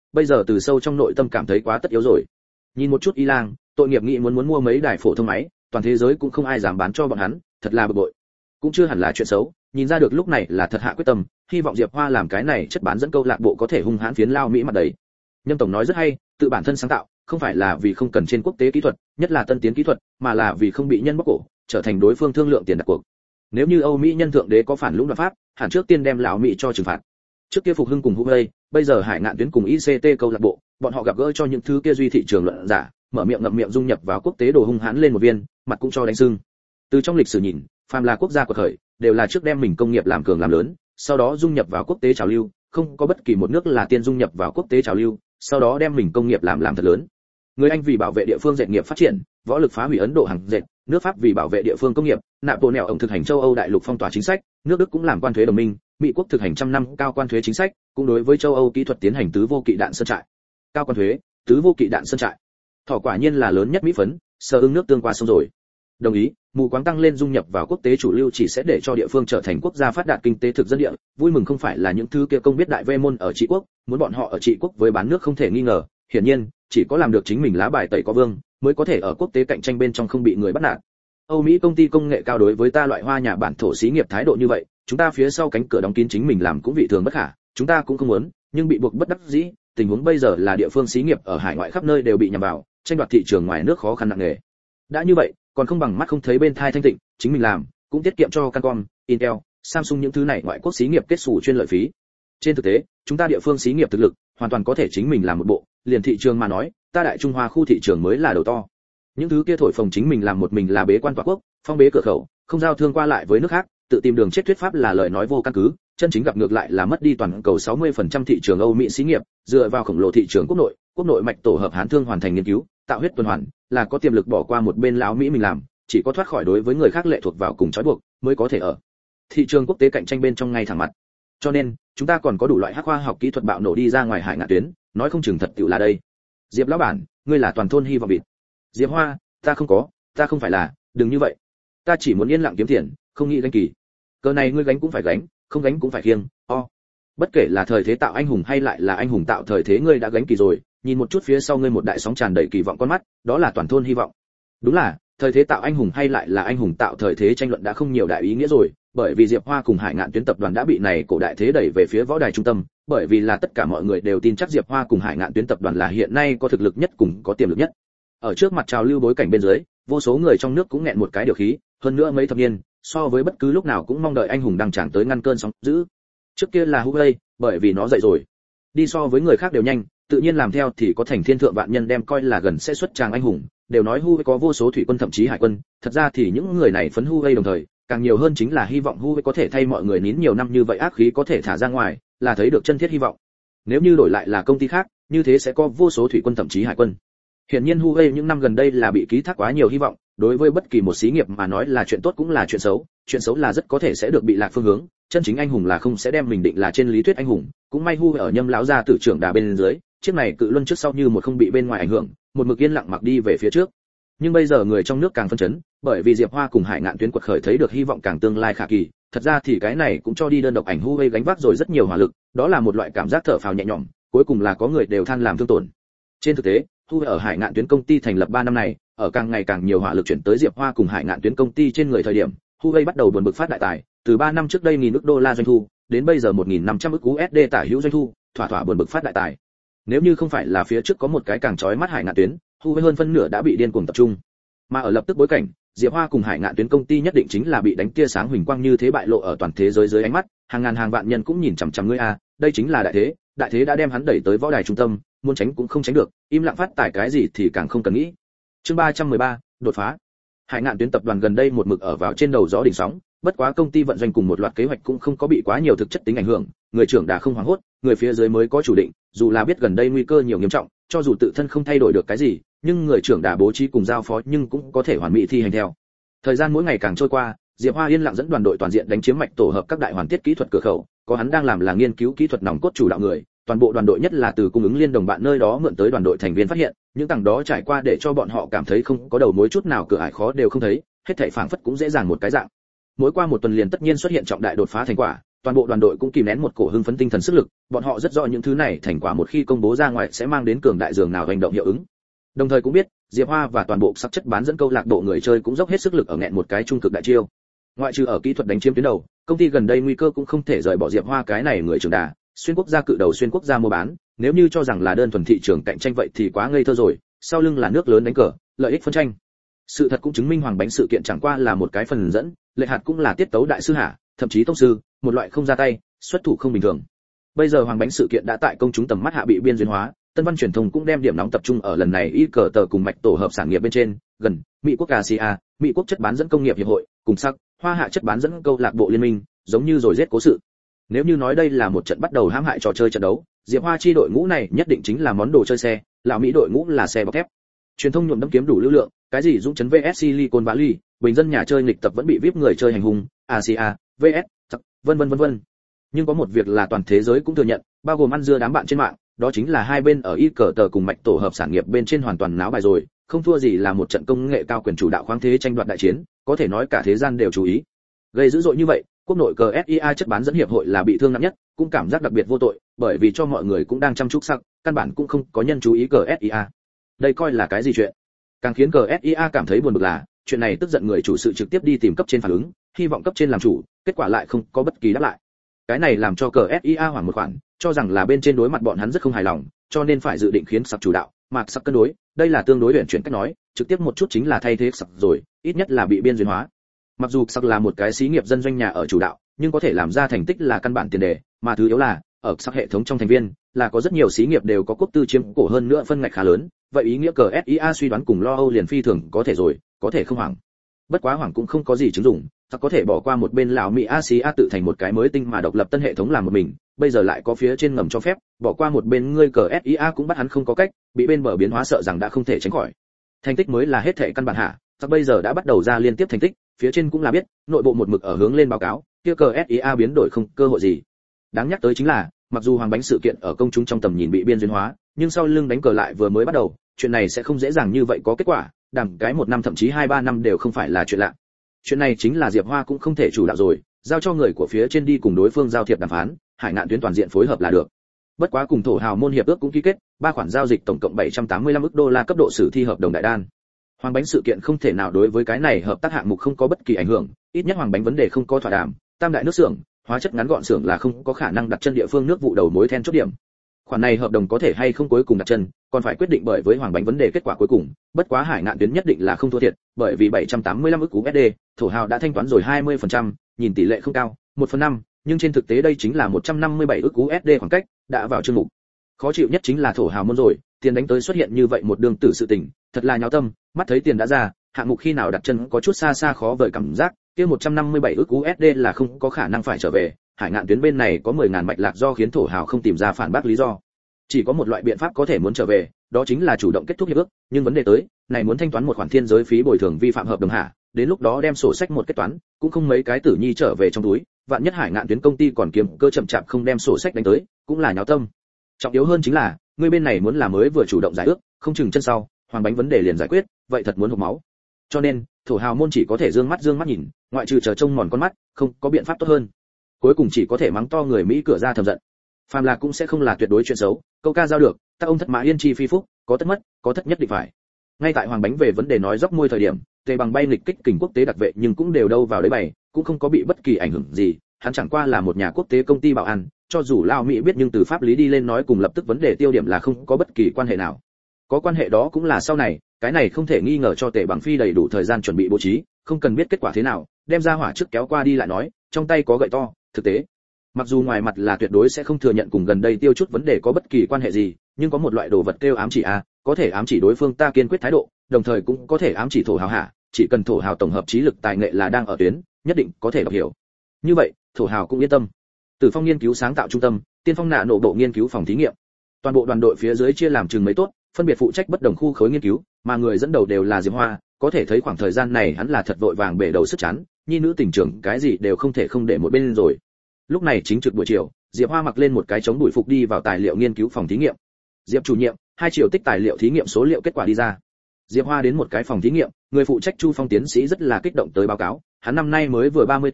bây giờ từ sâu trong nội tâm cảm thấy quá tất yếu rồi. Nhìn một chút Y Lang, tội nghiệp nghĩ muốn mua mấy đài phổ thông máy, toàn thế giới cũng không ai dám bán cho bọn hắn, thật là bực bội. Cũng chưa hẳn là chuyện xấu, nhìn ra được lúc này là thật hạ quyết tâm, hy vọng Diệp Hoa làm cái này chất bán dẫn câu lạc bộ có thể hung hãn phiến lao Mỹ mặt đấy. Nhâm tổng nói rất hay, tự bản thân sáng tạo, không phải là vì không cần trên quốc tế kỹ thuật, nhất là tân tiến kỹ thuật, mà là vì không bị nhân bóc cổ, trở thành đối phương thương lượng tiền đặt cuộc. Nếu như Âu Mỹ nhân thượng đế có phản lũng đoạn pháp, hẳn trước tiên đem lão Mỹ cho trừng phạt. Trước kia phục hưng cùng Huawei, bây giờ Hải Ngạn Tuyến cùng ICT câu lạc bộ, bọn họ gặp gỡ cho những thứ kia duy thị trường luận giả, mở miệng ngậm miệng dung nhập vào quốc tế đồ hung hãn lên một viên, mặt cũng cho đánh sưng. Từ trong lịch sử nhìn, phàm là quốc gia của khởi, đều là trước đem mình công nghiệp làm cường làm lớn, sau đó dung nhập vào quốc tế trào lưu, không có bất kỳ một nước là tiên dung nhập vào quốc tế trào lưu, sau đó đem mình công nghiệp làm thật lớn. Người Anh vì bảo vệ địa phương dệt nghiệp phát triển, võ lực phá hủy Ấn Độ hàng dệt, nước Pháp vì bảo vệ địa phương công nghiệp, nạp bộ nẻo ổng thực hành châu Âu đại lục phong tỏa chính sách, nước Đức cũng làm quan thuế đồng minh, Mỹ quốc thực hành trăm năm cao quan thuế chính sách, cũng đối với châu Âu kỹ thuật tiến hành tứ vô kỵ đạn sơn trại. Cao quan thuế, tứ vô kỵ đạn sơn trại. Thỏ quả nhiên là lớn nhất Mỹ phấn, sờ ưng nước tương qua sông rồi. Đồng ý, mù quáng tăng lên dung nhập vào quốc tế chủ lưu chỉ sẽ để cho địa phương trở thành quốc gia phát đạt kinh tế thực dân địa, vui mừng không phải là những thứ kia công biết đại vê môn ở trị quốc, muốn bọn họ ở trị quốc với bán nước không thể nghi ngờ, hiển nhiên, chỉ có làm được chính mình lá bài tẩy có vương, mới có thể ở quốc tế cạnh tranh bên trong không bị người bắt nạt. Âu Mỹ công ty công nghệ cao đối với ta loại hoa nhà bản thổ xí nghiệp thái độ như vậy, chúng ta phía sau cánh cửa đóng kín chính mình làm cũng vị thường bất khả, chúng ta cũng không muốn, nhưng bị buộc bất đắc dĩ, tình huống bây giờ là địa phương xí nghiệp ở hải ngoại khắp nơi đều bị nhằm vào, tranh đoạt thị trường ngoài nước khó khăn nặng nề. Đã như vậy, còn không bằng mắt không thấy bên thai thanh tịnh, chính mình làm, cũng tiết kiệm cho Cancom, Intel, Samsung những thứ này ngoại quốc xí nghiệp kết sủ chuyên lợi phí. Trên thực tế, chúng ta địa phương xí nghiệp thực lực, hoàn toàn có thể chính mình làm một bộ, liền thị trường mà nói, ta đại Trung Hoa khu thị trường mới là đầu to. Những thứ kia thổi phồng chính mình làm một mình là bế quan tọa quốc, phong bế cửa khẩu, không giao thương qua lại với nước khác, tự tìm đường chết thuyết pháp là lời nói vô căn cứ, chân chính gặp ngược lại là mất đi toàn cầu 60% thị trường Âu Mỹ xí nghiệp, dựa vào khổng lồ thị trường quốc nội mạch tổ hợp hán thương hoàn thành nghiên cứu, tạo huyết tuần hoàn, là có tiềm lực bỏ qua một bên lão Mỹ mình làm, chỉ có thoát khỏi đối với người khác lệ thuộc vào cùng trói buộc, mới có thể ở thị trường quốc tế cạnh tranh bên trong ngay thẳng mặt. Cho nên, chúng ta còn có đủ loại hắc khoa học kỹ thuật bạo nổ đi ra ngoài Hải Ngạn Tuyến, nói không chừng thật tiểu là đây. Diệp lão bản, ngươi là toàn thôn hy vọng vịt. Diệp Hoa, ta không phải là, đừng như vậy. Ta chỉ muốn yên lặng kiếm tiền, không nghĩ gánh kỳ. Cờ này ngươi gánh cũng phải gánh, không gánh cũng phải khiêng. Bất kể là thời thế tạo anh hùng hay lại là anh hùng tạo thời thế, ngươi đã gánh kỳ rồi, nhìn một chút phía sau ngươi một đại sóng tràn đầy kỳ vọng con mắt, đó là toàn thôn hy vọng. Đúng là, thời thế tạo anh hùng hay lại là anh hùng tạo thời thế tranh luận đã không nhiều đại ý nghĩa rồi, bởi vì Diệp Hoa cùng Hải Ngạn Tuyến tập đoàn đã bị này cổ đại thế đẩy về phía võ đài trung tâm, bởi vì là tất cả mọi người đều tin chắc Diệp Hoa cùng Hải Ngạn Tuyến tập đoàn là hiện nay có thực lực nhất cùng có tiềm lực nhất. Ở trước mặt trào lưu bối cảnh bên dưới, vô số người trong nước cũng nghẹn một cái điều khí, hơn nữa mấy thập niên, so với bất cứ lúc nào cũng mong đợi anh hùng đăng tràng tới ngăn cơn sóng dữ. Trước kia là Huawei, bởi vì nó dậy rồi, đi so với người khác đều nhanh, tự nhiên làm theo thì có thành thiên thượng vạn nhân đem coi là gần sẽ xuất tràng anh hùng, đều nói Huawei có vô số thủy quân thậm chí hải quân, thật ra thì những người này phấn Huawei đồng thời, càng nhiều hơn chính là hy vọng Huawei có thể thay mọi người nín nhiều năm như vậy ác khí có thể thả ra ngoài, là thấy được chân thiết hy vọng. Nếu như đổi lại là công ty khác, như thế sẽ có vô số thủy quân thậm chí hải quân. Hiển nhiên Huawei những năm gần đây là bị ký thác quá nhiều hy vọng, đối với bất kỳ một xí nghiệp mà nói là chuyện tốt cũng là chuyện xấu là rất có thể sẽ được bị lạc phương hướng, chân chính anh hùng là không sẽ đem mình định là trên lý thuyết anh hùng, cũng may Huawei ở Nhâm lão gia tử trưởng đà bên dưới, chiếc này cự luân trước sau như một không bị bên ngoài ảnh hưởng, một mực yên lặng mặc đi về phía trước. Nhưng bây giờ người trong nước càng phân chấn, bởi vì Diệp Hoa cùng Hải Ngạn Tuyến quật khởi thấy được hy vọng càng tương lai khả kỳ, thật ra thì cái này cũng cho đi đơn độc ảnh Huawei gánh vác rồi rất nhiều hỏa lực, đó là một loại cảm giác thở phào nhẹ nhõm, cuối cùng là có người đều than làm thương tổn. Trên thực tế, Huawei ở Hải Ngạn Tuyến công ty thành lập 3 năm này, ở càng ngày càng nhiều hỏa lực chuyển tới Diệp Hoa cùng Hải Ngạn Tuyến công ty trên người thời điểm, Huawei bắt đầu buồn bực phát đại tài, từ 3 năm trước đây nghìn ức đô la doanh thu, đến bây giờ 1.500 ức USD tả hữu doanh thu, thỏa buồn bực phát đại tài. Nếu như không phải là phía trước có một cái càng chói mắt Hải Ngạn Tuyến, Huawei hơn phân nửa đã bị điên cuồng tập trung. Mà ở lập tức bối cảnh, Diệp Hoa cùng Hải Ngạn Tuyến công ty nhất định chính là bị đánh tia sáng huỳnh quang như thế bại lộ ở toàn thế giới dưới ánh mắt, hàng ngàn hàng vạn nhân cũng nhìn chằm chằm ngươi a, đây chính là đại thế đã đem hắn đẩy tới võ đài trung tâm, muốn tránh cũng không tránh được, im lặng phát tài cái gì thì càng không cần nghĩ. Chương 313, đột phá. Hải Ngạn Tuyến tập đoàn gần đây một mực ở vào trên đầu gió đỉnh sóng, bất quá công ty vận doanh cùng một loạt kế hoạch cũng không có bị quá nhiều thực chất tính ảnh hưởng, người trưởng đã không hoảng hốt, người phía dưới mới có chủ định, dù là biết gần đây nguy cơ nhiều nghiêm trọng, cho dù tự thân không thay đổi được cái gì, nhưng người trưởng đã bố trí cùng giao phó nhưng cũng có thể hoàn mỹ thi hành theo. Thời gian mỗi ngày càng trôi qua, Diệp Hoa yên lặng dẫn đoàn đội toàn diện đánh chiếm mạch tổ hợp các đại hoàn tiết kỹ thuật cửa khẩu, có hắn đang làm là nghiên cứu kỹ thuật nòng cốt chủ đạo người, toàn bộ đoàn đội nhất là từ cung ứng liên đồng bạn nơi đó mượn tới đoàn đội thành viên phát hiện, những tầng đó trải qua để cho bọn họ cảm thấy không có đầu mối chút nào, cửa ải khó đều không thấy, hết thảy phảng phất cũng dễ dàng một cái dạng. Mỗi qua một tuần liền tất nhiên xuất hiện trọng đại đột phá thành quả, toàn bộ đoàn đội cũng kìm nén một cổ hưng phấn tinh thần sức lực, bọn họ rất rõ những thứ này thành quả một khi công bố ra ngoài sẽ mang đến cường đại dường nào hành động hiệu ứng. Đồng thời cũng biết, Diệp Hoa và toàn bộ sắc chất bán dẫn câu lạc bộ người chơi cũng dốc hết sức lực ở nghẹn một cái trung cực đại chiêu. Ngoại trừ ở kỹ thuật đánh chiếm tuyến đầu, công ty gần đây nguy cơ cũng không thể rời bỏ Diệp Hoa cái này người trưởng đà, xuyên quốc gia cự đầu xuyên quốc gia mua bán, nếu như cho rằng là đơn thuần thị trường cạnh tranh vậy thì quá ngây thơ rồi, sau lưng là nước lớn đánh cờ, lợi ích phân tranh. Sự thật cũng chứng minh Hoàng Bánh sự kiện chẳng qua là một cái phần dẫn, Lệ Hạt cũng là tiết tấu đại sư hạ, thậm chí tông sư, một loại không ra tay, xuất thủ không bình thường. Bây giờ Hoàng Bánh sự kiện đã tại công chúng tầm mắt hạ bị biên duyên hóa, Tân Văn truyền thông cũng đem điểm nóng tập trung ở lần này y cờ tờ cùng mạch tổ hợp sản nghiệp bên trên, gần Mỹ quốc Asia, Mỹ quốc chất bán dẫn công nghiệp hiệp hội, cùng sắc, Hoa hạ chất bán dẫn câu lạc bộ liên minh, giống như rồi giết cố sự. Nếu như nói đây là một trận bắt đầu hãm hại trò chơi trận đấu, Diệp Hoa chi đội ngũ này nhất định chính là món đồ chơi xe, lão Mỹ đội ngũ là xe bọc thép. Truyền thông nhuộm đẫm kiếm đủ lưu lượng, cái gì Dũng chấn VS Silicon Valley, bình dân nhà chơi nghịch tập vẫn bị VIP người chơi hành hung, Asia, VS, vân vân. Nhưng có một việc là toàn thế giới cũng thừa nhận, bao gồm ăn dưa đám bạn trên mạng, đó chính là hai bên ở y cờ tờ cùng mạch tổ hợp sản nghiệp bên trên hoàn toàn náo bài rồi, không thua gì là một trận công nghệ cao quyền chủ đạo khoáng thế tranh đoạt đại chiến, có thể nói cả thế gian đều chú ý. Gây dữ dội như vậy, quốc nội cờ SIA chất bán dẫn hiệp hội là bị thương nặng nhất, cũng cảm giác đặc biệt vô tội, bởi vì cho mọi người cũng đang chăm chút sắc, căn bản cũng không có nhân chú ý cờ SIA. Đây coi là cái gì chuyện? Càng khiến cờ SIA cảm thấy buồn bực là, chuyện này tức giận người chủ sự trực tiếp đi tìm cấp trên phản ứng, hy vọng cấp trên làm chủ, kết quả lại không có bất kỳ đáp lại. Cái này làm cho cờ SIA hoảng một khoản, cho rằng là bên trên đối mặt bọn hắn rất không hài lòng, cho nên phải dự định khiến sặc chủ đạo, mạc sặc cân đối, đây là tương đối luyện chuyển cách nói, trực tiếp một chút chính là thay thế sặc rồi, ít nhất là bị biên duyên hóa. Mặc dù sặc là một cái xí nghiệp dân doanh nhà ở chủ đạo, nhưng có thể làm ra thành tích là căn bản tiền đề, mà thứ yếu là, ở sặc hệ thống trong thành viên, là có rất nhiều xí nghiệp đều có quốc tư chiếm cổ hơn nữa phân ngạch khá lớn, vậy ý nghĩa cờ SIA suy đoán cùng lo âu liền phi thường có thể rồi, có thể không hoảng. Bất quá hoảng cũng không có gì chứng dụng, sặc có thể bỏ qua một bên lão Mỹ Asia tự thành một cái mới tinh mà độc lập tân hệ thống làm một mình, bây giờ lại có phía trên ngầm cho phép, bỏ qua một bên ngươi cờ SIA cũng bắt hắn không có cách, bị bên bờ biến hóa sợ rằng đã không thể tránh khỏi. Thành tích mới là hết thảy căn bản hạ, sặc bây giờ đã bắt đầu ra liên tiếp thành tích, phía trên cũng là biết, nội bộ một mực ở hướng lên báo cáo, kia cờ SIA biến đổi không cơ hội gì. Đáng nhắc tới chính là, mặc dù Hoàng Bánh sự kiện ở công chúng trong tầm nhìn bị biên duyên hóa, nhưng sau lưng đánh cờ lại vừa mới bắt đầu, chuyện này sẽ không dễ dàng như vậy có kết quả, đảm cái 1 năm thậm chí 2-3 năm đều không phải là chuyện lạ. Chuyện này chính là Diệp Hoa cũng không thể chủ đạo rồi, giao cho người của phía trên đi cùng đối phương giao thiệp đàm phán, Hải Ngạn tuyến toàn diện phối hợp là được. Bất quá cùng thổ hào môn hiệp ước cũng ký kết, 3 khoản giao dịch tổng cộng 785 ức đô la cấp độ sử thi hợp đồng đại đan. Hoàng Bánh sự kiện không thể nào đối với cái này hợp tác hạng mục không có bất kỳ ảnh hưởng, ít nhất Hoàng Bánh vấn đề không có thỏa đàm, tam đại nước xưởng, hóa chất ngắn gọn xưởng là không có khả năng đặt chân địa phương nước vụ đầu mối then chốt điểm. Khoản này hợp đồng có thể hay không cuối cùng đặt chân, còn phải quyết định bởi với Hoàng Bánh vấn đề kết quả cuối cùng, bất quá Hải Ngạn tuyến nhất định là không thua thiệt, bởi vì 785 ức USD, thổ hào đã thanh toán rồi 20%, nhìn tỷ lệ không cao, 1/5, nhưng trên thực tế đây chính là 157 ức USD khoảng cách, đã vào chương mục. Khó chịu nhất chính là thổ hào môn rồi, tiền đánh tới xuất hiện như vậy một đường tử sự tình, thật là nháo tâm, mắt thấy tiền đã ra, hạng mục khi nào đặt chân có chút xa xa khó vời cảm giác, kia 157 ức USD là không có khả năng phải trở về, Hải Ngạn tuyến bên này có 10.000 mạch lạc do khiến thổ hào không tìm ra phản bác lý do. Chỉ có một loại biện pháp có thể muốn trở về, đó chính là chủ động kết thúc hiệp ước, nhưng vấn đề tới, này muốn thanh toán một khoản thiên giới phí bồi thường vi phạm hợp đồng hạ, đến lúc đó đem sổ sách một kết toán, cũng không mấy cái tử nhi trở về trong túi, vạn nhất Hải Ngạn tuyến công ty còn kiếm cơ chậm chạp không đem sổ sách đánh tới, cũng là nháo tâm. Trọng yếu hơn chính là, người bên này muốn là mới vừa chủ động giải ước, không chừng chân sau, Hoàng Bánh vấn đề liền giải quyết, vậy thật muốn hộc máu. Cho nên, thổ hào môn chỉ có thể dương mắt nhìn, ngoại trừ chờ trông mòn con mắt, không có biện pháp tốt hơn. Cuối cùng chỉ có thể mắng to người Mỹ cửa ra thầm giận. Phàm là cũng sẽ không là tuyệt đối chuyện xấu, câu ca giao được, ta ông thất mã yên chi phi phúc, có tất mất, có thất nhất định phải. Ngay tại Hoàng Bánh về vấn đề nói dốc môi thời điểm, Tề Bằng bay nghịch kích kình quốc tế đặc vệ nhưng cũng đều đâu vào đấy bày, cũng không có bị bất kỳ ảnh hưởng gì, hắn chẳng qua là một nhà quốc tế công ty bảo an, cho dù Lao Mỹ biết nhưng từ pháp lý đi lên nói cùng lập tức vấn đề tiêu điểm là không có bất kỳ quan hệ nào. Có quan hệ đó cũng là sau này, cái này không thể nghi ngờ cho Tề Bằng phi đầy đủ thời gian chuẩn bị bố trí, không cần biết kết quả thế nào, đem ra hỏa trước kéo qua đi lại nói, trong tay có gậy to, thực tế. Mặc dù ngoài mặt là tuyệt đối sẽ không thừa nhận cùng gần đây tiêu chút vấn đề có bất kỳ quan hệ gì, nhưng có một loại đồ vật kêu ám chỉ có thể ám chỉ đối phương ta kiên quyết thái độ, đồng thời cũng có thể ám chỉ thổ hào hạ, chỉ cần thổ hào tổng hợp trí lực tài nghệ là đang ở tuyến, nhất định có thể đọc hiểu. Như vậy, thổ hào cũng yên tâm. Tử Phong nghiên cứu sáng tạo trung tâm, Tiên Phong nạ nổ bộ nghiên cứu phòng thí nghiệm. Toàn bộ đoàn đội phía dưới chia làm chừng mấy tốt, phân biệt phụ trách bất đồng khu khối nghiên cứu, mà người dẫn đầu đều là Diệp Hoa, có thể thấy khoảng thời gian này hắn là thật vội vàng bể đầu sức chán, nhi nữ tình trưởng cái gì đều không thể không để một bên rồi. Lúc này chính trực buổi chiều, Diệp Hoa mặc lên một cái chống đuổi phục đi vào tài liệu nghiên cứu phòng thí nghiệm. Diệp chủ nhiệm, 2 triệu tích tài liệu thí nghiệm số liệu kết quả đi ra. Diệp Hoa đến một cái phòng thí nghiệm, người phụ trách Chu Phong tiến sĩ rất là kích động tới báo cáo, hắn năm nay mới vừa 30 tuổi,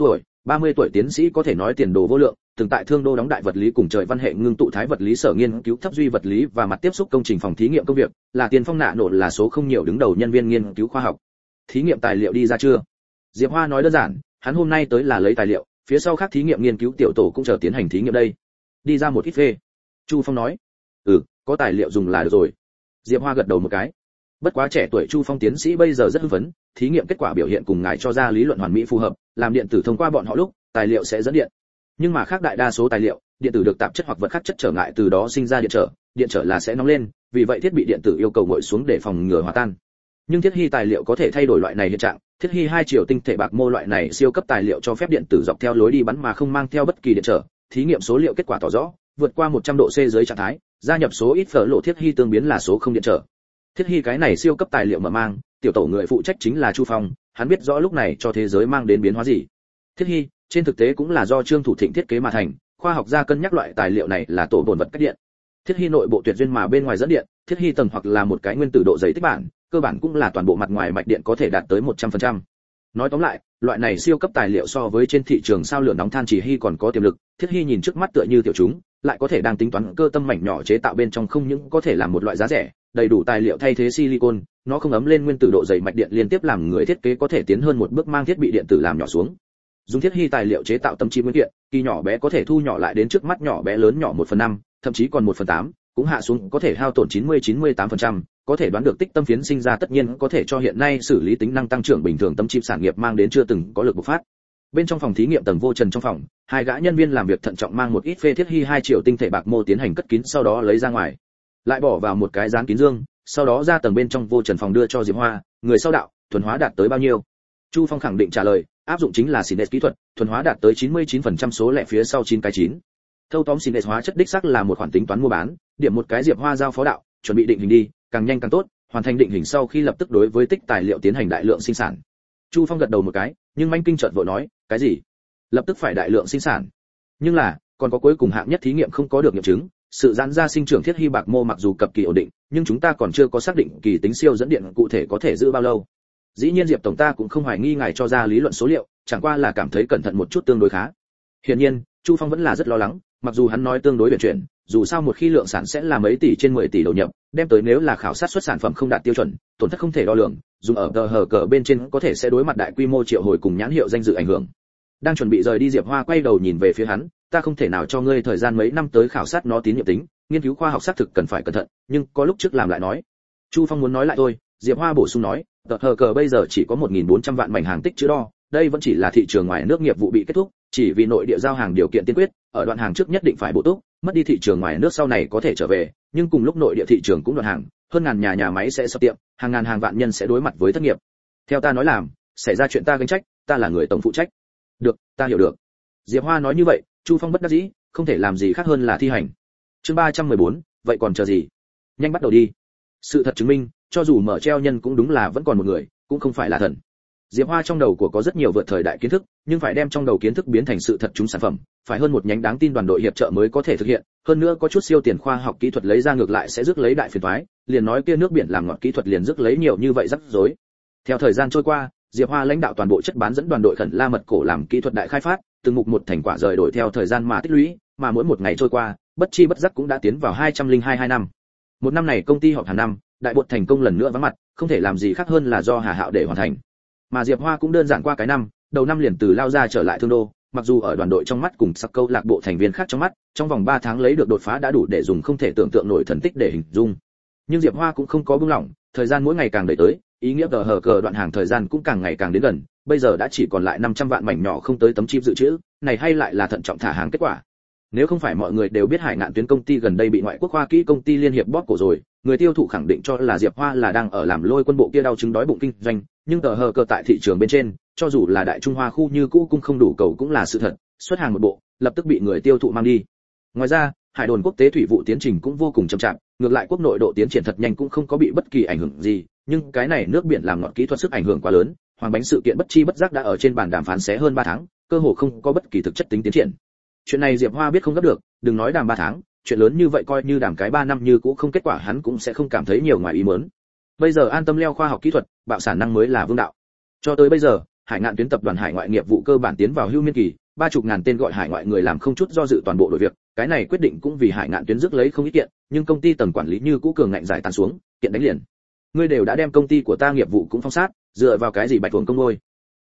30 tuổi tiến sĩ có thể nói tiền đồ vô lượng, từng tại Thương Đô đóng đại vật lý cùng trời văn hệ ngưng tụ thái vật lý sở nghiên cứu thấp duy vật lý và mặt tiếp xúc công trình phòng thí nghiệm công việc, là tiền phong nạ nổ là số không nhiều đứng đầu nhân viên nghiên cứu khoa học. Thí nghiệm tài liệu đi ra chưa? Diệp Hoa nói đơn giản, hắn hôm nay tới là lấy tài liệu, phía sau khác thí nghiệm nghiên cứu tiểu tổ cũng chờ tiến hành thí nghiệm đây. Đi ra một ít phê. Chu Phong nói. Có tài liệu dùng là được rồi. Diệp Hoa gật đầu một cái. Bất quá trẻ tuổi Chu Phong tiến sĩ bây giờ rất hưng phấn, thí nghiệm kết quả biểu hiện cùng ngài cho ra lý luận hoàn mỹ phù hợp, làm điện tử thông qua bọn họ lúc, tài liệu sẽ dẫn điện. Nhưng mà khác đại đa số tài liệu, điện tử được tạp chất hoặc vật khác chất trở ngại từ đó sinh ra điện trở là sẽ nóng lên, vì vậy thiết bị điện tử yêu cầu nguội xuống để phòng ngừa hòa tan. Nhưng thiết hy tài liệu có thể thay đổi loại này hiện trạng, thiết hy 2 chiều tinh thể bạc mô loại này siêu cấp tài liệu cho phép điện tử dọc theo lối đi bắn mà không mang theo bất kỳ điện trở. Thí nghiệm số liệu kết quả tỏ rõ, vượt qua 100 độ C dưới trạng thái, gia nhập số ít phở lộ thiết hy tương biến là số không điện trở. Thiết hy cái này siêu cấp tài liệu mở mang, tiểu tổ người phụ trách chính là Chu Phong, hắn biết rõ lúc này cho thế giới mang đến biến hóa gì. Thiết hy, trên thực tế cũng là do Trương Thủ Thịnh thiết kế mà thành, khoa học gia cân nhắc loại tài liệu này là tổ bổn vật cách điện. Thiết hy nội bộ tuyệt duyên mà bên ngoài dẫn điện, thiết hy tầng hoặc là một cái nguyên tử độ dày tích bản, cơ bản cũng là toàn bộ mặt ngoài mạch điện có thể đạt tới 100%. Nói tóm lại, loại này siêu cấp tài liệu so với trên thị trường sao lửa nóng than chỉ hy còn có tiềm lực, thiết hy nhìn trước mắt tựa như tiểu chúng, lại có thể đang tính toán cơ tâm mảnh nhỏ chế tạo bên trong không những có thể làm một loại giá rẻ, đầy đủ tài liệu thay thế silicon, nó không ấm lên nguyên tử độ dày mạch điện liên tiếp làm người thiết kế có thể tiến hơn một bước mang thiết bị điện tử làm nhỏ xuống. Dùng thiết hy tài liệu chế tạo tâm chi nguyên kiện, kỳ nhỏ bé có thể thu nhỏ lại đến trước mắt nhỏ bé lớn nhỏ 1/5, thậm chí còn 1/8, cũng hạ xuống có thể hao tổn 90-98%, có thể đoán được tích tâm phiến sinh ra tất nhiên có thể cho hiện nay xử lý tính năng tăng trưởng bình thường tâm chip sản nghiệp mang đến chưa từng có lực bộc phát. Bên trong phòng thí nghiệm tầng vô trần trong phòng, 2 gã nhân viên làm việc thận trọng mang một ít phê thiết hy 2 triệu tinh thể bạc mô tiến hành cất kín sau đó lấy ra ngoài, lại bỏ vào một cái dán kín dương, sau đó ra tầng bên trong vô trần phòng đưa cho Diệp Hoa, người sau đạo, thuần hóa đạt tới bao nhiêu? Chu Phong khẳng định trả lời, áp dụng chính là Sines kỹ thuật, thuần hóa đạt tới 99% số lẻ phía sau 9 cái 9. Thâu tóm Sines hóa chất đích xác là một khoản tính toán mua bán, điểm một cái Diệp Hoa giao phó đạo, chuẩn bị định hình đi, càng nhanh càng tốt, hoàn thành định hình sau khi lập tức đối với tích tài liệu tiến hành đại lượng sinh sản. Chu Phong gật đầu một cái, nhưng manh kinh chợt vội nói, cái gì? Lập tức phải đại lượng sinh sản? Nhưng là, còn có cuối cùng hạng nhất thí nghiệm không có được nghiệm chứng, sự giãn ra sinh trưởng thiết hy bạc mô mặc dù cập kỳ ổn định, nhưng chúng ta còn chưa có xác định kỳ tính siêu dẫn điện cụ thể có thể giữ bao lâu. Dĩ nhiên Diệp tổng ta cũng không hoài nghi ngài cho ra lý luận số liệu, chẳng qua là cảm thấy cẩn thận một chút tương đối khá. Hiển nhiên, Chu Phong vẫn là rất lo lắng, mặc dù hắn nói tương đối huyền chuyển, dù sao một khi lượng sản sẽ là mấy tỷ trên 10 tỷ đầu nhập, đem tới nếu là khảo sát xuất sản phẩm không đạt tiêu chuẩn, tổn thất không thể đo lường, dùng ở tờ hở cờ bên trên có thể sẽ đối mặt đại quy mô triệu hồi cùng nhãn hiệu danh dự ảnh hưởng. Đang chuẩn bị rời đi Diệp Hoa quay đầu nhìn về phía hắn, ta không thể nào cho ngươi thời gian mấy năm tới khảo sát nó tín nhiệm tính, nghiên cứu khoa học xác thực cần phải cẩn thận, nhưng có lúc trước làm lại nói. Chu Phong muốn nói lại thôi, Diệp Hoa bổ sung nói, tờ hở cờ bây giờ chỉ có 1.400 vạn mảnh hàng tích chữ đo, đây vẫn chỉ là thị trường ngoài nước nghiệp vụ bị kết thúc, chỉ vì nội địa giao hàng điều kiện tiên quyết, ở đoạn hàng trước nhất định phải bổ túc, mất đi thị trường ngoài nước sau này có thể trở về, nhưng cùng lúc nội địa thị trường cũng đoạn hàng, hơn ngàn nhà máy sẽ sập tiệm, hàng ngàn hàng vạn nhân sẽ đối mặt với thất nghiệp. Theo ta nói làm, xảy ra chuyện ta gánh trách, ta là người tổng phụ trách. Được, ta hiểu được. Diệp Hoa nói như vậy, Chu Phong bất đắc dĩ, không thể làm gì khác hơn là thi hành. Chương 314, vậy còn chờ gì? Nhanh bắt đầu đi. Sự thật chứng minh, cho dù mở treo nhân cũng đúng là vẫn còn một người, cũng không phải là thần. Diệp Hoa trong đầu của có rất nhiều vượt thời đại kiến thức, nhưng phải đem trong đầu kiến thức biến thành sự thật chúng sản phẩm, phải hơn một nhánh đáng tin đoàn đội hiệp trợ mới có thể thực hiện, hơn nữa có chút siêu tiền khoa học kỹ thuật lấy ra ngược lại sẽ rước lấy đại phiền toái, liền nói kia nước biển làm ngọt kỹ thuật liền rước lấy nhiều như vậy rắc rối. Theo thời gian trôi qua, Diệp Hoa lãnh đạo toàn bộ chất bán dẫn đoàn đội khẩn la mật cổ làm kỹ thuật đại khai phát, từng mục một thành quả rời đổi theo thời gian mà tích lũy, mà mỗi một ngày trôi qua, bất chi bất giác cũng đã tiến vào 202 năm. Một năm này công ty họp hàng năm, đại bột thành công lần nữa vắng mặt, không thể làm gì khác hơn là do Hà Hạo để hoàn thành. Mà Diệp Hoa cũng đơn giản qua cái năm, đầu năm liền từ lao ra trở lại Thương Đô, mặc dù ở đoàn đội trong mắt cùng sắc câu lạc bộ thành viên khác trong mắt, trong vòng 3 tháng lấy được đột phá đã đủ để dùng không thể tưởng tượng nổi thần tích để hình dung. Nhưng Diệp Hoa cũng không có buông lỏng, thời gian mỗi ngày càng đẩy tới, ý nghĩa tờ hở cờ đoạn hàng thời gian cũng càng ngày càng đến gần, bây giờ đã chỉ còn lại 500 vạn mảnh nhỏ không tới tấm chip dự trữ, này hay lại là thận trọng thả hàng kết quả. Nếu không phải mọi người đều biết Hải Ngạn Tuyến công ty gần đây bị ngoại quốc hoa kỹ công ty liên hiệp bóp cổ rồi, người tiêu thụ khẳng định cho là Diệp Hoa là đang ở làm lôi quân bộ kia đau chứng đói bụng kinh doanh, nhưng tờ hờ cờ tại thị trường bên trên, cho dù là đại trung hoa khu như cũ cung không đủ cầu cũng là sự thật, xuất hàng một bộ, lập tức bị người tiêu thụ mang đi. Ngoài ra, hải đồn quốc tế thủy vụ tiến trình cũng vô cùng chậm chạp, ngược lại quốc nội độ tiến triển thật nhanh cũng không có bị bất kỳ ảnh hưởng gì, nhưng cái này nước biển làm ngọt kỹ thuật sức ảnh hưởng quá lớn, hoàng bánh sự kiện bất chi bất giác đã ở trên bàn đàm phán xé hơn 3 tháng, cơ hồ không có bất kỳ thực chất tính tiến triển. Chuyện này Diệp Hoa biết không gấp được, đừng nói đàm 3 tháng, chuyện lớn như vậy coi như đàm cái 3 năm như cũ không kết quả hắn cũng sẽ không cảm thấy nhiều ngoài ý muốn. Bây giờ an tâm leo khoa học kỹ thuật, bạo sản năng mới là vương đạo. Cho tới bây giờ, Hải Ngạn Tuyến tập đoàn hải ngoại nghiệp vụ cơ bản tiến vào hưu miên kỳ, 30.000 tên gọi hải ngoại người làm không chút do dự toàn bộ đội việc, cái này quyết định cũng vì Hải Ngạn Tuyến rước lấy không ít kiện, nhưng công ty tầng quản lý như cũ cường ngạnh giải tán xuống, kiện đánh liền. Ngươi đều đã đem công ty của ta nghiệp vụ cũng phong sát, dựa vào cái gì bạch tuồng công ngôi?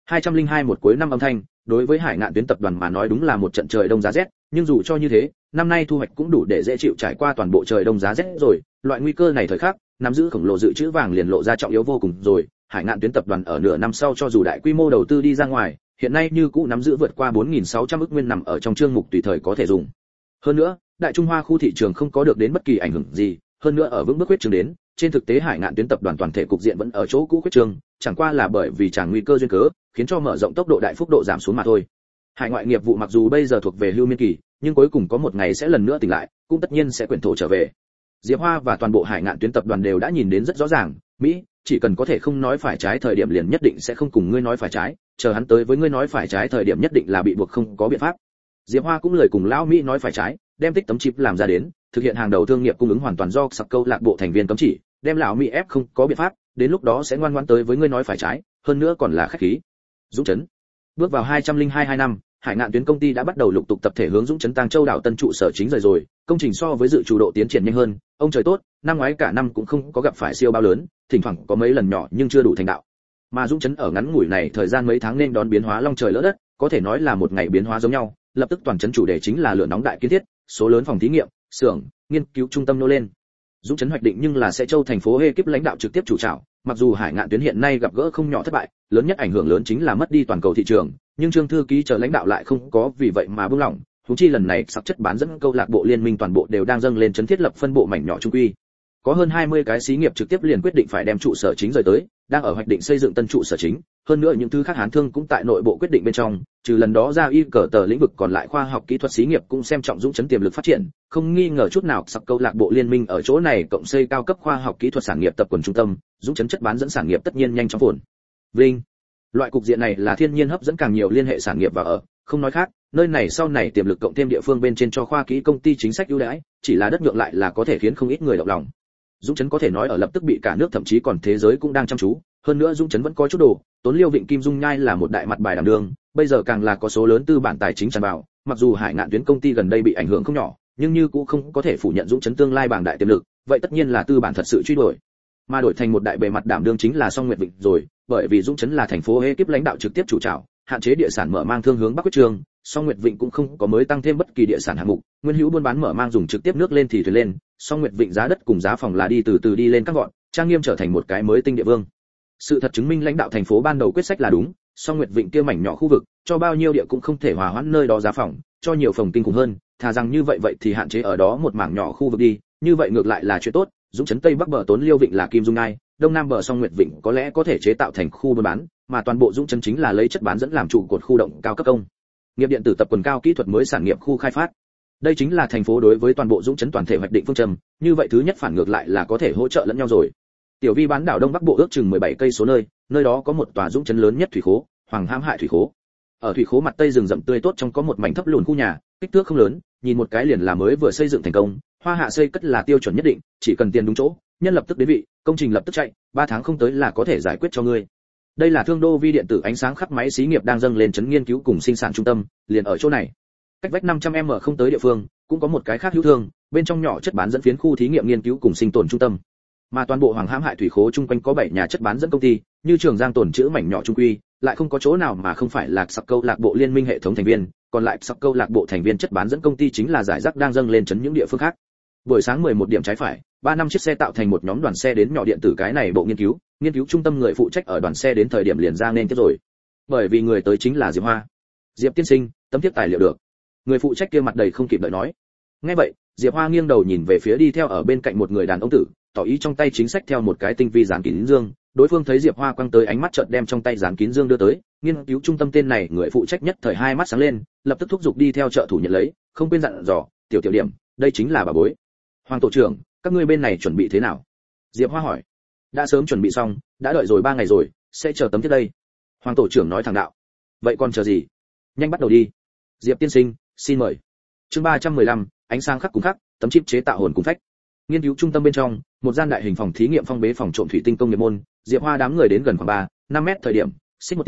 202 một cuối năm âm thanh, đối với Hải Ngạn Tuyến tập đoàn mà nói đúng là một trận trời đông giá rét, nhưng dù cho như thế, năm nay thu hoạch cũng đủ để dễ chịu trải qua toàn bộ trời đông giá rét rồi, loại nguy cơ này thời khắc, nắm giữ khổng lồ dự trữ vàng liền lộ ra trọng yếu vô cùng rồi. Hải Ngạn Tuyến tập đoàn ở nửa năm sau cho dù đại quy mô đầu tư đi ra ngoài, hiện nay như cũ nắm giữ vượt qua 4.600 ức nguyên nằm ở trong chương mục tùy thời có thể dùng. Hơn nữa, Đại Trung Hoa khu thị trường không có được đến bất kỳ ảnh hưởng gì, hơn nữa ở vững bước quyết trường đến, trên thực tế Hải Ngạn Tuyến tập đoàn toàn thể cục diện vẫn ở chỗ cũ quyết trường, chẳng qua là bởi vì chẳng nguy cơ duyên cớ, khiến cho mở rộng tốc độ đại phúc độ giảm xuống mà thôi. Hải ngoại nghiệp vụ mặc dù bây giờ thuộc về hưu miên kỳ, nhưng cuối cùng có một ngày sẽ lần nữa tỉnh lại, cũng tất nhiên sẽ quyển thổ trở về. Diệp Hoa và toàn bộ Hải Ngạn Tuyến tập đoàn đều đã nhìn đến rất rõ ràng, Mỹ chỉ cần có thể không nói phải trái thời điểm liền nhất định sẽ không cùng ngươi nói phải trái, chờ hắn tới với ngươi nói phải trái thời điểm nhất định là bị buộc không có biện pháp. Diệp Hoa cũng lời cùng lão Mỹ nói phải trái, đem tích tấm chip làm ra đến, thực hiện hàng đầu thương nghiệp cung ứng hoàn toàn do sặc câu lạc bộ thành viên cấm chỉ, đem lão Mỹ ép không có biện pháp, đến lúc đó sẽ ngoan ngoãn tới với ngươi nói phải trái, hơn nữa còn là khách khí. Dũng Trấn. Bước vào 202 năm, Hải Ngạn Tuyến công ty đã bắt đầu lục tục tập thể hướng Dũng Trấn Tàng Châu đảo tân trụ sở chính rồi, công trình so với dự chủ độ tiến triển nhanh hơn, ông trời tốt, năm ngoái cả năm cũng không có gặp phải siêu bao lớn, thỉnh thoảng có mấy lần nhỏ nhưng chưa đủ thành đạo. Mà Dũng Trấn ở ngắn ngủi này thời gian mấy tháng nên đón biến hóa long trời lỡ đất, có thể nói là một ngày biến hóa giống nhau, lập tức toàn trấn chủ đề chính là lửa nóng đại kiến thiết, số lớn phòng thí nghiệm, xưởng, nghiên cứu trung tâm nô lên. Dũng Trấn hoạch định nhưng là sẽ Châu thành phố ekip lãnh đạo trực tiếp chủ trảo, mặc dù Hải Ngạn Tuyến hiện nay gặp gỡ không nhỏ thất bại, lớn nhất ảnh hưởng lớn chính là mất đi toàn cầu thị trường, nhưng Trương thư ký chờ lãnh đạo lại không có vì vậy mà buông lỏng, huống chi lần này sắp chất bán dẫn câu lạc bộ liên minh toàn bộ đều đang dâng lên trấn thiết lập phân bộ mảnh nhỏ trung quy. Có hơn 20 cái xí nghiệp trực tiếp liền quyết định phải đem trụ sở chính rời tới, đang ở hoạch định xây dựng tân trụ sở chính, hơn nữa những thứ khác Hán Thương cũng tại nội bộ quyết định bên trong, trừ lần đó ra y cờ tờ lĩnh vực còn lại khoa học kỹ thuật xí nghiệp cũng xem trọng Dũng Trấn tiềm lực phát triển, không nghi ngờ chút nào sắp câu lạc bộ liên minh ở chỗ này cộng xây cao cấp khoa học kỹ thuật sản nghiệp tập quần trung tâm, Dũng Trấn chất bán dẫn sản nghiệp tất nhiên nhanh chóng phồn vinh. Loại cục diện này là thiên nhiên hấp dẫn càng nhiều liên hệ sản nghiệp vào ở, không nói khác, nơi này sau này tiềm lực cộng thêm địa phương bên trên cho khoa kỹ công ty chính sách ưu đãi, chỉ là đất nhượng lại là có thể khiến không ít người động lòng. Dũng Trấn có thể nói ở lập tức bị cả nước thậm chí còn thế giới cũng đang chăm chú, hơn nữa Dũng Trấn vẫn có chút đồ, Tốn Liêu Vịnh Kim Dung Nhai là một đại mặt bài đảm đường, bây giờ càng là có số lớn tư bản tài chính tràn vào, mặc dù Hải Ngạn Tuyến công ty gần đây bị ảnh hưởng không nhỏ, nhưng như cũng không có thể phủ nhận Dũng Trấn tương lai bảng đại tiềm lực, vậy tất nhiên là tư bản thật sự truy đuổi. Mà đổi thành một đại bề mặt đảm đương chính là Song Nguyệt Vịnh rồi, bởi vì Dũng Trấn là thành phố ekip lãnh đạo trực tiếp chủ trảo, hạn chế địa sản mở mang thương hướng Bắc quyết trường, Song Nguyệt Vịnh cũng không có mới tăng thêm bất kỳ địa sản hạng mục, nguyên hữu buôn bán mở mang dùng trực tiếp nước lên thì thuyền lên, Song Nguyệt Vịnh giá đất cùng giá phòng là đi từ từ đi lên các gọn, trang nghiêm trở thành một cái mới tinh địa vương. Sự thật chứng minh lãnh đạo thành phố ban đầu quyết sách là đúng, Song Nguyệt Vịnh kia mảnh nhỏ khu vực, cho bao nhiêu địa cũng không thể hòa hoãn nơi đó giá phòng, cho nhiều phòng kinh khủng hơn, thà rằng như vậy thì hạn chế ở đó một mảng nhỏ khu vực đi, như vậy ngược lại là chuyện tốt. Dũng Trấn Tây Bắc bờ Tốn Liêu Vịnh là Kim Dung Nai, Đông Nam bờ Song Nguyệt Vịnh có lẽ có thể chế tạo thành khu buôn bán, mà toàn bộ Dũng Trấn chính là lấy chất bán dẫn làm trụ cột khu động cao cấp công nghiệp điện tử tập quần cao kỹ thuật mới sản nghiệp khu khai phát. Đây chính là thành phố đối với toàn bộ Dũng Trấn toàn thể hoạch định phương châm, như vậy thứ nhất phản ngược lại là có thể hỗ trợ lẫn nhau rồi. Tiểu Vi bán đảo Đông Bắc Bộ ước chừng 17 cây số nơi đó có một tòa Dũng Trấn lớn nhất thủy khố, Hoàng Hãm Hại thủy khố. Ở thủy khố mặt tây rừng rậm tươi tốt trong có một mảnh thấp lùn khu nhà, kích thước không lớn, nhìn một cái liền là mới vừa xây dựng thành công, hoa hạ xây cất là tiêu chuẩn nhất định, chỉ cần tiền đúng chỗ, nhân lập tức đến vị, công trình lập tức chạy, 3 tháng không tới là có thể giải quyết cho ngươi. Đây là Thương Đô Vi điện tử ánh sáng khắp máy xí nghiệp đang dâng lên trấn nghiên cứu cùng sinh sản trung tâm, liền ở chỗ này. Cách vách 500m không tới địa phương, cũng có một cái khác hữu thương, bên trong nhỏ chất bán dẫn phiến khu thí nghiệm nghiên cứu cùng sinh tồn trung tâm. Mà toàn bộ Hoàng Hãm Hại thủy khố chung quanh có 7 nhà chất bán dẫn công ty, như Trường Giang tồn trữ mảnh nhỏ trung quy, lại không có chỗ nào mà không phải là sặc câu lạc bộ liên minh hệ thống thành viên, còn lại sặc câu lạc bộ thành viên chất bán dẫn công ty chính là giải rác đang dâng lên trấn những địa phương khác. Buổi sáng 11 điểm trái phải, 3 năm chiếc xe tạo thành một nhóm đoàn xe đến nhỏ điện tử cái này bộ nghiên cứu trung tâm người phụ trách ở đoàn xe đến thời điểm liền ra nên tiếp rồi. Bởi vì người tới chính là Diệp Hoa. Diệp tiên sinh, tấm thiếp tài liệu được. Người phụ trách kia mặt đầy không kịp đợi nói. Nghe vậy, Diệp Hoa nghiêng đầu nhìn về phía đi theo ở bên cạnh một người đàn ông tử, tỏ ý trong tay chính sách theo một cái tinh vi dán kín dương, đối phương thấy Diệp Hoa quăng tới ánh mắt chợt đem trong tay dán kín dương đưa tới, nghiên cứu trung tâm tên này người phụ trách nhất thời hai mắt sáng lên, lập tức thúc giục đi theo trợ thủ nhận lấy, không quên dặn dò, tiểu điểm, đây chính là bà bối. Hoàng tổ trưởng, các ngươi bên này chuẩn bị thế nào? Diệp Hoa hỏi. Đã sớm chuẩn bị xong, đã đợi rồi 3 ngày rồi, sẽ chờ tấm thiết đây. Hoàng tổ trưởng nói thẳng đạo. Vậy còn chờ gì? Nhanh bắt đầu đi. Diệp tiên sinh, xin mời. Chương 315, ánh sáng khắc cùng khắc, tấm chip chế tạo hồn cùng phách. Nghiên cứu trung tâm bên trong, một gian đại hình phòng thí nghiệm phong bế phòng trộm thủy tinh công nghiệp môn, Diệp Hoa đám người đến gần khoảng 3, 5 mét thời điểm, xích một tiếng,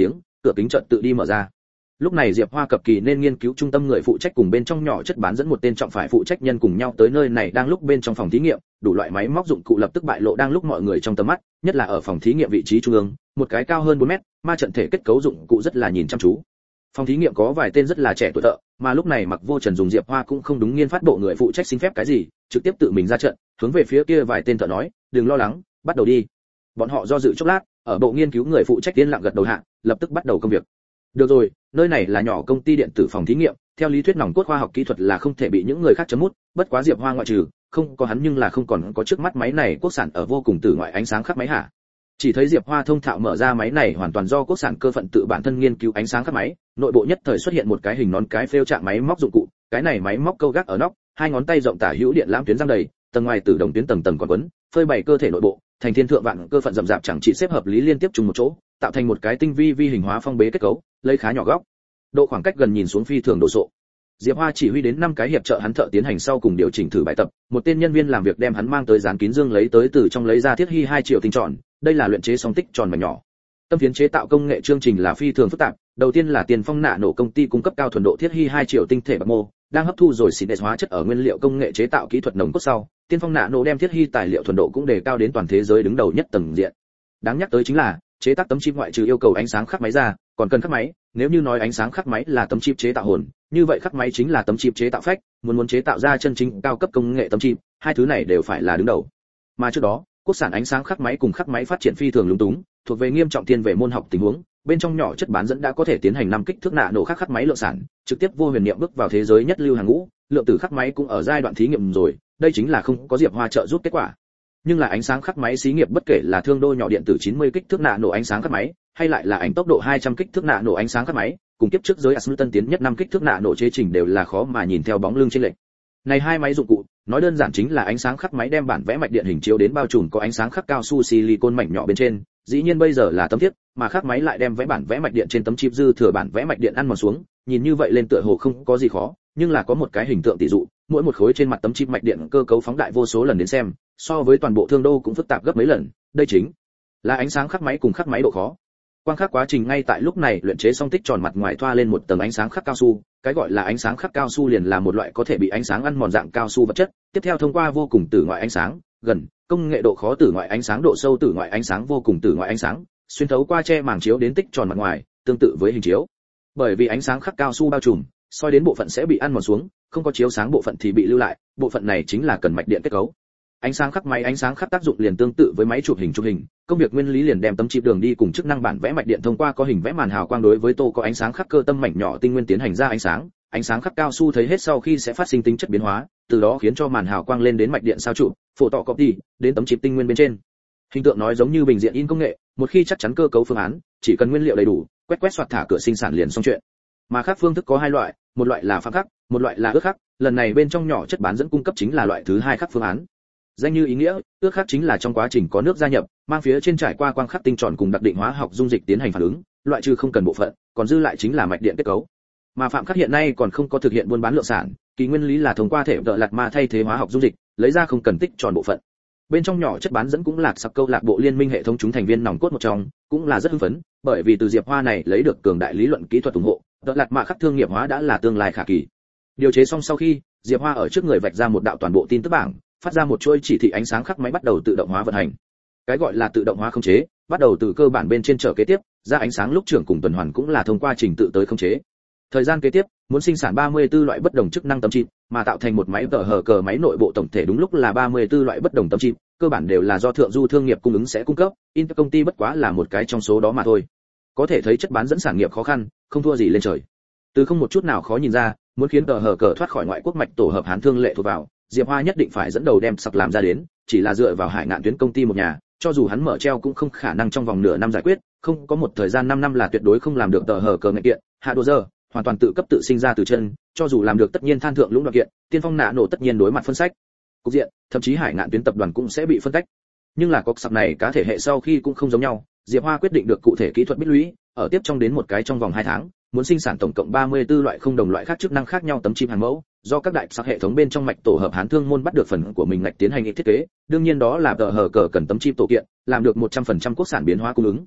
cửa kính chợt tự đi mở ra. Lúc này Diệp Hoa cập kỳ nên nghiên cứu trung tâm người phụ trách cùng bên trong nhỏ chất bán dẫn một tên trọng phải phụ trách nhân cùng nhau tới nơi này. Đang lúc bên trong phòng thí nghiệm, đủ loại máy móc dụng cụ lập tức bại lộ đang lúc mọi người trong tầm mắt, nhất là ở phòng thí nghiệm vị trí trung ương, một cái cao hơn 4 mét, ma trận thể kết cấu dụng cụ rất là nhìn chăm chú. Phòng thí nghiệm có vài tên rất là trẻ tuổi thợ, mà lúc này Mặc Vô Trần dùng Diệp Hoa cũng không đúng nghiên phát bộ người phụ trách xin phép cái gì, trực tiếp tự mình ra trận, hướng về phía kia vài tên thợ nói, đừng lo lắng, bắt đầu đi. Bọn họ do dự chốc lát, ở bộ nghiên cứu người phụ trách yên lặng gật đầu hạ, lập tức bắt đầu công việc. Được rồi, nơi này là nhỏ công ty điện tử phòng thí nghiệm, theo lý thuyết nòng cốt khoa học kỹ thuật là không thể bị những người khác chấm mút, bất quá Diệp Hoa ngoại trừ, không có hắn nhưng là không còn có trước mắt máy này quốc sản ở vô cùng tử ngoại ánh sáng khắc máy hả? Chỉ thấy Diệp Hoa thông thạo mở ra máy này hoàn toàn do quốc sản cơ phận tự bản thân nghiên cứu ánh sáng khắc máy, nội bộ nhất thời xuất hiện một cái hình nón cái phêu trạng máy móc dụng cụ, cái này máy móc câu gác ở nóc, hai ngón tay rộng tả hữu điện lãm tuyến răng đầy, tầng ngoài tử đồng tuyến tầng tầng còn quấn, phơi bày cơ thể nội bộ, thành thiên thượng vạn cơ phận rậm rạp chẳng chỉ xếp hợp lý liên tiếp chung một chỗ, tạo thành một cái tinh vi vi hình hóa phong bế kết cấu, lấy khá nhỏ góc. Độ khoảng cách gần nhìn xuống phi thường đồ sộ. Diệp Hoa chỉ huy đến 5 cái hiệp trợ hắn thợ tiến hành sau cùng điều chỉnh thử bài tập, một tên nhân viên làm việc đem hắn mang tới dán kín dương lấy tới từ trong lấy ra thiết hy 2 triệu tinh tròn, đây là luyện chế song tích tròn mảnh nhỏ. Tâm phiến chế tạo công nghệ chương trình là phi thường phức tạp, đầu tiên là Tiền Phong Nạ nổ công ty cung cấp cao thuần độ thiết hy 2 triệu tinh thể bạc mô, đang hấp thu rồi xịn hóa chất ở nguyên liệu công nghệ chế tạo kỹ thuật nồng cốt sau, Tiên Phong Nạ nổ đem thiết hy tài liệu thuần độ cũng đề cao đến toàn thế giới đứng đầu nhất tầng diện. Đáng nhắc tới chính là chế tác tấm chip ngoại trừ yêu cầu ánh sáng khắc máy ra, còn cần khắc máy, nếu như nói ánh sáng khắc máy là tấm chip chế tạo hồn, như vậy khắc máy chính là tấm chip chế tạo phách, muốn chế tạo ra chân chính cao cấp công nghệ tấm chip, hai thứ này đều phải là đứng đầu. Mà trước đó, quốc sản ánh sáng khắc máy cùng khắc máy phát triển phi thường lúng túng, thuộc về nghiêm trọng thiên về môn học tình huống, bên trong nhỏ chất bán dẫn đã có thể tiến hành 5 kích thước nạ nổ khắc máy lượng sản, trực tiếp vô huyền niệm bước vào thế giới nhất lưu hàng ngũ, lượng tử khắc máy cũng ở giai đoạn thí nghiệm rồi, đây chính là không có Diệp Hoa trợ giúp kết quả. Nhưng là ánh sáng khắc máy xí nghiệp bất kể là thương đô nhỏ điện tử 90 kích thước nạ nổ ánh sáng khắc máy, hay lại là ảnh tốc độ 200 kích thước nạ nổ ánh sáng khắc máy, cùng kiếp trước giới Asmr tân tiến nhất 5 kích thước nạ nổ chế trình đều là khó mà nhìn theo bóng lưng trên lệch. Này hai máy dụng cụ, nói đơn giản chính là ánh sáng khắc máy đem bản vẽ mạch điện hình chiếu đến bao trùm có ánh sáng khắc cao su silicon mảnh nhỏ bên trên, dĩ nhiên bây giờ là tấm thiết, mà khắc máy lại đem vẽ bản vẽ mạch điện trên tấm chip dư thừa bản vẽ mạch điện ăn mòn xuống, nhìn như vậy lên tựa hồ không có gì khó, nhưng là có một cái hình tượng tỷ dụ, mỗi một khối trên mặt tấm chip mạch điện cơ cấu phóng đại vô số lần đến xem, so với toàn bộ thương đô cũng phức tạp gấp mấy lần, đây chính là ánh sáng khắc máy cùng khắc máy độ khó. Quang khắc quá trình ngay tại lúc này luyện chế xong tích tròn mặt ngoài thoa lên một tầng ánh sáng khắc cao su, cái gọi là ánh sáng khắc cao su liền là một loại có thể bị ánh sáng ăn mòn dạng cao su vật chất, tiếp theo thông qua vô cùng tử ngoại ánh sáng, gần, công nghệ độ khó tử ngoại ánh sáng độ sâu tử ngoại ánh sáng vô cùng tử ngoại ánh sáng, xuyên thấu qua che màng chiếu đến tích tròn mặt ngoài, tương tự với hình chiếu. Bởi vì ánh sáng khắc cao su bao trùm, soi đến bộ phận sẽ bị ăn mòn xuống, không có chiếu sáng bộ phận thì bị lưu lại, bộ phận này chính là cần mạch điện kết cấu. Ánh sáng khắc máy ánh sáng khắc tác dụng liền tương tự với máy chụp hình, công việc nguyên lý liền đem tấm chip đường đi cùng chức năng bản vẽ mạch điện thông qua có hình vẽ màn hào quang đối với tô có ánh sáng khắc cơ tâm mảnh nhỏ tinh nguyên tiến hành ra ánh sáng khắc cao su thấy hết sau khi sẽ phát sinh tính chất biến hóa, từ đó khiến cho màn hào quang lên đến mạch điện sao chụp, phổ tọ copy đến tấm chip tinh nguyên bên trên. Hình tượng nói giống như bình diện in công nghệ, một khi chắc chắn cơ cấu phương án, chỉ cần nguyên liệu đầy đủ, quét soạt thả cửa sinh sản liền xong chuyện. Mà khác phương thức có hai loại, một loại là phẳng khắc, một loại là ước khắc, lần này bên trong nhỏ chất bán dẫn cung cấp chính là loại thứ hai khắc phương án. Danh như ý nghĩa, ước khắc chính là trong quá trình có nước gia nhập, mang phía trên trải qua quang khắc tinh tròn cùng đặc định hóa học dung dịch tiến hành phản ứng, loại trừ không cần bộ phận, còn dư lại chính là mạch điện kết cấu. Mà phạm khắc hiện nay còn không có thực hiện buôn bán lượng sản, kỳ nguyên lý là thông qua thể đợ lạt ma thay thế hóa học dung dịch, lấy ra không cần tích tròn bộ phận. Bên trong nhỏ chất bán dẫn cũng là sặc câu lạc bộ liên minh hệ thống chúng thành viên nòng cốt một trong, cũng là rất hưng phấn, bởi vì từ Diệp Hoa này lấy được cường đại lý luận kỹ thuật ủng hộ, đợ lạt ma khắc thương nghiệp hóa đã là tương lai khả kỳ. Điều chế xong sau khi, Diệp Hoa ở trước người vạch ra một đạo toàn bộ tin tức bảng, phát ra một chuỗi chỉ thị ánh sáng khắc máy bắt đầu tự động hóa vận hành. Cái gọi là tự động hóa khống chế, bắt đầu từ cơ bản bên trên trở kế tiếp, ra ánh sáng lúc trưởng cùng tuần hoàn cũng là thông qua trình tự tới khống chế. Thời gian kế tiếp, muốn sinh sản 34 loại bất đồng chức năng tấm chip, mà tạo thành một máy tờ hờ cờ máy nội bộ tổng thể đúng lúc là 34 loại bất đồng tấm chip, cơ bản đều là do thượng du thương nghiệp cung ứng sẽ cung cấp, Intel công ty bất quá là một cái trong số đó mà thôi. Có thể thấy chất bán dẫn sản nghiệp khó khăn, không thua gì lên trời. Từ không một chút nào khó nhìn ra, muốn khiến tờ hờ cờ thoát khỏi ngoại quốc mạch tổ hợp Hán thương lệ thuộc vào, Diệp Hoa nhất định phải dẫn đầu đem sặc làm ra đến, chỉ là dựa vào Hải Ngạn Tuyến công ty một nhà, cho dù hắn mở treo cũng không khả năng trong vòng nửa năm giải quyết, không có một thời gian 5 năm là tuyệt đối không làm được tờ hờ cờ nghệ kiện, hạ đồ giờ, hoàn toàn tự cấp tự sinh ra từ chân, cho dù làm được tất nhiên than thượng lũng đoạn kiện, Tiên Phong nạ nổ tất nhiên đối mặt phân sách. Cục diện, thậm chí Hải Ngạn Tuyến tập đoàn cũng sẽ bị phân tách. Nhưng là cọc sặc này cá thể hệ sau khi cũng không giống nhau, Diệp Hoa quyết định được cụ thể kỹ thuật bích lũy, ở tiếp trong đến một cái trong vòng 2 tháng, muốn sinh sản tổng cộng 34 loại không đồng loại khác chức năng khác nhau tấm chip hàng mẫu, do các đại sắc hệ thống bên trong mạch tổ hợp Hán thương môn bắt được phần của mình ngạch tiến hành thiết kế, đương nhiên đó là tờ hờ cờ cần tấm chip tổ kiện, làm được 100% quốc sản biến hóa cung ứng.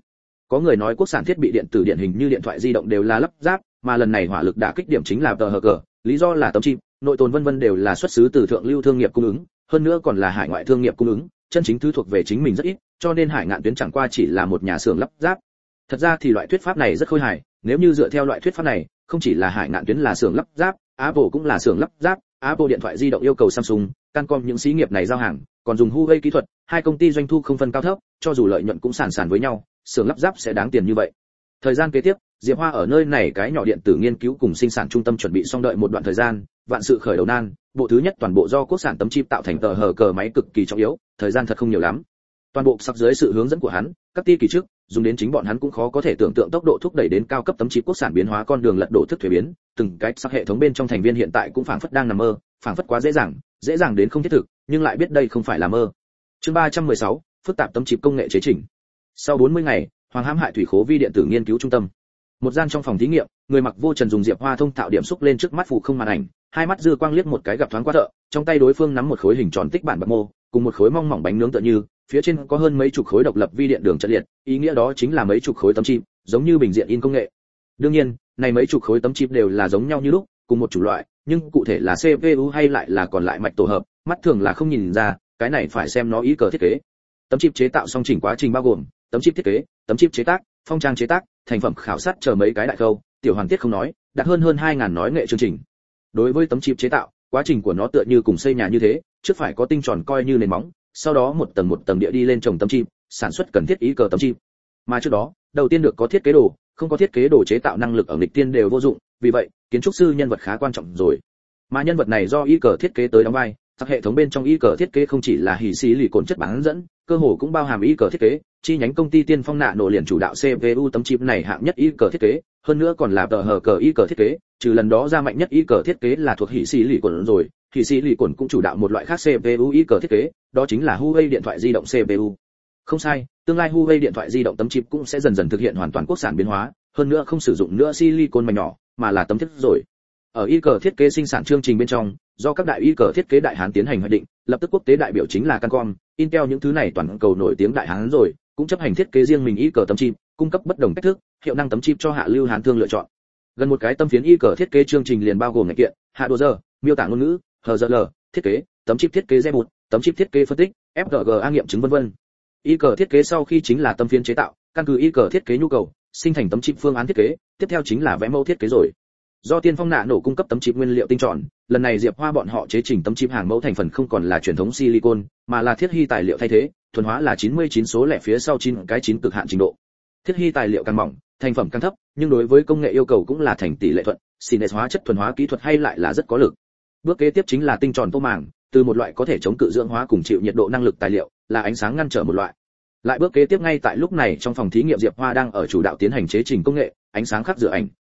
Có người nói quốc sản thiết bị điện tử điển hình như điện thoại di động đều là lắp ráp, mà lần này hỏa lực đả kích điểm chính là THG, lý do là tấm chip, nội tồn vân vân đều là xuất xứ từ thượng lưu thương nghiệp cung ứng, hơn nữa còn là hải ngoại thương nghiệp cung ứng, chân chính thứ thuộc về chính mình rất ít, cho nên Hải Ngạn Tuyến chẳng qua chỉ là một nhà xưởng lắp ráp. Thật ra thì loại thuyết pháp này rất khôi hài, nếu như dựa theo loại thuyết pháp này, không chỉ là Hải Ngạn Tuyến là xưởng lắp ráp, Apple cũng là xưởng lắp ráp, Apple điện thoại di động yêu cầu Samsung, Cancom những xí nghiệp này giao hàng, còn dùng Huawei kỹ thuật, hai công ty doanh thu không phân cao thấp, cho dù lợi nhuận cũng sàn sàn với nhau, xưởng lắp ráp sẽ đáng tiền như vậy. Thời gian kế tiếp, Diệp Hoa ở nơi này cái nhỏ điện tử nghiên cứu cùng sinh sản trung tâm chuẩn bị xong đợi một đoạn thời gian, vạn sự khởi đầu nan, bộ thứ nhất toàn bộ do quốc sản tấm chip tạo thành tờ hờ cờ máy cực kỳ trọng yếu, thời gian thật không nhiều lắm. Toàn bộ sắp dưới sự hướng dẫn của hắn, các ti kỳ trước, dùng đến chính bọn hắn cũng khó có thể tưởng tượng tốc độ thúc đẩy đến cao cấp tấm chip quốc sản biến hóa con đường lật đổ thức thuế biến, từng cái sắc hệ thống bên trong thành viên hiện tại cũng phảng phất đang nằm mơ, phảng phất quá dễ dàng đến không thiết thực, nhưng lại biết đây không phải là mơ. Chương 316, phức tạp tấm chip công nghệ chế chỉnh. Sau 40 ngày, Hoàng Hãm Hại thủy khố vi điện tử nghiên cứu trung tâm. Một gian trong phòng thí nghiệm, người mặc vô trần dùng Diệp Hoa thông thạo điểm xúc lên trước mắt phụ không màn ảnh, hai mắt dư quang liếc một cái gặp thoáng qua thợ, trong tay đối phương nắm một khối hình tròn tích bản bạc mô, cùng một khối mong mỏng bánh nướng tựa như, phía trên có hơn mấy chục khối độc lập vi điện đường trận liệt, ý nghĩa đó chính là mấy chục khối tấm chip, giống như bình diện in công nghệ. Đương nhiên, này mấy chục khối tấm chip đều là giống nhau như lúc, cùng một chủng loại, nhưng cụ thể là CPU hay lại là còn lại mạch tổ hợp, mắt thường là không nhìn ra, cái này phải xem nó ý cờ thiết kế. Tấm chip chế tạo song chỉnh quá trình bao gồm tấm chip thiết kế, tấm chip chế tác, phong trang chế tác, thành phẩm khảo sát chờ mấy cái đại khâu, tiểu hoàn tiết không nói, đạt hơn 2000 nói nghệ chương trình. Đối với tấm chip chế tạo, quá trình của nó tựa như cùng xây nhà như thế, trước phải có tinh tròn coi như nền móng, sau đó một tầng địa đi lên trồng tấm chip, sản xuất cần thiết ý cờ tấm chip. Mà trước đó, đầu tiên được có thiết kế đồ, không có thiết kế đồ chế tạo năng lực ở nghịch tiên đều vô dụng, vì vậy, kiến trúc sư nhân vật khá quan trọng rồi. Mà nhân vật này do ý cờ thiết kế tới đóng vai, các hệ thống bên trong ý cờ thiết kế không chỉ là hỉ xí lì cồn chất bán dẫn, cơ hồ cũng bao hàm ý cờ thiết kế, chi nhánh công ty Tiên Phong nạ nổ liền chủ đạo CPU tấm chip này hạng nhất ý cờ thiết kế, hơn nữa còn là tờ hờ cờ ý cờ thiết kế, trừ lần đó ra mạnh nhất ý cờ thiết kế là thuộc hỉ xí lì cồn rồi, hỉ xí lì cồn cũng chủ đạo một loại khác CPU ý cờ thiết kế, đó chính là Huawei điện thoại di động CPU. Không sai, tương lai Huawei điện thoại di động tấm chip cũng sẽ dần dần thực hiện hoàn toàn quốc sản biến hóa, hơn nữa không sử dụng nữa silicon mảnh nhỏ, mà là tấm thiết rồi. Ở y cờ thiết kế sinh sản chương trình bên trong, do các đại y cờ thiết kế đại hán tiến hành hoạch định, lập tức quốc tế đại biểu chính là Cancom, Intel những thứ này toàn cầu nổi tiếng đại hán rồi, cũng chấp hành thiết kế riêng mình y cờ tấm chip, cung cấp bất đồng cách thức, hiệu năng tấm chip cho hạ lưu hán thương lựa chọn. Gần một cái tâm phiến y cờ thiết kế chương trình liền bao gồm ngành kiện, hạ đồ giờ, miêu tả ngôn ngữ, HZL, thiết kế, tấm chip thiết kế dây bút, tấm chip thiết kế phân tích, FGA nghiệm chứng vân vân. Y cờ thiết kế sau khi chính là tâm phiến chế tạo, căn cứ y cờ thiết kế nhu cầu, sinh thành tấm chip phương án thiết kế, tiếp theo chính là vẽ mẫu thiết kế rồi. Do Tiên Phong nạ nổ cung cấp tấm chip nguyên liệu tinh tròn, lần này Diệp Hoa bọn họ chế chỉnh tấm chip hàng mẫu thành phần không còn là truyền thống silicon, mà là thiết hy tài liệu thay thế, thuần hóa là 99 số lẻ phía sau 9 cực hạn trình độ. Thiết hy tài liệu càng mỏng, thành phẩm càng thấp, nhưng đối với công nghệ yêu cầu cũng là thành tỷ lệ thuận, Sines hóa chất thuần hóa kỹ thuật hay lại là rất có lực. Bước kế tiếp chính là tinh tròn tô màng, từ một loại có thể chống cự dưỡng hóa cùng chịu nhiệt độ năng lực tài liệu, là ánh sáng ngăn trở một loại. Lại bước kế tiếp ngay tại lúc này trong phòng thí nghiệm Diệp Hoa đang ở chủ đạo tiến hành chế chỉnh công nghệ, ánh sáng khắc rửa ảnh.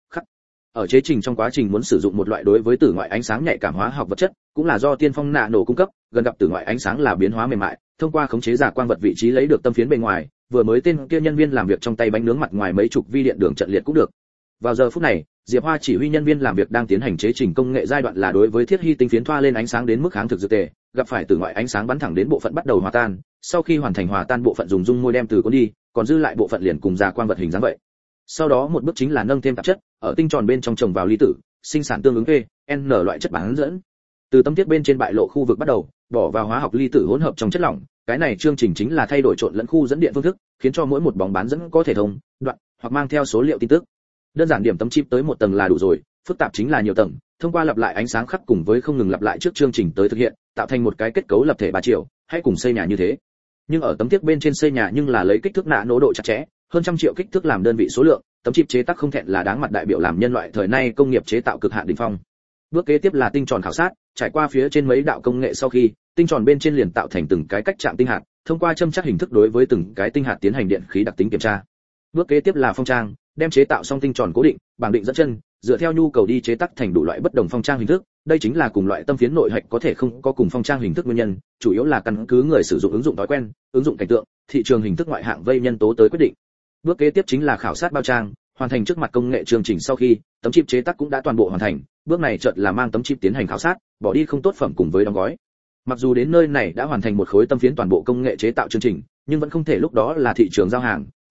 Ở chế trình trong quá trình muốn sử dụng một loại đối với tử ngoại ánh sáng nhạy cảm hóa học vật chất, cũng là do Tiên Phong nạ nổ cung cấp, gần gặp tử ngoại ánh sáng là biến hóa mềm mại, thông qua khống chế giả quang vật vị trí lấy được tâm phiến bên ngoài, vừa mới tên kia nhân viên làm việc trong tay bánh nướng mặt ngoài mấy chục vi điện đường trận liệt cũng được. Vào giờ phút này, Diệp Hoa chỉ huy nhân viên làm việc đang tiến hành chế trình công nghệ giai đoạn là đối với thiết hy tinh phiến thoa lên ánh sáng đến mức kháng thực dược tề, gặp phải tử ngoại ánh sáng bắn thẳng đến bộ phận bắt đầu hòa tan, sau khi hoàn thành hòa tan bộ phận dùng dung môi đem từ cuốn đi, còn dư lại bộ phận liền cùng giả quang vật hình dáng vậy. Sau đó một bước chính là nâng thêm tạp chất, ở tinh tròn bên trong trồng vào ly tử, sinh sản tương ứng P, N loại chất bán dẫn. Từ tấm thiết bên trên bại lộ khu vực bắt đầu, bỏ vào hóa học ly tử hỗn hợp trong chất lỏng, cái này chương trình chính là thay đổi trộn lẫn khu dẫn điện phương thức, khiến cho mỗi một bóng bán dẫn có thể thông, đoạn hoặc mang theo số liệu tin tức. Đơn giản điểm tấm chip tới một tầng là đủ rồi, phức tạp chính là nhiều tầng, thông qua lặp lại ánh sáng khắc cùng với không ngừng lặp lại trước chương trình tới thực hiện, tạo thành một cái kết cấu lập thể 3 chiều, hãy cùng xây nhà như thế. Nhưng ở tấm thiết bên trên xây nhà nhưng là lấy kích thước nạ nổ độ chặt chẽ, hơn trăm triệu kích thước làm đơn vị số lượng, tấm chip chế tác không thẹn là đáng mặt đại biểu làm nhân loại thời nay công nghiệp chế tạo cực hạn đỉnh phong. Bước kế tiếp là tinh tròn khảo sát, trải qua phía trên mấy đạo công nghệ sau khi, tinh tròn bên trên liền tạo thành từng cái cách chạm tinh hạt, thông qua châm chắc hình thức đối với từng cái tinh hạt tiến hành điện khí đặc tính kiểm tra. Bước kế tiếp là phong trang, đem chế tạo xong tinh tròn cố định, bảng định dẫn chân, dựa theo nhu cầu đi chế tác thành đủ loại bất đồng phong trang hình thức, đây chính là cùng loại tâm phiến nội hạch có thể không có cùng phong trang hình thức nguyên nhân, chủ yếu là căn cứ người sử dụng ứng dụng thói quen, ứng dụng cảnh tượng, thị trường hình thức ngoại hạng vây nhân tố tới quyết định. Bước kế tiếp chính là khảo sát bao trang, hoàn thành trước mặt công nghệ chương trình sau khi, tấm chip chế tác cũng đã toàn bộ hoàn thành, bước này chợt là mang tấm chip tiến hành khảo sát, bỏ đi không tốt phẩm cùng với đóng gói. Mặc dù đến nơi này đã hoàn thành một khối tâm phiến toàn bộ công nghệ chế tạo chương trình, nhưng vẫn không thể lúc đó là thị trường giao hàng,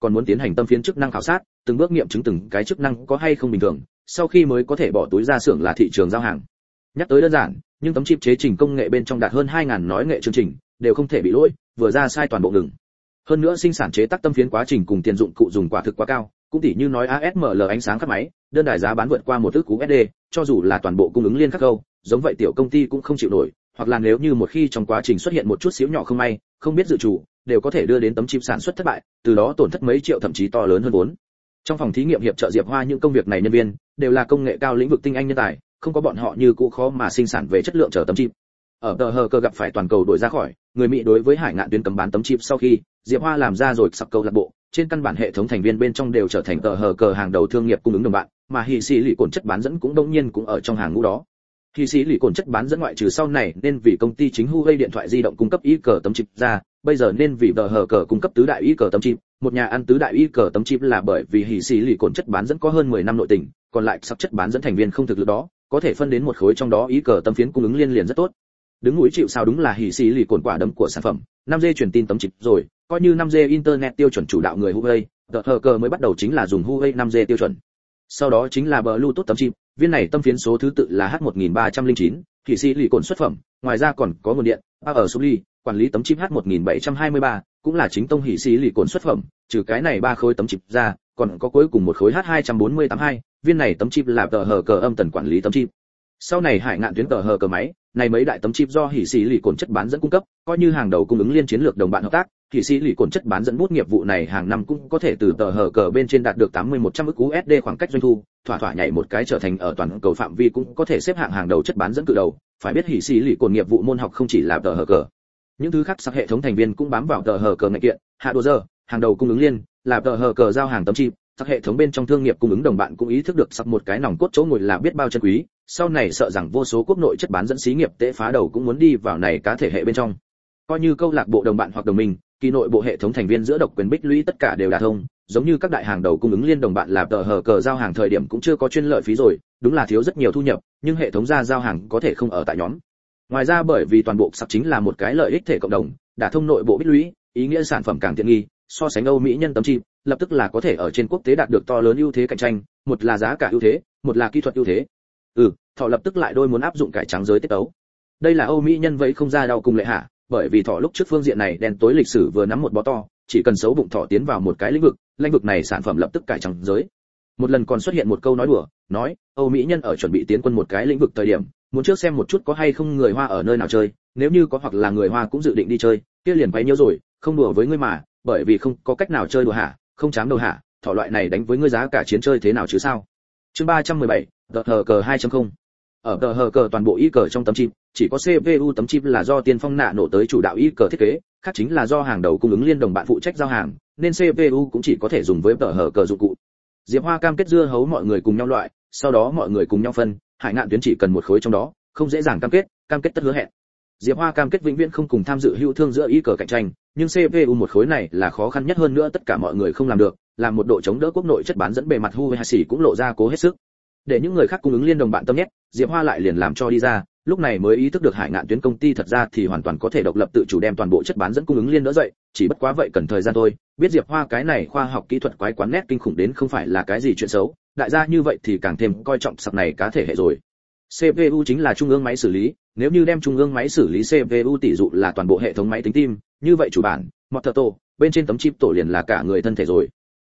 còn muốn tiến hành tâm phiến chức năng khảo sát, từng bước nghiệm chứng từng cái chức năng có hay không bình thường, sau khi mới có thể bỏ túi ra xưởng là thị trường giao hàng. Nhắc tới đơn giản, nhưng tấm chip chế trình công nghệ bên trong đạt hơn 2000 nói nghệ chương trình, đều không thể bị lỗi, vừa ra sai toàn bộ ngừng. Hơn nữa sinh sản chế tác tâm phiến quá trình cùng tiền dụng cụ dùng quả thực quá cao, cũng tỉ như nói ASML ánh sáng các máy, đơn đài giá bán vượt qua 1 ức USD, cho dù là toàn bộ cung ứng liên khắc câu, giống vậy tiểu công ty cũng không chịu nổi, hoặc là nếu như một khi trong quá trình xuất hiện một chút xíu nhỏ không may, không biết dự chủ, đều có thể đưa đến tấm chip sản xuất thất bại, từ đó tổn thất mấy triệu thậm chí to lớn hơn vốn. Trong phòng thí nghiệm hiệp trợ Diệp Hoa những công việc này nhân viên đều là công nghệ cao lĩnh vực tinh anh nhân tài, không có bọn họ như cũ khó mà sinh sản về chất lượng chờ tấm chip. Ở tờ hờ cơ gặp phải toàn cầu đổi ra khỏi, người Mỹ đối với Hải Ngạn Tuyến cấm bán tấm chip sau khi, Diệp Hoa làm ra rồi sắp câu lạc bộ, trên căn bản hệ thống thành viên bên trong đều trở thành tờ hờ cờ hàng đầu thương nghiệp cung ứng đồng bạn, mà Hỉ Sĩ Lỷ cồn chất bán dẫn cũng đương nhiên cũng ở trong hàng ngũ đó. Hỉ Sĩ Lỷ cồn chất bán dẫn ngoại trừ sau này nên vì công ty chính Huawei điện thoại di động cung cấp y cờ tấm chip ra, bây giờ nên vì tờ hờ cờ cung cấp tứ đại y cờ tấm chip, một nhà ăn tứ đại y cờ tấm chip là bởi vì Hỉ Sĩ Lỷ cồn chất bán dẫn có hơn 10 năm nội tình, còn lại sắp chất bán dẫn thành viên không thực lực đó, có thể phân đến một khối trong đó y cờ tấm phiến cung ứng liên liền rất tốt. Đứng núi chịu sao đúng là Hỉ Sĩ Lỷ cồn quả đấm của sản phẩm, 5G truyền tin tấm chip rồi, coi như 5G internet tiêu chuẩn chủ đạo người Huawei, tờ hờ cờ mới bắt đầu chính là dùng Huawei 5G tiêu chuẩn. Sau đó chính là Bluetooth tấm chip, viên này tâm phiến số thứ tự là H1309, Hỉ Sĩ Lỷ cồn xuất phẩm, ngoài ra còn có nguồn điện, Power Supply, quản lý tấm chip H1723, cũng là chính tông Hỉ Sĩ Lỷ cồn xuất phẩm, trừ cái này 3 khối tấm chip ra, còn có cuối cùng một khối H2482, viên này tấm chip là tờ hờ cờ âm tần quản lý tấm chip. Sau này Hải Ngạn Tuyến tờ hờ cờ máy, này mấy đại tấm chip do Hỉ Sĩ Lỷ cồn chất bán dẫn cung cấp, coi như hàng đầu cung ứng liên chiến lược đồng bạn hợp tác, Hỉ Sĩ Lỷ cồn chất bán dẫn bút nghiệp vụ này hàng năm cũng có thể từ tờ hờ cờ bên trên đạt được 80-100 ức USD khoảng cách doanh thu, thỏa thỏa nhảy một cái trở thành ở toàn cầu phạm vi cũng có thể xếp hạng hàng đầu chất bán dẫn cự đầu. Phải biết Hỉ Sĩ Lỷ cồn nghiệp vụ môn học không chỉ là tờ hờ cờ, những thứ khác sắc hệ thống thành viên cũng bám vào tờ hờ cờ ngành kiện, hạ đồ giờ, hàng đầu cung ứng liên, là tờ hờ cờ giao hàng tấm chip. Sắc hệ thống bên trong thương nghiệp cung ứng đồng bạn cũng ý thức được sắc một cái nòng cốt chỗ ngồi là biết bao chân quý, sau này sợ rằng vô số quốc nội chất bán dẫn xí nghiệp tễ phá đầu cũng muốn đi vào này cá thể hệ bên trong. Coi như câu lạc bộ đồng bạn hoặc đồng minh, kỳ nội bộ hệ thống thành viên giữa độc quyền bích lũy tất cả đều đả thông, giống như các đại hàng đầu cung ứng liên đồng bạn là tờ hờ cờ giao hàng thời điểm cũng chưa có chuyên lợi phí rồi, đúng là thiếu rất nhiều thu nhập, nhưng hệ thống ra giao hàng có thể không ở tại nhóm. Ngoài ra bởi vì toàn bộ sắc chính là một cái lợi ích thể cộng đồng, đả thông nội bộ bích lũy, ý nghĩa sản phẩm càng tiện nghi, so sánh Âu Mỹ nhân tấm chip, lập tức là có thể ở trên quốc tế đạt được to lớn ưu thế cạnh tranh, một là giá cả ưu thế, một là kỹ thuật ưu thế. Thọ lập tức lại đôi muốn áp dụng cải trắng giới tiết tấu. Đây là Âu Mỹ nhân vẫy không ra đau cùng lệ hạ, bởi vì Thọ lúc trước phương diện này đen tối lịch sử vừa nắm một bó to, chỉ cần xấu bụng Thọ tiến vào một cái lĩnh vực này sản phẩm lập tức cải trắng giới. Một lần còn xuất hiện một câu nói đùa, nói Âu Mỹ nhân ở chuẩn bị tiến quân một cái lĩnh vực thời điểm, muốn trước xem một chút có hay không người Hoa ở nơi nào chơi, nếu như có hoặc là người Hoa cũng dự định đi chơi, kia liền quấy nhiễu rồi, không đùa với ngươi mà, bởi vì không có cách nào chơi đùa hả, không chám đầu hả, Thọ loại này đánh với ngươi giá cả chiến chơi thế nào chứ sao. Chương 317, tờ hờ cờ 2.0. Ở tờ hờ cờ toàn bộ y cờ trong tấm chip, chỉ có CPU tấm chip là do Tiên Phong nạ nổ tới chủ đạo y cờ thiết kế, khác chính là do hàng đầu cung ứng liên đồng bạn phụ trách giao hàng, nên CPU cũng chỉ có thể dùng với tờ hờ cờ dụng cụ. Diệp Hoa cam kết dưa hấu mọi người cùng nhau loại, sau đó mọi người cùng nhau phân, Hải Ngạn Tuyến chỉ cần một khối trong đó, không dễ dàng cam kết tất hứa hẹn. Diệp Hoa cam kết vĩnh viễn không cùng tham dự hữu thương giữa y cờ cạnh tranh, nhưng CPU một khối này là khó khăn nhất hơn nữa tất cả mọi người không làm được, làm một độ chống đỡ quốc nội chất bán dẫn bề mặt Huawei cũng lộ ra cố hết sức. Để những người khác cung ứng liên đồng bạn tâm nhét, Diệp Hoa lại liền làm cho đi ra, lúc này mới ý thức được Hải Ngạn Tuyến công ty thật ra thì hoàn toàn có thể độc lập tự chủ đem toàn bộ chất bán dẫn cung ứng liên đỡ dậy, chỉ bất quá vậy cần thời gian thôi. Biết Diệp Hoa cái này khoa học kỹ thuật quái quán nét kinh khủng đến không phải là cái gì chuyện xấu, đại gia như vậy thì càng thêm coi trọng sập này cá thể hệ rồi. CPU chính là trung ương máy xử lý, nếu như đem trung ương máy xử lý CPU tỷ dụ là toàn bộ hệ thống máy tính tim, như vậy chủ bản, motor tổ, bên trên tấm chip tổ liền là cả người thân thể rồi.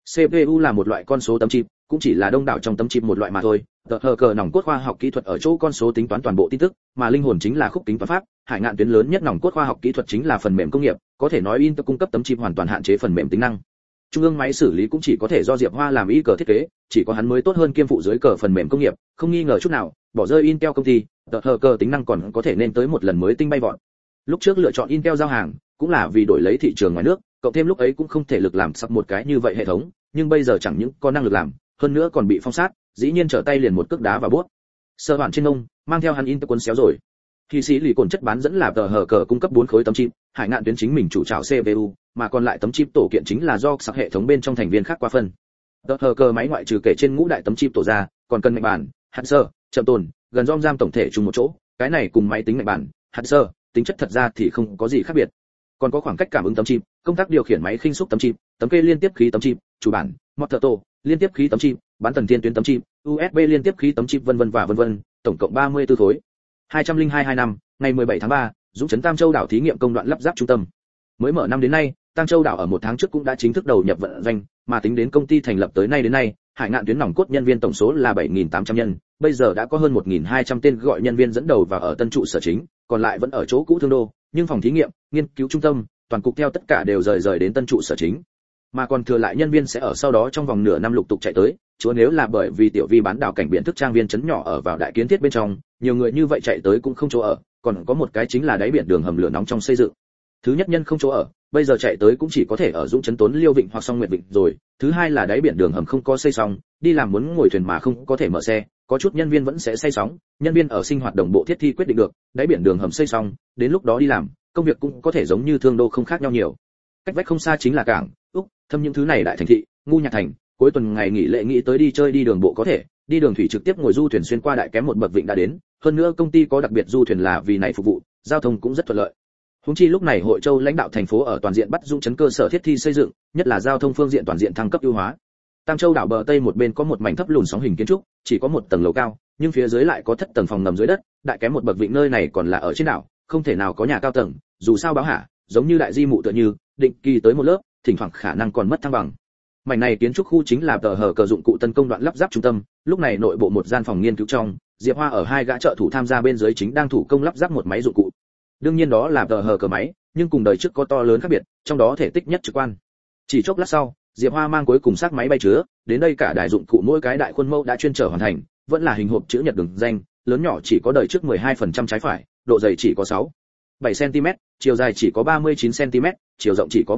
CPU là một loại con số tấm chip, cũng chỉ là đông đảo trong tấm chip một loại mà thôi. Tờ hờ cờ nòng cốt khoa học kỹ thuật ở chỗ con số tính toán toàn bộ tin tức, mà linh hồn chính là khúc tính toán pháp. Hải Ngạn Tuyến lớn nhất nòng cốt khoa học kỹ thuật chính là phần mềm công nghiệp, có thể nói Intel cung cấp tấm chip hoàn toàn hạn chế phần mềm tính năng. Trung ương máy xử lý cũng chỉ có thể do Diệp Hoa làm y cờ thiết kế, chỉ có hắn mới tốt hơn kiêm phụ dưới cờ phần mềm công nghiệp, không nghi ngờ chút nào, bỏ rơi Intel công ty, tờ hờ cờ tính năng còn có thể nên tới một lần mới tinh bay vọt. Lúc trước lựa chọn Intel giao hàng, cũng là vì đổi lấy thị trường ngoài nước, cộng thêm lúc ấy cũng không thể lực làm sắp một cái như vậy hệ thống, nhưng bây giờ chẳng những có năng lực làm, hơn nữa còn bị phong sát, dĩ nhiên trở tay liền một cước đá vào buốt. Sơ bản trên ông, mang theo hắn Intel cuốn xéo rồi. Hỉ Sĩ Lỷ cồn chất bán dẫn là tờ hờ cờ cung cấp 4 khối tấm chip, Hải Ngạn Tuyến chính mình chủ trảo CPU, mà còn lại tấm chip tổ kiện chính là do sạc hệ thống bên trong thành viên khác qua phân. Tờ hờ cờ máy ngoại trừ kể trên ngũ đại tấm chip tổ ra, còn cần mạch bản, hạt sơ, chậm tồn, gần ROM RAM tổng thể chung một chỗ, cái này cùng máy tính mạch bản, hạt sơ, tính chất thật ra thì không có gì khác biệt. Còn có khoảng cách cảm ứng tấm chip, công tác điều khiển máy khinh xúc tấm chip, tấm kê liên tiếp khí tấm chip, chủ bản, Motorto, liên tiếp khí tấm chip, bán tần thiên tuyến tấm chip, USB liên tiếp khí tấm chip vân vân và vân vân, tổng cộng 34 khối. 202 năm, ngày 17 tháng 3, Dũng trấn Tam Châu đảo thí nghiệm công đoạn lắp ráp trung tâm. Mới mở năm đến nay, Tam Châu đảo ở một tháng trước cũng đã chính thức đầu nhập vận doanh, mà tính đến công ty thành lập tới nay đến nay, Hải Ngạn tuyến nòng cốt nhân viên tổng số là 7.800 nhân, bây giờ đã có hơn 1.200 tên gọi nhân viên dẫn đầu và ở tân trụ sở chính, còn lại vẫn ở chỗ cũ Thương Đô, nhưng phòng thí nghiệm, nghiên cứu trung tâm, toàn cục theo tất cả đều rời đến tân trụ sở chính. Mà còn thừa lại nhân viên sẽ ở sau đó trong vòng nửa năm lục tục chạy tới, chúa nếu là bởi vì tiểu vi bán đảo cảnh biển thức trang viên trấn nhỏ ở vào đại kiến thiết bên trong, nhiều người như vậy chạy tới cũng không chỗ ở, còn có một cái chính là đáy biển đường hầm lửa nóng trong xây dựng. Thứ nhất nhân không chỗ ở, bây giờ chạy tới cũng chỉ có thể ở Dũng trấn Tốn Liêu Vịnh hoặc Song Nguyệt Vịnh rồi. Thứ hai là đáy biển đường hầm không có xây xong, đi làm muốn ngồi thuyền mà không có thể mở xe, có chút nhân viên vẫn sẽ say sóng, nhân viên ở sinh hoạt đồng bộ thiết thi quyết định được, đáy biển đường hầm xây xong, đến lúc đó đi làm, công việc cũng có thể giống như Thương Đô không khác nhau nhiều. Cách vách không xa chính là cảng, Úc, Thâm những thứ này đại thành thị, ngu nhạc thành, cuối tuần ngày nghỉ lễ nghĩ tới đi chơi đi đường bộ có thể, đi đường thủy trực tiếp ngồi du thuyền xuyên qua đại kém một bậc vịnh đã đến, hơn nữa công ty có đặc biệt du thuyền là vì này phục vụ, giao thông cũng rất thuận lợi. Huống chi lúc này Hội Châu lãnh đạo thành phố ở toàn diện bắt Dũng trấn cơ sở thiết thi xây dựng, nhất là giao thông phương diện toàn diện thăng cấp ưu hóa. Tam Châu đảo bờ tây một bên có một mảnh thấp lùn sóng hình kiến trúc, chỉ có một tầng lầu cao, nhưng phía dưới lại có thất tầng phòng ngầm dưới đất, đại kém một bậc vịnh nơi này còn là ở trên đảo, không thể nào có nhà cao tầng, dù sao báo hạ, giống như đại di mụ tựa như, định kỳ tới một lớp, thỉnh thoảng khả năng còn mất thăng bằng. Mảnh này kiến trúc khu chính là tờ hở cờ dụng cụ tân công đoạn lắp ráp trung tâm, lúc này nội bộ một gian phòng nghiên cứu trong, Diệp Hoa ở hai gã trợ thủ tham gia bên dưới chính đang thủ công lắp ráp một máy dụng cụ. Đương nhiên đó là tờ hở cờ máy, nhưng cùng đời trước có to lớn khác biệt, trong đó thể tích nhất trực quan. Chỉ chốc lát sau, Diệp Hoa mang cuối cùng xác máy bay chứa, đến đây cả đài dụng cụ mỗi cái đại khuôn mẫu đã chuyên trở hoàn thành, vẫn là hình hộp chữ nhật đường danh, lớn nhỏ chỉ có đời trước 12% trái phải, độ dày chỉ có 7 cm, chiều dài chỉ có 39 cm, chiều rộng chỉ có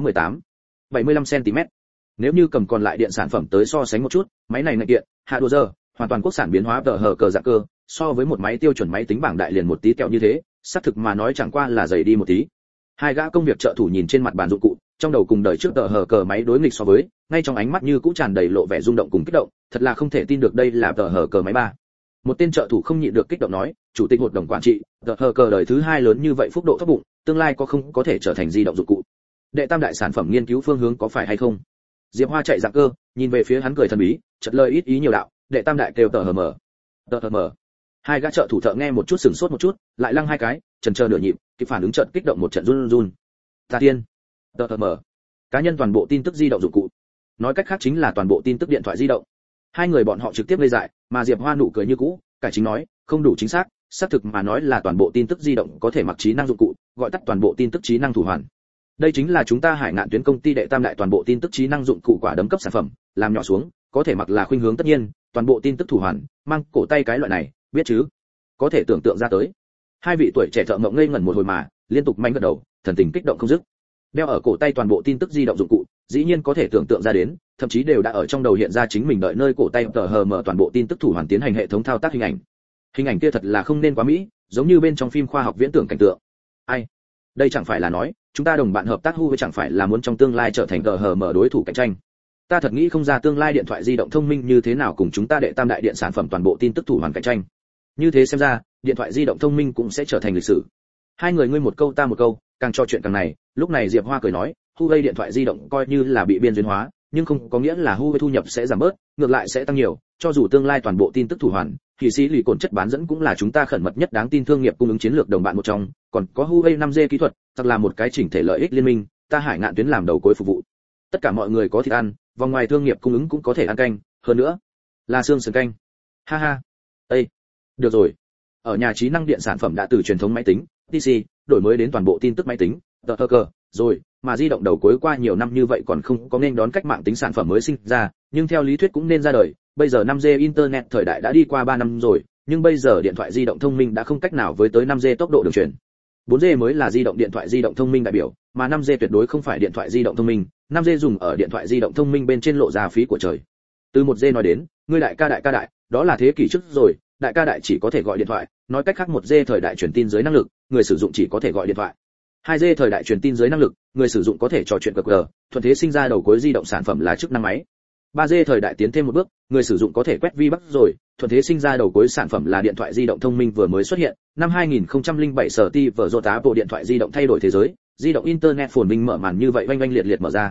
75 cm. Nếu như cầm còn lại điện sản phẩm tới so sánh một chút, máy này ngạch điện, hạ đua giờ, hoàn toàn quốc sản biến hóa tờ hở cờ dạng cơ, so với một máy tiêu chuẩn máy tính bảng đại liền một tí kẹo như thế, xác thực mà nói chẳng qua là dày đi một tí. Hai gã công việc trợ thủ nhìn trên mặt bàn dụng cụ, trong đầu cùng đời trước tờ hở cờ máy đối nghịch so với, ngay trong ánh mắt như cũng tràn đầy lộ vẻ rung động cùng kích động, thật là không thể tin được đây là tờ hở cờ máy ba. Một tên trợ thủ không nhịn được kích động nói, chủ tịch hội đồng quản trị, tờ hở cờ đời thứ hai lớn như vậy phúc độ thấp bụng, tương lai có thể trở thành di động dụng cụ. Đệ tam đại sản phẩm nghiên cứu phương hướng có phải hay không? Diệp Hoa chạy dạng cơ, nhìn về phía hắn cười thần bí, chợt lời ít ý nhiều đạo, đệ tam đại kêu tờ hở mở. Tờ hở mở. Hai gã trợ thủ thợ nghe một chút sửng sốt một chút, lại lăng hai cái, chần chờ nửa nhịp, kịp phản ứng chợt kích động một trận run run. Ta tiên. Tờ hở mở. Cá nhân toàn bộ tin tức di động dụng cụ. Nói cách khác chính là toàn bộ tin tức điện thoại di động. Hai người bọn họ trực tiếp lây dại, mà Diệp Hoa nụ cười như cũ, cải chính nói, không đủ chính xác thực mà nói là toàn bộ tin tức di động có thể mặc trí năng dụng cụ, gọi tắt toàn bộ tin tức trí năng thủ hoàn. Đây chính là chúng ta Hải Ngạn tuyến công ty đệ tam đại toàn bộ tin tức trí năng dụng cụ quả đấm cấp sản phẩm, làm nhỏ xuống, có thể mặc là khuynh hướng tất nhiên, toàn bộ tin tức thủ hoàn, mang cổ tay cái loại này, biết chứ? Có thể tưởng tượng ra tới. Hai vị tuổi trẻ thợ mộng ngây ngẩn một hồi mà, liên tục mạnh gật đầu, thần tình kích động không dứt. Đeo ở cổ tay toàn bộ tin tức di động dụng cụ, dĩ nhiên có thể tưởng tượng ra đến, thậm chí đều đã ở trong đầu hiện ra chính mình đợi nơi cổ tay tờ hờ mở toàn bộ tin tức thủ hoàn tiến hành hệ thống thao tác hình ảnh. Hình ảnh kia thật là không nên quá mỹ, giống như bên trong phim khoa học viễn tưởng cảnh tượng. Ai? Đây chẳng phải là nói, chúng ta đồng bạn hợp tác Huawei chẳng phải là muốn trong tương lai trở thành tờ hờ mở đối thủ cạnh tranh. Ta thật nghĩ không ra tương lai điện thoại di động thông minh như thế nào cùng chúng ta đệ tam đại điện sản phẩm toàn bộ tin tức thủ hoàn cạnh tranh. Như thế xem ra, điện thoại di động thông minh cũng sẽ trở thành lịch sử. Hai người ngươi một câu ta một câu, càng trò chuyện càng này, lúc này Diệp Hoa cười nói, Huawei điện thoại di động coi như là bị biên duyên hóa, nhưng không có nghĩa là Huawei thu nhập sẽ giảm bớt, ngược lại sẽ tăng nhiều, cho dù tương lai toàn bộ tin tức thủ hoàn, thì sĩ lì cồn chất bán dẫn cũng là chúng ta khẩn mật nhất đáng tin thương nghiệp cung ứng chiến lược đồng bạn một trong, còn có Huawei 5G kỹ thuật, thật là một cái chỉnh thể lợi ích liên minh, ta Hải Ngạn tuyến làm đầu cối phục vụ. Tất cả mọi người có thịt ăn, vòng ngoài thương nghiệp cung ứng cũng có thể ăn canh, hơn nữa là xương sườn canh. Ha ha. Ê, được rồi. Ở nhà trí năng điện sản phẩm đã từ truyền thống máy tính, PC, đổi mới đến toàn bộ tin tức máy tính, tờ cơ, rồi, mà di động đầu cuối qua nhiều năm như vậy còn không có nên đón cách mạng tính sản phẩm mới sinh ra, nhưng theo lý thuyết cũng nên ra đời, bây giờ 5G internet thời đại đã đi qua 3 năm rồi, nhưng bây giờ điện thoại di động thông minh đã không cách nào với tới 5G tốc độ đường truyền. 4G mới là di động điện thoại di động thông minh đại biểu, mà 5G tuyệt đối không phải điện thoại di động thông minh, 5G dùng ở điện thoại di động thông minh bên trên lộ ra phí của trời. Từ 1G nói đến, ngươi đại ca đại, đó là thế kỷ trước rồi, đại ca đại chỉ có thể gọi điện thoại, nói cách khác 1G thời đại truyền tin dưới năng lực, người sử dụng chỉ có thể gọi điện thoại. 2G thời đại truyền tin dưới năng lực, người sử dụng có thể trò chuyện QR, thuận thế sinh ra đầu cuối di động sản phẩm là chức năng máy. 3G thời đại tiến thêm một bước, người sử dụng có thể quét vi bắt rồi, thuận thế sinh ra đầu cuối sản phẩm là điện thoại di động thông minh vừa mới xuất hiện. Năm 2007 sở ti vở rột Apple điện thoại di động thay đổi thế giới, di động internet phồn vinh mở màn như vậy oanh oanh liệt liệt mở ra.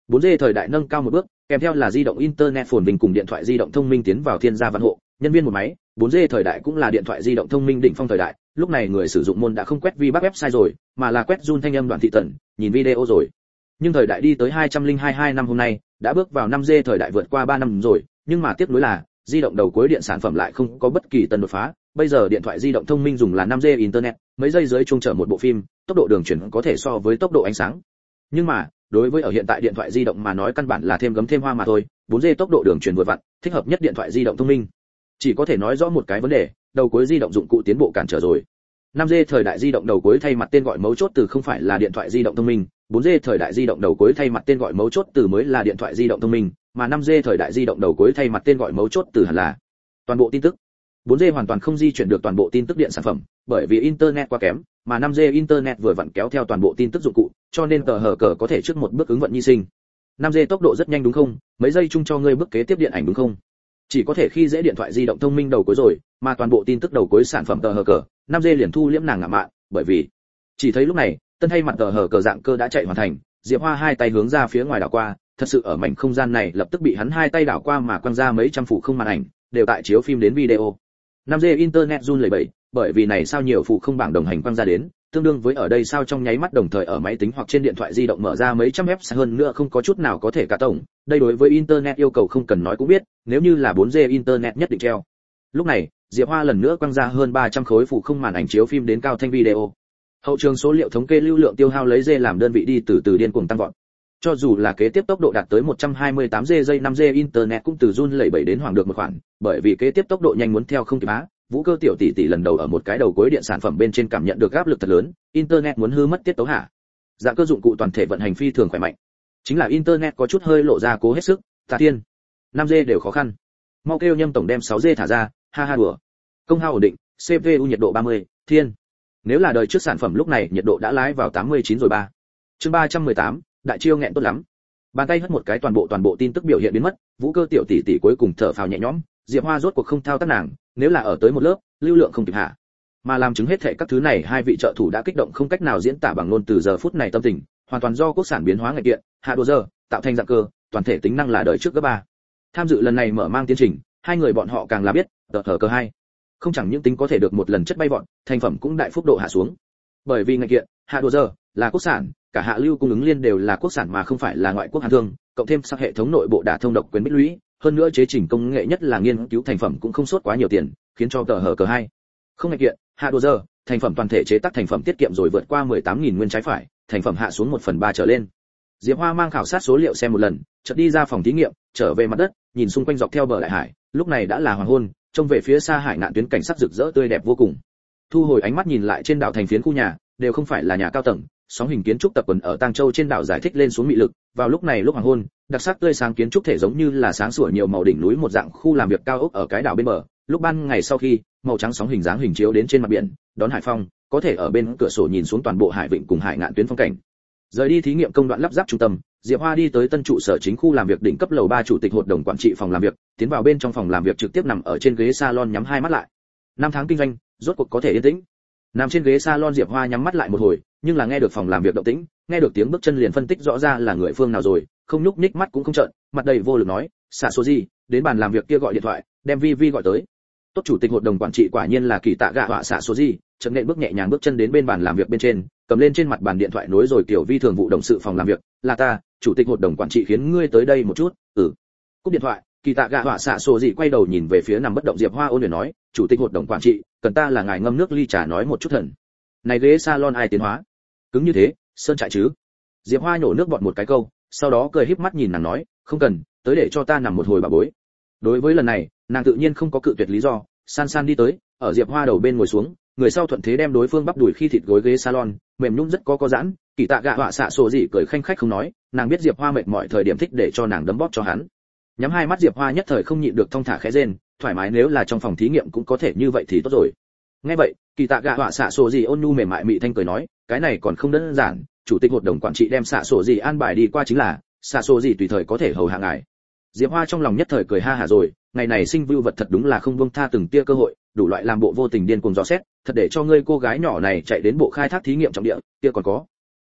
4G thời đại nâng cao một bước, kèm theo là di động internet phồn vinh cùng điện thoại di động thông minh tiến vào thiên gia vạn hộ, nhân viên một máy, 4G thời đại cũng là điện thoại di động thông minh đỉnh phong thời đại, lúc này người sử dụng môn đã không quét VBAC website rồi, mà là quét run thanh âm đoạn thị tần, nhìn video rồi. Nhưng thời đại đi tới 2022 năm hôm nay, đã bước vào 5G thời đại vượt qua 3 năm rồi, nhưng mà tiếc nuối là, di động đầu cuối điện sản phẩm lại không có bất kỳ tần đột phá, bây giờ điện thoại di động thông minh dùng là 5G internet, mấy giây dưới chuông chở một bộ phim, tốc độ đường truyền có thể so với tốc độ ánh sáng. Nhưng mà, đối với ở hiện tại điện thoại di động mà nói căn bản là thêm gấm thêm hoa mà thôi, 4G tốc độ đường truyền vừa vặn, thích hợp nhất điện thoại di động thông minh. Chỉ có thể nói rõ một cái vấn đề, đầu cuối di động dụng cụ tiến bộ cản trở rồi. 5G thời đại di động đầu cuối thay mặt tên gọi mấu chốt từ không phải là điện thoại di động thông minh, 4G thời đại di động đầu cuối thay mặt tên gọi mấu chốt từ mới là điện thoại di động thông minh, mà 5G thời đại di động đầu cuối thay mặt tên gọi mấu chốt từ hẳn là toàn bộ tin tức. 4G hoàn toàn không di chuyển được toàn bộ tin tức điện sản phẩm, bởi vì internet quá kém, mà 5G internet vừa vặn kéo theo toàn bộ tin tức dụng cụ, cho nên tờ hở cờ có thể trước một bước ứng vận nhi sinh. 5G tốc độ rất nhanh đúng không? Mấy giây chung cho ngươi bước kế tiếp điện ảnh đúng không? Chỉ có thể khi dễ điện thoại di động thông minh đầu cuối rồi, mà toàn bộ tin tức đầu cuối sản phẩm tờ hở cờ, 5G liền thu liễm nàng ngạ mạn, bởi vì chỉ thấy lúc này, tân thay mặt tờ hở cờ dạng cơ đã chạy hoàn thành, Diệp Hoa hai tay hướng ra phía ngoài đảo qua, thật sự ở mảnh không gian này lập tức bị hắn hai tay đảo qua mà quăng ra mấy trăm phủ không màn ảnh, đều tại chiếu phim đến video. 5G internet run lẩy bẩy, bởi vì này sao nhiều phụ không bảng đồng hành quăng ra đến, tương đương với ở đây sao trong nháy mắt đồng thời ở máy tính hoặc trên điện thoại di động mở ra mấy trăm website hơn nữa không có chút nào có thể cả tổng, đây đối với internet yêu cầu không cần nói cũng biết, nếu như là 4G internet nhất định treo. Lúc này, Diệp Hoa lần nữa quăng ra hơn 300 khối phụ không màn ảnh chiếu phim đến cao thanh video. Hậu trường số liệu thống kê lưu lượng tiêu hao lấy G làm đơn vị đi từ điên cuồng tăng vọt. Cho dù là kế tiếp tốc độ đạt tới 128G giây 5G internet cũng từ run lẩy bẩy đến hoảng được một khoản, bởi vì kế tiếp tốc độ nhanh muốn theo không kịp á. Vũ Cơ tiểu tỷ tỷ lần đầu ở một cái đầu cuối điện sản phẩm bên trên cảm nhận được áp lực thật lớn, internet muốn hư mất tiết tấu hả? Dạng cơ dụng cụ toàn thể vận hành phi thường khỏe mạnh. Chính là internet có chút hơi lộ ra cố hết sức, Tà Thiên. 5G đều khó khăn. Mau kêu Nhâm tổng đem 6G thả ra, ha ha đùa. Công hao ổn định, CPU nhiệt độ 30, thiên. Nếu là đời trước sản phẩm lúc này nhiệt độ đã lái vào 89 rồi ba. Chương 318, đại chiêu nghẹn tốt lắm. Bàn tay hất một cái toàn bộ tin tức biểu hiện biến mất, Vũ Cơ tiểu tỷ tỷ cuối cùng thở phào nhẹ nhõm, Diệp Hoa rốt cuộc không thao tác nàng, nếu là ở tới một lớp, lưu lượng không kịp hạ. Mà làm chứng hết thảy các thứ này hai vị trợ thủ đã kích động không cách nào diễn tả bằng ngôn từ giờ phút này tâm tình, hoàn toàn do quốc sản biến hóa ngạch kiện, hạ đồ giờ, tạo thành dạng cơ, toàn thể tính năng là đời trước gấp 3. Tham dự lần này mở mang tiến trình, hai người bọn họ càng là biết, tờ hở cơ 2. Không chẳng những tính có thể được một lần chất bay vọt, thành phẩm cũng đại phúc độ hạ xuống. Bởi vì ngạch kiện, hạ đồ giờ là quốc sản, cả hạ lưu cung ứng liên đều là quốc sản mà không phải là ngoại quốc hàn thương, cộng thêm sang hệ thống nội bộ đả thông độc quyền bích lũy, hơn nữa chế chỉnh công nghệ nhất là nghiên cứu thành phẩm cũng không sốt quá nhiều tiền, khiến cho tờ hở cờ 2. Không ngạch kiện, hạ đồ giờ, thành phẩm toàn thể chế tác thành phẩm tiết kiệm rồi vượt qua 18.000 nguyên trái phải, thành phẩm hạ xuống 1/3 trở lên. Diệp Hoa mang khảo sát số liệu xem một lần, chợt đi ra phòng thí nghiệm, trở về mặt đất, nhìn xung quanh dọc theo bờ đại hải, lúc này đã là hoàng hôn, trông về phía xa hải ngạn tuyến cảnh sắc rực rỡ tươi đẹp vô cùng. Thu hồi ánh mắt nhìn lại trên đảo thành phiến khu nhà, đều không phải là nhà cao tầng, sóng hình kiến trúc tập quần ở Tang Châu trên đảo giải thích lên xuống mị lực, vào lúc này lúc hoàng hôn, đặc sắc tươi sáng kiến trúc thể giống như là sáng sủa nhiều màu đỉnh núi một dạng khu làm việc cao ốc ở cái đảo bên bờ, lúc ban ngày sau khi, màu trắng sóng hình dáng hình chiếu đến trên mặt biển, đón hải phong, có thể ở bên cửa sổ nhìn xuống toàn bộ hải vịnh cùng hải ngạn tuyến phong cảnh. Rời đi thí nghiệm công đoạn lắp ráp trung tâm, Diệp Hoa đi tới tân trụ sở chính khu làm việc đỉnh cấp lầu 3 chủ tịch hội đồng quản trị phòng làm việc, tiến vào bên trong phòng làm việc trực tiếp nằm ở trên ghế salon nhắm hai mắt lại. 5 tháng kinh doanh, rốt cuộc có thể yên tĩnh. Nằm trên ghế salon Diệp Hoa nhắm mắt lại một hồi, nhưng là nghe được phòng làm việc động tĩnh, nghe được tiếng bước chân liền phân tích rõ ra là người phương nào rồi, không nhúc nhích mắt cũng không trợn, mặt đầy vô lực nói, "Xạ số gì, đến bàn làm việc kia gọi điện thoại, đem Vi gọi tới." Tốt chủ tịch hội đồng quản trị quả nhiên là Kỳ Tạ Gạ họa xạ số gì, chậm nện bước nhẹ nhàng bước chân đến bên bàn làm việc bên trên, cầm lên trên mặt bàn điện thoại nối rồi Tiểu Vi thường vụ đồng sự phòng làm việc, "Là ta, chủ tịch hội đồng quản trị khiến ngươi tới đây một chút." "Ừ." Cúp điện thoại, Kỳ Tạ Gạ họa xạ số gì quay đầu nhìn về phía nằm bất động Diệp Hoa ôn luyện nói, "Chủ tịch hội đồng quản trị, cần ta là ngài ngâm nước ly trà nói một chút thần." Này ghế salon ai tiến hóa? Cứng như thế, sơn trại chứ? Diệp Hoa nhổ nước bọt một cái câu, sau đó cười híp mắt nhìn nàng nói, "Không cần, tới để cho ta nằm một hồi bà bối." Đối với lần này, nàng tự nhiên không có cự tuyệt lý do, san san đi tới, ở Diệp Hoa đầu bên ngồi xuống, người sau thuận thế đem đối phương bắp đùi khi thịt gối ghế salon, mềm nhũn rất có giãn, Kỳ Tạ Gạ họa xạ sổ gì cười khanh khách không nói, nàng biết Diệp Hoa mệt mỏi thời điểm thích để cho nàng đấm bóp cho hắn. Nhắm hai mắt Diệp Hoa nhất thời không nhịn được thong thả khẽ rên, thoải mái nếu là trong phòng thí nghiệm cũng có thể như vậy thì tốt rồi. Nghe vậy, Kỳ Tạ Gạ họa xạ sổ gì ôn nhu mềm mại mị thanh cười nói, cái này còn không đơn giản, chủ tịch hội đồng quản trị đem xạ sổ gì an bài đi qua chính là, xạ sổ gì tùy thời có thể hầu hạ ngài. Diệp Hoa trong lòng nhất thời cười ha hả rồi, ngày này sinh vưu vật thật đúng là không buông tha từng tia cơ hội, đủ loại làm bộ vô tình điên cuồng dò xét, thật để cho ngươi cô gái nhỏ này chạy đến bộ khai thác thí nghiệm trọng địa, kia còn có.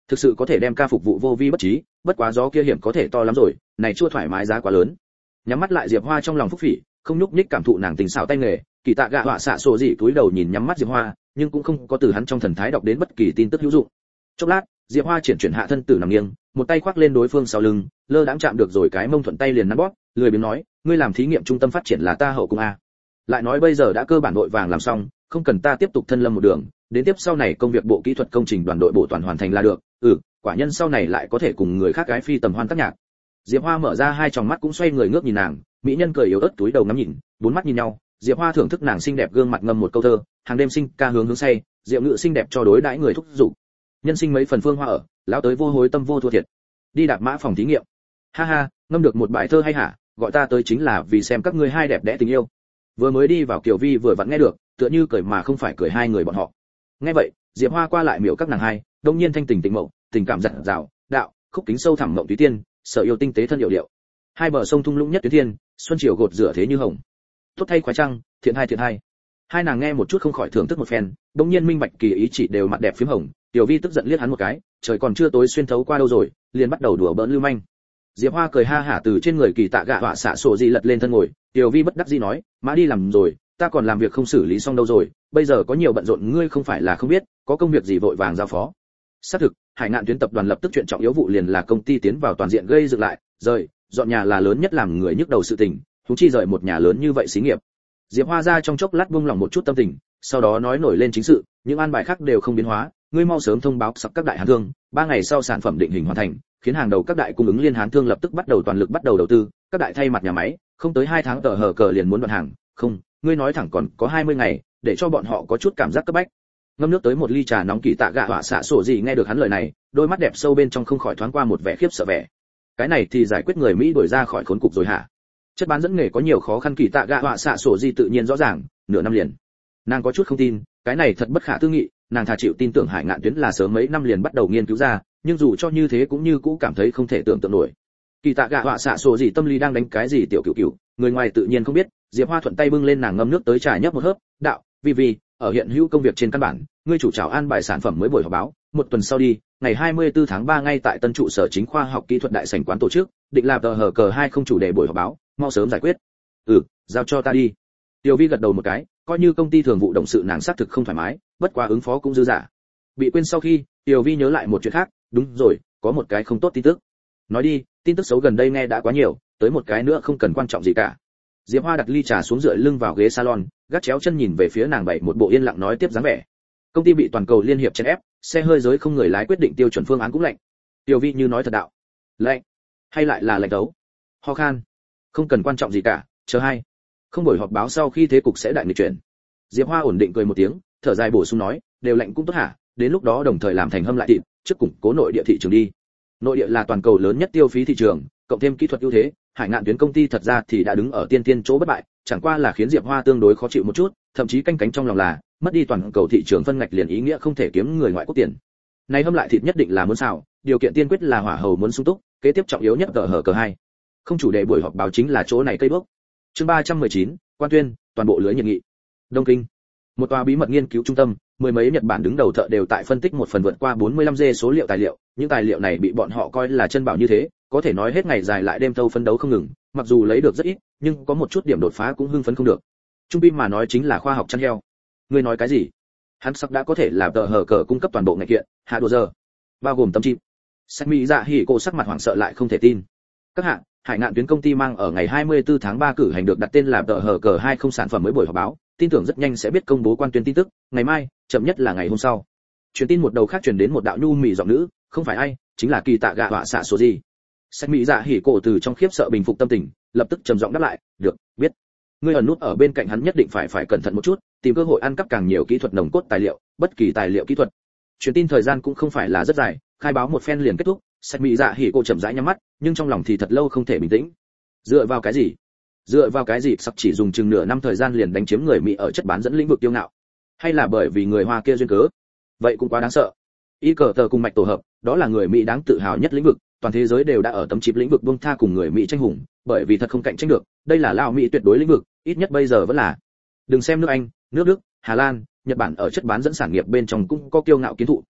thực sự có thể đem ca phục vụ vô vi bất trí, bất quá gió kia hiểm có thể to lắm rồi, này chua thoải mái giá quá lớn. Nhắm mắt lại Diệp Hoa trong lòng phúc phỉ, không nhúc nhích cảm thụ nàng tình xảo tay nghề. Kỳ Tạ Gạ họa xạ sổ dị cúi đầu nhìn nhắm mắt Diệp Hoa, nhưng cũng không có từ hắn trong thần thái đọc đến bất kỳ tin tức hữu dụng. Chốc lát, Diệp Hoa chuyển hạ thân tử nằm nghiêng, một tay khoác lên đối phương sau lưng, lơ đãng chạm được rồi cái mông thuận tay liền nắn bóp, lười biếng nói, ngươi làm thí nghiệm trung tâm phát triển là ta hậu cung a. Lại nói bây giờ đã cơ bản vội vàng làm xong, không cần ta tiếp tục thân lâm một đường, đến tiếp sau này công việc bộ kỹ thuật công trình đoàn đội bộ toàn hoàn thành là được. Quả nhân sau này lại có thể cùng người khác gái phi tầm hoan tác nhạc. Diệp Hoa mở ra hai tròng mắt cũng xoay người ngước nhìn nàng, mỹ nhân cười yếu ớt túi đầu ngắm nhìn, bốn mắt nhìn nhau. Diệp Hoa thưởng thức nàng xinh đẹp gương mặt ngâm một câu thơ, hàng đêm sinh ca hướng say, diệu ngữ xinh đẹp cho đối đãi người thúc dục. Nhân sinh mấy phần phương hoa ở, lão tới vô hối tâm vô thua thiệt. Đi đạp mã phòng thí nghiệm. Ha ha, ngâm được một bài thơ hay hả, gọi ta tới chính là vì xem các ngươi hai đẹp đẽ tình yêu. Vừa mới đi vào Kiều Vi vừa vặn nghe được, tựa như cười mà không phải cười hai người bọn họ. Nghe vậy, Diệp Hoa qua lại miểu các nàng hai, đông nhiên thanh tình tịnh mộng, tình cảm dặn dào, đạo, khúc kính sâu thẳm mộng túy tiên, sở yêu tinh tế thân điệu điệu. Hai bờ sông thung lũng nhất tuyết thiên, xuân chiều gột rửa thế như hồng. Tốt thay khoái trăng, thiện hai. Hai nàng nghe một chút không khỏi thưởng thức một phen, đông nhiên minh bạch kỳ ý chỉ đều mặt đẹp phím hồng. Tiểu Vi tức giận liếc hắn một cái, trời còn chưa tối xuyên thấu qua đâu rồi, liền bắt đầu đùa bỡn lưu manh. Diệp Hoa cười ha hả từ trên người Kỳ Tạ Gạ họa xạ sổ gì lật lên thân ngồi, Tiểu Vi bất đắc dĩ nói, mã đi làm rồi, ta còn làm việc không xử lý xong đâu rồi, bây giờ có nhiều bận rộn ngươi không phải là không biết, có công việc gì vội vàng giao phó. Xác thực, Hải Ngạn Tuyến tập đoàn lập tức chuyện trọng yếu vụ liền là công ty tiến vào toàn diện gây dựng lại, rời, dọn nhà là lớn nhất làm người nhức đầu sự tình, huống chi rời một nhà lớn như vậy xí nghiệp. Diệp Hoa ra trong chốc lát buông lòng một chút tâm tình, sau đó nói nổi lên chính sự, những an bài khác đều không biến hóa, ngươi mau sớm thông báo sắp các đại hán thương, 3 ngày sau sản phẩm định hình hoàn thành, khiến hàng đầu các đại cung ứng liên hán thương lập tức bắt đầu toàn lực bắt đầu đầu tư, các đại thay mặt nhà máy, không tới 2 tháng tờ hờ cờ liền muốn đoạn hàng, không, ngươi nói thẳng còn có 20 ngày, để cho bọn họ có chút cảm giác cấp bách. Ngâm nước tới một ly trà nóng Kỳ Tạ Gạ họa xạ sổ gì nghe được hắn lời này, đôi mắt đẹp sâu bên trong không khỏi thoáng qua một vẻ khiếp sợ vẻ. Cái này thì giải quyết người Mỹ đuổi ra khỏi khốn cục rồi hả? Chất bán dẫn nghề có nhiều khó khăn Kỳ Tạ Gạ họa xạ sổ gì tự nhiên rõ ràng, nửa năm liền. Nàng có chút không tin, cái này thật bất khả tư nghị, nàng thà chịu tin tưởng Hải Ngạn Tuyến là sớm mấy năm liền bắt đầu nghiên cứu ra, nhưng dù cho như thế cũng như cũ cảm thấy không thể tưởng tượng nổi. Kỳ Tạ Gạ họa xạ sổ gì tâm lý đang đánh cái gì tiểu cửu, người ngoài tự nhiên không biết. Diệp Hoa thuận tay bưng lên nàng ngâm nước tới trà nhấp một hớp, đạo, vì ở hiện hữu công việc trên căn bản, ngươi chủ trào an bài sản phẩm mới buổi họp báo, một tuần sau đi, ngày 24 tháng 3 ngay tại tân trụ sở chính khoa học kỹ thuật đại sảnh quán tổ chức, định làm tờ hở cờ 2 không chủ đề buổi họp báo, mau sớm giải quyết. Giao cho ta đi. Tiểu Vi gật đầu một cái, coi như công ty thường vụ động sự nàng xác thực không thoải mái, bất quá ứng phó cũng dư dả. Bị quên sau khi, Tiểu Vi nhớ lại một chuyện khác, đúng rồi, có một cái không tốt tin tức. Nói đi, tin tức xấu gần đây nghe đã quá nhiều, tới một cái nữa không cần quan trọng gì cả. Diệp Hoa đặt ly trà xuống dựa lưng vào ghế salon, gác chéo chân nhìn về phía nàng bảy một bộ yên lặng nói tiếp dáng vẻ. Công ty bị toàn cầu liên hiệp chèn ép, xe hơi giới không người lái quyết định tiêu chuẩn phương án cũng lạnh. Tiểu Vi như nói thật đạo. Lạnh? Hay lại là lạnh đấu? Ho khan. Không cần quan trọng gì cả, chờ hay. Không buổi họp báo sau khi thế cục sẽ đại nghịch chuyển. Diệp Hoa ổn định cười một tiếng, thở dài bổ sung nói, đều lạnh cũng tốt hả, đến lúc đó đồng thời làm thành hâm lại thịt, trước củng cố nội địa thị trường đi. Nội địa là toàn cầu lớn nhất tiêu phí thị trường, cộng thêm kỹ thuật ưu thế, Hải Ngạn Tuyến công ty thật ra thì đã đứng ở tiên tiên chỗ bất bại, chẳng qua là khiến Diệp Hoa tương đối khó chịu một chút, thậm chí canh cánh trong lòng là, mất đi toàn cầu thị trường phân ngạch liền ý nghĩa không thể kiếm người ngoại quốc tiền. Này hâm lại thịt nhất định là muốn xào, điều kiện tiên quyết là hỏa hầu muốn sung túc, kế tiếp trọng yếu nhất tờ hở cờ 2. Không chủ đề buổi họp báo chính là chỗ này cây bước. Chương 319, quan tuyên, toàn bộ lưới nhiệt nghị. Đông Kinh. Một tòa bí mật nghiên cứu trung tâm, mười mấy Nhật Bản đứng đầu thợ đều tại phân tích một phần vượt qua 45G số liệu tài liệu, những tài liệu này bị bọn họ coi là chân bảo như thế, có thể nói hết ngày dài lại đêm thâu phấn đấu không ngừng, mặc dù lấy được rất ít, nhưng có một chút điểm đột phá cũng hưng phấn không được. Trung Pim mà nói chính là khoa học chăn heo. Ngươi nói cái gì? Hắn sắp đã có thể là tờ hở cờ cung cấp toàn bộ ngành kiện, hạ đồ giờ, bao gồm tấm chip. Sắc Mỹ Dạ Hỉ cô sắc mặt hoảng sợ lại không thể tin. Các hạ, Hải Ngạn Tuyến công ty mang ở ngày 24 tháng 3 cử hành được đặt tên là tờ hở cờ 2 không sản phẩm mới buổi họp báo, tin tưởng rất nhanh sẽ biết công bố quan tuyên tin tức, ngày mai, chậm nhất là ngày hôm sau. Truyền tin một đầu khác truyền đến một đạo nhu mì giọng nữ, không phải ai, chính là Kỳ Tạ Gạ họa xạ số gì. Sắc Mỹ Dạ Hỉ cổ từ trong khiếp sợ bình phục tâm tình, lập tức trầm giọng đáp lại, được, biết. Ngươi ẩn nút ở bên cạnh hắn nhất định phải cẩn thận một chút, tìm cơ hội ăn cắp càng nhiều kỹ thuật nồng cốt tài liệu, bất kỳ tài liệu kỹ thuật. Truyền tin thời gian cũng không phải là rất dài, khai báo một phen liền kết thúc. Sắc Mỹ Dạ Hỉ cổ chậm rãi nhắm mắt, nhưng trong lòng thì thật lâu không thể bình tĩnh. Dựa vào cái gì? Dựa vào cái gì sắp chỉ dùng chừng nửa năm thời gian liền đánh chiếm người Mỹ ở chất bán dẫn lĩnh vực tiêu ngạo? Hay là bởi vì người Hoa kia duyên cớ? Vậy cũng quá đáng sợ. Y cờ tờ cùng mạch tổ hợp, đó là người Mỹ đáng tự hào nhất lĩnh vực, toàn thế giới đều đã ở tấm chip lĩnh vực buông tha cùng người Mỹ tranh hùng, bởi vì thật không cạnh tranh được, đây là lao Mỹ tuyệt đối lĩnh vực, ít nhất bây giờ vẫn là. Đừng xem nước Anh, nước Đức, Hà Lan, Nhật Bản ở chất bán dẫn sản nghiệp bên trong cũng có kiêu ngạo kiến thụ,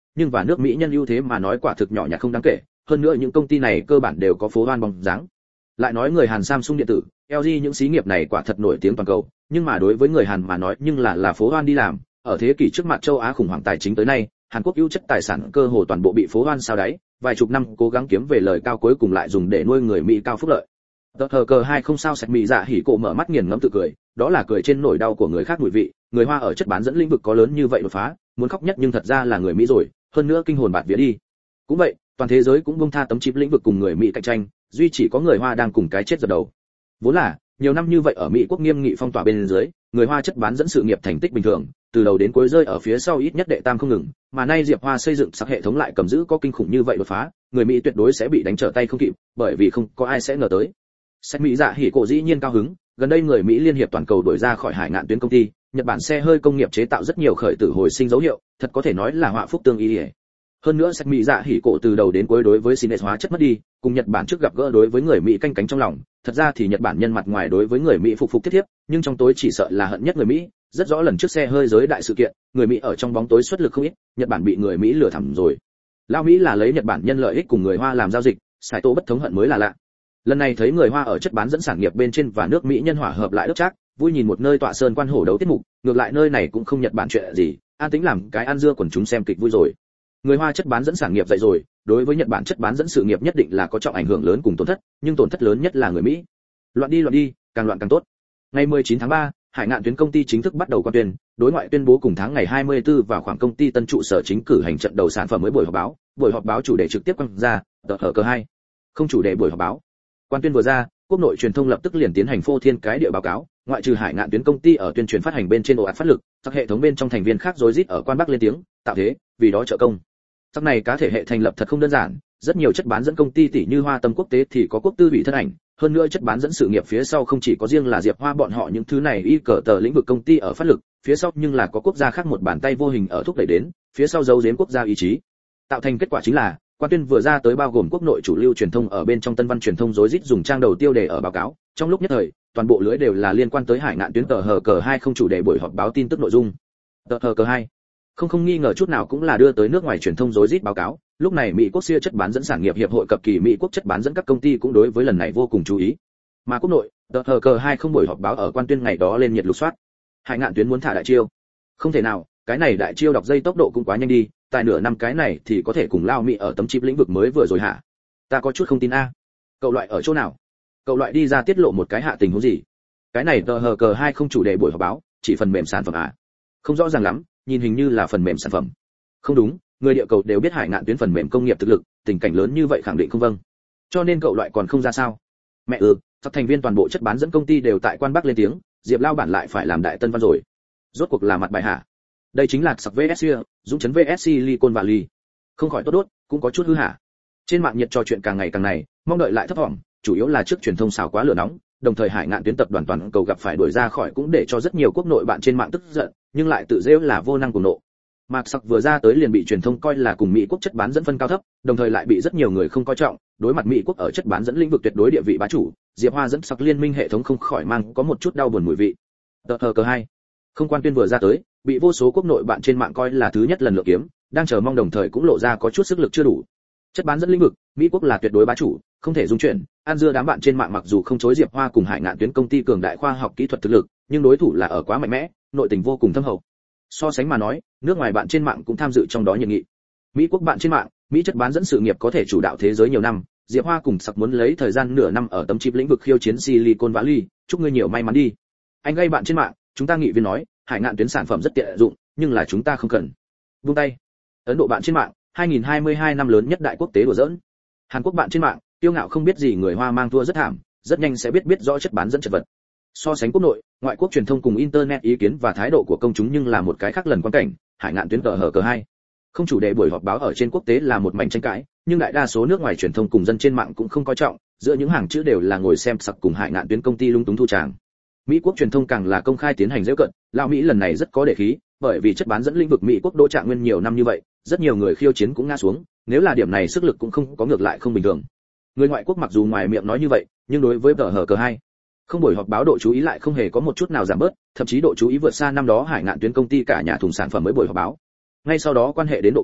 nhưng và nước Mỹ nhân ưu thế mà nói quả thực nhỏ nhặt không đáng kể, hơn nữa những công ty này cơ bản đều có phố hoan bóng dáng. Lại nói người Hàn Samsung điện tử, LG những xí nghiệp này quả thật nổi tiếng toàn cầu, nhưng mà đối với người Hàn mà nói nhưng là phố hoan đi làm, ở thế kỷ trước mặt châu Á khủng hoảng tài chính tới nay, Hàn Quốc ưu chất tài sản cơ hồ toàn bộ bị phố hoan sao đáy, vài chục năm cố gắng kiếm về lời cao cuối cùng lại dùng để nuôi người Mỹ cao phúc lợi. Tờ cờ 2 không sao sạch mị dạ hỉ cổ mở mắt nghiền ngẫm tự cười, đó là cười trên nỗi đau của người khác mùi vị, người Hoa ở chất bán dẫn lĩnh vực có lớn như vậy đột phá, muốn khóc nhất nhưng thật ra là người Mỹ rồi, hơn nữa kinh hồn bạt vía đi. Cũng vậy, toàn thế giới cũng buông tha tấm chip lĩnh vực cùng người Mỹ cạnh tranh, duy chỉ có người Hoa đang cùng cái chết dập đầu. Vốn là, nhiều năm như vậy ở Mỹ quốc nghiêm nghị phong tỏa bên dưới, người Hoa chất bán dẫn sự nghiệp thành tích bình thường, từ đầu đến cuối rơi ở phía sau ít nhất đệ tam không ngừng, mà nay Diệp Hoa xây dựng sắc hệ thống lại cầm giữ có kinh khủng như vậy đột phá, người Mỹ tuyệt đối sẽ bị đánh trở tay không kịp, bởi vì không có ai sẽ ngờ tới. Sách Mỹ dạ hỉ cổ dĩ nhiên cao hứng, gần đây người Mỹ liên hiệp toàn cầu đuổi ra khỏi Hải Ngạn Tuyến công ty, Nhật Bản xe hơi công nghiệp chế tạo rất nhiều khởi tử hồi sinh dấu hiệu, thật có thể nói là họa phúc tương y. Hơn nữa Sách Mỹ dạ hỉ cổ từ đầu đến cuối đối với Sines hóa chất mất đi, cùng Nhật Bản trước gặp gỡ đối với người Mỹ canh cánh trong lòng, thật ra thì Nhật Bản nhân mặt ngoài đối với người Mỹ phục phục thiết thiếp, nhưng trong tối chỉ sợ là hận nhất người Mỹ, rất rõ lần trước xe hơi giới đại sự kiện, người Mỹ ở trong bóng tối xuất lực không ít, Nhật Bản bị người Mỹ lừa thẳm rồi. Lao Mỹ là lấy Nhật Bản nhân lợi ích cùng người Hoa làm giao dịch, xài tô bất thống hận mới là lạ. Lần này thấy người Hoa ở chất bán dẫn sản nghiệp bên trên và nước Mỹ nhân hòa hợp lại đốc chắc, vui nhìn một nơi tọa sơn quan hổ đấu tiết mục, ngược lại nơi này cũng không Nhật Bản chuyện gì, an tính làm cái ăn dưa quần chúng xem kịch vui rồi. Người Hoa chất bán dẫn sản nghiệp dậy rồi, đối với Nhật Bản chất bán dẫn sự nghiệp nhất định là có trọng ảnh hưởng lớn cùng tổn thất, nhưng tổn thất lớn nhất là người Mỹ. Loạn đi, càng loạn càng tốt. Ngày 19 tháng 3, Hải Ngạn Tuyến công ty chính thức bắt đầu quan tuyên, đối ngoại tuyên bố cùng tháng ngày 24 vào khoảng công ty tân trụ sở chính cử hành trận đầu sản phẩm mới buổi họp báo chủ đề trực tiếp quăng ra, tờ cờ 2. Không chủ đề buổi họp báo. Quan tuyên vừa ra, quốc nội truyền thông lập tức liền tiến hành phô thiên cái địa báo cáo, ngoại trừ Hải Ngạn Tuyến công ty ở tuyên truyền phát hành bên trên ồ ạt phát lực, các hệ thống bên trong thành viên khác rối rít ở quan bắc lên tiếng, tạo thế, vì đó trợ công. Sau này cá thể hệ thành lập thật không đơn giản, rất nhiều chất bán dẫn công ty tỷ như Hoa Tâm Quốc tế thì có quốc tư bị thân ảnh, hơn nữa chất bán dẫn sự nghiệp phía sau không chỉ có riêng là Diệp Hoa bọn họ những thứ này y cờ tờ lĩnh vực công ty ở phát lực, phía sau nhưng là có quốc gia khác một bàn tay vô hình ở thúc đẩy đến, phía sau giấu giếm quốc gia ý chí. Tạo thành kết quả chính là, quan tuyên vừa ra tới bao gồm quốc nội chủ lưu truyền thông ở bên trong Tân Văn truyền thông rối rít dùng trang đầu tiêu đề ở báo cáo, trong lúc nhất thời, toàn bộ lưới đều là liên quan tới Hải Ngạn Tuyến tờ cờ 2 không chủ đề buổi họp báo tin tức nội dung. Tờ cờ 2 không nghi ngờ chút nào cũng là đưa tới nước ngoài truyền thông rối rít báo cáo, lúc này Mỹ quốc siêu chất bán dẫn sản nghiệp hiệp hội cập kỳ Mỹ quốc chất bán dẫn các công ty cũng đối với lần này vô cùng chú ý. Mà quốc nội, tờ cờ 2 không buổi họp báo ở quan tuyên ngày đó lên nhiệt lục soát. Hải Ngạn Tuyến muốn thả đại chiêu. Không thể nào, cái này đại chiêu đọc dây tốc độ cũng quá nhanh đi, tại nửa năm cái này thì có thể cùng Lao Mỹ ở tấm chip lĩnh vực mới vừa rồi hả? Ta có chút không tin a. Cậu loại ở chỗ nào? Cậu loại đi ra tiết lộ một cái hạ tình huống gì? Cái này tờ cờ 2 không chủ đề buổi họp báo, chỉ phần mềm sản phẩm à? Không rõ ràng lắm, nhìn hình như là phần mềm sản phẩm. Không đúng, người địa cầu đều biết Hải Ngạn Tuyến phần mềm công nghiệp thực lực, tình cảnh lớn như vậy khẳng định không vâng. Cho nên cậu loại còn không ra sao? Mẹ các thành viên toàn bộ chất bán dẫn công ty đều tại quan bắc lên tiếng, Diệp Lao bản lại phải làm đại tân văn rồi. Rốt cuộc là mặt bài hả? Đây chính là sặc VS Dũng chấn VS Silicon Valley. Không khỏi tốt đốt, cũng có chút hư hả. Trên mạng nhiệt trò chuyện càng ngày càng này, mong đợi lại thấp vọng, chủ yếu là trước truyền thông xào quá lửa nóng, đồng thời Hải Ngạn Tuyến tập đoàn toàn cầu gặp phải đuổi ra khỏi cũng để cho rất nhiều quốc nội bạn trên mạng tức giận, nhưng lại tự rêu là vô năng cùng nộ. Mạc Sặc vừa ra tới liền bị truyền thông coi là cùng Mỹ quốc chất bán dẫn phân cao thấp, đồng thời lại bị rất nhiều người không coi trọng, đối mặt Mỹ quốc ở chất bán dẫn lĩnh vực tuyệt đối địa vị bá chủ, Diệp Hoa dẫn Sặc liên minh hệ thống không khỏi mang có một chút đau buồn mùi vị. Tờ cờ 2. Không quan tuyên vừa ra tới, bị vô số quốc nội bạn trên mạng coi là thứ nhất lần lựa kiếm, đang chờ mong đồng thời cũng lộ ra có chút sức lực chưa đủ. Chất bán dẫn lĩnh vực, Mỹ quốc là tuyệt đối bá chủ, không thể dung chuyển, an dưa đám bạn trên mạng mặc dù không chối Diệp Hoa cùng Hải Ngạn Tuyến công ty cường đại khoa học kỹ thuật thực lực, nhưng đối thủ là ở quá mạnh mẽ, nội tình vô cùng thâm hậu. So sánh mà nói, nước ngoài bạn trên mạng cũng tham dự trong đó nhiệt nghị. Mỹ quốc bạn trên mạng, Mỹ chất bán dẫn sự nghiệp có thể chủ đạo thế giới nhiều năm, Diệp Hoa cùng Sặc muốn lấy thời gian nửa năm ở tấm chip lĩnh vực khiêu chiến Silicon Valley, chúc ngươi nhiều may mắn đi. Anh gây bạn trên mạng, chúng ta nghị viên nói, Hải Ngạn Tuyến sản phẩm rất tiện dụng, nhưng là chúng ta không cần. Buông tay. Ấn Độ bạn trên mạng, 2022 năm lớn nhất đại quốc tế đùa giỡn. Hàn Quốc bạn trên mạng, tiêu ngạo không biết gì người Hoa mang thua rất thảm, rất nhanh sẽ biết rõ chất bán dẫn chật vật. So sánh quốc nội, ngoại quốc truyền thông cùng internet ý kiến và thái độ của công chúng nhưng là một cái khác lần quan cảnh. Hải Ngạn Tuyến tờ 2 không chủ đề buổi họp báo ở trên quốc tế là một mảnh tranh cãi, nhưng đại đa số nước ngoài truyền thông cùng dân trên mạng cũng không coi trọng, giữa những hàng chữ đều là ngồi xem Sặc cùng Hải Ngạn Tuyến công ty lung túng thu tràng. Mỹ quốc truyền thông càng là công khai tiến hành giễu cận, Lao Mỹ lần này rất có để khí, bởi vì chất bán dẫn lĩnh vực Mỹ quốc đỗ trạng nguyên nhiều năm như vậy, rất nhiều người khiêu chiến cũng ngã xuống, nếu là điểm này sức lực cũng không có ngược lại không bình thường. Người ngoại quốc mặc dù ngoài miệng nói như vậy, nhưng đối với tờ 2 không buổi họp báo độ chú ý lại không hề có một chút nào giảm bớt, thậm chí độ chú ý vượt xa năm đó Hải Ngạn Tuyến công ty cả nhà thùng sản phẩm mới buổi họp báo. Ngay sau đó quan hệ đến độ cao,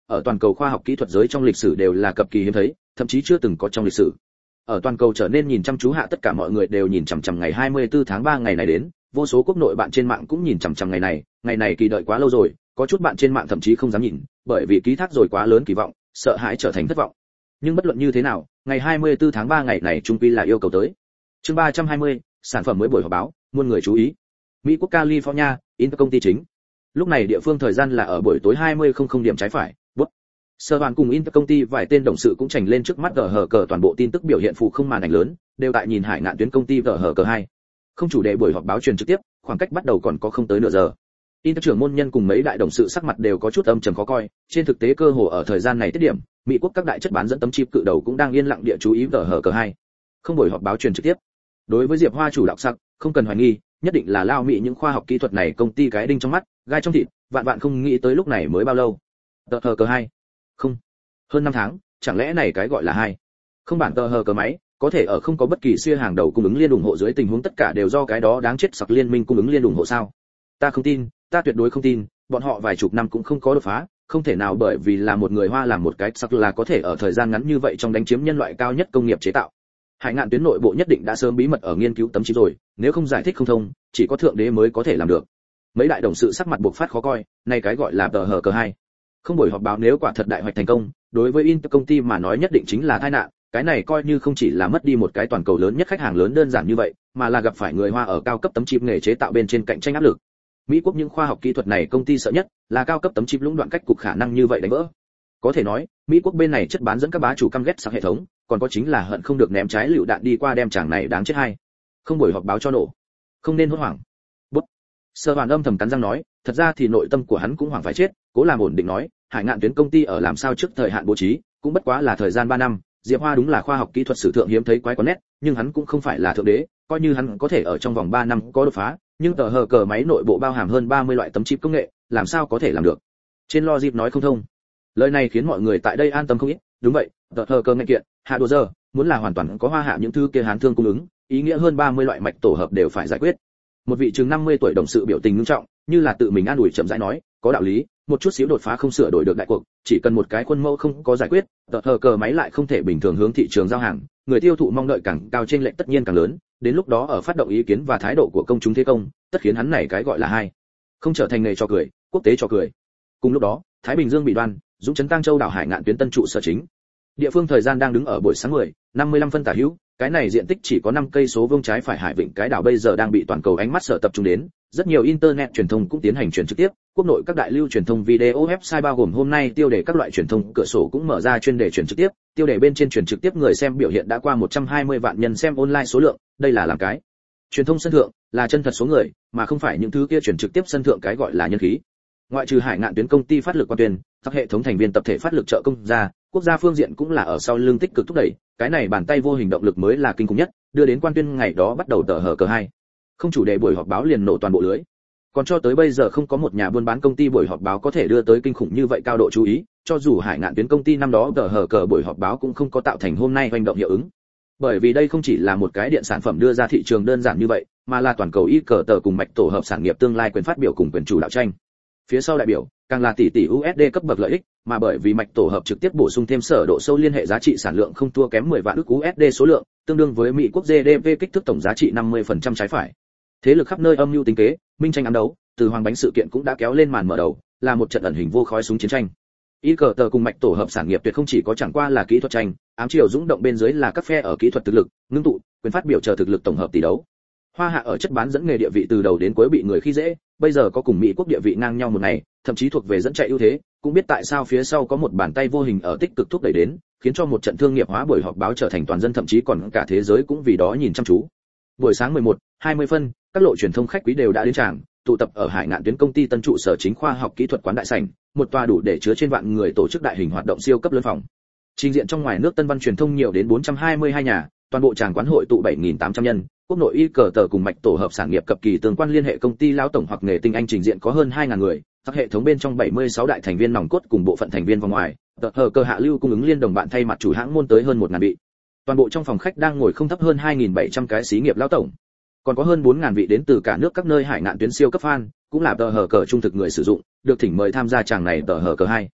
ở toàn cầu khoa học kỹ thuật giới trong lịch sử đều là cực kỳ hiếm thấy, thậm chí chưa từng có trong lịch sử. Ở toàn cầu trở nên nhìn chăm chú hạ, tất cả mọi người đều nhìn chằm chằm ngày 24 tháng 3 ngày này đến, vô số quốc nội bạn trên mạng cũng nhìn chằm chằm ngày này kỳ đợi quá lâu rồi, có chút bạn trên mạng thậm chí không dám nhìn, bởi vì ký thác rồi quá lớn kỳ vọng, sợ hãi trở thành thất vọng. Nhưng bất luận như thế nào, ngày 24 tháng 3 ngày này chung quy là yêu cầu tới. Chương 320, sản phẩm mới buổi họp báo, muôn người chú ý. Mỹ quốc California, Intel công ty chính. Lúc này địa phương thời gian là ở buổi tối 20:00 điểm trái phải. Sở Hoàn cùng Intel công ty vài tên đồng sự cũng chảnh lên trước mắt GH cờ, toàn bộ tin tức biểu hiện phụ không màn ảnh lớn, đều tại nhìn Hải Ngạn Tuyến công ty GH cờ 2. Không chủ đề buổi họp báo truyền trực tiếp, khoảng cách bắt đầu còn có không tới nửa giờ. Intel trưởng môn nhân cùng mấy đại đồng sự sắc mặt đều có chút âm trầm khó coi, trên thực tế cơ hồ ở thời gian này tiết điểm, Mỹ quốc các đại chất bán dẫn tấm chip cự đầu cũng đang yên lặng địa chú ý GH cờ 2. Không buổi họp báo truyền trực tiếp. Đối với Diệp Hoa chủ đạo sắc, không cần hoài nghi, nhất định là lao Mỹ những khoa học kỹ thuật này công ty cái đinh trong mắt, gai trong thịt, vạn không nghĩ tới lúc này mới bao lâu. GH cờ 2. Không. Hơn 5 tháng, chẳng lẽ này cái gọi là 2. Không bản GH cờ máy, có thể ở không có bất kỳ xia hàng đầu cung ứng liên ủng hộ dưới tình huống tất cả đều do cái đó đáng chết sặc liên minh cung ứng liên ủng hộ sao? Ta không tin, ta tuyệt đối không tin, bọn họ vài chục năm cũng không có đột phá, không thể nào bởi vì là một người Hoa làm một cái sặc là có thể ở thời gian ngắn như vậy trong đánh chiếm nhân loại cao nhất công nghiệp chế tạo. Hải Ngạn Tuyến nội bộ nhất định đã sớm bí mật ở nghiên cứu tấm chip rồi, nếu không giải thích không thông, chỉ có thượng đế mới có thể làm được. Mấy đại đồng sự sắc mặt buộc phát khó coi, này cái gọi là GH cờ 2. Không buổi họp báo nếu quả thật đại hoạch thành công, đối với Intel công ty mà nói nhất định chính là tai nạn, cái này coi như không chỉ là mất đi một cái toàn cầu lớn nhất khách hàng lớn đơn giản như vậy, mà là gặp phải người Hoa ở cao cấp tấm chip nghề chế tạo bên trên cạnh tranh áp lực. Mỹ quốc những khoa học kỹ thuật này công ty sợ nhất là cao cấp tấm chip lũng đoạn cách cục khả năng như vậy đánh vỡ. Có thể nói, Mỹ quốc bên này chất bán dẫn các bá chủ căm ghét sạc hệ thống, còn có chính là hận không được ném trái lựu đạn đi qua đem chàng này đáng chết hay. Không buổi họp báo cho nổ. Không nên hốt hoảng. Bút. Sở Hoàn âm thầm cắn răng nói, thật ra thì nội tâm của hắn cũng hoảng phải chết, cố làm ổn định nói, Hải Ngạn Tuyến công ty ở làm sao trước thời hạn bố trí, cũng bất quá là thời gian 3 năm, Diệp Hoa đúng là khoa học kỹ thuật sử thượng hiếm thấy quái có nét, nhưng hắn cũng không phải là thượng đế, coi như hắn có thể ở trong vòng 3 năm có đột phá, nhưng tờ hờ cờ máy nội bộ bao hàm hơn 30 loại tấm chip công nghệ, làm sao có thể làm được. Trên logic nói không thông. Lời này khiến mọi người tại đây an tâm không ít, đúng vậy, tờ hờ cờ nghe kiện, hạ đồ giờ, muốn là hoàn toàn có Hoa hạ những thứ kia hán thương cung ứng, ý nghĩa hơn 30 loại mạch tổ hợp đều phải giải quyết. Một vị chừng 50 tuổi đồng sự biểu tình nghiêm trọng, như là tự mình an ủi chậm rãi nói, có đạo lý, một chút xíu đột phá không sửa đổi được đại cuộc, chỉ cần một cái khuôn mẫu không có giải quyết, tờ hờ cờ máy lại không thể bình thường hướng thị trường giao hàng, người tiêu thụ mong đợi càng cao trên lệnh tất nhiên càng lớn, đến lúc đó ở phát động ý kiến và thái độ của công chúng thế công, tất khiến hắn này cái gọi là 2. Không trở thành nghề trò cười, quốc tế trò cười. Cùng lúc đó, Thái Bình Dương bị đoan, Dũng trấn Tăng Châu đảo Hải Ngạn Tuyến tân trụ sở chính. Địa phương thời gian đang đứng ở buổi sáng 10:55 phân tả hữu, cái này diện tích chỉ có 5 cây số vuông trái phải hải vịnh cái đảo bây giờ đang bị toàn cầu ánh mắt sở tập trung đến, rất nhiều internet truyền thông cũng tiến hành truyền trực tiếp, quốc nội các đại lưu truyền thông video website bao gồm hôm nay tiêu đề các loại truyền thông cửa sổ cũng mở ra chuyên đề truyền trực tiếp, tiêu đề bên trên truyền trực tiếp người xem biểu hiện đã qua 120 vạn nhân xem online số lượng, đây là làm cái truyền thông sân thượng, là chân thật số người, mà không phải những thứ kia truyền trực tiếp sân thượng cái gọi là nhân khí. Ngoại trừ Hải Ngạn Tuyến công ty phát lực quan tuyên, các hệ thống thành viên tập thể phát lực trợ công ra, quốc gia phương diện cũng là ở sau lưng tích cực thúc đẩy, cái này bàn tay vô hình động lực mới là kinh khủng nhất, đưa đến quan tuyên ngày đó bắt đầu tờ hờ cờ 2. Không chủ đề buổi họp báo liền nổ toàn bộ lưới. Còn cho tới bây giờ không có một nhà buôn bán công ty buổi họp báo có thể đưa tới kinh khủng như vậy cao độ chú ý, cho dù Hải Ngạn Tuyến công ty năm đó tờ hờ cờ buổi họp báo cũng không có tạo thành hôm nay hành động hiệu ứng. Bởi vì đây không chỉ là một cái điện sản phẩm đưa ra thị trường đơn giản như vậy, mà là toàn cầu y cờ tờ cùng mạch tổ hợp sản nghiệp tương lai quyền phát biểu cùng quyền chủ đạo tranh. Phía sau đại biểu càng là tỷ USD cấp bậc lợi ích, mà bởi vì mạch tổ hợp trực tiếp bổ sung thêm sở độ sâu liên hệ giá trị sản lượng không thua kém 10 vạn ức USD số lượng, tương đương với Mỹ quốc GDP kích thước tổng giá trị 50% trái phải. Thế lực khắp nơi âm mưu tính kế, minh tranh ám đấu, từ hoàng bánh sự kiện cũng đã kéo lên màn mở đầu, là một trận ẩn hình vô khói súng chiến tranh. Y cờ tờ cùng mạch tổ hợp sản nghiệp tuyệt không chỉ có chẳng qua là kỹ thuật tranh, ám chiều dũng động bên dưới là các phe ở kỹ thuật thực lực, ngưng tụ, quyền phát biểu chờ thực lực tổng hợp tỷ đấu. Hoa hạ ở chất bán dẫn nghề địa vị từ đầu đến cuối bị người khi dễ, bây giờ có cùng Mỹ quốc địa vị ngang nhau một ngày, thậm chí thuộc về dẫn chạy ưu thế, cũng biết tại sao phía sau có một bàn tay vô hình ở tích cực thúc đẩy đến, khiến cho một trận thương nghiệp hóa buổi họp báo trở thành toàn dân thậm chí còn cả thế giới cũng vì đó nhìn chăm chú. Buổi sáng 11:20 phân, các lộ truyền thông khách quý đều đã đến tràng, tụ tập ở Hải Ngạn Tuyến công ty tân trụ sở chính khoa học kỹ thuật quán đại sảnh, một tòa đủ để chứa trên vạn người tổ chức đại hình hoạt động siêu cấp lớn phòng. Trình diện trong ngoài nước tân văn truyền thông nhiều đến 422 nhà, toàn bộ tràng quán hội tụ 7.800 nhân, quốc nội y cờ tờ cùng mạch tổ hợp sản nghiệp cập kỳ tương quan liên hệ công ty lão tổng hoặc nghề tinh anh trình diện có hơn 2.000 người, các hệ thống bên trong 76 đại thành viên nòng cốt cùng bộ phận thành viên vòng ngoài, tờ hờ cơ hạ lưu cung ứng liên đồng bạn thay mặt chủ hãng môn tới hơn 1.000 vị. Toàn bộ trong phòng khách đang ngồi không thấp hơn 2.700 cái xí nghiệp lão tổng. Còn có hơn 4.000 vị đến từ cả nước các nơi Hải Ngạn Tuyến siêu cấp fan, cũng là tờ hờ cờ trung thực người sử dụng, được thỉnh mời tham gia tràng này tờ hờ cờ 2.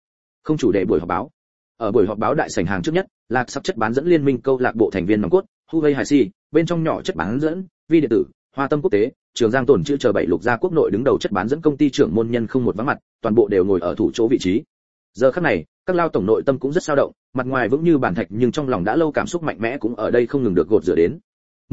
Không chủ đề buổi họp báo. Ở buổi họp báo đại sảnh hàng trước nhất, là sắp chất bán dẫn liên minh câu lạc bộ thành viên nòng cốt, Huawei Hải Si, bên trong nhỏ chất bán dẫn, Vi điện tử, Hoa Tâm quốc tế, Trường Giang tổn chữ chờ 7 lục gia quốc nội đứng đầu chất bán dẫn công ty trưởng môn nhân không một vắng mặt, toàn bộ đều ngồi ở thủ chỗ vị trí. Giờ khắc này, các lao tổng nội tâm cũng rất sao động, mặt ngoài vững như bàn thạch nhưng trong lòng đã lâu cảm xúc mạnh mẽ cũng ở đây không ngừng được gột rửa đến.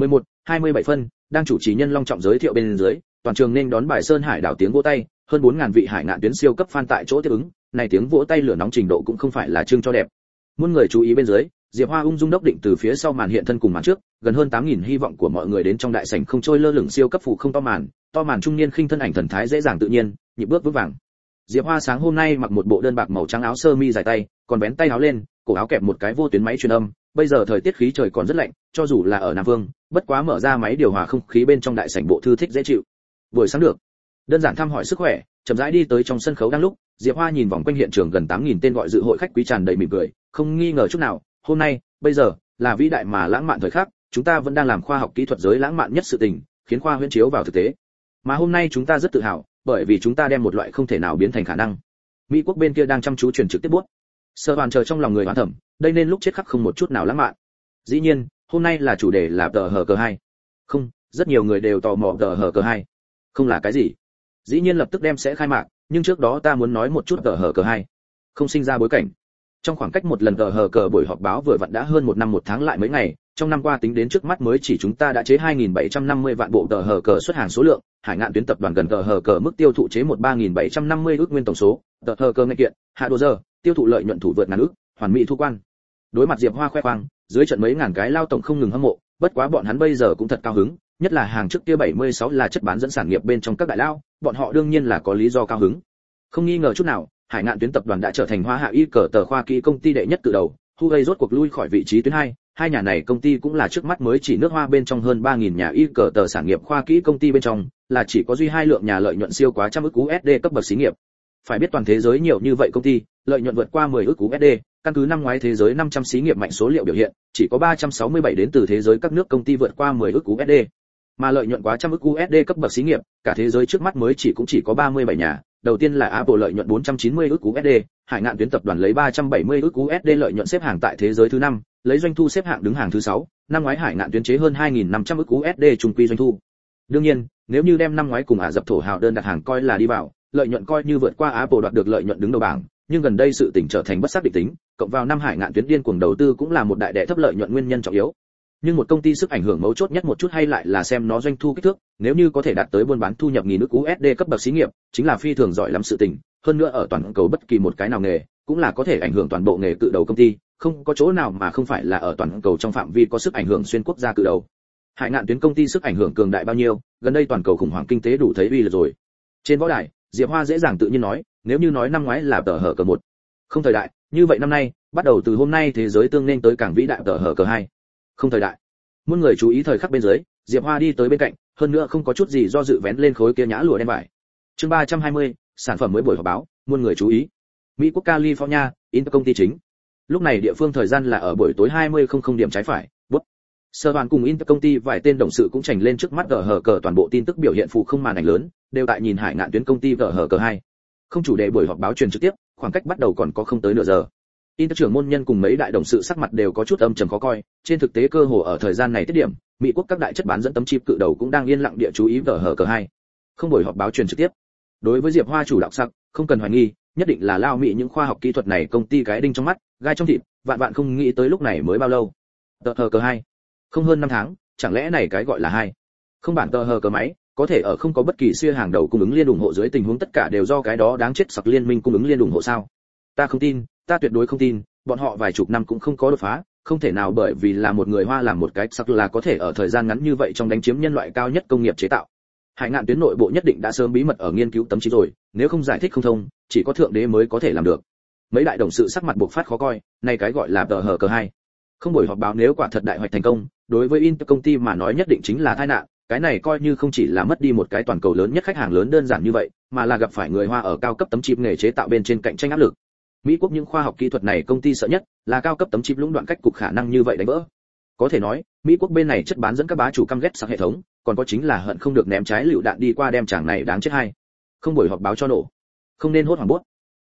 11:27 phân, đang chủ trì nhân long trọng giới thiệu bên dưới, toàn trường nên đón bài Sơn Hải đảo tiếng vỗ tay, hơn 4000 vị hải ngạn tuyến siêu cấp fan tại chỗ tiếp ứng, này tiếng vỗ tay lửa nóng trình độ cũng không phải là trưng cho đẹp. Muôn người chú ý bên dưới, Diệp Hoa ung dung đốc định từ phía sau màn hiện thân cùng màn trước, gần hơn 8000 hy vọng của mọi người đến trong đại sảnh không trôi lơ lửng siêu cấp phụ không to màn trung niên khinh thân ảnh thần thái dễ dàng tự nhiên, nhịp bước vững vàng. Diệp Hoa sáng hôm nay mặc một bộ đơn bạc màu trắng áo sơ mi dài tay, còn vén tay áo lên, cổ áo kẹp một cái vô tuyến máy truyền âm, bây giờ thời tiết khí trời còn rất lạnh, cho dù là ở Nam Vương, bất quá mở ra máy điều hòa không khí bên trong đại sảnh bộ thư thích dễ chịu. Buổi sáng được. Đơn giản thăm hỏi sức khỏe, chậm rãi đi tới trong sân khấu đang lúc, Diệp Hoa nhìn vòng quanh hiện trường gần 8000 tên gọi dự hội khách quý tràn đầy mỉm cười, không nghi ngờ chút nào, hôm nay, bây giờ là vĩ đại mà lãng mạn thời khắc, chúng ta vẫn đang làm khoa học kỹ thuật giới lãng mạn nhất sự tình, khiến khoa huyễn chiếu vào thực tế. Mà hôm nay chúng ta rất tự hào, bởi vì chúng ta đem một loại không thể nào biến thành khả năng. Mỹ quốc bên kia đang chăm chú truyền trực tiếp buốt. Sơ Hoàn chờ trong lòng người hoán thẩm, đây nên lúc chết khắc không một chút nào lãng mạn. Dĩ nhiên, hôm nay là chủ đề là tờ hờ cờ 2. Không, rất nhiều người đều tò mò tờ hờ cờ 2. Không là cái gì? Dĩ nhiên lập tức đem sẽ khai mạc, nhưng trước đó ta muốn nói một chút tờ hờ cờ 2. Không sinh ra bối cảnh. Trong khoảng cách một lần tờ hờ cờ buổi họp báo vừa vặn đã hơn một năm một tháng lại mấy ngày, trong năm qua tính đến trước mắt mới chỉ chúng ta đã chế 2750 vạn bộ tờ hờ cờ xuất hàng số lượng, hải ngạn tuyến tập đoàn gần tờ hờ cờ mức tiêu thụ chế 3750 ước nguyên tổng số, tờ hờ cờ ngày kiện, hạ đồ giờ, tiêu thụ lợi nhuận thủ vượt ngàn ước, hoàn mỹ thu quan. Đối mặt Diệp Hoa khoe khoang, dưới trận mấy ngàn cái lao tổng không ngừng hâm mộ, bất quá bọn hắn bây giờ cũng thật cao hứng, nhất là hàng trước kia 76 là chất bán dẫn sản nghiệp bên trong các đại lao, bọn họ đương nhiên là có lý do cao hứng. Không nghi ngờ chút nào, hải ngạn tuyến tập đoàn đã trở thành Hoa Hạ y cờ tờ khoa kỹ công ty đệ nhất cự đầu, Huawei rốt cuộc lui khỏi vị trí tuyến 2, hai nhà này công ty cũng là trước mắt mới chỉ nước Hoa bên trong hơn 3000 nhà y cờ tờ sản nghiệp khoa kỹ công ty bên trong, là chỉ có duy hai lượng nhà lợi nhuận siêu quá trăm ức USD cấp bậc xí nghiệp. Phải biết toàn thế giới nhiều như vậy công ty, lợi nhuận vượt qua 10 ức USD, căn cứ năm ngoái thế giới 500 xí nghiệp mạnh số liệu biểu hiện, chỉ có 367 đến từ thế giới các nước công ty vượt qua 10 ức USD. Mà lợi nhuận quá trăm ức USD cấp bậc xí nghiệp, cả thế giới trước mắt mới chỉ có 37 nhà. Đầu tiên là Apple lợi nhuận 490 ức USD, hải ngạn tuyến tập đoàn lấy 370 ức USD lợi nhuận xếp hàng tại thế giới thứ 5, lấy doanh thu xếp hạng đứng hàng thứ 6, năm ngoái hải ngạn tuyến chế hơn 2500 ức USD trung quy doanh thu. Đương nhiên, nếu như đem năm ngoái cùng Ả Rập thổ hào đơn đặt hàng coi là đi vào, lợi nhuận coi như vượt qua Apple đoạt được lợi nhuận đứng đầu bảng, nhưng gần đây sự tình trở thành bất xác định tính, cộng vào năm hải ngạn tuyến điên cuồng đầu tư cũng là một đại đẻ thấp lợi nhuận nguyên nhân trọng yếu. Nhưng một công ty sức ảnh hưởng mấu chốt nhất một chút hay lại là xem nó doanh thu kích thước, nếu như có thể đạt tới buôn bán thu nhập nghìn ức USD cấp bậc xí nghiệp, chính là phi thường giỏi lắm sự tình, hơn nữa ở toàn cầu bất kỳ một cái nào nghề, cũng là có thể ảnh hưởng toàn bộ nghề cự đầu công ty, không có chỗ nào mà không phải là ở toàn cầu trong phạm vi có sức ảnh hưởng xuyên quốc gia cự đầu. Hải ngạn tuyến công ty sức ảnh hưởng cường đại bao nhiêu, gần đây toàn cầu khủng hoảng kinh tế đủ thấy uy lực rồi. Trên võ đài, Diệp Hoa dễ dàng tự nhiên nói, nếu như nói năm ngoái là tờ hở cờ 1, không thời đại, như vậy năm nay, bắt đầu từ hôm nay thế giới tương nên tới càng vĩ đại tờ hở cờ 2. Không thời đại. Muôn người chú ý thời khắc bên dưới, Diệp Hoa đi tới bên cạnh, hơn nữa không có chút gì do dự vén lên khối kia nhã lụa đen vải. Chương 320, sản phẩm mới buổi họp báo, muôn người chú ý. Mỹ quốc California, Intel công ty chính. Lúc này địa phương thời gian là ở buổi tối 20:00 điểm trái phải. Bút. Sơ Hoàn cùng Intel công ty vài tên đồng sự cũng chảnh lên trước mắt hở cờ toàn bộ tin tức biểu hiện phụ không màn ảnh lớn, đều tại nhìn hải ngạn tuyến công ty hở cờ 2. Không chủ đề buổi họp báo truyền trực tiếp, khoảng cách bắt đầu còn có không tới nửa giờ. Intel trưởng môn nhân cùng mấy đại đồng sự sắc mặt đều có chút âm trầm khó coi, trên thực tế cơ hồ ở thời gian này tiết điểm, Mỹ quốc các đại chất bán dẫn tấm chip cự đầu cũng đang yên lặng địa chú ý hở cờ 2. Không buổi họp báo truyền trực tiếp. Đối với Diệp Hoa chủ đạo sắc, không cần hoài nghi, nhất định là lao Mỹ những khoa học kỹ thuật này công ty cái đinh trong mắt, gai trong thịt, vạn không nghĩ tới lúc này mới bao lâu. Hở cờ 2. Không hơn 5 tháng, chẳng lẽ này cái gọi là 2. Không bản hở cờ máy, có thể ở không có bất kỳ xưa hàng đầu cung ứng liên ủng hộ dưới tình huống tất cả đều do cái đó đáng chết sặc liên minh cung ứng liên ủng hộ sao? Ta không tin, ta tuyệt đối không tin, bọn họ vài chục năm cũng không có đột phá, không thể nào bởi vì là một người Hoa làm một cái sặc là có thể ở thời gian ngắn như vậy trong đánh chiếm nhân loại cao nhất công nghiệp chế tạo. Hải ngạn tuyến nội bộ nhất định đã sớm bí mật ở nghiên cứu tấm chip rồi, nếu không giải thích không thông, chỉ có thượng đế mới có thể làm được. Mấy đại đồng sự sắc mặt buộc phát khó coi, này cái gọi là hở cờ 2. Không buổi họp báo nếu quả thật đại hoạch thành công, đối với Intel công ty mà nói nhất định chính là tai nạn, cái này coi như không chỉ là mất đi một cái toàn cầu lớn nhất khách hàng lớn đơn giản như vậy, mà là gặp phải người Hoa ở cao cấp tấm chip nghề chế tạo bên trên cạnh tranh áp lực. Mỹ quốc những khoa học kỹ thuật này công ty sợ nhất là cao cấp tấm chip lũng đoạn cách cục khả năng như vậy đánh vỡ. Có thể nói, Mỹ quốc bên này chất bán dẫn các bá chủ căm ghét sặc hệ thống, còn có chính là hận không được ném trái lựu đạn đi qua đem chàng này đáng chết hay. Không buổi họp báo cho nổ. Không nên hốt hoảng bốt.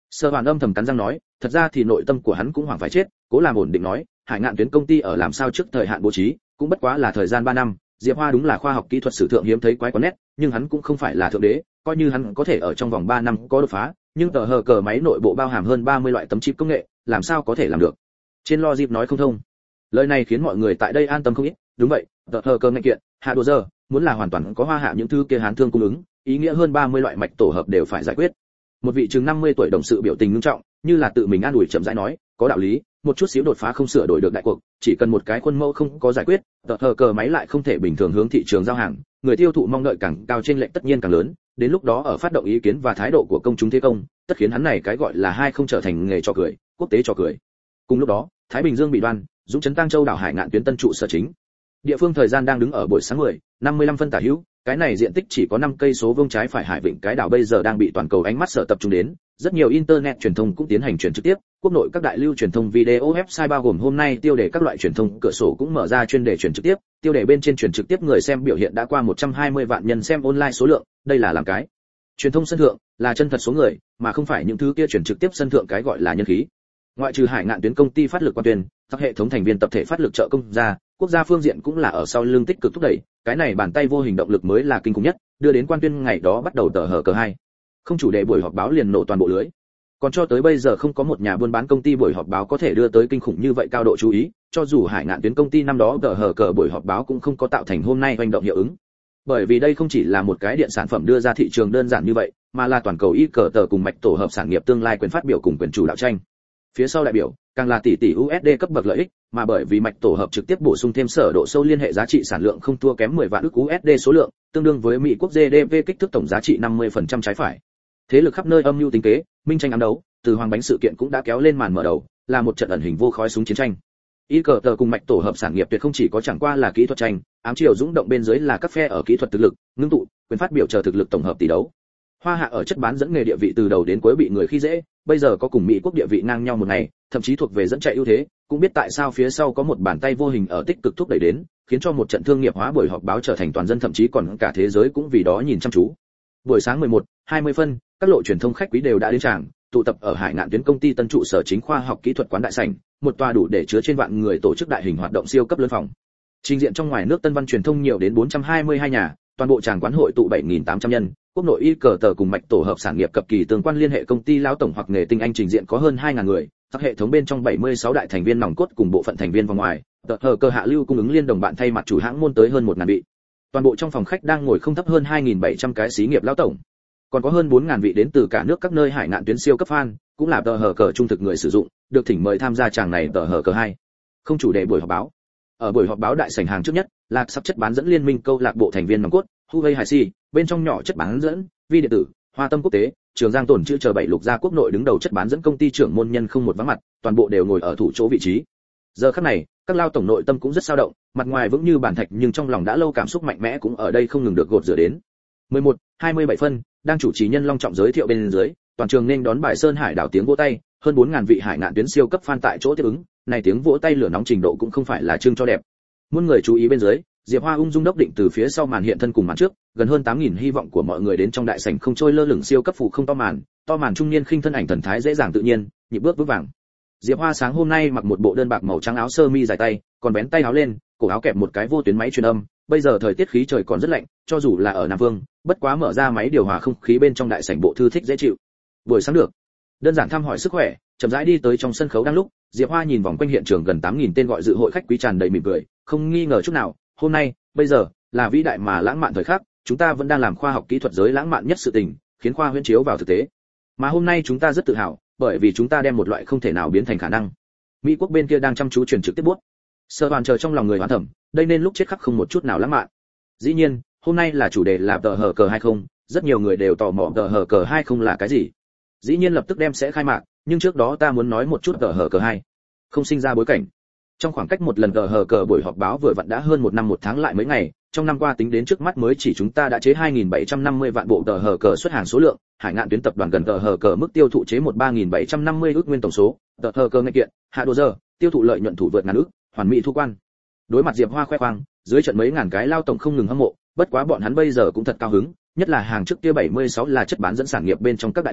Sở Hoàn âm thầm cắn răng nói, thật ra thì nội tâm của hắn cũng hoảng phải chết, cố làm ổn định nói, Hải Ngạn Tuyến công ty ở làm sao trước thời hạn bố trí, cũng bất quá là thời gian 3 năm, Diệp Hoa đúng là khoa học kỹ thuật sử thượng hiếm thấy quái có nét, nhưng hắn cũng không phải là thượng đế, coi như hắn có thể ở trong vòng 3 năm có đột phá, nhưng tờ hờ cờ máy nội bộ bao hàm hơn 30 loại tấm chip công nghệ, làm sao có thể làm được. Trên logic nói không thông. Lời này khiến mọi người tại đây an tâm không ít, đúng vậy, tờ hờ cờ ngành kiện, hạ đồ giờ, muốn là hoàn toàn có Hoa Hạ những thứ kia hán thương cung ứng, ý nghĩa hơn 30 loại mạch tổ hợp đều phải giải quyết. Một vị chừng 50 tuổi đồng sự biểu tình nghiêm trọng, như là tự mình an ủi chậm rãi nói, có đạo lý, một chút xíu đột phá không sửa đổi được đại cuộc, chỉ cần một cái khuôn mẫu không có giải quyết, tờ hờ cờ máy lại không thể bình thường hướng thị trường giao hàng, người tiêu thụ mong đợi càng cao trên lệnh tất nhiên càng lớn, đến lúc đó ở phát động ý kiến và thái độ của công chúng thế công, tất khiến hắn này cái gọi là hai không trở thành nghề trò cười, quốc tế trò cười. Cùng lúc đó, Thái Bình Dương bị đoan, Dũng trấn Tăng Châu đảo Hải Ngạn Tuyến tân trụ sở chính. Địa phương thời gian đang đứng ở buổi sáng 10:55 phân tả hữu, cái này diện tích chỉ có 5 cây số vuông trái phải hải vịnh cái đảo bây giờ đang bị toàn cầu ánh mắt sở tập trung đến, rất nhiều internet truyền thông cũng tiến hành truyền trực tiếp, quốc nội các đại lưu truyền thông video website bao gồm hôm nay tiêu đề các loại truyền thông cửa sổ cũng mở ra chuyên đề truyền trực tiếp, tiêu đề bên trên truyền trực tiếp người xem biểu hiện đã qua 120 vạn nhân xem online số lượng, đây là làm cái truyền thông sân thượng, là chân thật số người, mà không phải những thứ kia truyền trực tiếp sân thượng cái gọi là nhân khí. Ngoại trừ Hải Ngạn Tuyến công ty phát lực quan tuyên, các hệ thống thành viên tập thể phát lực trợ công ra, quốc gia phương diện cũng là ở sau lưng tích cực thúc đẩy, cái này bàn tay vô hình động lực mới là kinh khủng nhất, đưa đến quan tuyên ngày đó bắt đầu tờ hờ cờ 2. Không chủ đề buổi họp báo liền nổ toàn bộ lưới. Còn cho tới bây giờ không có một nhà buôn bán công ty buổi họp báo có thể đưa tới kinh khủng như vậy cao độ chú ý, cho dù Hải Ngạn Tuyến công ty năm đó tờ hờ cờ buổi họp báo cũng không có tạo thành hôm nay hành động hiệu ứng. Bởi vì đây không chỉ là một cái điện sản phẩm đưa ra thị trường đơn giản như vậy, mà là toàn cầu y cờ tờ cùng mạch tổ hợp sản nghiệp tương lai quyền phát biểu cùng quyền chủ đạo tranh. Phía sau đại biểu càng là tỷ tỷ USD cấp bậc lợi ích, mà bởi vì mạch tổ hợp trực tiếp bổ sung thêm sở độ sâu liên hệ giá trị sản lượng không thua kém 10 vạn ức USD số lượng, tương đương với Mỹ quốc GDP kích thước tổng giá trị 50% trái phải. Thế lực khắp nơi âm mưu tính kế, minh tranh ám đấu, từ hoàng bánh sự kiện cũng đã kéo lên màn mở đầu, là một trận ẩn hình vô khói súng chiến tranh. Y cờ tờ cùng mạch tổ hợp sản nghiệp tuyệt không chỉ có chẳng qua là kỹ thuật tranh, ám chiều dũng động bên dưới là các phe ở kỹ thuật thực lực, ngưng tụ, quyền phát biểu chờ thực lực tổng hợp tỷ đấu. Hoa Hạ ở chất bán dẫn nghề địa vị từ đầu đến cuối bị người khi dễ, bây giờ có cùng Mỹ quốc địa vị ngang nhau một ngày, thậm chí thuộc về dẫn chạy ưu thế, cũng biết tại sao phía sau có một bàn tay vô hình ở tích cực thúc đẩy đến, khiến cho một trận thương nghiệp hóa buổi họp báo trở thành toàn dân thậm chí còn cả thế giới cũng vì đó nhìn chăm chú. Buổi sáng 11:20 phân, các lộ truyền thông khách quý đều đã đến tràng, tụ tập ở Hải Ngạn Tuyến công ty tân trụ sở chính khoa học kỹ thuật quán đại sảnh, một tòa đủ để chứa trên vạn người tổ chức đại hình hoạt động siêu cấp lớn phòng. Trình diện trong ngoài nước tân văn truyền thông nhiều đến 422 nhà, toàn bộ tràng quán hội tụ 7.800 nhân, quốc nội y cờ tờ cùng mạch tổ hợp sản nghiệp cập kỳ tương quan liên hệ công ty lão tổng hoặc nghề tinh anh trình diện có hơn 2.000 người, các hệ thống bên trong 76 đại thành viên nòng cốt cùng bộ phận thành viên vòng ngoài, tờ hờ cơ hạ lưu cung ứng liên đồng bạn thay mặt chủ hãng môn tới hơn 1.000 vị. Toàn bộ trong phòng khách đang ngồi không thấp hơn 2.700 cái xí nghiệp lão tổng, còn có hơn 4.000 vị đến từ cả nước các nơi Hải Ngạn Tuyến siêu cấp fan, cũng là tờ hờ cờ trung thực người sử dụng, được thỉnh mời tham gia tràng này tờ hờ cờ 2. Không chủ đề buổi họp báo. Ở buổi họp báo đại sảnh hàng trước nhất, là sắp chất bán dẫn liên minh câu lạc bộ thành viên nòng cốt, Huawei Hải Si, bên trong nhỏ chất bán dẫn, Vi điện tử, Hoa Tâm quốc tế, Trường Giang tổn chữ chờ 7 lục gia quốc nội đứng đầu chất bán dẫn công ty trưởng môn nhân không một vắng mặt, toàn bộ đều ngồi ở thủ chỗ vị trí. Giờ khắc này, các lao tổng nội tâm cũng rất dao động, mặt ngoài vững như bản thạch nhưng trong lòng đã lâu cảm xúc mạnh mẽ cũng ở đây không ngừng được gột rửa đến. 11:27 phân, đang chủ trì nhân long trọng giới thiệu bên dưới, toàn trường nên đón bài Sơn Hải đảo tiếng vỗ tay, hơn 4.000 vị Hải Ngạn Tuyến siêu cấp fan tại chỗ tiếp ứng, này tiếng vỗ tay lửa nóng trình độ cũng không phải là trưng cho đẹp. Muôn người chú ý bên dưới, Diệp Hoa ung dung đốc định từ phía sau màn hiện thân cùng màn trước, gần hơn 8.000 hy vọng của mọi người đến trong đại sảnh không trôi lơ lửng siêu cấp phủ không to màn trung niên khinh thân ảnh thần thái dễ dàng tự nhiên, nhịp bước vững vàng. Diệp Hoa sáng hôm nay mặc một bộ đơn bạc màu trắng áo sơ mi dài tay, còn vén tay áo lên, cổ áo kẹp một cái vô tuyến máy truyền âm, bây giờ thời tiết khí trời còn rất lạnh, cho dù là ở Nam Vương, bất quá mở ra máy điều hòa không khí bên trong đại sảnh bộ thư thích dễ chịu. Buổi sáng được. Đơn giản thăm hỏi sức khỏe, chậm rãi đi tới trong sân khấu đang lúc, Diệp Hoa nhìn vòng quanh hiện trường gần 8.000 tên gọi dự hội khách quý tràn đầy mỉm cười, không nghi ngờ chút nào, hôm nay, bây giờ, là vĩ đại mà lãng mạn thời khắc, chúng ta vẫn đang làm khoa học kỹ thuật giới lãng mạn nhất sự tình, khiến khoa huyễn chiếu vào thực tế. Mà hôm nay chúng ta rất tự hào, bởi vì chúng ta đem một loại không thể nào biến thành khả năng. Mỹ quốc bên kia đang chăm chú truyền trực tiếp buốt. Sơ Hoàn chờ trong lòng người hoán thẩm, đây nên lúc chết khắc không một chút nào lãng mạn. Dĩ nhiên, hôm nay là chủ đề là tờ hờ cờ 20, rất nhiều người đều tò mò tờ hờ cờ 20 là cái gì. Dĩ nhiên lập tức đem sẽ khai mạc, nhưng trước đó ta muốn nói một chút tờ hờ cờ 2. Không sinh ra bối cảnh. Trong khoảng cách một lần tờ hờ cờ buổi họp báo vừa vặn đã hơn một năm một tháng lại mấy ngày, trong năm qua tính đến trước mắt mới chỉ chúng ta đã chế 2.750 vạn bộ tờ hờ cờ xuất hàng số lượng, Hải Ngạn Tuyến tập đoàn gần tờ hờ cờ mức tiêu thụ chế 13.750 ước nguyên tổng số, tờ hờ cờ ngành kiện, hạ đồ giờ, tiêu thụ lợi nhuận thủ vượt ngàn ước, hoàn mỹ thu quan. Đối mặt Diệp Hoa khoe khoang, dưới trận mấy ngàn cái lao tổng không ngừng hâm mộ, bất quá bọn hắn bây giờ cũng thật cao hứng, nhất là hàng trước kia 76 là chất bán dẫn sản nghiệp bên trong các đại lao,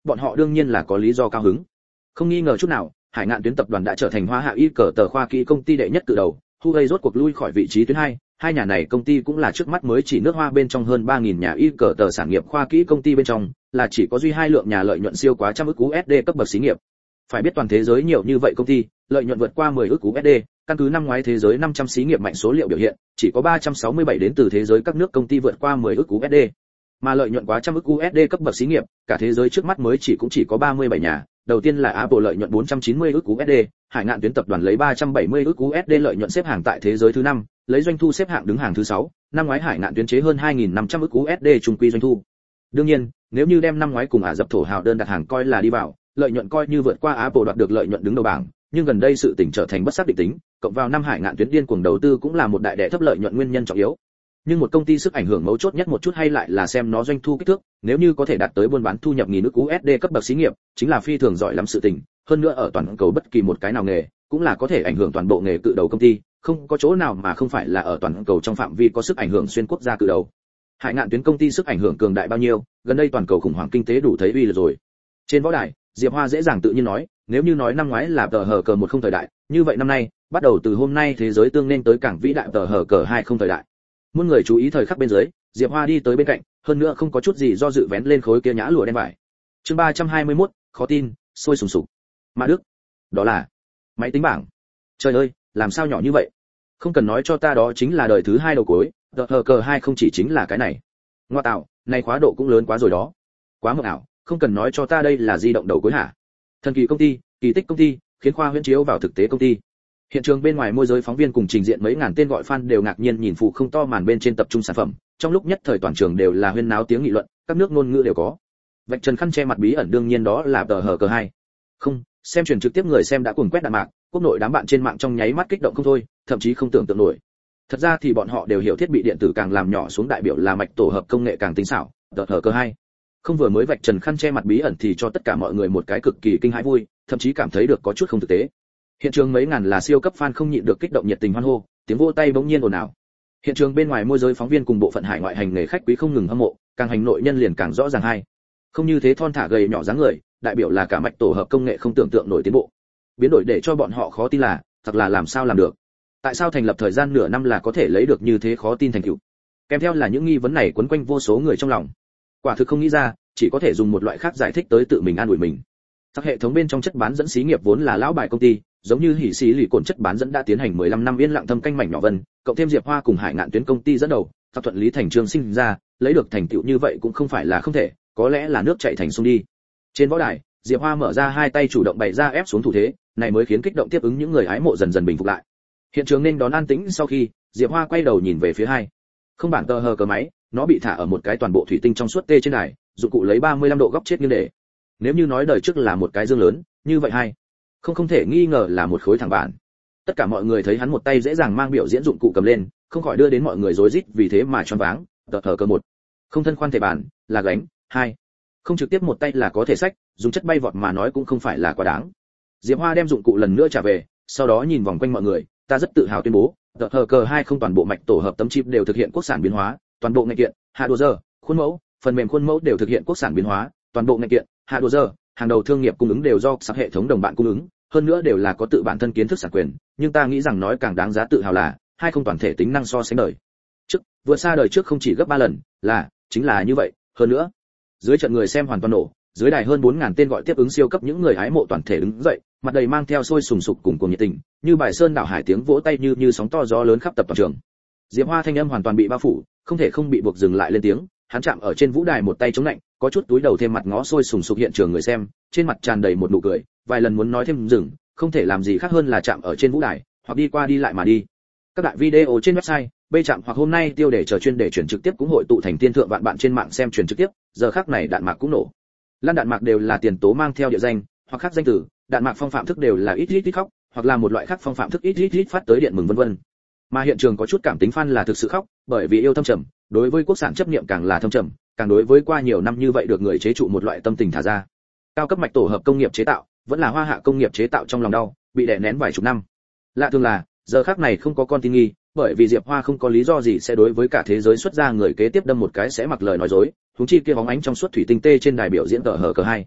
bọn họ đương nhiên là có lý do cao hứng. Không nghi ngờ chút nào, Hải Ngạn Tuyến tập đoàn đã trở thành Hoa Hạ y cờ tờ khoa kỹ công ty đệ nhất cự đầu, Huawei rốt cuộc lui khỏi vị trí tuyến 2, hai nhà này công ty cũng là trước mắt mới chỉ nước Hoa bên trong hơn 3000 nhà y cờ tờ sản nghiệp khoa kỹ công ty bên trong, là chỉ có duy hai lượng nhà lợi nhuận siêu quá trăm ức USD cấp bậc xí nghiệp. Phải biết toàn thế giới nhiều như vậy công ty, lợi nhuận vượt qua 10 ức USD, căn cứ năm ngoái thế giới 500 xí nghiệp mạnh số liệu biểu hiện, chỉ có 367 đến từ thế giới các nước công ty vượt qua 10 ức USD. Mà lợi nhuận quá trăm ức USD cấp bậc xí nghiệp, cả thế giới trước mắt mới chỉ có 37 nhà. Đầu tiên là Apple lợi nhuận 490 ức USD, Hải Ngạn Tuyến tập đoàn lấy 370 ức USD lợi nhuận xếp hạng tại thế giới thứ 5, lấy doanh thu xếp hạng đứng hàng thứ 6, năm ngoái Hải Ngạn Tuyến chế hơn 2500 ức USD trung quy doanh thu. Đương nhiên, nếu như đem năm ngoái cùng Ả Rập thổ hào đơn đặt hàng coi là đi vào, lợi nhuận coi như vượt qua Apple đoạt được lợi nhuận đứng đầu bảng, nhưng gần đây sự tình trở thành bất xác định tính, cộng vào năm Hải Ngạn Tuyến điên cuồng đầu tư cũng là một đại đẻ thấp lợi nhuận nguyên nhân trọng yếu. Nhưng một công ty sức ảnh hưởng mấu chốt nhất một chút hay lại là xem nó doanh thu kích thước, nếu như có thể đạt tới buôn bán thu nhập nghìn ức USD cấp bậc xí nghiệp, chính là phi thường giỏi lắm sự tình, hơn nữa ở toàn cầu bất kỳ một cái nào nghề, cũng là có thể ảnh hưởng toàn bộ nghề cự đầu công ty, không có chỗ nào mà không phải là ở toàn cầu trong phạm vi có sức ảnh hưởng xuyên quốc gia cự đầu. Hải Ngạn Tuyến công ty sức ảnh hưởng cường đại bao nhiêu, gần đây toàn cầu khủng hoảng kinh tế đủ thấy uy lực rồi. Trên võ đài, Diệp Hoa dễ dàng tự nhiên nói, nếu như nói năm ngoái là tờ hở cờ một không thời đại, như vậy năm nay, bắt đầu từ hôm nay thế giới tương nên tới cảng vĩ đại tờ hở cờ hai không thời đại. Muôn người chú ý thời khắc bên dưới, Diệp Hoa đi tới bên cạnh, hơn nữa không có chút gì do dự vén lên khối kia nhã lụa đen vải. Chương 321, khó tin, sôi sùng sục. Mã Đức, đó là máy tính bảng. Trời ơi, làm sao nhỏ như vậy? Không cần nói cho ta đó chính là đời thứ 2 đầu cuối, tờ hở cờ 2 không chỉ chính là cái này. Ngoa tạo, này khóa độ cũng lớn quá rồi đó. Quá mộng ảo, không cần nói cho ta đây là di động đầu cuối hả? Thần kỳ công ty, kỳ tích công ty, khiến khoa huyễn chiếu vào thực tế công ty. Hiện trường bên ngoài môi giới phóng viên cùng trình diện mấy ngàn tên gọi fan đều ngạc nhiên nhìn phụ không to màn bên trên tập trung sản phẩm, trong lúc nhất thời toàn trường đều là huyên náo tiếng nghị luận, các nước ngôn ngữ đều có. Vạch trần khăn che mặt bí ẩn đương nhiên đó là tờ hở cờ 2. Không, xem truyền trực tiếp người xem đã cuồng quét đạn mạc, quốc nội đám bạn trên mạng trong nháy mắt kích động không thôi, thậm chí không tưởng tượng nổi. Thật ra thì bọn họ đều hiểu thiết bị điện tử càng làm nhỏ xuống đại biểu là mạch tổ hợp công nghệ càng tinh xảo, tờ hở cờ 2. Không vừa mới vạch trần khăn che mặt bí ẩn thì cho tất cả mọi người một cái cực kỳ kinh hãi vui, thậm chí cảm thấy được có chút không thực tế. Hiện trường mấy ngàn là siêu cấp fan không nhịn được kích động nhiệt tình hoan hô, tiếng vỗ tay bỗng nhiên ồn ào. Hiện trường bên ngoài môi giới phóng viên cùng bộ phận hải ngoại hành nghề khách quý không ngừng hâm mộ, càng hành nội nhân liền càng rõ ràng hay. Không như thế thon thả gầy nhỏ dáng người, đại biểu là cả mạch tổ hợp công nghệ không tưởng tượng nổi tiến bộ. Biến đổi để cho bọn họ khó tin là, thật là làm sao làm được? Tại sao thành lập thời gian nửa năm là có thể lấy được như thế khó tin thành tựu? Kèm theo là những nghi vấn này quấn quanh vô số người trong lòng. Quả thực không nghĩ ra, chỉ có thể dùng một loại khác giải thích tới tự mình an ủi mình. Các hệ thống bên trong chất bán dẫn xí nghiệp vốn là lão bài công ty, giống như hỉ xí lì cồn chất bán dẫn đã tiến hành 15 năm yên lặng thâm canh mảnh nhỏ vân, cộng thêm Diệp Hoa cùng Hải Ngạn Tuyến công ty dẫn đầu, thập thuận lý thành trường sinh ra, lấy được thành tựu như vậy cũng không phải là không thể, có lẽ là nước chảy thành sông đi. Trên võ đài, Diệp Hoa mở ra hai tay chủ động bày ra ép xuống thủ thế, này mới khiến kích động tiếp ứng những người hái mộ dần dần bình phục lại. Hiện trường nên đón an tĩnh sau khi, Diệp Hoa quay đầu nhìn về phía hai. Không bản tờ hờ cờ máy, nó bị thả ở một cái toàn bộ thủy tinh trong suốt tê trên đài, dụng cụ lấy 35 độ góc chết nghiêng để. Nếu như nói đời trước là một cái dương lớn, như vậy hai không thể nghi ngờ là một khối thẳng bản. Tất cả mọi người thấy hắn một tay dễ dàng mang biểu diễn dụng cụ cầm lên, không khỏi đưa đến mọi người rối rít vì thế mà choáng váng. Tờ hờ cờ một, không thân khoan thể bản, là gánh. Hai, không trực tiếp một tay là có thể xách, dùng chất bay vọt mà nói cũng không phải là quá đáng. Diệp Hoa đem dụng cụ lần nữa trả về, sau đó nhìn vòng quanh mọi người, ta rất tự hào tuyên bố, tờ hờ cờ 2 không toàn bộ mạch tổ hợp tấm chip đều thực hiện quốc sản biến hóa, toàn bộ ngành kiện, hạ đồ giờ, khuôn mẫu, phần mềm khuôn mẫu đều thực hiện quốc sản biến hóa, toàn bộ ngành kiện, hạ đồ giờ, hàng đầu thương nghiệp cung ứng đều do sắp hệ thống đồng bạn cung ứng, hơn nữa đều là có tự bản thân kiến thức sản quyền, nhưng ta nghĩ rằng nói càng đáng giá tự hào là, hai không toàn thể tính năng so sánh đời trước, vượt xa đời trước không chỉ gấp 3 lần, chính là như vậy, hơn nữa. Dưới trận người xem hoàn toàn nổ, dưới đài hơn 4000 tên gọi tiếp ứng siêu cấp những người hái mộ toàn thể đứng dậy, mặt đầy mang theo sôi sùng sục cùng nhiệt tình, như bài sơn đảo hải tiếng vỗ tay như sóng to gió lớn khắp tập toàn trường. Diệp Hoa thanh âm hoàn toàn bị bao phủ, không thể không bị buộc dừng lại lên tiếng, hắn chạm ở trên vũ đài một tay chống lạnh, có chút túi đầu thêm mặt ngó sôi sùng sục hiện trường người xem, trên mặt tràn đầy một nụ cười, vài lần muốn nói thêm dừng, không thể làm gì khác hơn là chạm ở trên vũ đài, hoặc đi qua đi lại mà đi. Các đại video trên website, bây chạm hoặc hôm nay tiêu đề chờ chuyên đề chuyển trực tiếp cũng hội tụ thành tiên thượng vạn bạn trên mạng xem truyền trực tiếp, giờ khắc này đạn mạc cũng nổ. Lan đạn mạc đều là tiền tố mang theo địa danh, hoặc khác danh từ, đạn mạc phong phạm thức đều là ít khóc, hoặc là một loại khác phong phạm thức ít phát tới điện mừng vân vân. Mà hiện trường có chút cảm tính fan là thực sự khóc, bởi vì yêu thâm trầm, đối với quốc sản chấp niệm càng là thâm trầm, càng đối với qua nhiều năm như vậy được người chế trụ một loại tâm tình thả ra. Cao cấp mạch tổ hợp công nghiệp chế tạo, vẫn là hoa hạ công nghiệp chế tạo trong lòng đau, bị đè nén vài chục năm. Lạ thường là, giờ khắc này không có con tin nghi, bởi vì Diệp Hoa không có lý do gì sẽ đối với cả thế giới xuất ra người kế tiếp đâm một cái sẽ mặc lời nói dối, huống chi kia bóng ánh trong suốt thủy tinh tê trên đài biểu diễn tờ hờ cờ 2.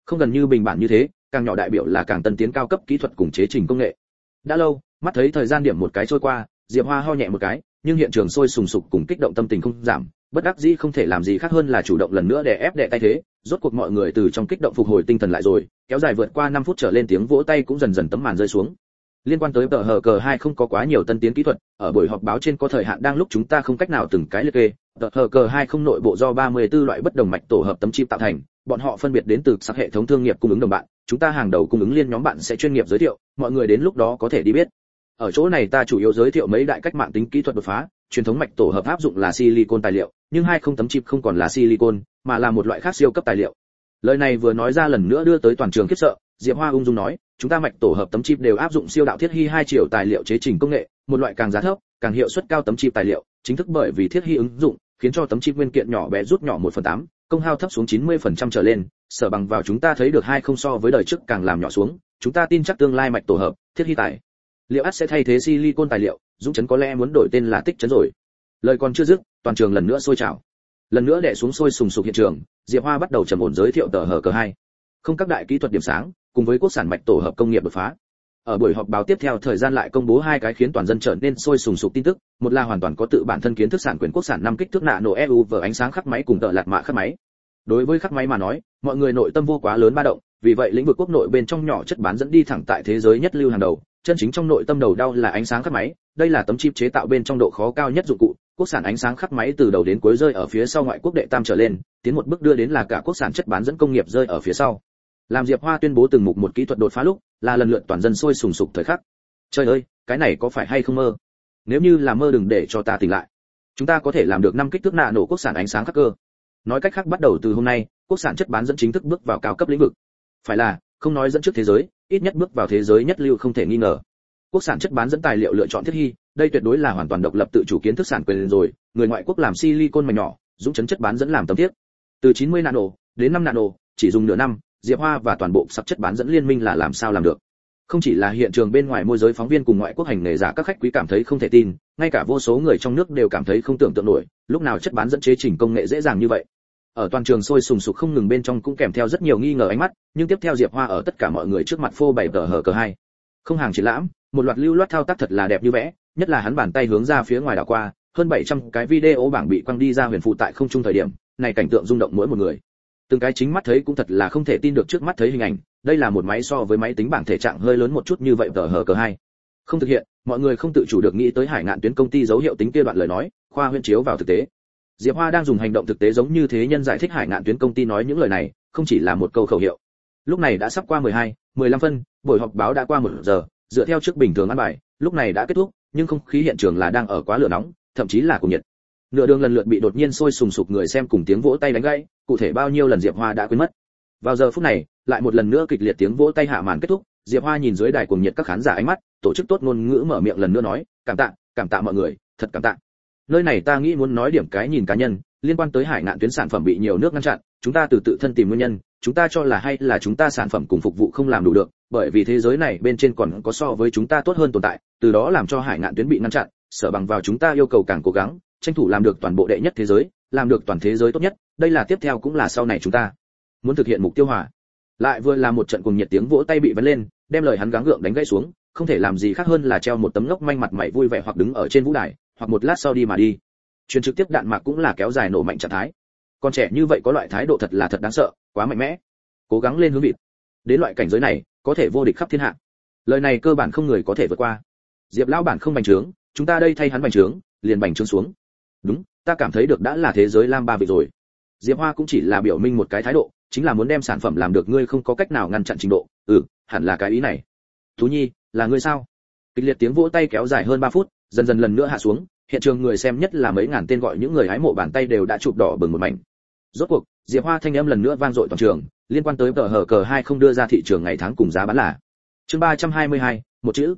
Không gần như bình bản như thế, càng nhỏ đại biểu là càng tân tiến cao cấp kỹ thuật cùng chế trình công nghệ. Đã lâu, mắt thấy thời gian điểm một cái trôi qua, Diệp Hoa ho nhẹ một cái, nhưng hiện trường sôi sùng sục cùng kích động tâm tình không giảm, bất đắc dĩ không thể làm gì khác hơn là chủ động lần nữa đè ép đè tay thế, rốt cuộc mọi người từ trong kích động phục hồi tinh thần lại rồi, kéo dài vượt qua 5 phút trở lên tiếng vỗ tay cũng dần dần tấm màn rơi xuống. Liên quan tới tờ hờ cờ 2 không có quá nhiều tân tiến kỹ thuật, ở buổi họp báo trên có thời hạn đang lúc chúng ta không cách nào từng cái liệt kê, tờ hờ cờ 2 không nội bộ do 34 loại bất đồng mạch tổ hợp tấm chip tạo thành, bọn họ phân biệt đến từ các hệ thống thương nghiệp cung ứng đồng bạn, chúng ta hàng đầu cung ứng liên nhóm bạn sẽ chuyên nghiệp giới thiệu, mọi người đến lúc đó có thể đi biết. Ở chỗ này ta chủ yếu giới thiệu mấy đại cách mạng tính kỹ thuật đột phá, truyền thống mạch tổ hợp áp dụng là silicon tài liệu, nhưng 20 tấm chip không còn là silicon, mà là một loại khác siêu cấp tài liệu. Lời này vừa nói ra lần nữa đưa tới toàn trường khiếp sợ, Diệp Hoa ung dung nói, chúng ta mạch tổ hợp tấm chip đều áp dụng siêu đạo thiết hy 2 triệu tài liệu chế trình công nghệ, một loại càng giá thấp, càng hiệu suất cao tấm chip tài liệu, chính thức bởi vì thiết hy ứng dụng, khiến cho tấm chip nguyên kiện nhỏ bé rút nhỏ 1/8, công hao thấp xuống 90% trở lên, sở bằng vào chúng ta thấy được 20 so với đời trước càng làm nhỏ xuống, chúng ta tin chắc tương lai mạch tổ hợp, thiết hy tài liệu ắt sẽ thay thế silicon tài liệu, Dũng Chấn có lẽ muốn đổi tên là Tích Chấn rồi. Lời còn chưa dứt, toàn trường lần nữa sôi trào. Lần nữa đè xuống sôi sùng sục hiện trường, Diệp Hoa bắt đầu trầm ổn giới thiệu tờ hờ cờ 2. Không các đại kỹ thuật điểm sáng, cùng với quốc sản mạch tổ hợp công nghiệp đột phá. Ở buổi họp báo tiếp theo thời gian lại công bố hai cái khiến toàn dân trở nên sôi sùng sục tin tức, một là hoàn toàn có tự bản thân kiến thức sản quyền quốc sản 5 kích thước nano EU vở ánh sáng khắc máy cùng tợ lạt mạ khắc máy. Đối với khắc máy mà nói, mọi người nội tâm vô quá lớn ba động, vì vậy lĩnh vực quốc nội bên trong nhỏ chất bán dẫn đi thẳng tại thế giới nhất lưu hàng đầu, chân chính trong nội tâm đầu đau là ánh sáng khắc máy, đây là tấm chip chế tạo bên trong độ khó cao nhất dụng cụ, quốc sản ánh sáng khắc máy từ đầu đến cuối rơi ở phía sau ngoại quốc đệ tam trở lên, tiến một bước đưa đến là cả quốc sản chất bán dẫn công nghiệp rơi ở phía sau. Làm Diệp Hoa tuyên bố từng mục một kỹ thuật đột phá lúc, là lần lượt toàn dân sôi sùng sục thời khắc. Trời ơi, cái này có phải hay không mơ? Nếu như là mơ đừng để cho ta tỉnh lại. Chúng ta có thể làm được 5 kích thước nano quốc sản ánh sáng khắc cơ. Nói cách khác bắt đầu từ hôm nay, quốc sản chất bán dẫn chính thức bước vào cao cấp lĩnh vực. Phải là, không nói dẫn trước thế giới, ít nhất bước vào thế giới nhất lưu không thể nghi ngờ. Quốc sản chất bán dẫn tài liệu lựa chọn thiết hy, đây tuyệt đối là hoàn toàn độc lập tự chủ kiến thức sản quyền rồi, người ngoại quốc làm silicon mảnh nhỏ, Dũng Chấn chất bán dẫn làm tấm thiết. Từ 90 nano đến 5 nano, chỉ dùng nửa năm, Diệp Hoa và toàn bộ sắp chất bán dẫn liên minh là làm sao làm được. Không chỉ là hiện trường bên ngoài môi giới phóng viên cùng ngoại quốc hành nghề giả các khách quý cảm thấy không thể tin, ngay cả vô số người trong nước đều cảm thấy không tưởng tượng nổi, lúc nào chất bán dẫn chế chỉnh công nghệ dễ dàng như vậy. Ở toàn trường sôi sùng sục không ngừng bên trong cũng kèm theo rất nhiều nghi ngờ ánh mắt, nhưng tiếp theo Diệp Hoa ở tất cả mọi người trước mặt phô bày tờ hờ cờ 2. Không hàng triển lãm, một loạt lưu loát thao tác thật là đẹp như vẽ, nhất là hắn bàn tay hướng ra phía ngoài đảo qua, hơn 700 cái video bảng bị quăng đi ra huyền phụ tại không trung thời điểm, này cảnh tượng rung động mỗi một người. Từng cái chính mắt thấy cũng thật là không thể tin được trước mắt thấy hình ảnh, đây là một máy so với máy tính bảng thể trạng hơi lớn một chút như vậy tờ hờ cờ 2. Không thực hiện, mọi người không tự chủ được nghĩ tới Hải Ngạn Tuyến công ty dấu hiệu tính kia đoạn lời nói, khoa huyễn chiếu vào thực tế. Diệp Hoa đang dùng hành động thực tế giống như thế nhân giải thích Hải Ngạn Tuyến công ty nói những lời này, không chỉ là một câu khẩu hiệu. Lúc này đã sắp qua 15 phân, buổi họp báo đã qua 1 giờ, dựa theo trước bình thường ăn bài, lúc này đã kết thúc, nhưng không khí hiện trường là đang ở quá lửa nóng, thậm chí là cùng nhiệt. Nửa đường lần lượt bị đột nhiên sôi sùng sục người xem cùng tiếng vỗ tay đánh gãy, cụ thể bao nhiêu lần Diệp Hoa đã quên mất. Vào giờ phút này, lại một lần nữa kịch liệt tiếng vỗ tay hạ màn kết thúc, Diệp Hoa nhìn dưới đài cuồng nhiệt các khán giả ánh mắt, tổ chức tốt ngôn ngữ mở miệng lần nữa nói, cảm tạ mọi người, thật cảm tạ. Nơi này ta nghĩ muốn nói điểm cái nhìn cá nhân, liên quan tới Hải Ngạn Tuyến sản phẩm bị nhiều nước ngăn chặn, chúng ta từ tự thân tìm nguyên nhân, chúng ta cho là hay là chúng ta sản phẩm cùng phục vụ không làm đủ được, bởi vì thế giới này bên trên còn có so với chúng ta tốt hơn tồn tại, từ đó làm cho Hải Ngạn Tuyến bị ngăn chặn, sở bằng vào chúng ta yêu cầu càng cố gắng, tranh thủ làm được toàn bộ đệ nhất thế giới, làm được toàn thế giới tốt nhất, đây là tiếp theo cũng là sau này chúng ta muốn thực hiện mục tiêu hòa. Lại vừa là một trận cùng nhiệt tiếng vỗ tay bị vén lên, đem lời hắn gắng gượng đánh gãy xuống, không thể làm gì khác hơn là treo một tấm ngốc manh mặt mày vui vẻ hoặc đứng ở trên vũ đài, hoặc một lát sau đi mà đi. Truyền trực tiếp đạn mạc cũng là kéo dài nổ mạnh trạng thái. Con trẻ như vậy có loại thái độ thật là thật đáng sợ, quá mạnh mẽ. Cố gắng lên hướng vịt. Đến loại cảnh giới này, có thể vô địch khắp thiên hạ. Lời này cơ bản không người có thể vượt qua. Diệp lão bản không bành trướng, chúng ta đây thay hắn bành trướng, liền bành trướng xuống. Đúng, ta cảm thấy được đã là thế giới lam ba vị rồi. Diệp Hoa cũng chỉ là biểu minh một cái thái độ, chính là muốn đem sản phẩm làm được ngươi không có cách nào ngăn chặn trình độ. Hẳn là cái ý này. Tú Nhi, là ngươi sao? Kịch liệt tiếng vỗ tay kéo dài hơn 3 phút, dần dần lần nữa hạ xuống, hiện trường người xem nhất là mấy ngàn tên gọi những người hái mộ bàn tay đều đã chụp đỏ bừng một mảnh. Rốt cuộc, Diệp Hoa thanh âm lần nữa vang dội toàn trường, liên quan tới tờ hờ cờ 2 không đưa ra thị trường ngày tháng cùng giá bán là. Chương 322, một chữ,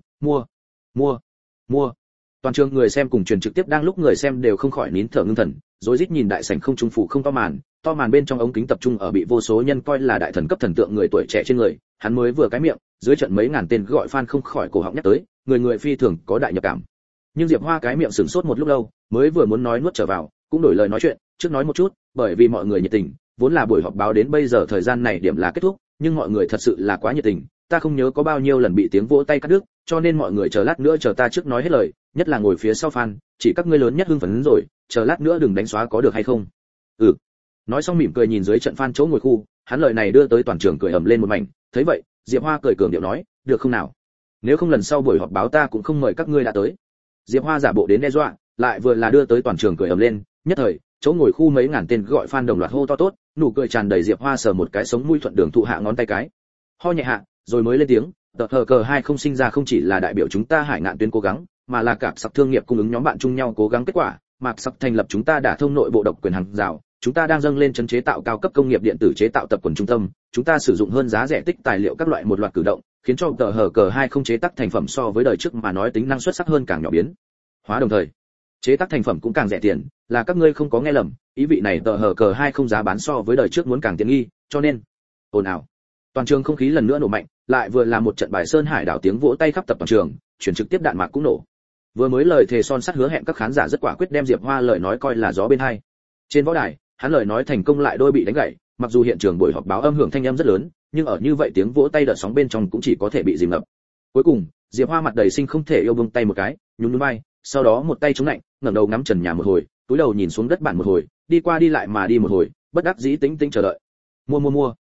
mua. Toàn trường người xem cùng truyền trực tiếp đang lúc người xem đều không khỏi nín thở ngưng thần, rối rít nhìn đại sảnh không trung phủ không to màn bên trong ống kính tập trung ở bị vô số nhân coi là đại thần cấp thần tượng người tuổi trẻ trên người, hắn mới vừa cái miệng, dưới trận mấy ngàn tên gọi fan không khỏi cổ họng nhắc tới, người phi thường có đại nhập cảm. Nhưng Diệp Hoa cái miệng sửng sốt một lúc lâu, mới vừa muốn nói nuốt trở vào, cũng đổi lời nói chuyện, trước nói một chút, bởi vì mọi người nhiệt tình, vốn là buổi họp báo đến bây giờ thời gian này điểm là kết thúc, nhưng mọi người thật sự là quá nhiệt tình, ta không nhớ có bao nhiêu lần bị tiếng vỗ tay cắt đứt, cho nên mọi người chờ lát nữa chờ ta trước nói hết lời, nhất là ngồi phía sau fan, chỉ các ngươi lớn nhất hưng phấn rồi, chờ lát nữa đừng đánh xóa có được hay không? Ừ. Nói xong mỉm cười nhìn dưới trận fan chỗ ngồi khu, hắn lời này đưa tới toàn trường cười ầm lên một mảnh, thấy vậy, Diệp Hoa cười cường điệu nói, được không nào? Nếu không lần sau buổi họp báo ta cũng không mời các ngươi đã tới. Diệp Hoa giả bộ đến đe dọa, lại vừa là đưa tới toàn trường cười ầm lên, nhất thời, chỗ ngồi khu mấy ngàn tên gọi fan đồng loạt hô to tốt, nụ cười tràn đầy. Diệp Hoa sờ một cái sống mũi thuận đường thụ hạ ngón tay cái, ho nhẹ hạ, rồi mới lên tiếng, tờ hờ cờ 2 không sinh ra không chỉ là đại biểu chúng ta Hải Ngạn Tuyến cố gắng, mà là cả sắp thương nghiệp cung ứng nhóm bạn chung nhau cố gắng kết quả, mạc sắp thành lập chúng ta đã thông nội bộ độc quyền hàng rào, chúng ta đang dâng lên chân chế tạo cao cấp công nghiệp điện tử chế tạo tập quần trung tâm, chúng ta sử dụng hơn giá rẻ tích tài liệu các loại một loạt cử động, khiến cho tờ hờ cờ 2 không chế tác thành phẩm so với đời trước mà nói tính năng xuất sắc hơn càng nhỏ biến hóa, đồng thời chế tác thành phẩm cũng càng rẻ tiền, là các ngươi không có nghe lầm, ý vị này tờ hờ cờ 2 không giá bán so với đời trước muốn càng tiện nghi, cho nên ồn ào. Toàn trường không khí lần nữa nổ mạnh, lại vừa là một trận bài sơn hải đảo tiếng vỗ tay khắp tập toàn trường, chuyển trực tiếp đạn mạc cũng nổ. Vừa mới lời thề son sắt hứa hẹn các khán giả rất quả quyết đem Diệp Hoa lời nói coi là gió bên hai. Trên võ đài, hắn lời nói thành công lại đôi bị đánh gãy, mặc dù hiện trường buổi họp báo âm hưởng thanh âm rất lớn, nhưng ở như vậy tiếng vỗ tay đợt sóng bên trong cũng chỉ có thể bị dìm ngập. Cuối cùng, Diệp Hoa mặt đầy sinh không thể yêu buông tay một cái, nhún nhún vai, sau đó một tay chống lạnh, ngẩng đầu ngắm trần nhà một hồi, túi đầu nhìn xuống đất bản một hồi, đi qua đi lại mà đi một hồi, bất đắc dĩ tĩnh tĩnh chờ đợi. Mua.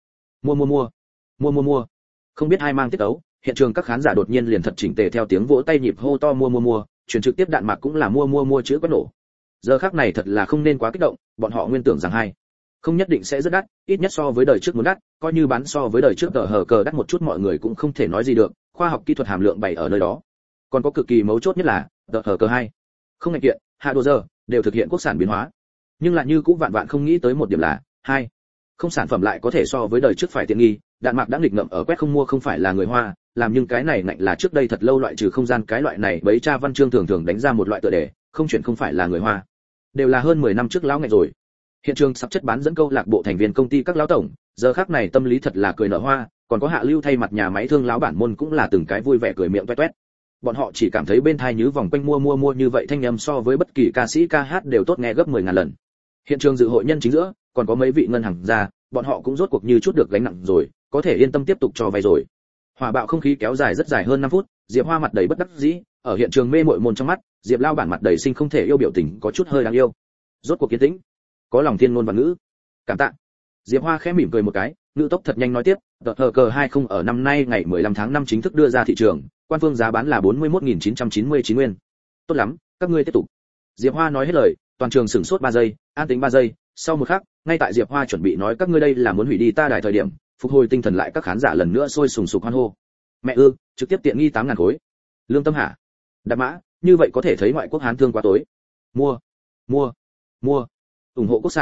Không biết ai mang tiết ấu, hiện trường các khán giả đột nhiên liền thật chỉnh tề theo tiếng vỗ tay nhịp hô to mua, truyền trực tiếp đạn mạc cũng là mua chữ quét nổ. Giờ khắc này thật là không nên quá kích động, bọn họ nguyên tưởng rằng hay không nhất định sẽ rất đắt, ít nhất so với đời trước muốn đắt, coi như bán so với đời trước tờ hờ cờ đắt một chút mọi người cũng không thể nói gì được, khoa học kỹ thuật hàm lượng bày ở nơi đó. Còn có cực kỳ mấu chốt nhất là tờ hờ cờ 2 không ngạch kiện, hạ đồ giờ đều thực hiện quốc sản biến hóa, nhưng lại như cũng vạn không nghĩ tới một điểm là hai không sản phẩm lại có thể so với đời trước phải tiện nghi. Đạn mạc đã nghịch ngợm ở quét không mua không phải là người Hoa, làm nhưng cái này ngạnh là trước đây thật lâu loại trừ không gian cái loại này bấy cha văn chương thường đánh ra một loại tựa đề, không chuyển không phải là người Hoa, đều là hơn 10 năm trước lão ngạnh rồi. Hiện trường sắp chất bán dẫn câu lạc bộ thành viên công ty các lão tổng, giờ khắc này tâm lý thật là cười nở hoa, còn có hạ lưu thay mặt nhà máy thương lão bản môn cũng là từng cái vui vẻ cười miệng toét toét. Bọn họ chỉ cảm thấy bên thai nhứ vòng quanh mua như vậy thanh âm so với bất kỳ ca sĩ ca hát đều tốt nghe gấp 10.000 lần. Hiện trường dự hội nhân chính giữa, còn có mấy vị ngân hàng ra, bọn họ cũng rốt cuộc như chút được gánh nặng rồi, có thể yên tâm tiếp tục cho vay rồi. Hỏa bạo không khí kéo dài rất dài hơn 5 phút, Diệp Hoa mặt đầy bất đắc dĩ, ở hiện trường mê muội môn trong mắt, Diệp Lao bản mặt đầy sinh không thể yêu biểu tình có chút hơi đáng yêu. Rốt cuộc kiên tĩnh, có lòng thiên ngôn và ngữ. Cảm tạ. Diệp Hoa khẽ mỉm cười một cái, ngữ tốc thật nhanh nói tiếp, tờ cờ 20 ở năm nay ngày 15 tháng 5 chính thức đưa ra thị trường, quan phương giá bán là 41.999 nguyên. Tốt lắm, các ngươi tiếp tục. Diệp Hoa nói hết lời, toàn trường sửng sốt 3 giây, an tĩnh 3 giây, sau một khắc, ngay tại Diệp Hoa chuẩn bị nói các ngươi đây là muốn hủy đi ta đài thời điểm, phục hồi tinh thần lại các khán giả lần nữa sôi sùng sục hoan hô. Mẹ ư, trực tiếp tiện nghi 8.000 khối. Lương Tâm hả? Đạp mã, như vậy có thể thấy ngoại quốc hán thương quá tối. Mua. Ủng hộ quốc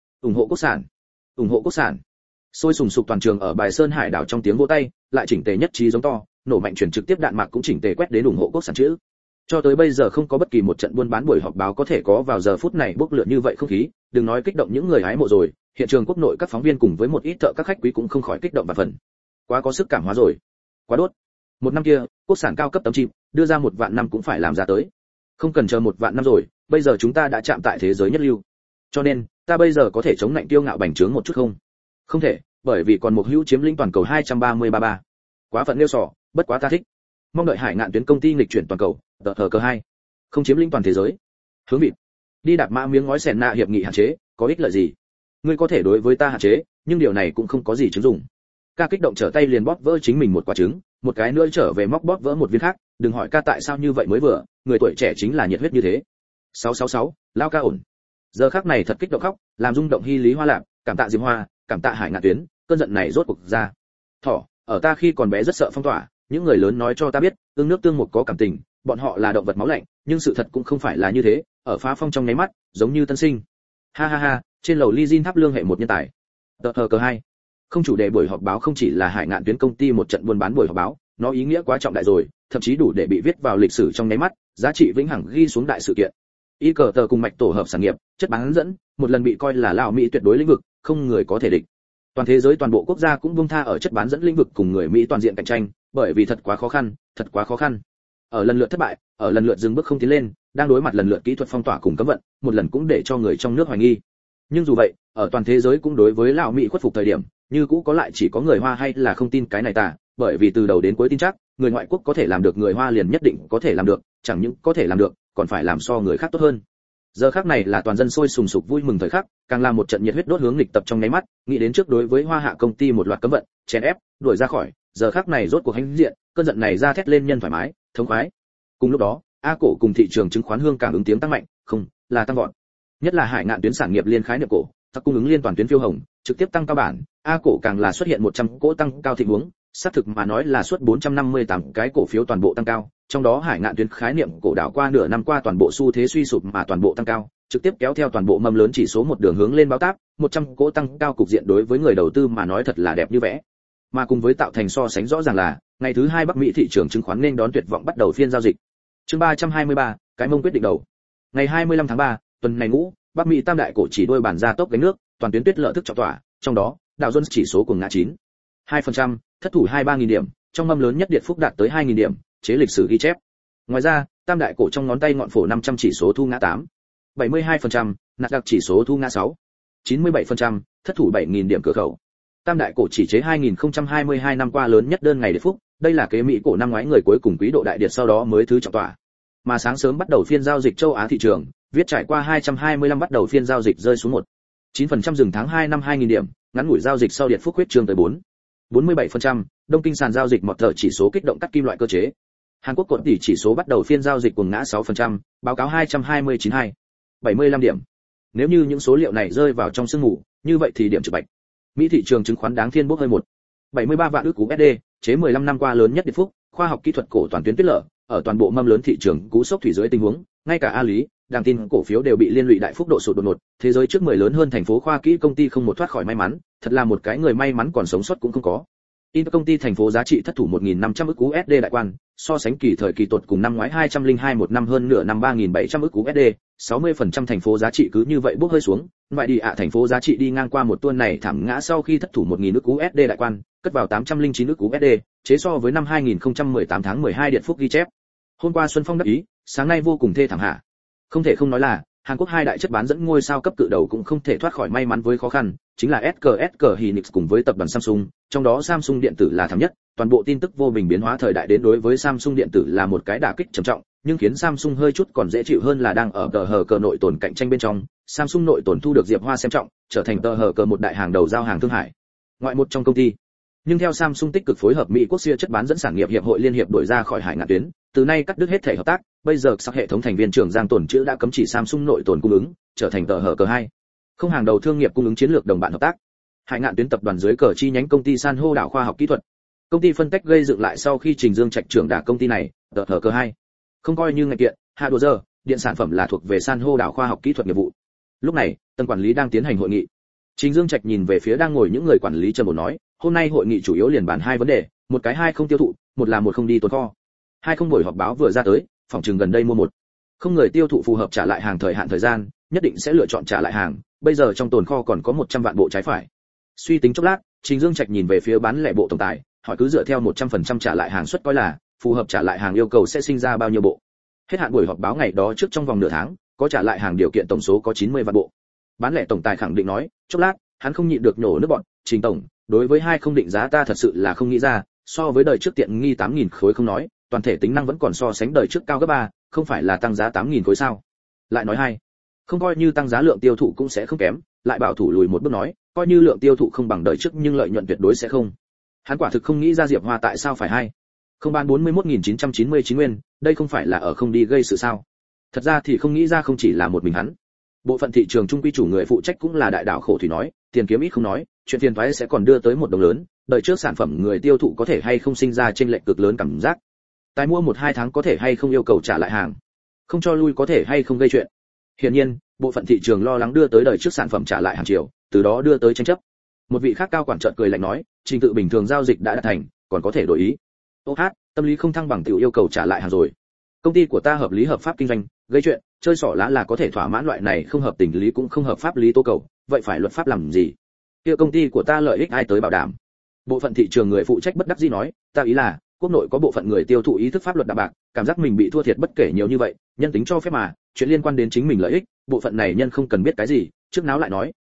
sản. Sôi sùng sục toàn trường ở bài Sơn Hải đảo trong tiếng vỗ tay, lại chỉnh tề nhất trí giống to, nổ mạnh chuyển trực tiếp đạn mạc cũng chỉnh tề quét đến ủng hộ quốc sản chữ. Cho tới bây giờ không có bất kỳ một trận buôn bán buổi họp báo có thể có vào giờ phút này bốc lửa như vậy không khí, đừng nói kích động những người hái mộ rồi, hiện trường quốc nội các phóng viên cùng với một ít thợ các khách quý cũng không khỏi kích động và phần. Quá có sức cảm hóa rồi, quá đốt. Một năm kia, quốc sản cao cấp tấm chip, đưa ra 1 vạn năm cũng phải làm ra tới. Không cần chờ 1 vạn năm rồi, bây giờ chúng ta đã chạm tại thế giới nhất lưu. Cho nên, ta bây giờ có thể chống nạnh tiêu ngạo bành trướng một chút không? Không thể, bởi vì còn một hữu chiếm lĩnh toàn cầu 233. Quá phận nêu sỏ, bất quá ta thích. Mong đợi Hải Ngạn Tuyến công ty nghịch chuyển toàn cầu, tờ cờ 2 không chiếm lĩnh toàn thế giới. Hướng vịt. Đi đạp mã miếng ngói sèn nạ hiệp nghị hạn chế, có ích lợi gì? Ngươi có thể đối với ta hạn chế, nhưng điều này cũng không có gì chứng dụng. Ca kích động trở tay liền bóp vỡ chính mình một quả trứng, một cái nữa trở về móc bóp vỡ một viên khác, đừng hỏi ca tại sao như vậy mới vừa, người tuổi trẻ chính là nhiệt huyết như thế. 666, lao ca ổn. Giờ khắc này thật kích động khóc, làm rung động Hy Lý Hoa Lạc, cảm tạ Diệp Hoa, cảm tạ Hải Ngạn Tuyến, cơn giận này rốt cuộc ra. Thỏ, ở ta khi còn bé rất sợ phong tỏa, những người lớn nói cho ta biết, tương nước tương một có cảm tình, bọn họ là động vật máu lạnh, nhưng sự thật cũng không phải là như thế, ở phá phong trong nháy mắt, giống như tân sinh. Ha, trên lầu Ly Jin tháp lương hệ một nhân tài. Tờ cờ 2. Không chủ đề buổi họp báo không chỉ là Hải Ngạn Tuyến công ty một trận buôn bán buổi họp báo, nó ý nghĩa quá trọng đại rồi, thậm chí đủ để bị viết vào lịch sử trong nháy mắt, giá trị vĩnh hằng ghi xuống đại sự kiện. Y cờ tờ cùng mạch tổ hợp sản nghiệp, chất bán dẫn, một lần bị coi là lão Mỹ tuyệt đối lĩnh vực, không người có thể địch. Toàn thế giới toàn bộ quốc gia cũng buông tha ở chất bán dẫn lĩnh vực cùng người Mỹ toàn diện cạnh tranh, bởi vì thật quá khó khăn. Ở lần lượt thất bại, ở lần lượt dừng bước không tiến lên, đang đối mặt lần lượt kỹ thuật phong tỏa cùng cấm vận, một lần cũng để cho người trong nước hoài nghi. Nhưng dù vậy, ở toàn thế giới cũng đối với lão Mỹ khuất phục thời điểm, như cũ có lại chỉ có người Hoa hay là không tin cái này tà, bởi vì từ đầu đến cuối tin chắc, người ngoại quốc có thể làm được người Hoa liền nhất định có thể làm được, chẳng những có thể làm được, còn phải làm so người khác tốt hơn. Giờ khắc này là toàn dân sôi sùng sục vui mừng thời khắc, càng là một trận nhiệt huyết đốt hướng nghịch tập trong nháy mắt, nghĩ đến trước đối với Hoa Hạ công ty một loạt cấm vận, chèn ép, đuổi ra khỏi, giờ khắc này rốt cuộc hãnh diện, cơn giận này ra thét lên nhân thoải mái, thống khoái. Cùng lúc đó, A cổ cùng thị trường chứng khoán hương càng ứng tiếng tăng mạnh, không, là tăng vọt. Nhất là hải ngạn tuyến sản nghiệp liên khái niệm cổ, tác cung ứng liên toàn tuyến phiêu hồng, trực tiếp tăng cao bản, A cổ càng là xuất hiện 100 cỗ tăng cao thịnh huống, xác thực mà nói là suốt 458 cái cổ phiếu toàn bộ tăng cao, trong đó hải ngạn tuyến khái niệm cổ đảo qua nửa năm qua toàn bộ xu thế suy sụp mà toàn bộ tăng cao, trực tiếp kéo theo toàn bộ mâm lớn chỉ số một đường hướng lên báo táp, 100 cỗ tăng cao cục diện đối với người đầu tư mà nói thật là đẹp như vẽ. Mà cùng với tạo thành so sánh rõ ràng là, ngày thứ 2 Bắc Mỹ thị trường chứng khoán nên đón tuyệt vọng bắt đầu phiên giao dịch. Chương 323, cái mông quyết định đầu. Ngày 25 tháng 3, tuần này ngũ, Bắc Mỹ tam đại cổ chỉ đôi bản ra tốc gánh nước, toàn tuyến tuyết lợi thức trọng tỏa, trong đó, Dow Jones chỉ số cùng ngã 9.2%, thất thủ 23.000 điểm, trong mâm lớn nhất Điện Phúc đạt tới 2.000 điểm, chế lịch sử ghi chép. Ngoài ra, tam đại cổ trong ngón tay ngọn phổ 500 chỉ số thu ngã 8.72%, Nasdaq chỉ số thu ngã 6.97%, thất thủ 7.000 điểm cửa khẩu. Tam đại cổ chỉ chế 2022 năm qua lớn nhất đơn ngày Điện Phúc, đây là kế Mỹ cổ năm ngoái người cuối cùng quý độ đại điệt sau đó mới thứ trọng tỏa. Mà sáng sớm bắt đầu phiên giao dịch châu Á thị trường, viết trải qua 225 bắt đầu phiên giao dịch rơi xuống 1.9% dừng tháng 2 năm 2.000 điểm, ngắn ngủi giao dịch sau Điện Phúc huyết trương tới 4.47%, Đông Kinh sàn giao dịch một tờ chỉ số kích động cắt kim loại cơ chế. Hàn Quốc cột tỷ chỉ số bắt đầu phiên giao dịch cuồng ngã 6%, báo cáo 229.275 điểm. Nếu như những số liệu này rơi vào trong sương mù, như vậy thì điểm trừ bạch. Mỹ thị trường chứng khoán đáng phiên bốc hơi 1.73 vạn ức USD, chế 15 năm qua lớn nhất Điện Phúc, khoa học kỹ thuật cổ toàn tuyến tuyết lở, ở toàn bộ mâm lớn thị trường cú sốc thủy dưới tình huống, ngay cả A Lý, đàng tin cổ phiếu đều bị liên lụy đại phúc độ sụt đột ngột, thế giới trước 10 lớn hơn thành phố khoa kỹ công ty không một thoát khỏi may mắn, thật là một cái người may mắn còn sống sót cũng không có. Intel công ty thành phố giá trị thất thủ 1.500 ức USD đại quan, so sánh kỳ thời kỳ tột cùng năm ngoái 202 một năm hơn nửa năm 3.700 ức USD, 60% thành phố giá trị cứ như vậy bốc hơi xuống, vậy đi thành phố giá trị đi ngang qua một tuần này thảm ngã sau khi thất thủ 1.000 ức USD đại quan, cất vào 809 ức USD, chế so với năm 2018 tháng 12 Điện Phúc ghi chép. Hôm qua Xuân Phong đắc ý, sáng nay vô cùng thê thảm hạ. Không thể không nói là, Hàn Quốc hai đại chất bán dẫn ngôi sao cấp cự đầu cũng không thể thoát khỏi may mắn với khó khăn, chính là SKSK Hynix cùng với tập đoàn Samsung, trong đó Samsung điện tử là thảm nhất, toàn bộ tin tức vô bình biến hóa thời đại đến đối với Samsung điện tử là một cái đả kích trầm trọng, nhưng khiến Samsung hơi chút còn dễ chịu hơn là đang ở tờ hờ cờ nội tồn cạnh tranh bên trong, Samsung nội tồn thu được Diệp Hoa xem trọng, trở thành tờ hờ cờ một đại hàng đầu giao hàng thương hải ngoại một trong công ty. Nhưng theo Samsung tích cực phối hợp Mỹ quốc siêu chất bán dẫn sản nghiệp hiệp hội liên hiệp đổi ra khỏi hải ngạn tuyến, từ nay cắt đứt hết thể hợp tác, bây giờ sắc hệ thống thành viên trưởng Giang Tồn Chữ đã cấm chỉ Samsung nội tồn cung ứng, trở thành tờ hở cờ 2. Không hàng đầu thương nghiệp cung ứng chiến lược đồng bạn hợp tác. Hải ngạn tuyến tập đoàn dưới cờ chi nhánh công ty San hô đảo khoa học kỹ thuật. Công ty phân tách gây dựng lại sau khi Trình Dương Trạch trưởng đả công ty này, tờ hở cờ 2. Không coi như ngành kiện, hạ đồ giờ, điện sản phẩm là thuộc về San hô đảo khoa học kỹ thuật nghiệp vụ. Lúc này, tầng quản lý đang tiến hành hội nghị. Trình Dương Trạch nhìn về phía đang ngồi những người quản lý trầm ổn nói, hôm nay hội nghị chủ yếu liền bàn hai vấn đề, một cái hai không tiêu thụ, một là một không đi tồn kho. Hai không buổi họp báo vừa ra tới, phòng trường gần đây mua một không người tiêu thụ phù hợp trả lại hàng thời hạn thời gian, nhất định sẽ lựa chọn trả lại hàng, bây giờ trong tồn kho còn có 100 vạn bộ trái phải. Suy tính chốc lát, Trình Dương Trạch nhìn về phía bán lẻ bộ tổng tài, hỏi cứ dựa theo 100% trả lại hàng suất coi là, phù hợp trả lại hàng yêu cầu sẽ sinh ra bao nhiêu bộ. Hết hạn buổi họp báo ngày đó trước trong vòng nửa tháng, có trả lại hàng điều kiện tổng số có 90 vạn bộ. Bán lẻ tổng tài khẳng định nói, chốc lát, hắn không nhịn được nhổ nước bọt, Trình tổng, đối với hai không định giá ta thật sự là không nghĩ ra, so với đời trước tiện nghi 8.000 khối không nói, toàn thể tính năng vẫn còn so sánh đời trước cao gấp 3, không phải là tăng giá 8.000 khối sao? Lại nói hai, không coi như tăng giá lượng tiêu thụ cũng sẽ không kém, lại bảo thủ lùi một bước nói, coi như lượng tiêu thụ không bằng đời trước nhưng lợi nhuận tuyệt đối sẽ không. Hắn quả thực không nghĩ ra Diệp Hoa tại sao phải hai. Không bán 41.999 nguyên, đây không phải là ở không đi gây sự sao? Thật ra thì không nghĩ ra không chỉ là một mình hắn. Bộ phận thị trường trung quy chủ người phụ trách cũng là đại đảo khổ thủy nói, tiền kiếm ít không nói, chuyện phiền toái sẽ còn đưa tới một đồng lớn, đời trước sản phẩm người tiêu thụ có thể hay không sinh ra trên lệch cực lớn cảm giác. Tài mua 1-2 tháng có thể hay không yêu cầu trả lại hàng, không cho lui có thể hay không gây chuyện. Hiển nhiên, bộ phận thị trường lo lắng đưa tới đời trước sản phẩm trả lại hàng triệu, từ đó đưa tới tranh chấp. Một vị khác cao quản chợt cười lạnh nói, trình tự bình thường giao dịch đã đạt thành, còn có thể đổi ý. Ô hát, tâm lý không thăng bằng tiểu yêu cầu trả lại hàng rồi. Công ty của ta hợp lý hợp pháp kinh doanh, gây chuyện, chơi xỏ lá là có thể thỏa mãn loại này không hợp tình lý cũng không hợp pháp lý tố cầu, vậy phải luật pháp làm gì? Kia công ty của ta lợi ích ai tới bảo đảm? Bộ phận thị trường người phụ trách bất đắc dĩ nói, ta ý là, quốc nội có bộ phận người tiêu thụ ý thức pháp luật đạm bạc, cảm giác mình bị thua thiệt bất kể nhiều như vậy, nhân tính cho phép mà, chuyện liên quan đến chính mình lợi ích, bộ phận này nhân không cần biết cái gì, trước náo lại nói,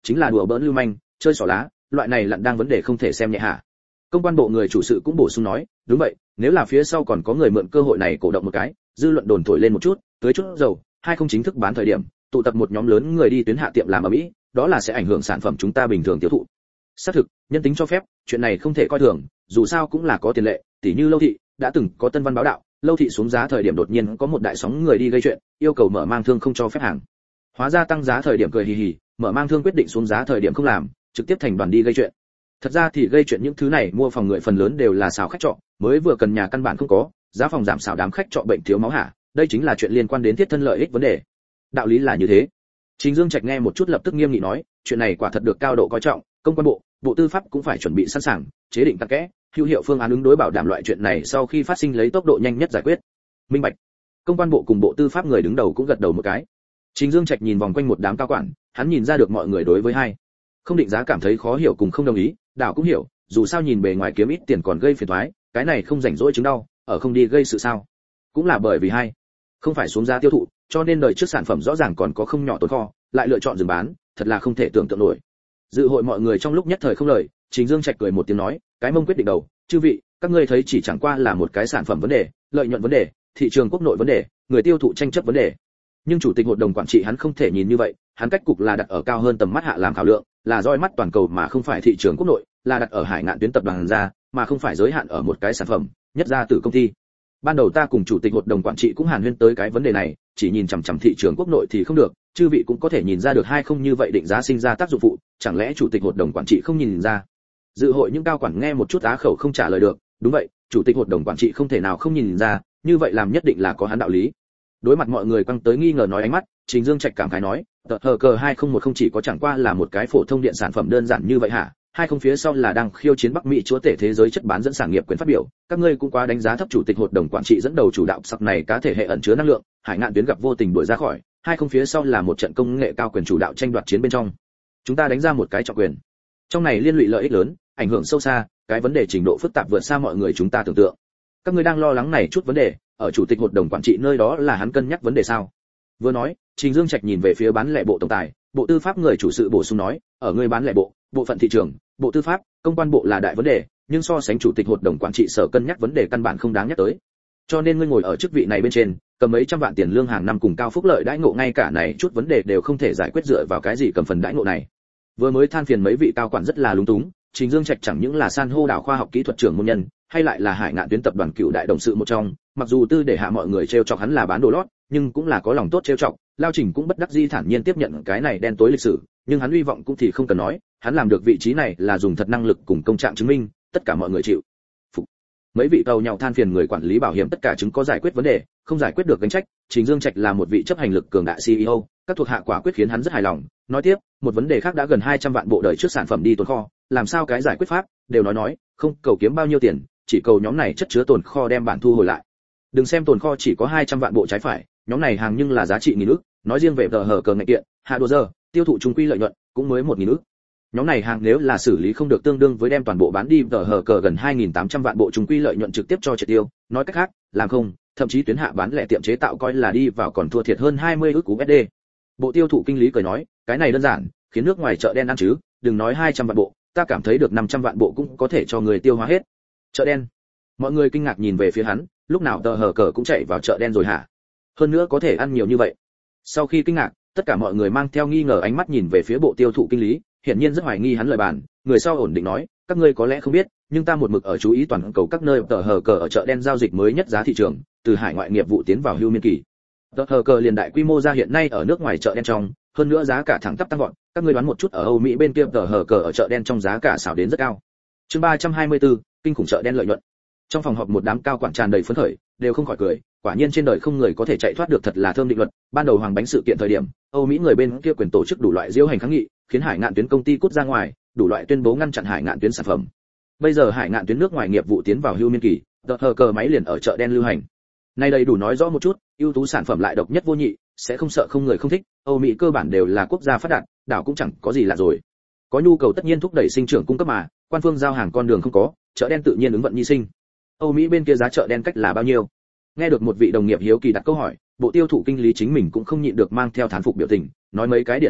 chính là đùa bỡn lưu manh, chơi xỏ lá, loại này lặn đang vấn đề không thể xem nhẹ hả? Công quan bộ người chủ sự cũng bổ sung nói, đúng vậy, nếu là phía sau còn có người mượn cơ hội này cổ động một cái, dư luận đồn thổi lên một chút, tới chút dầu, hay không chính thức bán thời điểm, tụ tập một nhóm lớn người đi tuyến hạ tiệm làm ở Mỹ, đó là sẽ ảnh hưởng sản phẩm chúng ta bình thường tiêu thụ. Xác thực, nhân tính cho phép, chuyện này không thể coi thường, dù sao cũng là có tiền lệ, tỉ như Lâu thị, đã từng có tân văn báo đạo, Lâu thị xuống giá thời điểm đột nhiên có một đại sóng người đi gây chuyện, yêu cầu mở mang thương không cho phép hàng. Hóa ra tăng giá thời điểm cười hì hì, mở mang thương quyết định xuống giá thời điểm không làm, trực tiếp thành đoàn đi gây chuyện. Thật ra thì gây chuyện những thứ này mua phòng người phần lớn đều là xào khách trọ, mới vừa cần nhà căn bản không có, giá phòng giảm xào đám khách trọ bệnh thiếu máu hả, đây chính là chuyện liên quan đến thiết thân lợi ích vấn đề. Đạo lý là như thế. Trình Dương Trạch nghe một chút lập tức nghiêm nghị nói, chuyện này quả thật được cao độ coi trọng, công quan bộ, bộ tư pháp cũng phải chuẩn bị sẵn sàng, chế định tắc kẽ, hữu hiệu phương án ứng đối bảo đảm loại chuyện này sau khi phát sinh lấy tốc độ nhanh nhất giải quyết. Minh bạch. Công quan bộ cùng bộ tư pháp người đứng đầu cũng gật đầu một cái. Trình Dương Trạch nhìn vòng quanh một đám cao quản, hắn nhìn ra được mọi người đối với hai không định giá cảm thấy khó hiểu cùng không đồng ý, đảo cũng hiểu, dù sao nhìn bề ngoài kiếm ít tiền còn gây phiền toái, cái này không rảnh rỗi chứng đau, ở không đi gây sự sao? Cũng là bởi vì hai không phải xuống giá tiêu thụ, cho nên đời trước sản phẩm rõ ràng còn có không nhỏ tồn kho, lại lựa chọn dừng bán, thật là không thể tưởng tượng nổi. Dự hội mọi người trong lúc nhất thời không lời, Trình Dương Trạch cười một tiếng nói, cái mông quyết định đầu, chư vị, các ngươi thấy chỉ chẳng qua là một cái sản phẩm vấn đề, lợi nhuận vấn đề, thị trường quốc nội vấn đề, người tiêu thụ tranh chấp vấn đề. Nhưng chủ tịch hội đồng quản trị hắn không thể nhìn như vậy, hắn cách cục là đặt ở cao hơn tầm mắt hạ làm khảo lượng, là roi mắt toàn cầu mà không phải thị trường quốc nội, là đặt ở Hải Ngạn tuyến tập đoàn ra, mà không phải giới hạn ở một cái sản phẩm, nhất ra từ công ty. Ban đầu ta cùng chủ tịch hội đồng quản trị cũng hàn huyên tới cái vấn đề này, chỉ nhìn chằm chằm thị trường quốc nội thì không được, chư vị cũng có thể nhìn ra được hay không như vậy định giá sinh ra tác dụng phụ, chẳng lẽ chủ tịch hội đồng quản trị không nhìn ra? Dự hội những cao quản nghe một chút á khẩu không trả lời được, đúng vậy, chủ tịch hội đồng quản trị không thể nào không nhìn ra, như vậy làm nhất định là có hắn đạo lý. Đối mặt mọi người quăng tới nghi ngờ nói ánh mắt, Trình Dương Trạch cảm khái nói, tờ cờ 2010 không chỉ có chẳng qua là một cái phổ thông điện sản phẩm đơn giản như vậy hả? 20 phía sau là đang khiêu chiến Bắc Mỹ chúa tể thế giới chất bán dẫn sản nghiệp quyền phát biểu, các ngươi cũng quá đánh giá thấp chủ tịch hội đồng quản trị dẫn đầu chủ đạo sặc này cá thể hệ ẩn chứa năng lượng, Hải Ngạn tuyến gặp vô tình đuổi ra khỏi, 20 phía sau là một trận công nghệ cao quyền chủ đạo tranh đoạt chiến bên trong. Chúng ta đánh ra một cái trọng quyền. Trong này liên lụy lợi ích lớn, ảnh hưởng sâu xa, cái vấn đề trình độ phức tạp vượt xa mọi người chúng ta tưởng tượng. Các ngươi đang lo lắng này chút vấn đề, ở chủ tịch hội đồng quản trị nơi đó là hắn cân nhắc vấn đề sao? Vừa nói, Trình Dương Trạch nhìn về phía bán lẻ bộ tổng tài, bộ tư pháp người chủ sự bổ sung nói, ở người bán lẻ bộ, bộ phận thị trường, bộ tư pháp, công quan bộ là đại vấn đề, nhưng so sánh chủ tịch hội đồng quản trị sở cân nhắc vấn đề căn bản không đáng nhắc tới. Cho nên ngươi ngồi ở chức vị này bên trên, cầm mấy trăm vạn tiền lương hàng năm cùng cao phúc lợi đãi ngộ ngay cả này chút vấn đề đều không thể giải quyết dựa vào cái gì cầm phần đãi ngộ này. Vừa mới than phiền mấy vị cao quản rất là lúng túng, Trình Dương Trạch chẳng những là san hô đảo khoa học kỹ thuật trưởng môn nhân, hay lại là Hải Ngạn tuyến tập đoàn cựu đại đồng sự một trong, mặc dù tư để hạ mọi người trêu chọc hắn là bán đồ lót, nhưng cũng là có lòng tốt trêu chọc, Lao Trình cũng bất đắc dĩ thản nhiên tiếp nhận cái này đen tối lịch sử, nhưng hắn hy vọng cũng thì không cần nói, hắn làm được vị trí này là dùng thật năng lực cùng công trạng chứng minh, tất cả mọi người chịu phục. Mấy vị tàu nhau than phiền người quản lý bảo hiểm tất cả chứng có giải quyết vấn đề, không giải quyết được gánh trách, Trình Dương Trạch là một vị chấp hành lực cường đại CEO, các thuộc hạ quả quyết khiến hắn rất hài lòng, nói tiếp, một vấn đề khác đã gần 200 vạn bộ đời trước sản phẩm đi tồn kho, làm sao cái giải quyết pháp, đều nói, không cầu kiếm bao nhiêu tiền, chỉ cầu nhóm này chất chứa tồn kho đem bản thu hồi lại. Đừng xem tồn kho chỉ có 200 vạn bộ trái phải, nhóm này hàng nhưng là giá trị nghìn ức, nói riêng về tờ hở cờ ngạch kiện, hạ đồ giờ, tiêu thụ trung quy lợi nhuận cũng mới 1000 ức. Nhóm này hàng nếu là xử lý không được tương đương với đem toàn bộ bán đi tờ hở cờ gần 2800 vạn bộ trung quy lợi nhuận trực tiếp cho triệt tiêu, nói cách khác, làm không, thậm chí tuyến hạ bán lẻ tiệm chế tạo coi là đi vào còn thua thiệt hơn 20 ức USD. Bộ tiêu thụ kinh lý cười nói, cái này đơn giản, khiến nước ngoài chợ đen ăn chứ, đừng nói 200 vạn bộ, ta cảm thấy được 500 vạn bộ cũng có thể cho người tiêu hóa hết. Chợ đen. Mọi người kinh ngạc nhìn về phía hắn, lúc nào tờ hở cờ cũng chạy vào chợ đen rồi hả? Hơn nữa có thể ăn nhiều như vậy. Sau khi kinh ngạc, tất cả mọi người mang theo nghi ngờ ánh mắt nhìn về phía bộ tiêu thụ kinh lý, hiển nhiên rất hoài nghi hắn lời bàn, người sau ổn định nói, các ngươi có lẽ không biết, nhưng ta một mực ở chú ý toàn cầu các nơi tờ hở cờ ở chợ đen giao dịch mới nhất giá thị trường, từ hải ngoại nghiệp vụ tiến vào hưu miên kỳ. Tờ hở cờ liền đại quy mô ra hiện nay ở nước ngoài chợ đen trong, hơn nữa giá cả thẳng tắp tăng vọt, các ngươi đoán một chút ở Âu Mỹ bên kia tờ hở cờ ở chợ đen trong giá cả xảo đến rất cao. Chương 324, kinh khủng chợ đen lợi nhuận. Trong phòng họp một đám cao quản tràn đầy phấn khởi, đều không khỏi cười, quả nhiên trên đời không người có thể chạy thoát được, thật là thơm định luật. Ban đầu hoàng bánh sự kiện thời điểm, Âu Mỹ người bên kia quyền tổ chức đủ loại diễu hành kháng nghị, khiến Hải Ngạn tuyến công ty cút ra ngoài, đủ loại tuyên bố ngăn chặn Hải Ngạn tuyến sản phẩm. Bây giờ Hải Ngạn tuyến nước ngoài nghiệp vụ tiến vào hưu miên kỳ, tờ hở cờ máy liền ở chợ đen lưu hành. Nay đầy đủ nói rõ một chút, ưu tú sản phẩm lại độc nhất vô nhị, sẽ không sợ không người không thích. Âu Mỹ cơ bản đều là quốc gia phát đạt, đảo cũng chẳng có gì lạ rồi. Có nhu cầu tất nhiên thúc đẩy sinh trưởng cung cấp mà, quan phương giao hàng con đường không có, chợ đen tự nhiên ứng vận nhi sinh. Âu Mỹ bên kia giá chợ đen cách là bao nhiêu? Nghe được một vị đồng nghiệp hiếu kỳ đặt câu hỏi, bộ tiêu thụ kinh lý chính mình cũng không nhịn được mang theo thán phục biểu tình, nói mấy cái điển hình đi,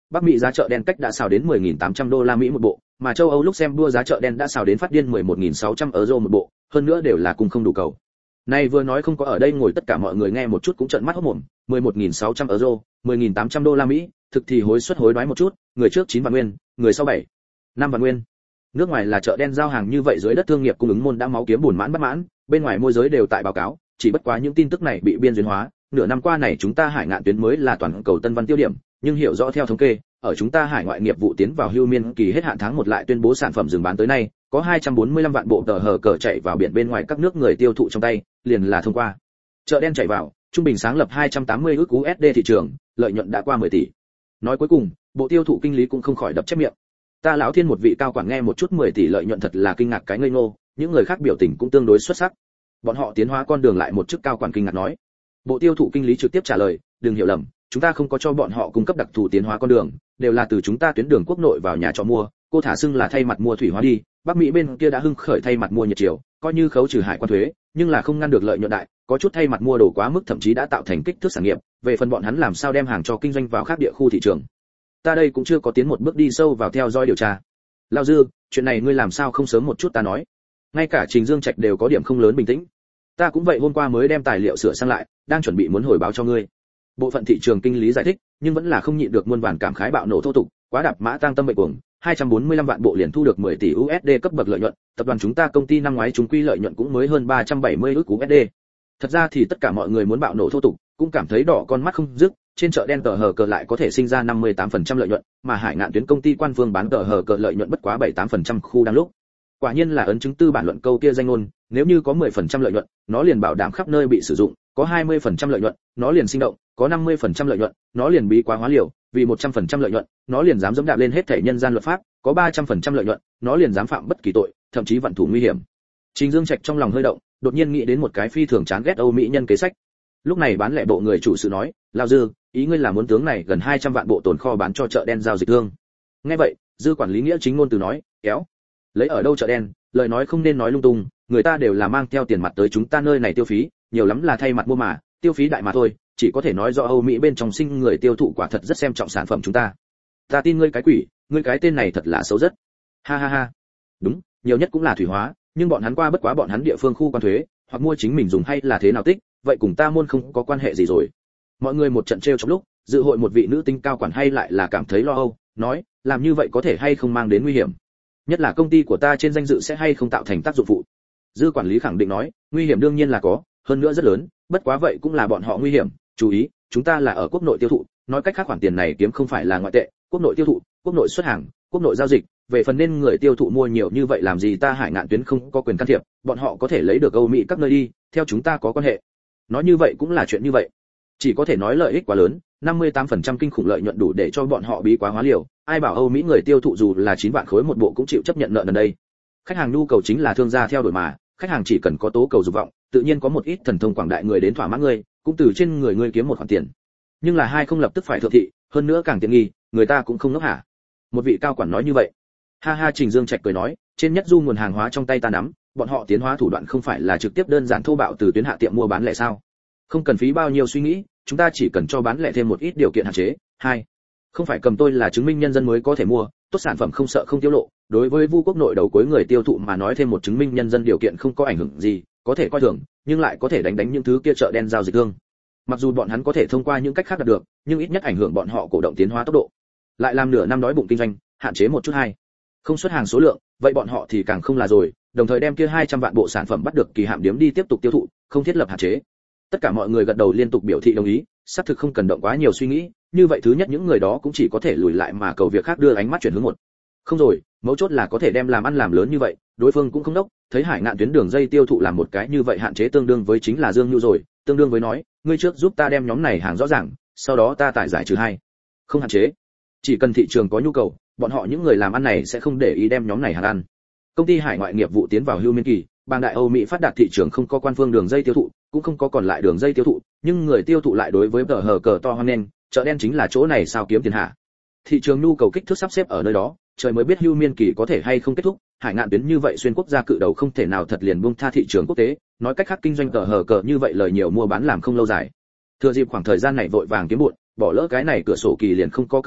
Bắc Mỹ giá chợ đen cách đã xào đến 10.800 đô la Mỹ một bộ, mà châu Âu Luxembourg giá chợ đen đã xào đến phát điên 11.600 euro một bộ, hơn nữa đều là cùng không đủ cầu. Này vừa nói không có ở đây ngồi tất cả mọi người nghe một chút cũng trợn mắt hốt mồm, 11.600 euro, 10.800 đô la Mỹ, thực thì hối suất hối đoái một chút, người trước 9 vạn nguyên, người sau 5 vạn nguyên. Nước ngoài là chợ đen giao hàng như vậy dưới đất thương nghiệp cung ứng môn đã máu kiếm buồn mãn bất mãn, bên ngoài môi giới đều tại báo cáo, chỉ bất quá những tin tức này bị biên duyên hóa, nửa năm qua này chúng ta Hải Ngạn tuyến mới là toàn cầu tân văn tiêu điểm, nhưng hiểu rõ theo thống kê, ở chúng ta hải ngoại nghiệp vụ tiến vào hưu miên kỳ hết hạn tháng 1 lại tuyên bố sản phẩm dừng bán tới nay, có 245 vạn bộ tờ hờ cờ chạy vào biển bên ngoài các nước người tiêu thụ trong tay, liền là thông qua chợ đen chạy vào, trung bình sáng lập 280 ức USD thị trường, lợi nhuận đã qua 10 tỷ. Nói cuối cùng, bộ tiêu thụ kinh lý cũng không khỏi đập chép miệng. Ta lão thiên một vị cao quản nghe một chút 10 tỷ lợi nhuận thật là kinh ngạc cái ngây ngô, những người khác biểu tình cũng tương đối xuất sắc. Bọn họ tiến hóa con đường lại một chức cao quản kinh ngạc nói. Bộ tiêu thụ kinh lý trực tiếp trả lời, đừng hiểu lầm, chúng ta không có cho bọn họ cung cấp đặc thù tiến hóa con đường, đều là từ chúng ta tuyến đường quốc nội vào nhà cho mua, cô thả xưng là thay mặt mua thủy hóa đi, Bắc Mỹ bên kia đã hưng khởi thay mặt mua nhiệt chiều, coi như khấu trừ hải quan thuế, nhưng là không ngăn được lợi nhuận đại, có chút thay mặt mua đồ quá mức thậm chí đã tạo thành kích thước sản nghiệp, về phần bọn hắn làm sao đem hàng cho kinh doanh vào khác địa khu thị trường. Ta đây cũng chưa có tiến một bước đi sâu vào theo dõi điều tra. Lão Dư, chuyện này ngươi làm sao không sớm một chút ta nói? Ngay cả Trình Dương Trạch đều có điểm không lớn bình tĩnh. Ta cũng vậy hôm qua mới đem tài liệu sửa sang lại, đang chuẩn bị muốn hồi báo cho ngươi. Bộ phận thị trường kinh lý giải thích, nhưng vẫn là không nhịn được muôn vàn cảm khái bạo nổ thô tục, quá đạp mã tăng tâm bệnh cuồng, 245 vạn bộ liền thu được 10 tỷ USD cấp bậc lợi nhuận, tập đoàn chúng ta công ty năm ngoái chúng quy lợi nhuận cũng mới hơn 370 ức USD. Thật ra thì tất cả mọi người muốn bạo nổ thô tục, cũng cảm thấy đỏ con mắt không dứt, trên chợ đen tờ hờ cờ lại có thể sinh ra 58% lợi nhuận, mà Hải Ngạn tuyến công ty quan phương bán tờ hờ cờ lợi nhuận bất quá 7-8% khu đang lúc. Quả nhiên là ấn chứng tư bản luận câu kia danh ngôn, nếu như có 10% lợi nhuận, nó liền bảo đảm khắp nơi bị sử dụng, có 20% lợi nhuận, nó liền sinh động, có 50% lợi nhuận, nó liền bí quá hóa liều, vì 100% lợi nhuận, nó liền dám dẫm đạp lên hết thể nhân gian luật pháp, có 300% lợi nhuận, nó liền dám phạm bất kỳ tội, thậm chí vạn thủ nguy hiểm. Trình Dương Trạch trong lòng hơi động, đột nhiên nghĩ đến một cái phi thường chán ghét Âu Mỹ nhân kế sách. Lúc này bán lẻ bộ người chủ sự nói, "Lão Dư, ý ngươi là muốn tướng này gần 200 vạn bộ tồn kho bán cho chợ đen giao dịch thương?" Nghe vậy, Dư quản lý nghĩa chính ngôn từ nói, "Kéo, lấy ở đâu chợ đen, lời nói không nên nói lung tung, người ta đều là mang theo tiền mặt tới chúng ta nơi này tiêu phí, nhiều lắm là thay mặt mua mà, tiêu phí đại mà thôi, chỉ có thể nói do Âu Mỹ bên trong sinh người tiêu thụ quả thật rất xem trọng sản phẩm chúng ta." "Ta tin ngươi cái quỷ, ngươi cái tên này thật là xấu rất." Ha ha ha. "Đúng, nhiều nhất cũng là thủy hóa, nhưng bọn hắn qua bất quá bọn hắn địa phương khu quan thuế, hoặc mua chính mình dùng hay là thế nào tích, vậy cùng ta môn không có quan hệ gì rồi." Mọi người một trận trêu trong lúc, dự hội một vị nữ tinh cao quản hay lại là cảm thấy lo âu, nói, làm như vậy có thể hay không mang đến nguy hiểm, nhất là công ty của ta trên danh dự sẽ hay không tạo thành tác dụng phụ. Dư quản lý khẳng định nói, nguy hiểm đương nhiên là có, hơn nữa rất lớn, bất quá vậy cũng là bọn họ nguy hiểm, chú ý, chúng ta là ở quốc nội tiêu thụ, nói cách khác khoản tiền này kiếm không phải là ngoại tệ, quốc nội tiêu thụ, quốc nội xuất hàng, quốc nội giao dịch, về phần nên người tiêu thụ mua nhiều như vậy làm gì ta Hải Ngạn tuyến không có quyền can thiệp, bọn họ có thể lấy được Âu Mỹ các nơi đi, theo chúng ta có quan hệ. Nói như vậy cũng là chuyện như vậy. Chỉ có thể nói lợi ích quá lớn, 58% kinh khủng lợi nhuận đủ để cho bọn họ bí quá hóa liều, ai bảo Âu Mỹ người tiêu thụ dù là 9 vạn khối một bộ cũng chịu chấp nhận nợ nần đây. Khách hàng nhu cầu chính là thương gia theo đuổi mà, khách hàng chỉ cần có tố cầu dục vọng, tự nhiên có một ít thần thông quảng đại người đến thỏa mãn ngươi, cũng từ trên người ngươi kiếm một khoản tiền. Nhưng là hai không lập tức phải thượng thị, hơn nữa càng tiện nghi, người ta cũng không ngốc hả? Một vị cao quản nói như vậy. Ha ha, Trình Dương Trạch cười nói, trên nhất du nguồn hàng hóa trong tay ta nắm, bọn họ tiến hóa thủ đoạn không phải là trực tiếp đơn giản thô bạo từ tuyến hạ tiệm mua bán lẻ sao? Không cần phí bao nhiêu suy nghĩ, chúng ta chỉ cần cho bán lẻ thêm một ít điều kiện hạn chế. Hai, không phải cầm tôi là chứng minh nhân dân mới có thể mua, tốt sản phẩm không sợ không tiêu lộ, đối với Vu quốc nội đầu cuối người tiêu thụ mà nói thêm một chứng minh nhân dân điều kiện không có ảnh hưởng gì, có thể coi thường, nhưng lại có thể đánh những thứ kia chợ đen giao dịch thương. Mặc dù bọn hắn có thể thông qua những cách khác đạt được, nhưng ít nhất ảnh hưởng bọn họ cổ động tiến hóa tốc độ. Lại làm nửa năm đói bụng kinh doanh, hạn chế một chút hay. Không xuất hàng số lượng, vậy bọn họ thì càng không là rồi, đồng thời đem kia 200 vạn bộ sản phẩm bắt được kỳ hạn điếm đi tiếp tục tiêu thụ, không thiết lập hạn chế. Tất cả mọi người gật đầu liên tục biểu thị đồng ý, xác thực không cần động quá nhiều suy nghĩ, như vậy thứ nhất những người đó cũng chỉ có thể lùi lại mà cầu việc khác đưa ánh mắt chuyển hướng một. Không rồi, mấu chốt là có thể đem làm ăn làm lớn như vậy, đối phương cũng không đốc, thấy Hải Ngạn tuyến đường dây tiêu thụ làm một cái như vậy hạn chế tương đương với chính là Dương Nhu rồi, tương đương với nói, ngươi trước giúp ta đem nhóm này hàng rõ ràng, sau đó ta tải giải trừ hai. Không hạn chế, chỉ cần thị trường có nhu cầu, bọn họ những người làm ăn này sẽ không để ý đem nhóm này hàng ăn. Công ty hải ngoại nghiệp vụ tiến vào hưu miên kỳ, bang đại Âu Mỹ phát đạt thị trường không có quan phương đường dây tiêu thụ, cũng không có còn lại đường dây tiêu thụ, nhưng người tiêu thụ lại đối với tờ hờ cờ to hoan nên, chợ đen chính là chỗ này sao kiếm tiền hạ. Thị trường nhu cầu kích thước sắp xếp ở nơi đó, trời mới biết hưu miên kỳ có thể hay không kết thúc, Hải Ngạn tuyến như vậy xuyên quốc gia cự đầu không thể nào thật liền buông tha thị trường quốc tế, nói cách khác kinh doanh tờ hờ cờ như vậy lời nhiều mua bán làm không lâu dài. Thừa dịp khoảng thời gian này vội vàng kiếm bộn, bỏ lỡ cái này cửa sổ kỳ liền không có cơ hội,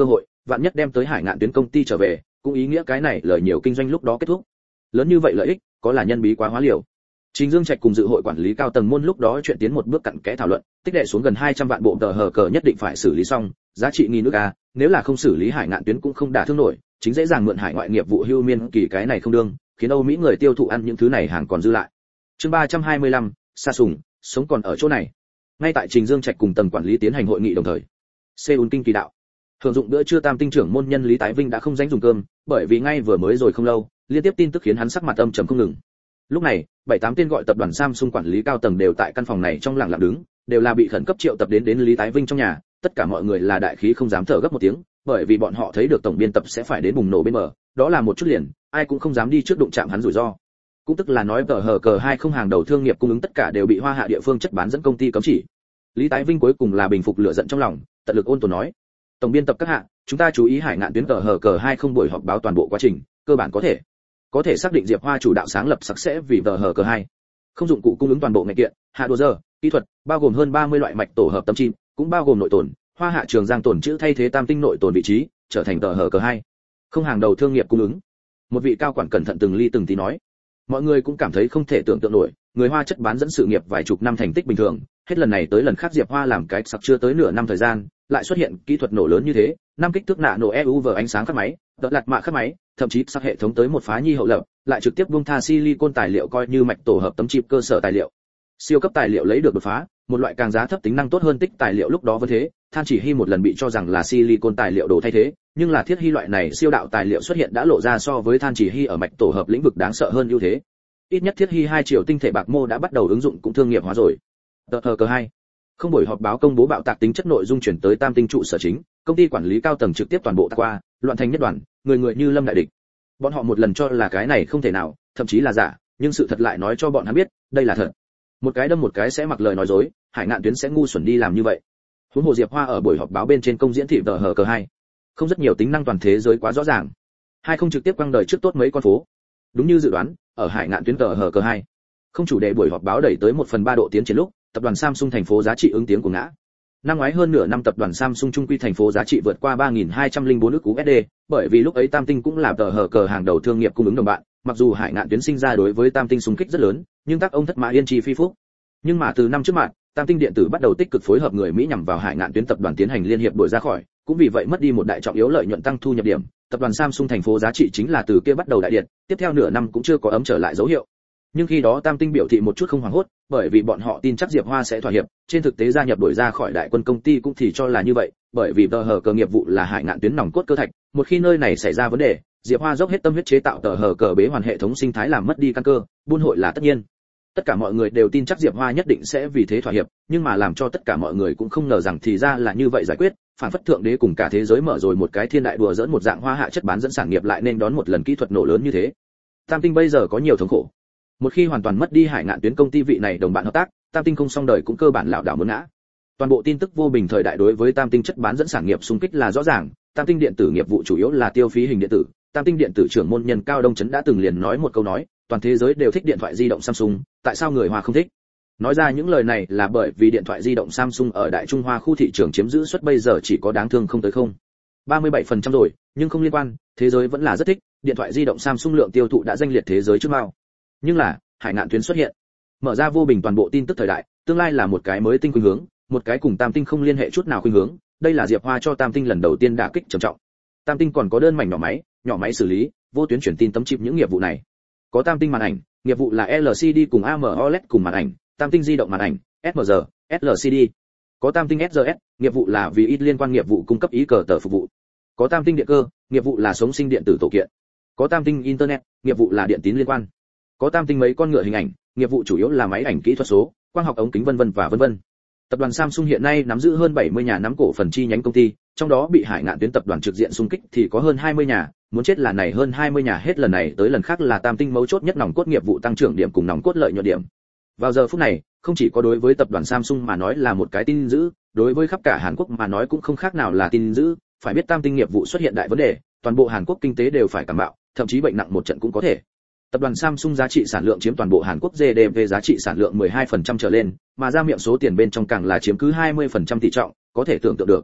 vạn nhất đem tới Hải Ngạn Tuyến công ty trở về, cũng ý nghĩa cái này lời nhiều kinh doanh lúc đó kết thúc. Lớn như vậy lợi ích, có là nhân bí quá hóa liều. Trình Dương Trạch cùng dự hội quản lý cao tầng môn lúc đó chuyện tiến một bước cặn kẽ thảo luận, tích đệ xuống gần 200 vạn bộ tờ hờ cờ nhất định phải xử lý xong, giá trị nghìn nước a, nếu là không xử lý Hải Ngạn Tuyến cũng không đả thương nổi, chính dễ dàng mượn hải ngoại nghiệp vụ hưu miên kỳ cái này không đương, khiến Âu Mỹ người tiêu thụ ăn những thứ này hàng còn dư lại. Chương 325, Sa Sùng, sống còn ở chỗ này. Ngay tại Trình Dương Trạch cùng tầng quản lý tiến hành hội nghị đồng thời, Seoul kinh kỳ đạo. Thường dụng bữa trưa tam tinh trưởng môn nhân Lý Tái Vinh đã không rảnh dùng cơm, bởi vì ngay vừa mới rồi không lâu, liên tiếp tin tức khiến hắn sắc mặt âm trầm không ngừng. Lúc này, 7-8 tên gọi tập đoàn Samsung quản lý cao tầng đều tại căn phòng này trong lặng lặng đứng, đều là bị khẩn cấp triệu tập đến Lý Tái Vinh trong nhà, tất cả mọi người là đại khí không dám thở gấp một tiếng, bởi vì bọn họ thấy được tổng biên tập sẽ phải đến bùng nổ bên bờ, đó là một chút liền, ai cũng không dám đi trước đụng chạm hắn rủi ro. Cũng tức là nói tờ hờ cờ 2 không hàng đầu thương nghiệp cung ứng tất cả đều bị Hoa Hạ địa phương chất bán dẫn công ty cấm chỉ. Lý Tái Vinh cuối cùng là bình phục lửa giận trong lòng, tận lực ôn tồn nói: "Tổng biên tập các hạ, chúng ta chú ý Hải Ngạn Tuyến tờ hờ cờ 2 không buổi họp báo toàn bộ quá trình, cơ bản có thể xác định Diệp Hoa chủ đạo sáng lập sặc sẽ vì tờ hờ cờ 2 không dụng cụ cung ứng toàn bộ ngành kiện, hạ đồ giờ, kỹ thuật, bao gồm hơn 30 loại mạch tổ hợp tấm chip, cũng bao gồm nội tồn, Hoa Hạ Trường Giang tồn chữ thay thế tam tinh nội tồn vị trí, trở thành tờ hờ cờ 2 không hàng đầu thương nghiệp cung ứng." Một vị cao quản cẩn thận từng ly từng tí nói. Mọi người cũng cảm thấy không thể tưởng tượng nổi, người Hoa chất bán dẫn sự nghiệp vài chục năm thành tích bình thường, hết lần này tới lần khác Diệp Hoa làm cái sặc chưa tới nửa năm thời gian, lại xuất hiện kỹ thuật nổ lớn như thế, năm kích thước nano EUV ánh sáng khắc máy, đợt lạt mạ khắc máy, thậm chí sắc hệ thống tới một phá nhi hậu lập, lại trực tiếp buông tha silicon tài liệu coi như mạch tổ hợp tấm chip cơ sở tài liệu. Siêu cấp tài liệu lấy được đột phá, một loại càng giá thấp tính năng tốt hơn tích tài liệu lúc đó vẫn thế, than chỉ hy một lần bị cho rằng là silicon tài liệu đồ thay thế, nhưng là thiết hy loại này siêu đạo tài liệu xuất hiện đã lộ ra so với than chỉ hy ở mạch tổ hợp lĩnh vực đáng sợ hơn ưu thế. Ít nhất thiết hy 2 triệu tinh thể bạc mô đã bắt đầu ứng dụng cũng thương nghiệp hóa rồi. Tờ hờ cờ 2 không buổi họp báo công bố bạo tạc tính chất nội dung chuyển tới tam tinh trụ sở chính, công ty quản lý cao tầng trực tiếp toàn bộ qua, loạn thành nhất đoàn, người người như lâm đại địch. Bọn họ một lần cho là cái này không thể nào, thậm chí là giả, nhưng sự thật lại nói cho bọn hắn biết, đây là thật. Một cái đâm một cái sẽ mặc lời nói dối, Hải Ngạn Tuyến sẽ ngu xuẩn đi làm như vậy. Huống hồ Diệp Hoa ở buổi họp báo bên trên công diễn thị tờ hờ cờ 2 không rất nhiều tính năng toàn thế giới quá rõ ràng. Hai không trực tiếp quăng đời trước tốt mấy con phố. Đúng như dự đoán, ở Hải Ngạn Tuyến tờ hờ cờ 2 không chủ đề buổi họp báo đẩy tới 1/3 độ tiến triển lúc, tập đoàn Samsung thành phố giá trị ứng tiếng của ngã. Năm ngoái hơn nửa năm tập đoàn Samsung trung quy thành phố giá trị vượt qua 3.204 ức USD, bởi vì lúc ấy Tam Tinh cũng là tờ hờ cờ hàng đầu thương nghiệp cung ứng đồng bạn, mặc dù Hải Ngạn Tuyến sinh ra đối với Tam Tinh xung kích rất lớn, nhưng tác ông thất mã yên chi phi phúc. Nhưng mà từ năm trước mạng, Tam Tinh điện tử bắt đầu tích cực phối hợp người Mỹ nhằm vào Hải Ngạn Tuyến tập đoàn tiến hành liên hiệp đuổi ra khỏi, cũng vì vậy mất đi một đại trọng yếu lợi nhuận tăng thu nhập điểm, tập đoàn Samsung thành phố giá trị chính là từ kia bắt đầu đại điện, tiếp theo nửa năm cũng chưa có ấm trở lại dấu hiệu. Nhưng khi đó Tam Tinh biểu thị một chút không hoảng hốt, bởi vì bọn họ tin chắc Diệp Hoa sẽ thỏa hiệp, trên thực tế gia nhập đuổi ra khỏi đại quân công ty cũng thì cho là như vậy, bởi vì tờ hờ cờ nghiệp vụ là Hải Ngạn Tuyến nòng cốt cơ thạch, một khi nơi này xảy ra vấn đề, Diệp Hoa dốc hết tâm huyết chế tạo tờ hờ cờ bế hoàn hệ thống sinh thái làm mất đi căn cơ, buôn hội là tất nhiên. Tất cả mọi người đều tin chắc Diệp Hoa nhất định sẽ vì thế thỏa hiệp, nhưng mà làm cho tất cả mọi người cũng không ngờ rằng thì ra là như vậy giải quyết, phản phất thượng đế cùng cả thế giới mở rồi một cái thiên đại đùa giỡn một dạng Hoa Hạ chất bán dẫn sản nghiệp lại nên đón một lần kỹ thuật nổ lớn như thế. Tam Tinh bây giờ có nhiều thống khổ. Một khi hoàn toàn mất đi Hải Ngạn Tuyến công ty vị này đồng bạn hợp tác, Tam Tinh không xong đời cũng cơ bản lảo đảo muốn ngã. Toàn bộ tin tức vô bình thời đại đối với Tam Tinh chất bán dẫn sản nghiệp xung kích là rõ ràng, Tam Tinh điện tử nghiệp vụ chủ yếu là tiêu phí hình điện tử. Tam Tinh điện tử trưởng môn nhân Cao Đông Chấn đã từng liền nói một câu nói, toàn thế giới đều thích điện thoại di động Samsung, tại sao người Hoa không thích? Nói ra những lời này là bởi vì điện thoại di động Samsung ở Đại Trung Hoa khu thị trường chiếm giữ suất bây giờ chỉ có đáng thương không tới 37% rồi, nhưng không liên quan, thế giới vẫn là rất thích, điện thoại di động Samsung lượng tiêu thụ đã danh liệt thế giới trước mao. Nhưng là, Hải Ngạn Tuyến xuất hiện, mở ra vô bình toàn bộ tin tức thời đại, tương lai là một cái mới tinh khuynh hướng, một cái cùng Tam Tinh không liên hệ chút nào khuynh hướng, đây là Diệp Hoa cho Tam Tinh lần đầu tiên đả kích trầm trọng. Tam Tinh còn có đơn mảnh nhỏ máy xử lý, vô tuyến truyền tin tấm chip những nghiệp vụ này. Có Tam Tinh màn ảnh, nghiệp vụ là LCD cùng AMOLED cùng màn ảnh, Tam Tinh di động màn ảnh, SMR, LCD. Có Tam Tinh SRS, nghiệp vụ là vì ít liên quan nghiệp vụ cung cấp ý cờ tờ phục vụ. Có Tam Tinh điện cơ, nghiệp vụ là sống sinh điện tử tổ kiện. Có Tam Tinh internet, nghiệp vụ là điện tín liên quan. Có Tam Tinh mấy con ngựa hình ảnh, nghiệp vụ chủ yếu là máy ảnh kỹ thuật số, quang học ống kính vân vân. Tập đoàn Samsung hiện nay nắm giữ hơn 70 nhà nắm cổ phần chi nhánh công ty, trong đó bị Hải Ngạn Tuyến tập đoàn trực diện xung kích thì có hơn 20 nhà, muốn chết là này hơn 20 nhà hết lần này tới lần khác là Tam Tinh mấu chốt nhất nòng cốt nghiệp vụ tăng trưởng điểm cùng nòng cốt lợi nhuận điểm. Vào giờ phút này, không chỉ có đối với tập đoàn Samsung mà nói là một cái tin dữ, đối với khắp cả Hàn Quốc mà nói cũng không khác nào là tin dữ, phải biết Tam Tinh nghiệp vụ xuất hiện đại vấn đề, toàn bộ Hàn Quốc kinh tế đều phải cảm bạo, thậm chí bệnh nặng một trận cũng có thể. Tập đoàn Samsung giá trị sản lượng chiếm toàn bộ Hàn Quốc GDP giá trị sản lượng 12% trở lên, mà ra miệng số tiền bên trong càng là chiếm cứ 20% tỷ trọng, có thể tưởng tượng được.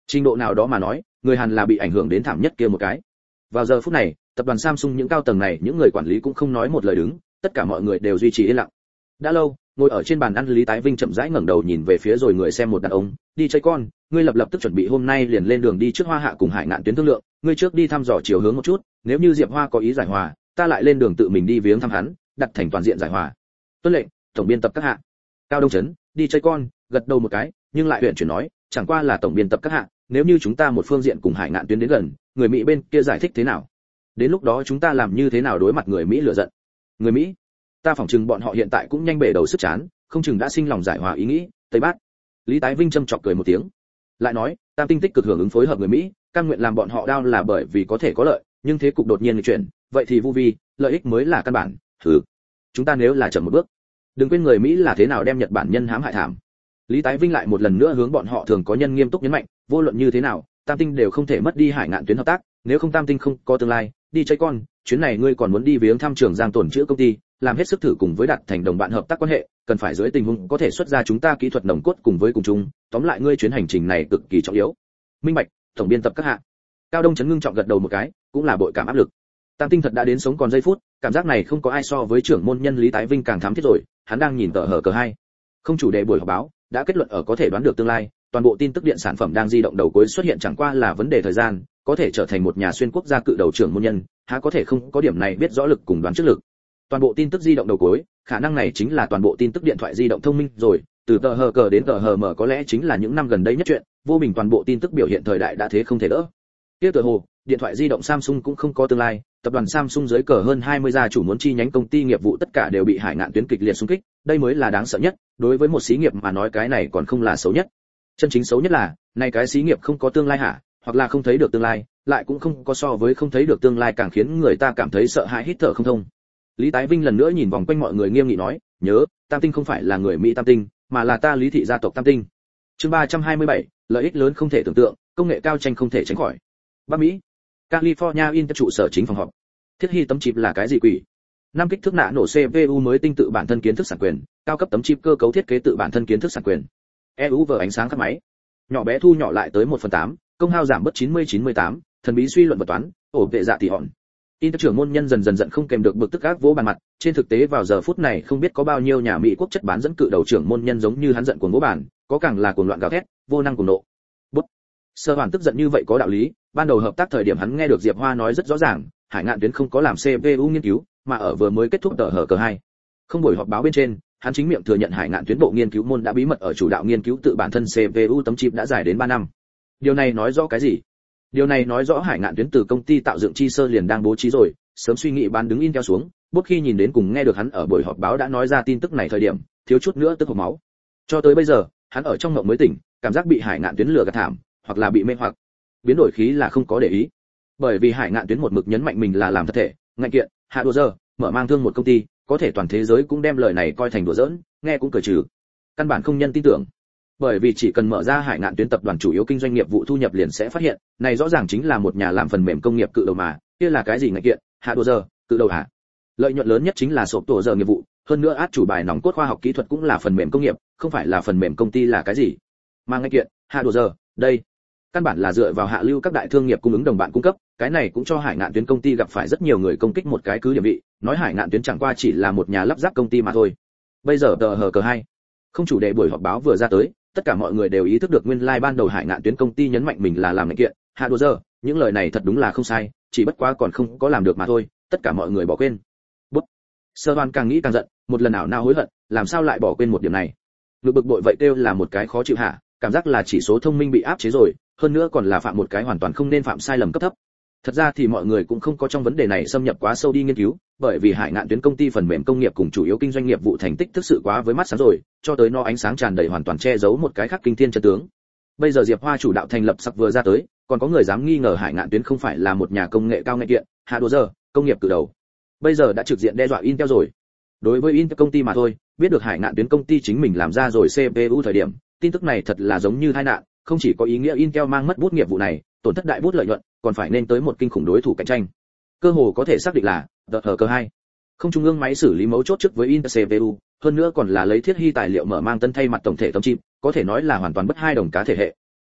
Trình độ nào đó mà nói, người Hàn là bị ảnh hưởng đến thảm nhất kia một cái. Vào giờ phút này, tập đoàn Samsung những cao tầng này, những người quản lý cũng không nói một lời đứng, tất cả mọi người đều duy trì yên lặng. Đã lâu, ngồi ở trên bàn ăn Lý Tái Vinh chậm rãi ngẩng đầu nhìn về phía rồi người xem một đàn ông, đi chơi con, ngươi lập tức chuẩn bị hôm nay liền lên đường đi trước Hoa Hạ cùng Hải Ngạn Tuyến thương lượng, ngươi trước đi thăm dò chiều hướng một chút, nếu như Diệp Hoa có ý giải hòa, ta lại lên đường tự mình đi viếng thăm hắn, đặt thành toàn diện giải hòa. Tuân lệnh, tổng biên tập các hạ. Cao Đông Chấn, đi chơi con, gật đầu một cái, nhưng lại huyện chuyển nói, chẳng qua là tổng biên tập các hạ, nếu như chúng ta một phương diện cùng Hải Ngạn Tuyến đến gần, người Mỹ bên kia giải thích thế nào? Đến lúc đó chúng ta làm như thế nào đối mặt người Mỹ lửa giận? Người Mỹ, ta phỏng chừng bọn họ hiện tại cũng nhanh bể đầu sức chán, không chừng đã sinh lòng giải hòa ý nghĩ. Tây Bát. Lý Tái Vinh châm chọc cười một tiếng, lại nói, Tam Tinh tích cực hưởng ứng phối hợp người Mỹ, cam nguyện làm bọn họ đau là bởi vì có thể có lợi, nhưng thế cục đột nhiên nghịch chuyển, vậy thì vô vi, lợi ích mới là căn bản. Chúng ta nếu là chậm một bước, đừng quên người Mỹ là thế nào đem Nhật Bản nhân hãm hại thảm. Lý Tái Vinh lại một lần nữa hướng bọn họ thường có nhân nghiêm túc nhấn mạnh, vô luận như thế nào, Tam Tinh đều không thể mất đi Hải Ngạn Tuyến hợp tác, nếu không Tam Tinh không có tương lai. Đi chơi con, chuyến này ngươi còn muốn đi viếng thăm Trường Giang tổn chữa công ty, làm hết sức thử cùng với đạt thành đồng bạn hợp tác quan hệ, cần phải dưới tình huống có thể xuất ra chúng ta kỹ thuật nồng cốt cùng với cùng chung, tóm lại ngươi chuyến hành trình này cực kỳ trọng yếu. Minh bạch, tổng biên tập các hạ. Cao Đông Chấn ngưng trọng gật đầu một cái, cũng là bội cảm áp lực. Tam Tinh thật đã đến sống còn giây phút, cảm giác này không có ai so với trưởng môn nhân Lý Tái Vinh càng thám thiết rồi, hắn đang nhìn tờ hở cờ hai. Không chủ đề buổi họp báo, đã kết luận ở có thể đoán được tương lai, toàn bộ tin tức điện sản phẩm đang di động đầu cuối xuất hiện chẳng qua là vấn đề thời gian, có thể trở thành một nhà xuyên quốc gia cự đầu trưởng môn nhân, há có thể không có điểm này biết rõ lực cùng đoán trước lực. Toàn bộ tin tức di động đầu cuối, khả năng này chính là toàn bộ tin tức điện thoại di động thông minh rồi, từ tờ hờ cờ đến tờ hờ mở có lẽ chính là những năm gần đây nhất chuyện, vô bình toàn bộ tin tức biểu hiện thời đại đã thế không thể đỡ. Tiếp tờ hồ, điện thoại di động Samsung cũng không có tương lai, tập đoàn Samsung dưới cờ hơn 20 gia chủ muốn chi nhánh công ty nghiệp vụ tất cả đều bị Hải Ngạn Tuyến kịch liệt xung kích, đây mới là đáng sợ nhất, đối với một xí nghiệp mà nói cái này còn không là xấu nhất. Chân chính xấu nhất là, này cái xí nghiệp không có tương lai hả, hoặc là không thấy được tương lai, lại cũng không có so với không thấy được tương lai càng khiến người ta cảm thấy sợ hãi hít thở không thông. Lý Tái Vinh lần nữa nhìn vòng quanh mọi người nghiêm nghị nói, nhớ, Tam Tinh không phải là người Mỹ Tam Tinh, mà là ta Lý thị gia tộc Tam Tinh. Chương 327, lợi ích lớn không thể tưởng tượng, công nghệ cao tranh không thể tránh khỏi. Bắc Mỹ, California Intel trụ sở chính phòng họp. Thiết hy tấm chip là cái gì quỷ? Năm kích thước nạ nổ CPU mới tinh tự bản thân kiến thức sản quyền, cao cấp tấm chip cơ cấu thiết kế tự bản thân kiến thức sản quyền. EUV ánh sáng các máy. Nhỏ bé thu nhỏ lại tới 1/8, công hao giảm bớt 90-98, thần bí suy luận vật toán, ổ vệ dạ tỷ hòn. Intel trưởng môn nhân dần dần giận không kèm được bực tức gác vỗ bàn mặt, trên thực tế vào giờ phút này không biết có bao nhiêu nhà Mỹ quốc chất bán dẫn cự đầu trưởng môn nhân giống như hắn giận cuồng vỗ bàn, có càng là cuồng loạn gào thét, vô năng cuồng nộ. Bút. Sơ Hoàn tức giận như vậy có đạo lý, ban đầu hợp tác thời điểm hắn nghe được Diệp Hoa nói rất rõ ràng, Hải Ngạn Tuyến không có làm CPU nghiên cứu, mà ở vừa mới kết thúc tờ hở cờ 2. Không buổi họp báo bên trên, hắn chính miệng thừa nhận Hải Ngạn Tuyến bộ nghiên cứu môn đã bí mật ở chủ đạo nghiên cứu tự bản thân CPU tấm chip đã dài đến 3 năm. Điều này nói rõ cái gì? Điều này nói rõ Hải Ngạn Tuyến từ công ty tạo dựng chi sơ liền đang bố trí rồi, sớm suy nghĩ bán đứng Intel xuống, bút khi nhìn đến cùng nghe được hắn ở buổi họp báo đã nói ra tin tức này thời điểm, thiếu chút nữa tức hộc máu. Cho tới bây giờ, hắn ở trong mộng mới tỉnh, cảm giác bị Hải Ngạn Tuyến lừa gạt thảm, hoặc là bị mê hoặc. Biến đổi khí là không có để ý. Bởi vì Hải Ngạn Tuyến một mực nhấn mạnh mình là làm thật thể, ngạnh kiện, hạ đùa giờ, mở mang thương một công ty, có thể toàn thế giới cũng đem lời này coi thành đùa giỡn, nghe cũng cười trừ. Căn bản không nhân tin tưởng. Bởi vì chỉ cần mở ra Hải Ngạn Tuyến tập đoàn chủ yếu kinh doanh nghiệp vụ thu nhập liền sẽ phát hiện, này rõ ràng chính là một nhà làm phần mềm công nghiệp cự đầu mà, kia là cái gì ngạnh kiện, hạ đùa giờ, cự đầu hả? Lợi nhuận lớn nhất chính là sộp tổ giờ nghiệp vụ, hơn nữa át chủ bài nòng cốt khoa học kỹ thuật cũng là phần mềm công nghiệp, không phải là phần mềm công ty là cái gì? Mà ngạnh kiện, hạ đùa giờ, đây căn bản là dựa vào hạ lưu các đại thương nghiệp cung ứng đồng bạn cung cấp, cái này cũng cho Hải Ngạn Tuyến công ty gặp phải rất nhiều người công kích một cái cứ điểm vị, nói Hải Ngạn Tuyến chẳng qua chỉ là một nhà lắp ráp công ty mà thôi. Bây giờ tờ hờ cờ 2, không chủ đề buổi họp báo vừa ra tới, tất cả mọi người đều ý thức được nguyên lai ban đầu Hải Ngạn Tuyến công ty nhấn mạnh mình là làm ngành kiện, hạ đùa giờ, những lời này thật đúng là không sai, chỉ bất quá còn không có làm được mà thôi, tất cả mọi người bỏ quên. Bút. Sơ Đoan càng nghĩ càng giận, một lần ảo nào hối hận, làm sao lại bỏ quên một điểm này? Lực bực bội vậy kêu là một cái khó chịu hả? Cảm giác là chỉ số thông minh bị áp chế rồi, hơn nữa còn là phạm một cái hoàn toàn không nên phạm sai lầm cấp thấp. Thật ra thì mọi người cũng không có trong vấn đề này xâm nhập quá sâu đi nghiên cứu, bởi vì Hải Ngạn Tuyến công ty phần mềm công nghiệp cùng chủ yếu kinh doanh nghiệp vụ thành tích thực sự quá với mắt sáng rồi, cho tới nó ánh sáng tràn đầy hoàn toàn che giấu một cái khác kinh thiên chân tướng. Bây giờ Diệp Hoa chủ đạo thành lập sặc vừa ra tới, còn có người dám nghi ngờ Hải Ngạn Tuyến không phải là một nhà công nghệ cao ngành kiện, hạ đùa giờ, công nghiệp cự đầu. Bây giờ đã trực diện đe dọa Intel rồi. Đối với Intel công ty mà thôi, biết được Hải Ngạn Tuyến công ty chính mình làm ra rồi CPU thời điểm, tin tức này thật là giống như tai nạn, không chỉ có ý nghĩa Intel mang mất bút nghiệp vụ này, tổn thất đại bút lợi nhuận, còn phải nên tới một kinh khủng đối thủ cạnh tranh. Cơ hồ có thể xác định là DHK 2. Không trung ương máy xử lý mấu chốt trước với Intel CPU, hơn nữa còn là lấy thiết hy tài liệu mở mang tân thay mặt tổng thể tấm chip, có thể nói là hoàn toàn bất hai đồng cá thể hệ.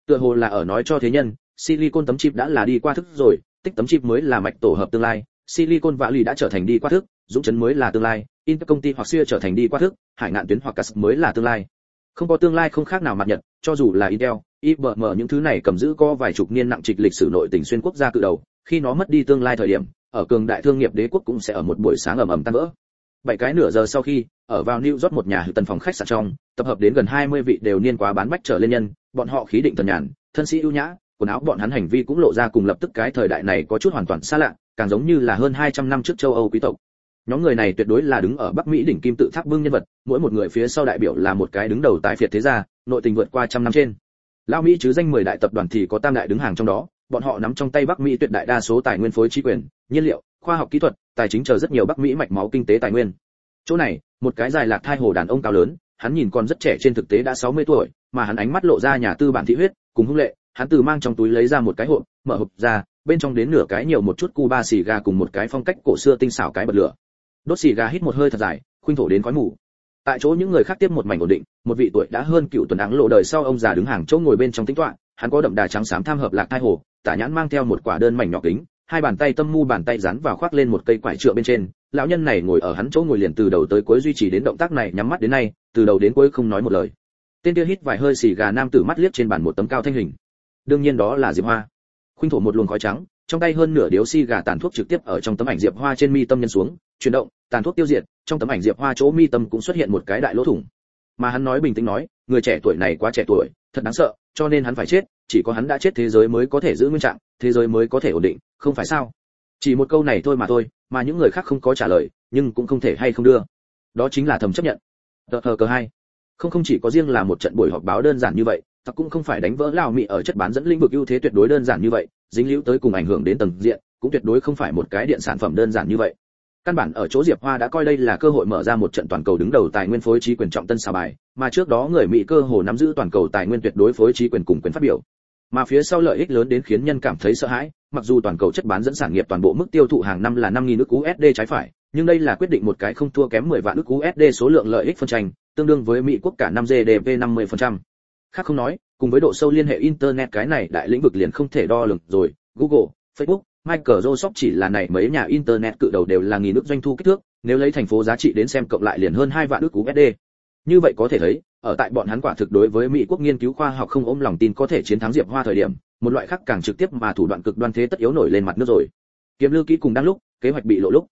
Tựa hồ là ở nói cho thế nhân, silicon tấm chip đã là đi qua thức rồi, tích tấm chip mới là mạch tổ hợp tương lai, silicon valley đã trở thành đi qua thức, dũng chấn mới là tương lai, Intel công ty hoặc xưa trở thành đi qua thức, hải ngạn tuyến hoặc CAS mới là tương lai. Không có tương lai không khác nào mặt nhật, cho dù là Intel, IBM những thứ này cầm giữ có vài chục niên nặng trịch lịch sử nội tình xuyên quốc gia cự đầu, khi nó mất đi tương lai thời điểm, ở cường đại thương nghiệp đế quốc cũng sẽ ở một buổi sáng ầm ầm tan vỡ. 7 cái nửa giờ sau khi, ở vào New York một nhà hữu tần phòng khách sạn trong, tập hợp đến gần 20 vị đều niên quá bán bách trở lên nhân, bọn họ khí định thần nhàn, thân sĩ ưu nhã, quần áo bọn hắn hành vi cũng lộ ra cùng lập tức cái thời đại này có chút hoàn toàn xa lạ, càng giống như là hơn 200 năm trước châu Âu quý tộc. Nhóm người này tuyệt đối là đứng ở Bắc Mỹ đỉnh kim tự tháp bưng nhân vật, mỗi một người phía sau đại biểu là một cái đứng đầu tái phiệt thế gia, nội tình vượt qua trăm năm trên. Lao Mỹ chứ danh 10 đại tập đoàn thì có tam đại đứng hàng trong đó, bọn họ nắm trong tay Bắc Mỹ tuyệt đại đa số tài nguyên phối trí quyền, nhiên liệu, khoa học kỹ thuật, tài chính chờ rất nhiều Bắc Mỹ mạch máu kinh tế tài nguyên. Chỗ này, một cái dài lạc thai hồ đàn ông cao lớn, hắn nhìn còn rất trẻ trên thực tế đã 60 tuổi, mà hắn ánh mắt lộ ra nhà tư bản thị huyết, cùng hung lệ, hắn từ mang trong túi lấy ra một cái hộp, mở hộp ra, bên trong đến nửa cái nhiều một chút Cuba xì gà cùng một cái phong cách cổ xưa tinh xảo cái bật lửa. Đốt xì gà hít một hơi thật dài, khuynh thổ đến khói mù. Tại chỗ những người khác tiếp một mảnh ổn định, một vị tuổi đã hơn cựu tuần áng lộ đời sau ông già đứng hàng chỗ ngồi bên trong tĩnh tọa, hắn có đậm đà trắng xám tham hợp lạc thai hồ, tả nhãn mang theo một quả đơn mảnh nhỏ kính, hai bàn tay tâm mu bàn tay dán vào khoác lên một cây quải trượng bên trên. Lão nhân này ngồi ở hắn chỗ ngồi liền từ đầu tới cuối duy trì đến động tác này nhắm mắt đến nay, từ đầu đến cuối không nói một lời. Tên kia hít vài hơi xì gà nam tử mắt liếc trên bàn một tấm cao thanh hình. Đương nhiên đó là Diệp Hoa. Khuynh thổ một luồng khói trắng, trong tay hơn nửa điếu xì gà tàn thuốc trực tiếp ở trong tấm ảnh Diệp Hoa trên mi tâm nhân xuống, chuyển động, tàn thuốc tiêu diệt, trong tấm ảnh Diệp Hoa chỗ mi tâm cũng xuất hiện một cái đại lỗ thủng. Mà hắn nói bình tĩnh nói, người trẻ tuổi này quá trẻ tuổi, thật đáng sợ, cho nên hắn phải chết, chỉ có hắn đã chết thế giới mới có thể giữ nguyên trạng, thế giới mới có thể ổn định, không phải sao? Chỉ một câu này thôi, mà những người khác không có trả lời, nhưng cũng không thể hay không đưa. Đó chính là thầm chấp nhận. Cờ 2. Không chỉ có riêng là một trận buổi họp báo đơn giản như vậy, ta cũng không phải đánh vỡ Lào Mỹ ở chất bán dẫn lĩnh vực ưu thế tuyệt đối đơn giản như vậy, dính líu tới cùng ảnh hưởng đến tầng diện, cũng tuyệt đối không phải một cái điện sản phẩm đơn giản như vậy. Căn bản ở chỗ Diệp Hoa đã coi đây là cơ hội mở ra một trận toàn cầu đứng đầu tài nguyên phối trí quyền trọng tân xào bài, mà trước đó người Mỹ cơ hồ nắm giữ toàn cầu tài nguyên tuyệt đối phối trí quyền cùng quyền phát biểu. Mà phía sau lợi ích lớn đến khiến nhân cảm thấy sợ hãi, mặc dù toàn cầu chất bán dẫn sản nghiệp toàn bộ mức tiêu thụ hàng năm là 5.000 ức USD trái phải, nhưng đây là quyết định một cái không thua kém 10 vạn ức USD số lượng lợi ích phân tranh, tương đương với Mỹ quốc cả năm GDP 50%. Khác không nói, cùng với độ sâu liên hệ internet cái này đại lĩnh vực liền không thể đo lường rồi, Google, Facebook, Microsoft chỉ là này mấy nhà internet cự đầu đều là nghìn ức doanh thu kích thước, nếu lấy thành phố giá trị đến xem cộng lại liền hơn 2 vạn ức USD. Như vậy có thể thấy, ở tại bọn hắn quả thực đối với Mỹ quốc nghiên cứu khoa học không ôm lòng tin có thể chiến thắng Diệp Hoa thời điểm, một loại khác càng trực tiếp mà thủ đoạn cực đoan thế tất yếu nổi lên mặt nước rồi. Kiếm lưu kỹ cùng đang lúc, kế hoạch bị lộ lúc.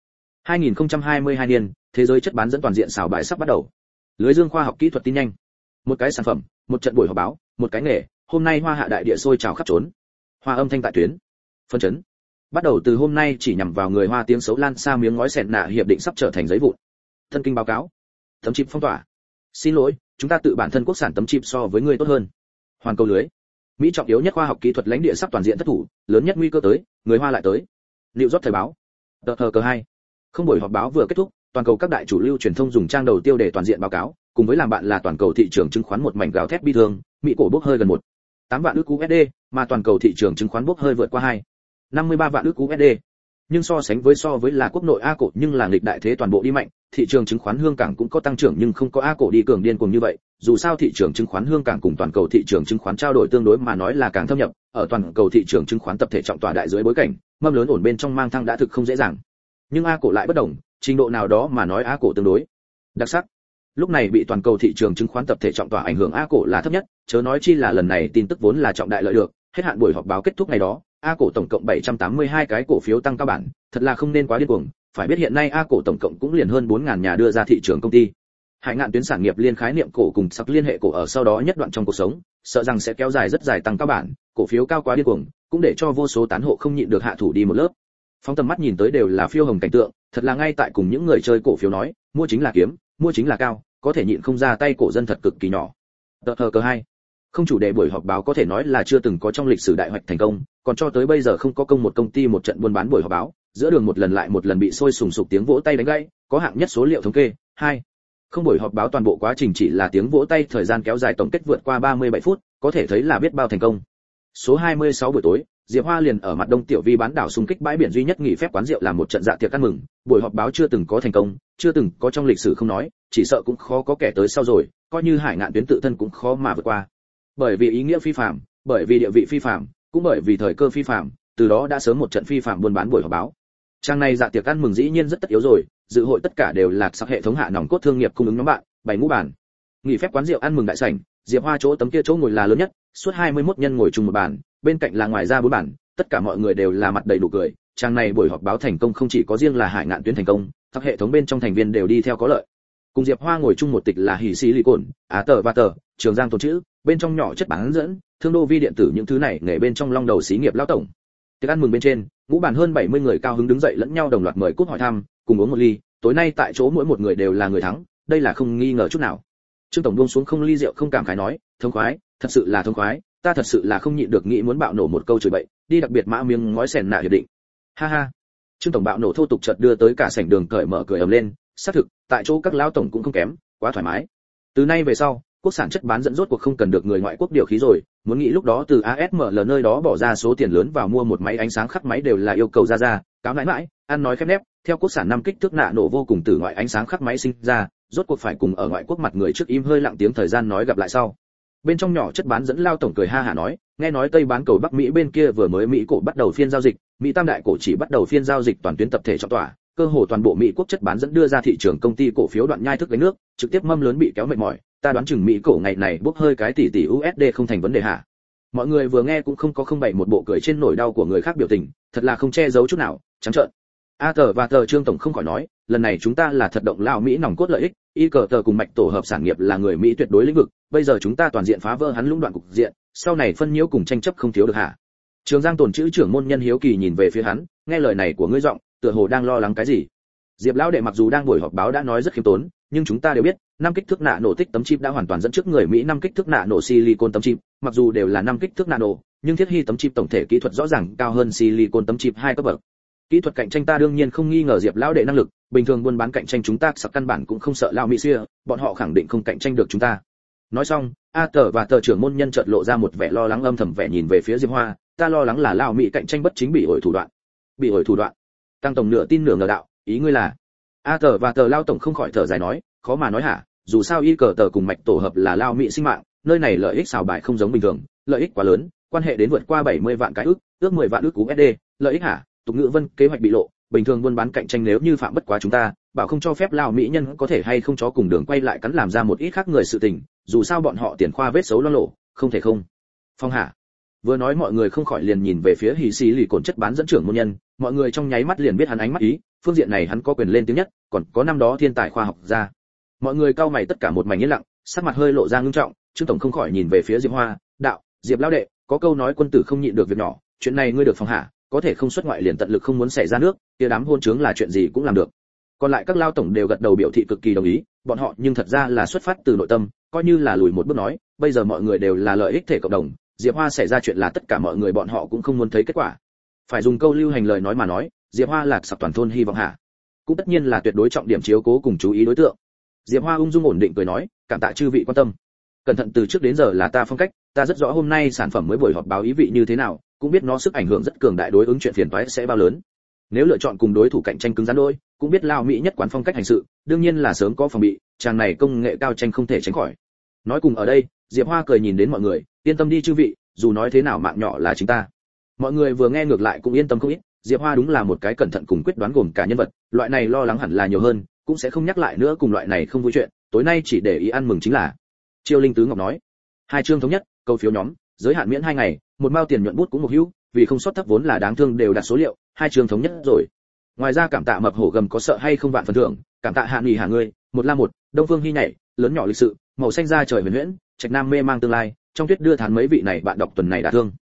2022 niên, thế giới chất bán dẫn toàn diện xào bài sắp bắt đầu. Lưới dương khoa học kỹ thuật tin nhanh. Một cái sản phẩm, một trận buổi họp báo, một cái nghề, hôm nay Hoa hạ đại địa sôi trào khắp trốn. Hoa âm thanh tại tuyến. Phân chấn. Bắt đầu từ hôm nay chỉ nhằm vào người Hoa tiếng xấu lan xa miếng ngói sẹn nạ hiệp định sắp trở thành giấy vụn. Thân kinh báo cáo. Tấm chip phong tỏa. Xin lỗi, chúng ta tự bản thân quốc sản tấm chip so với người tốt hơn. Hoàn cầu lưới. Mỹ trọng yếu nhất khoa học kỹ thuật lãnh địa sắp toàn diện thất thủ, lớn nhất nguy cơ tới, người Hoa lại tới. Liệu rót thời báo. Cờ 2. Không buổi họp báo vừa kết thúc, toàn cầu các đại chủ lưu truyền thông dùng trang đầu tiêu đề toàn diện báo cáo, cùng với làm bạn là toàn cầu thị trường chứng khoán một mảnh gào thét bi thương, Mỹ cổ bốc hơi gần 8 vạn ức USD, mà toàn cầu thị trường chứng khoán bốc hơi vượt qua 53 vạn ức USD. Nhưng so với là quốc nội A cổ nhưng là nghịch đại thế toàn bộ đi mạnh, thị trường chứng khoán Hương Cảng cũng có tăng trưởng nhưng không có A cổ đi cường điên cuồng như vậy, dù sao thị trường chứng khoán Hương Cảng cùng toàn cầu thị trường chứng khoán trao đổi tương đối mà nói là càng thâm nhập, ở toàn cầu thị trường chứng khoán tập thể trọng tọa đại dưới bối cảnh, mâm lớn ổn bên trong mang thăng đã thực không dễ dàng. Nhưng A cổ lại bất đồng, trình độ nào đó mà nói A cổ tương đối đặc sắc. Lúc này bị toàn cầu thị trường chứng khoán tập thể trọng tọa ảnh hưởng A cổ là thấp nhất, chớ nói chi là lần này tin tức vốn là trọng đại lợi được, hết hạn buổi họp báo kết thúc ngày đó, A cổ tổng cộng 782 cái cổ phiếu tăng cao bản, thật là không nên quá điên cuồng, phải biết hiện nay A cổ tổng cộng cũng liền hơn 4000 nhà đưa ra thị trường công ty. Hải ngạn tuyến sản nghiệp liên khái niệm cổ cùng sắc liên hệ cổ ở sau đó nhất đoạn trong cuộc sống, sợ rằng sẽ kéo dài rất dài tăng cao bản, cổ phiếu cao quá điên cuồng, cũng để cho vô số tán hộ không nhịn được hạ thủ đi một lớp. Phóng tầm mắt nhìn tới đều là phiêu hồng cảnh tượng, thật là ngay tại cùng những người chơi cổ phiếu nói, mua chính là kiếm, mua chính là cao, có thể nhịn không ra tay cổ dân thật cực kỳ nhỏ. Cờ 2. Không chủ đề buổi họp báo có thể nói là chưa từng có trong lịch sử đại hoạch thành công, còn cho tới bây giờ không có một công ty một trận buôn bán buổi họp báo, giữa đường một lần lại một lần bị sôi sùng sục tiếng vỗ tay đánh gãy, có hạng nhất số liệu thống kê. 2. Không buổi họp báo toàn bộ quá trình chỉ là tiếng vỗ tay, thời gian kéo dài tổng kết vượt qua 37 phút, có thể thấy là biết bao thành công. Số 26 buổi tối, Diệp Hoa liền ở mặt Đông Tiểu Vi bán đảo xung kích bãi biển duy nhất nghỉ phép quán rượu làm một trận dạ tiệc ăn mừng, buổi họp báo chưa từng có thành công, chưa từng có trong lịch sử không nói, chỉ sợ cũng khó có kẻ tới sau rồi, coi như Hải ngạn tuyến tự thân cũng khó mà vượt qua. Bởi vì ý nghĩa phi phàm, bởi vì địa vị phi phàm, cũng bởi vì thời cơ phi phàm, từ đó đã sớm một trận phi phàm buôn bán buổi họp báo. Trang này dạ tiệc ăn mừng dĩ nhiên rất tất yếu rồi, dự hội tất cả đều là sắc hệ thống hạ nòng cốt thương nghiệp cung ứng nhóm bạn, bày ngũ bàn. Nghỉ phép quán rượu ăn mừng đại sảnh, Diệp Hoa chỗ tấm kia chỗ ngồi là lớn nhất, suốt 21 nhân ngồi chung một bàn, bên cạnh là ngoài ra 4 bàn, tất cả mọi người đều là mặt đầy đủ cười. Trang này buổi họp báo thành công không chỉ có riêng là Hải Ngạn Tuyến thành công, các hệ thống bên trong thành viên đều đi theo có lợi. Cùng Diệp Hoa ngồi chung một tịch là Hỉ Sĩ Lì Cồn, Á Tờ và Tờ, Trường Giang Tồn Chữ, bên trong nhỏ chất bán dẫn, Thương Đô Vi điện tử những thứ này nghề bên trong long đầu xí nghiệp lão tổng. Tiệc ăn mừng bên trên, ngũ bàn hơn 70 người cao hứng đứng dậy lẫn nhau đồng loạt mời cúp hỏi thăm, cùng uống một ly, tối nay tại chỗ mỗi một người đều là người thắng, đây là không nghi ngờ chút nào. Trương tổng buông xuống không ly rượu không cảm khái nói, thông khoái, thật sự là thông khoái, ta thật sự là không nhịn được nghĩ muốn bạo nổ một câu chửi bậy, đi đặc biệt mã miếng ngói sèn nạ hiệp định. Ha ha. Trương tổng bạo nổ thô tục chợt đưa tới cả sảnh đường cởi mở cười ầm lên, xác thực, tại chỗ các lão tổng cũng không kém, quá thoải mái. Từ nay về sau, quốc sản chất bán dẫn rốt cuộc không cần được người ngoại quốc điều khí rồi, muốn nghĩ lúc đó từ ASML nơi đó bỏ ra số tiền lớn vào mua một máy ánh sáng khắc máy đều là yêu cầu ra, cáo nãi mãi, ăn nói khép nép, theo quốc sản 5 kích thước nạ nổ vô cùng từ ngoại ánh sáng khắc máy sinh ra, rốt cuộc phải cùng ở ngoại quốc mặt người trước im hơi lặng tiếng thời gian nói gặp lại sau. Bên trong nhỏ chất bán dẫn lao tổng cười ha hả nói, nghe nói Tây bán cầu Bắc Mỹ bên kia vừa mới Mỹ cổ bắt đầu phiên giao dịch, Mỹ Tam đại cổ chỉ bắt đầu phiên giao dịch toàn tuyến tập thể trọng tỏa, cơ hồ toàn bộ Mỹ quốc chất bán dẫn đưa ra thị trường công ty cổ phiếu đoạn nhai thức gánh nước, trực tiếp mâm lớn bị kéo mệt mỏi, ta đoán chừng Mỹ cổ ngày này bốc hơi cái tỷ USD không thành vấn đề hả? Mọi người vừa nghe cũng không bày một bộ cười trên nỗi đau của người khác biểu tình, thật là không che giấu chút nào, trắng trợn. A Tờ và Tờ Trương tổng không khỏi nói, lần này chúng ta là thật động lao Mỹ nòng cốt lợi ích, y cờ tờ cùng mạch tổ hợp sản nghiệp là người Mỹ tuyệt đối lĩnh vực, bây giờ chúng ta toàn diện phá vỡ hắn lũng đoạn cục diện, sau này phân nhiễu cùng tranh chấp không thiếu được hả? Trường Giang Tồn chữ trưởng môn nhân hiếu kỳ nhìn về phía hắn, nghe lời này của ngươi giọng, tựa hồ đang lo lắng cái gì. Diệp lão đệ mặc dù đang buổi họp báo đã nói rất khiêm tốn, nhưng chúng ta đều biết, 5 kích thước nạ nổ tích tấm chip đã hoàn toàn dẫn trước người Mỹ 5 kích thước nạ nổ silicon tấm chip, mặc dù đều là 5 kích thước nano, nhưng thiết hy tấm chip tổng thể kỹ thuật rõ ràng cao hơn silicon tấm chip 2 cấp bậc. Kỹ thuật cạnh tranh ta đương nhiên không nghi ngờ Diệp lão đệ năng lực, bình thường buôn bán cạnh tranh chúng ta sặc căn bản cũng không sợ lao Mỹ xưa, bọn họ khẳng định không cạnh tranh được chúng ta. Nói xong, A Tờ và Tờ trưởng môn nhân chợt lộ ra một vẻ lo lắng âm thầm vẻ nhìn về phía Diệp Hoa, ta lo lắng là lao Mỹ cạnh tranh bất chính bị ổi thủ đoạn. Bị ổi thủ đoạn? Tăng tổng nửa tin nửa ngờ đạo, ý ngươi là? A Tờ và Tờ lao tổng không khỏi thở dài nói, khó mà nói hả, dù sao y cờ tờ cùng mạch tổ hợp là lao Mỹ sinh mạng, nơi này lợi ích xào bài không giống bình thường, lợi ích quá lớn, quan hệ đến vượt qua 70 vạn cái ước 10 vạn ước USD, lợi ích hả? Tục ngữ vân kế hoạch bị lộ, bình thường buôn bán cạnh tranh nếu như phạm bất quá chúng ta, bảo không cho phép lao Mỹ nhân có thể hay không chó cùng đường quay lại cắn làm ra một ít khác người sự tình, dù sao bọn họ tiền khoa vết xấu lo lộ, không thể không. Phong hả? Vừa nói mọi người không khỏi liền nhìn về phía Hỉ Sĩ Lì Cồn chất bán dẫn trưởng môn nhân, mọi người trong nháy mắt liền biết hắn ánh mắt ý, phương diện này hắn có quyền lên tiếng nhất, còn có năm đó thiên tài khoa học gia. Mọi người cau mày tất cả một mảnh yên lặng, sắc mặt hơi lộ ra ngưng trọng, Trương tổng không khỏi nhìn về phía Diệp Hoa, đạo, Diệp lão đệ, có câu nói quân tử không nhịn được việc nhỏ, chuyện này ngươi được phòng hạ, có thể không xuất ngoại liền tận lực không muốn xảy ra nước, kia đám hôn trướng là chuyện gì cũng làm được. Còn lại các lao tổng đều gật đầu biểu thị cực kỳ đồng ý, bọn họ nhưng thật ra là xuất phát từ nội tâm, coi như là lùi một bước nói, bây giờ mọi người đều là lợi ích thể cộng đồng, Diệp Hoa xảy ra chuyện là tất cả mọi người bọn họ cũng không muốn thấy kết quả. Phải dùng câu lưu hành lời nói mà nói, Diệp Hoa lạc sập toàn thôn hy vọng hạ. Cũng tất nhiên là tuyệt đối trọng điểm chiếu cố cùng chú ý đối tượng. Diệp Hoa ung dung ổn định cười nói, cảm tạ chư vị quan tâm. Cẩn thận từ trước đến giờ là ta phong cách, ta rất rõ hôm nay sản phẩm mới buổi họp báo ý vị như thế nào, cũng biết nó sức ảnh hưởng rất cường đại đối ứng chuyện phiền toái sẽ bao lớn. Nếu lựa chọn cùng đối thủ cạnh tranh cứng rắn đôi, cũng biết lao Mỹ nhất quán phong cách hành sự, đương nhiên là sớm có phòng bị, chàng này công nghệ cao tranh không thể tránh khỏi. Nói cùng ở đây, Diệp Hoa cười nhìn đến mọi người, yên tâm đi chư vị, dù nói thế nào mạng nhỏ là chính ta. Mọi người vừa nghe ngược lại cũng yên tâm không ít, Diệp Hoa đúng là một cái cẩn thận cùng quyết đoán gồm cả nhân vật, loại này lo lắng hẳn là nhiều hơn, cũng sẽ không nhắc lại nữa cùng loại này không vui chuyện, tối nay chỉ để ý ăn mừng chính là. Triều Linh Tứ Ngọc nói, 2 chương thống nhất, câu phiếu nhóm, giới hạn miễn 2 ngày, một mao tiền nhuận bút cũng một hữu, vì không sót thấp vốn là đáng thương đều đặt số liệu, 2 chương thống nhất rồi. Ngoài ra cảm tạ mập hổ gầm có sợ hay không vạn phần thưởng, cảm tạ hạ nghỉ hạ ngươi, một la một, Đông Phương Hy nhảy, lớn nhỏ lịch sự, màu xanh da trời huyền huyễn, Trạch Nam mê mang tương lai, trong tuyết đưa thán mấy vị này bạn đọc tuần này đã thương.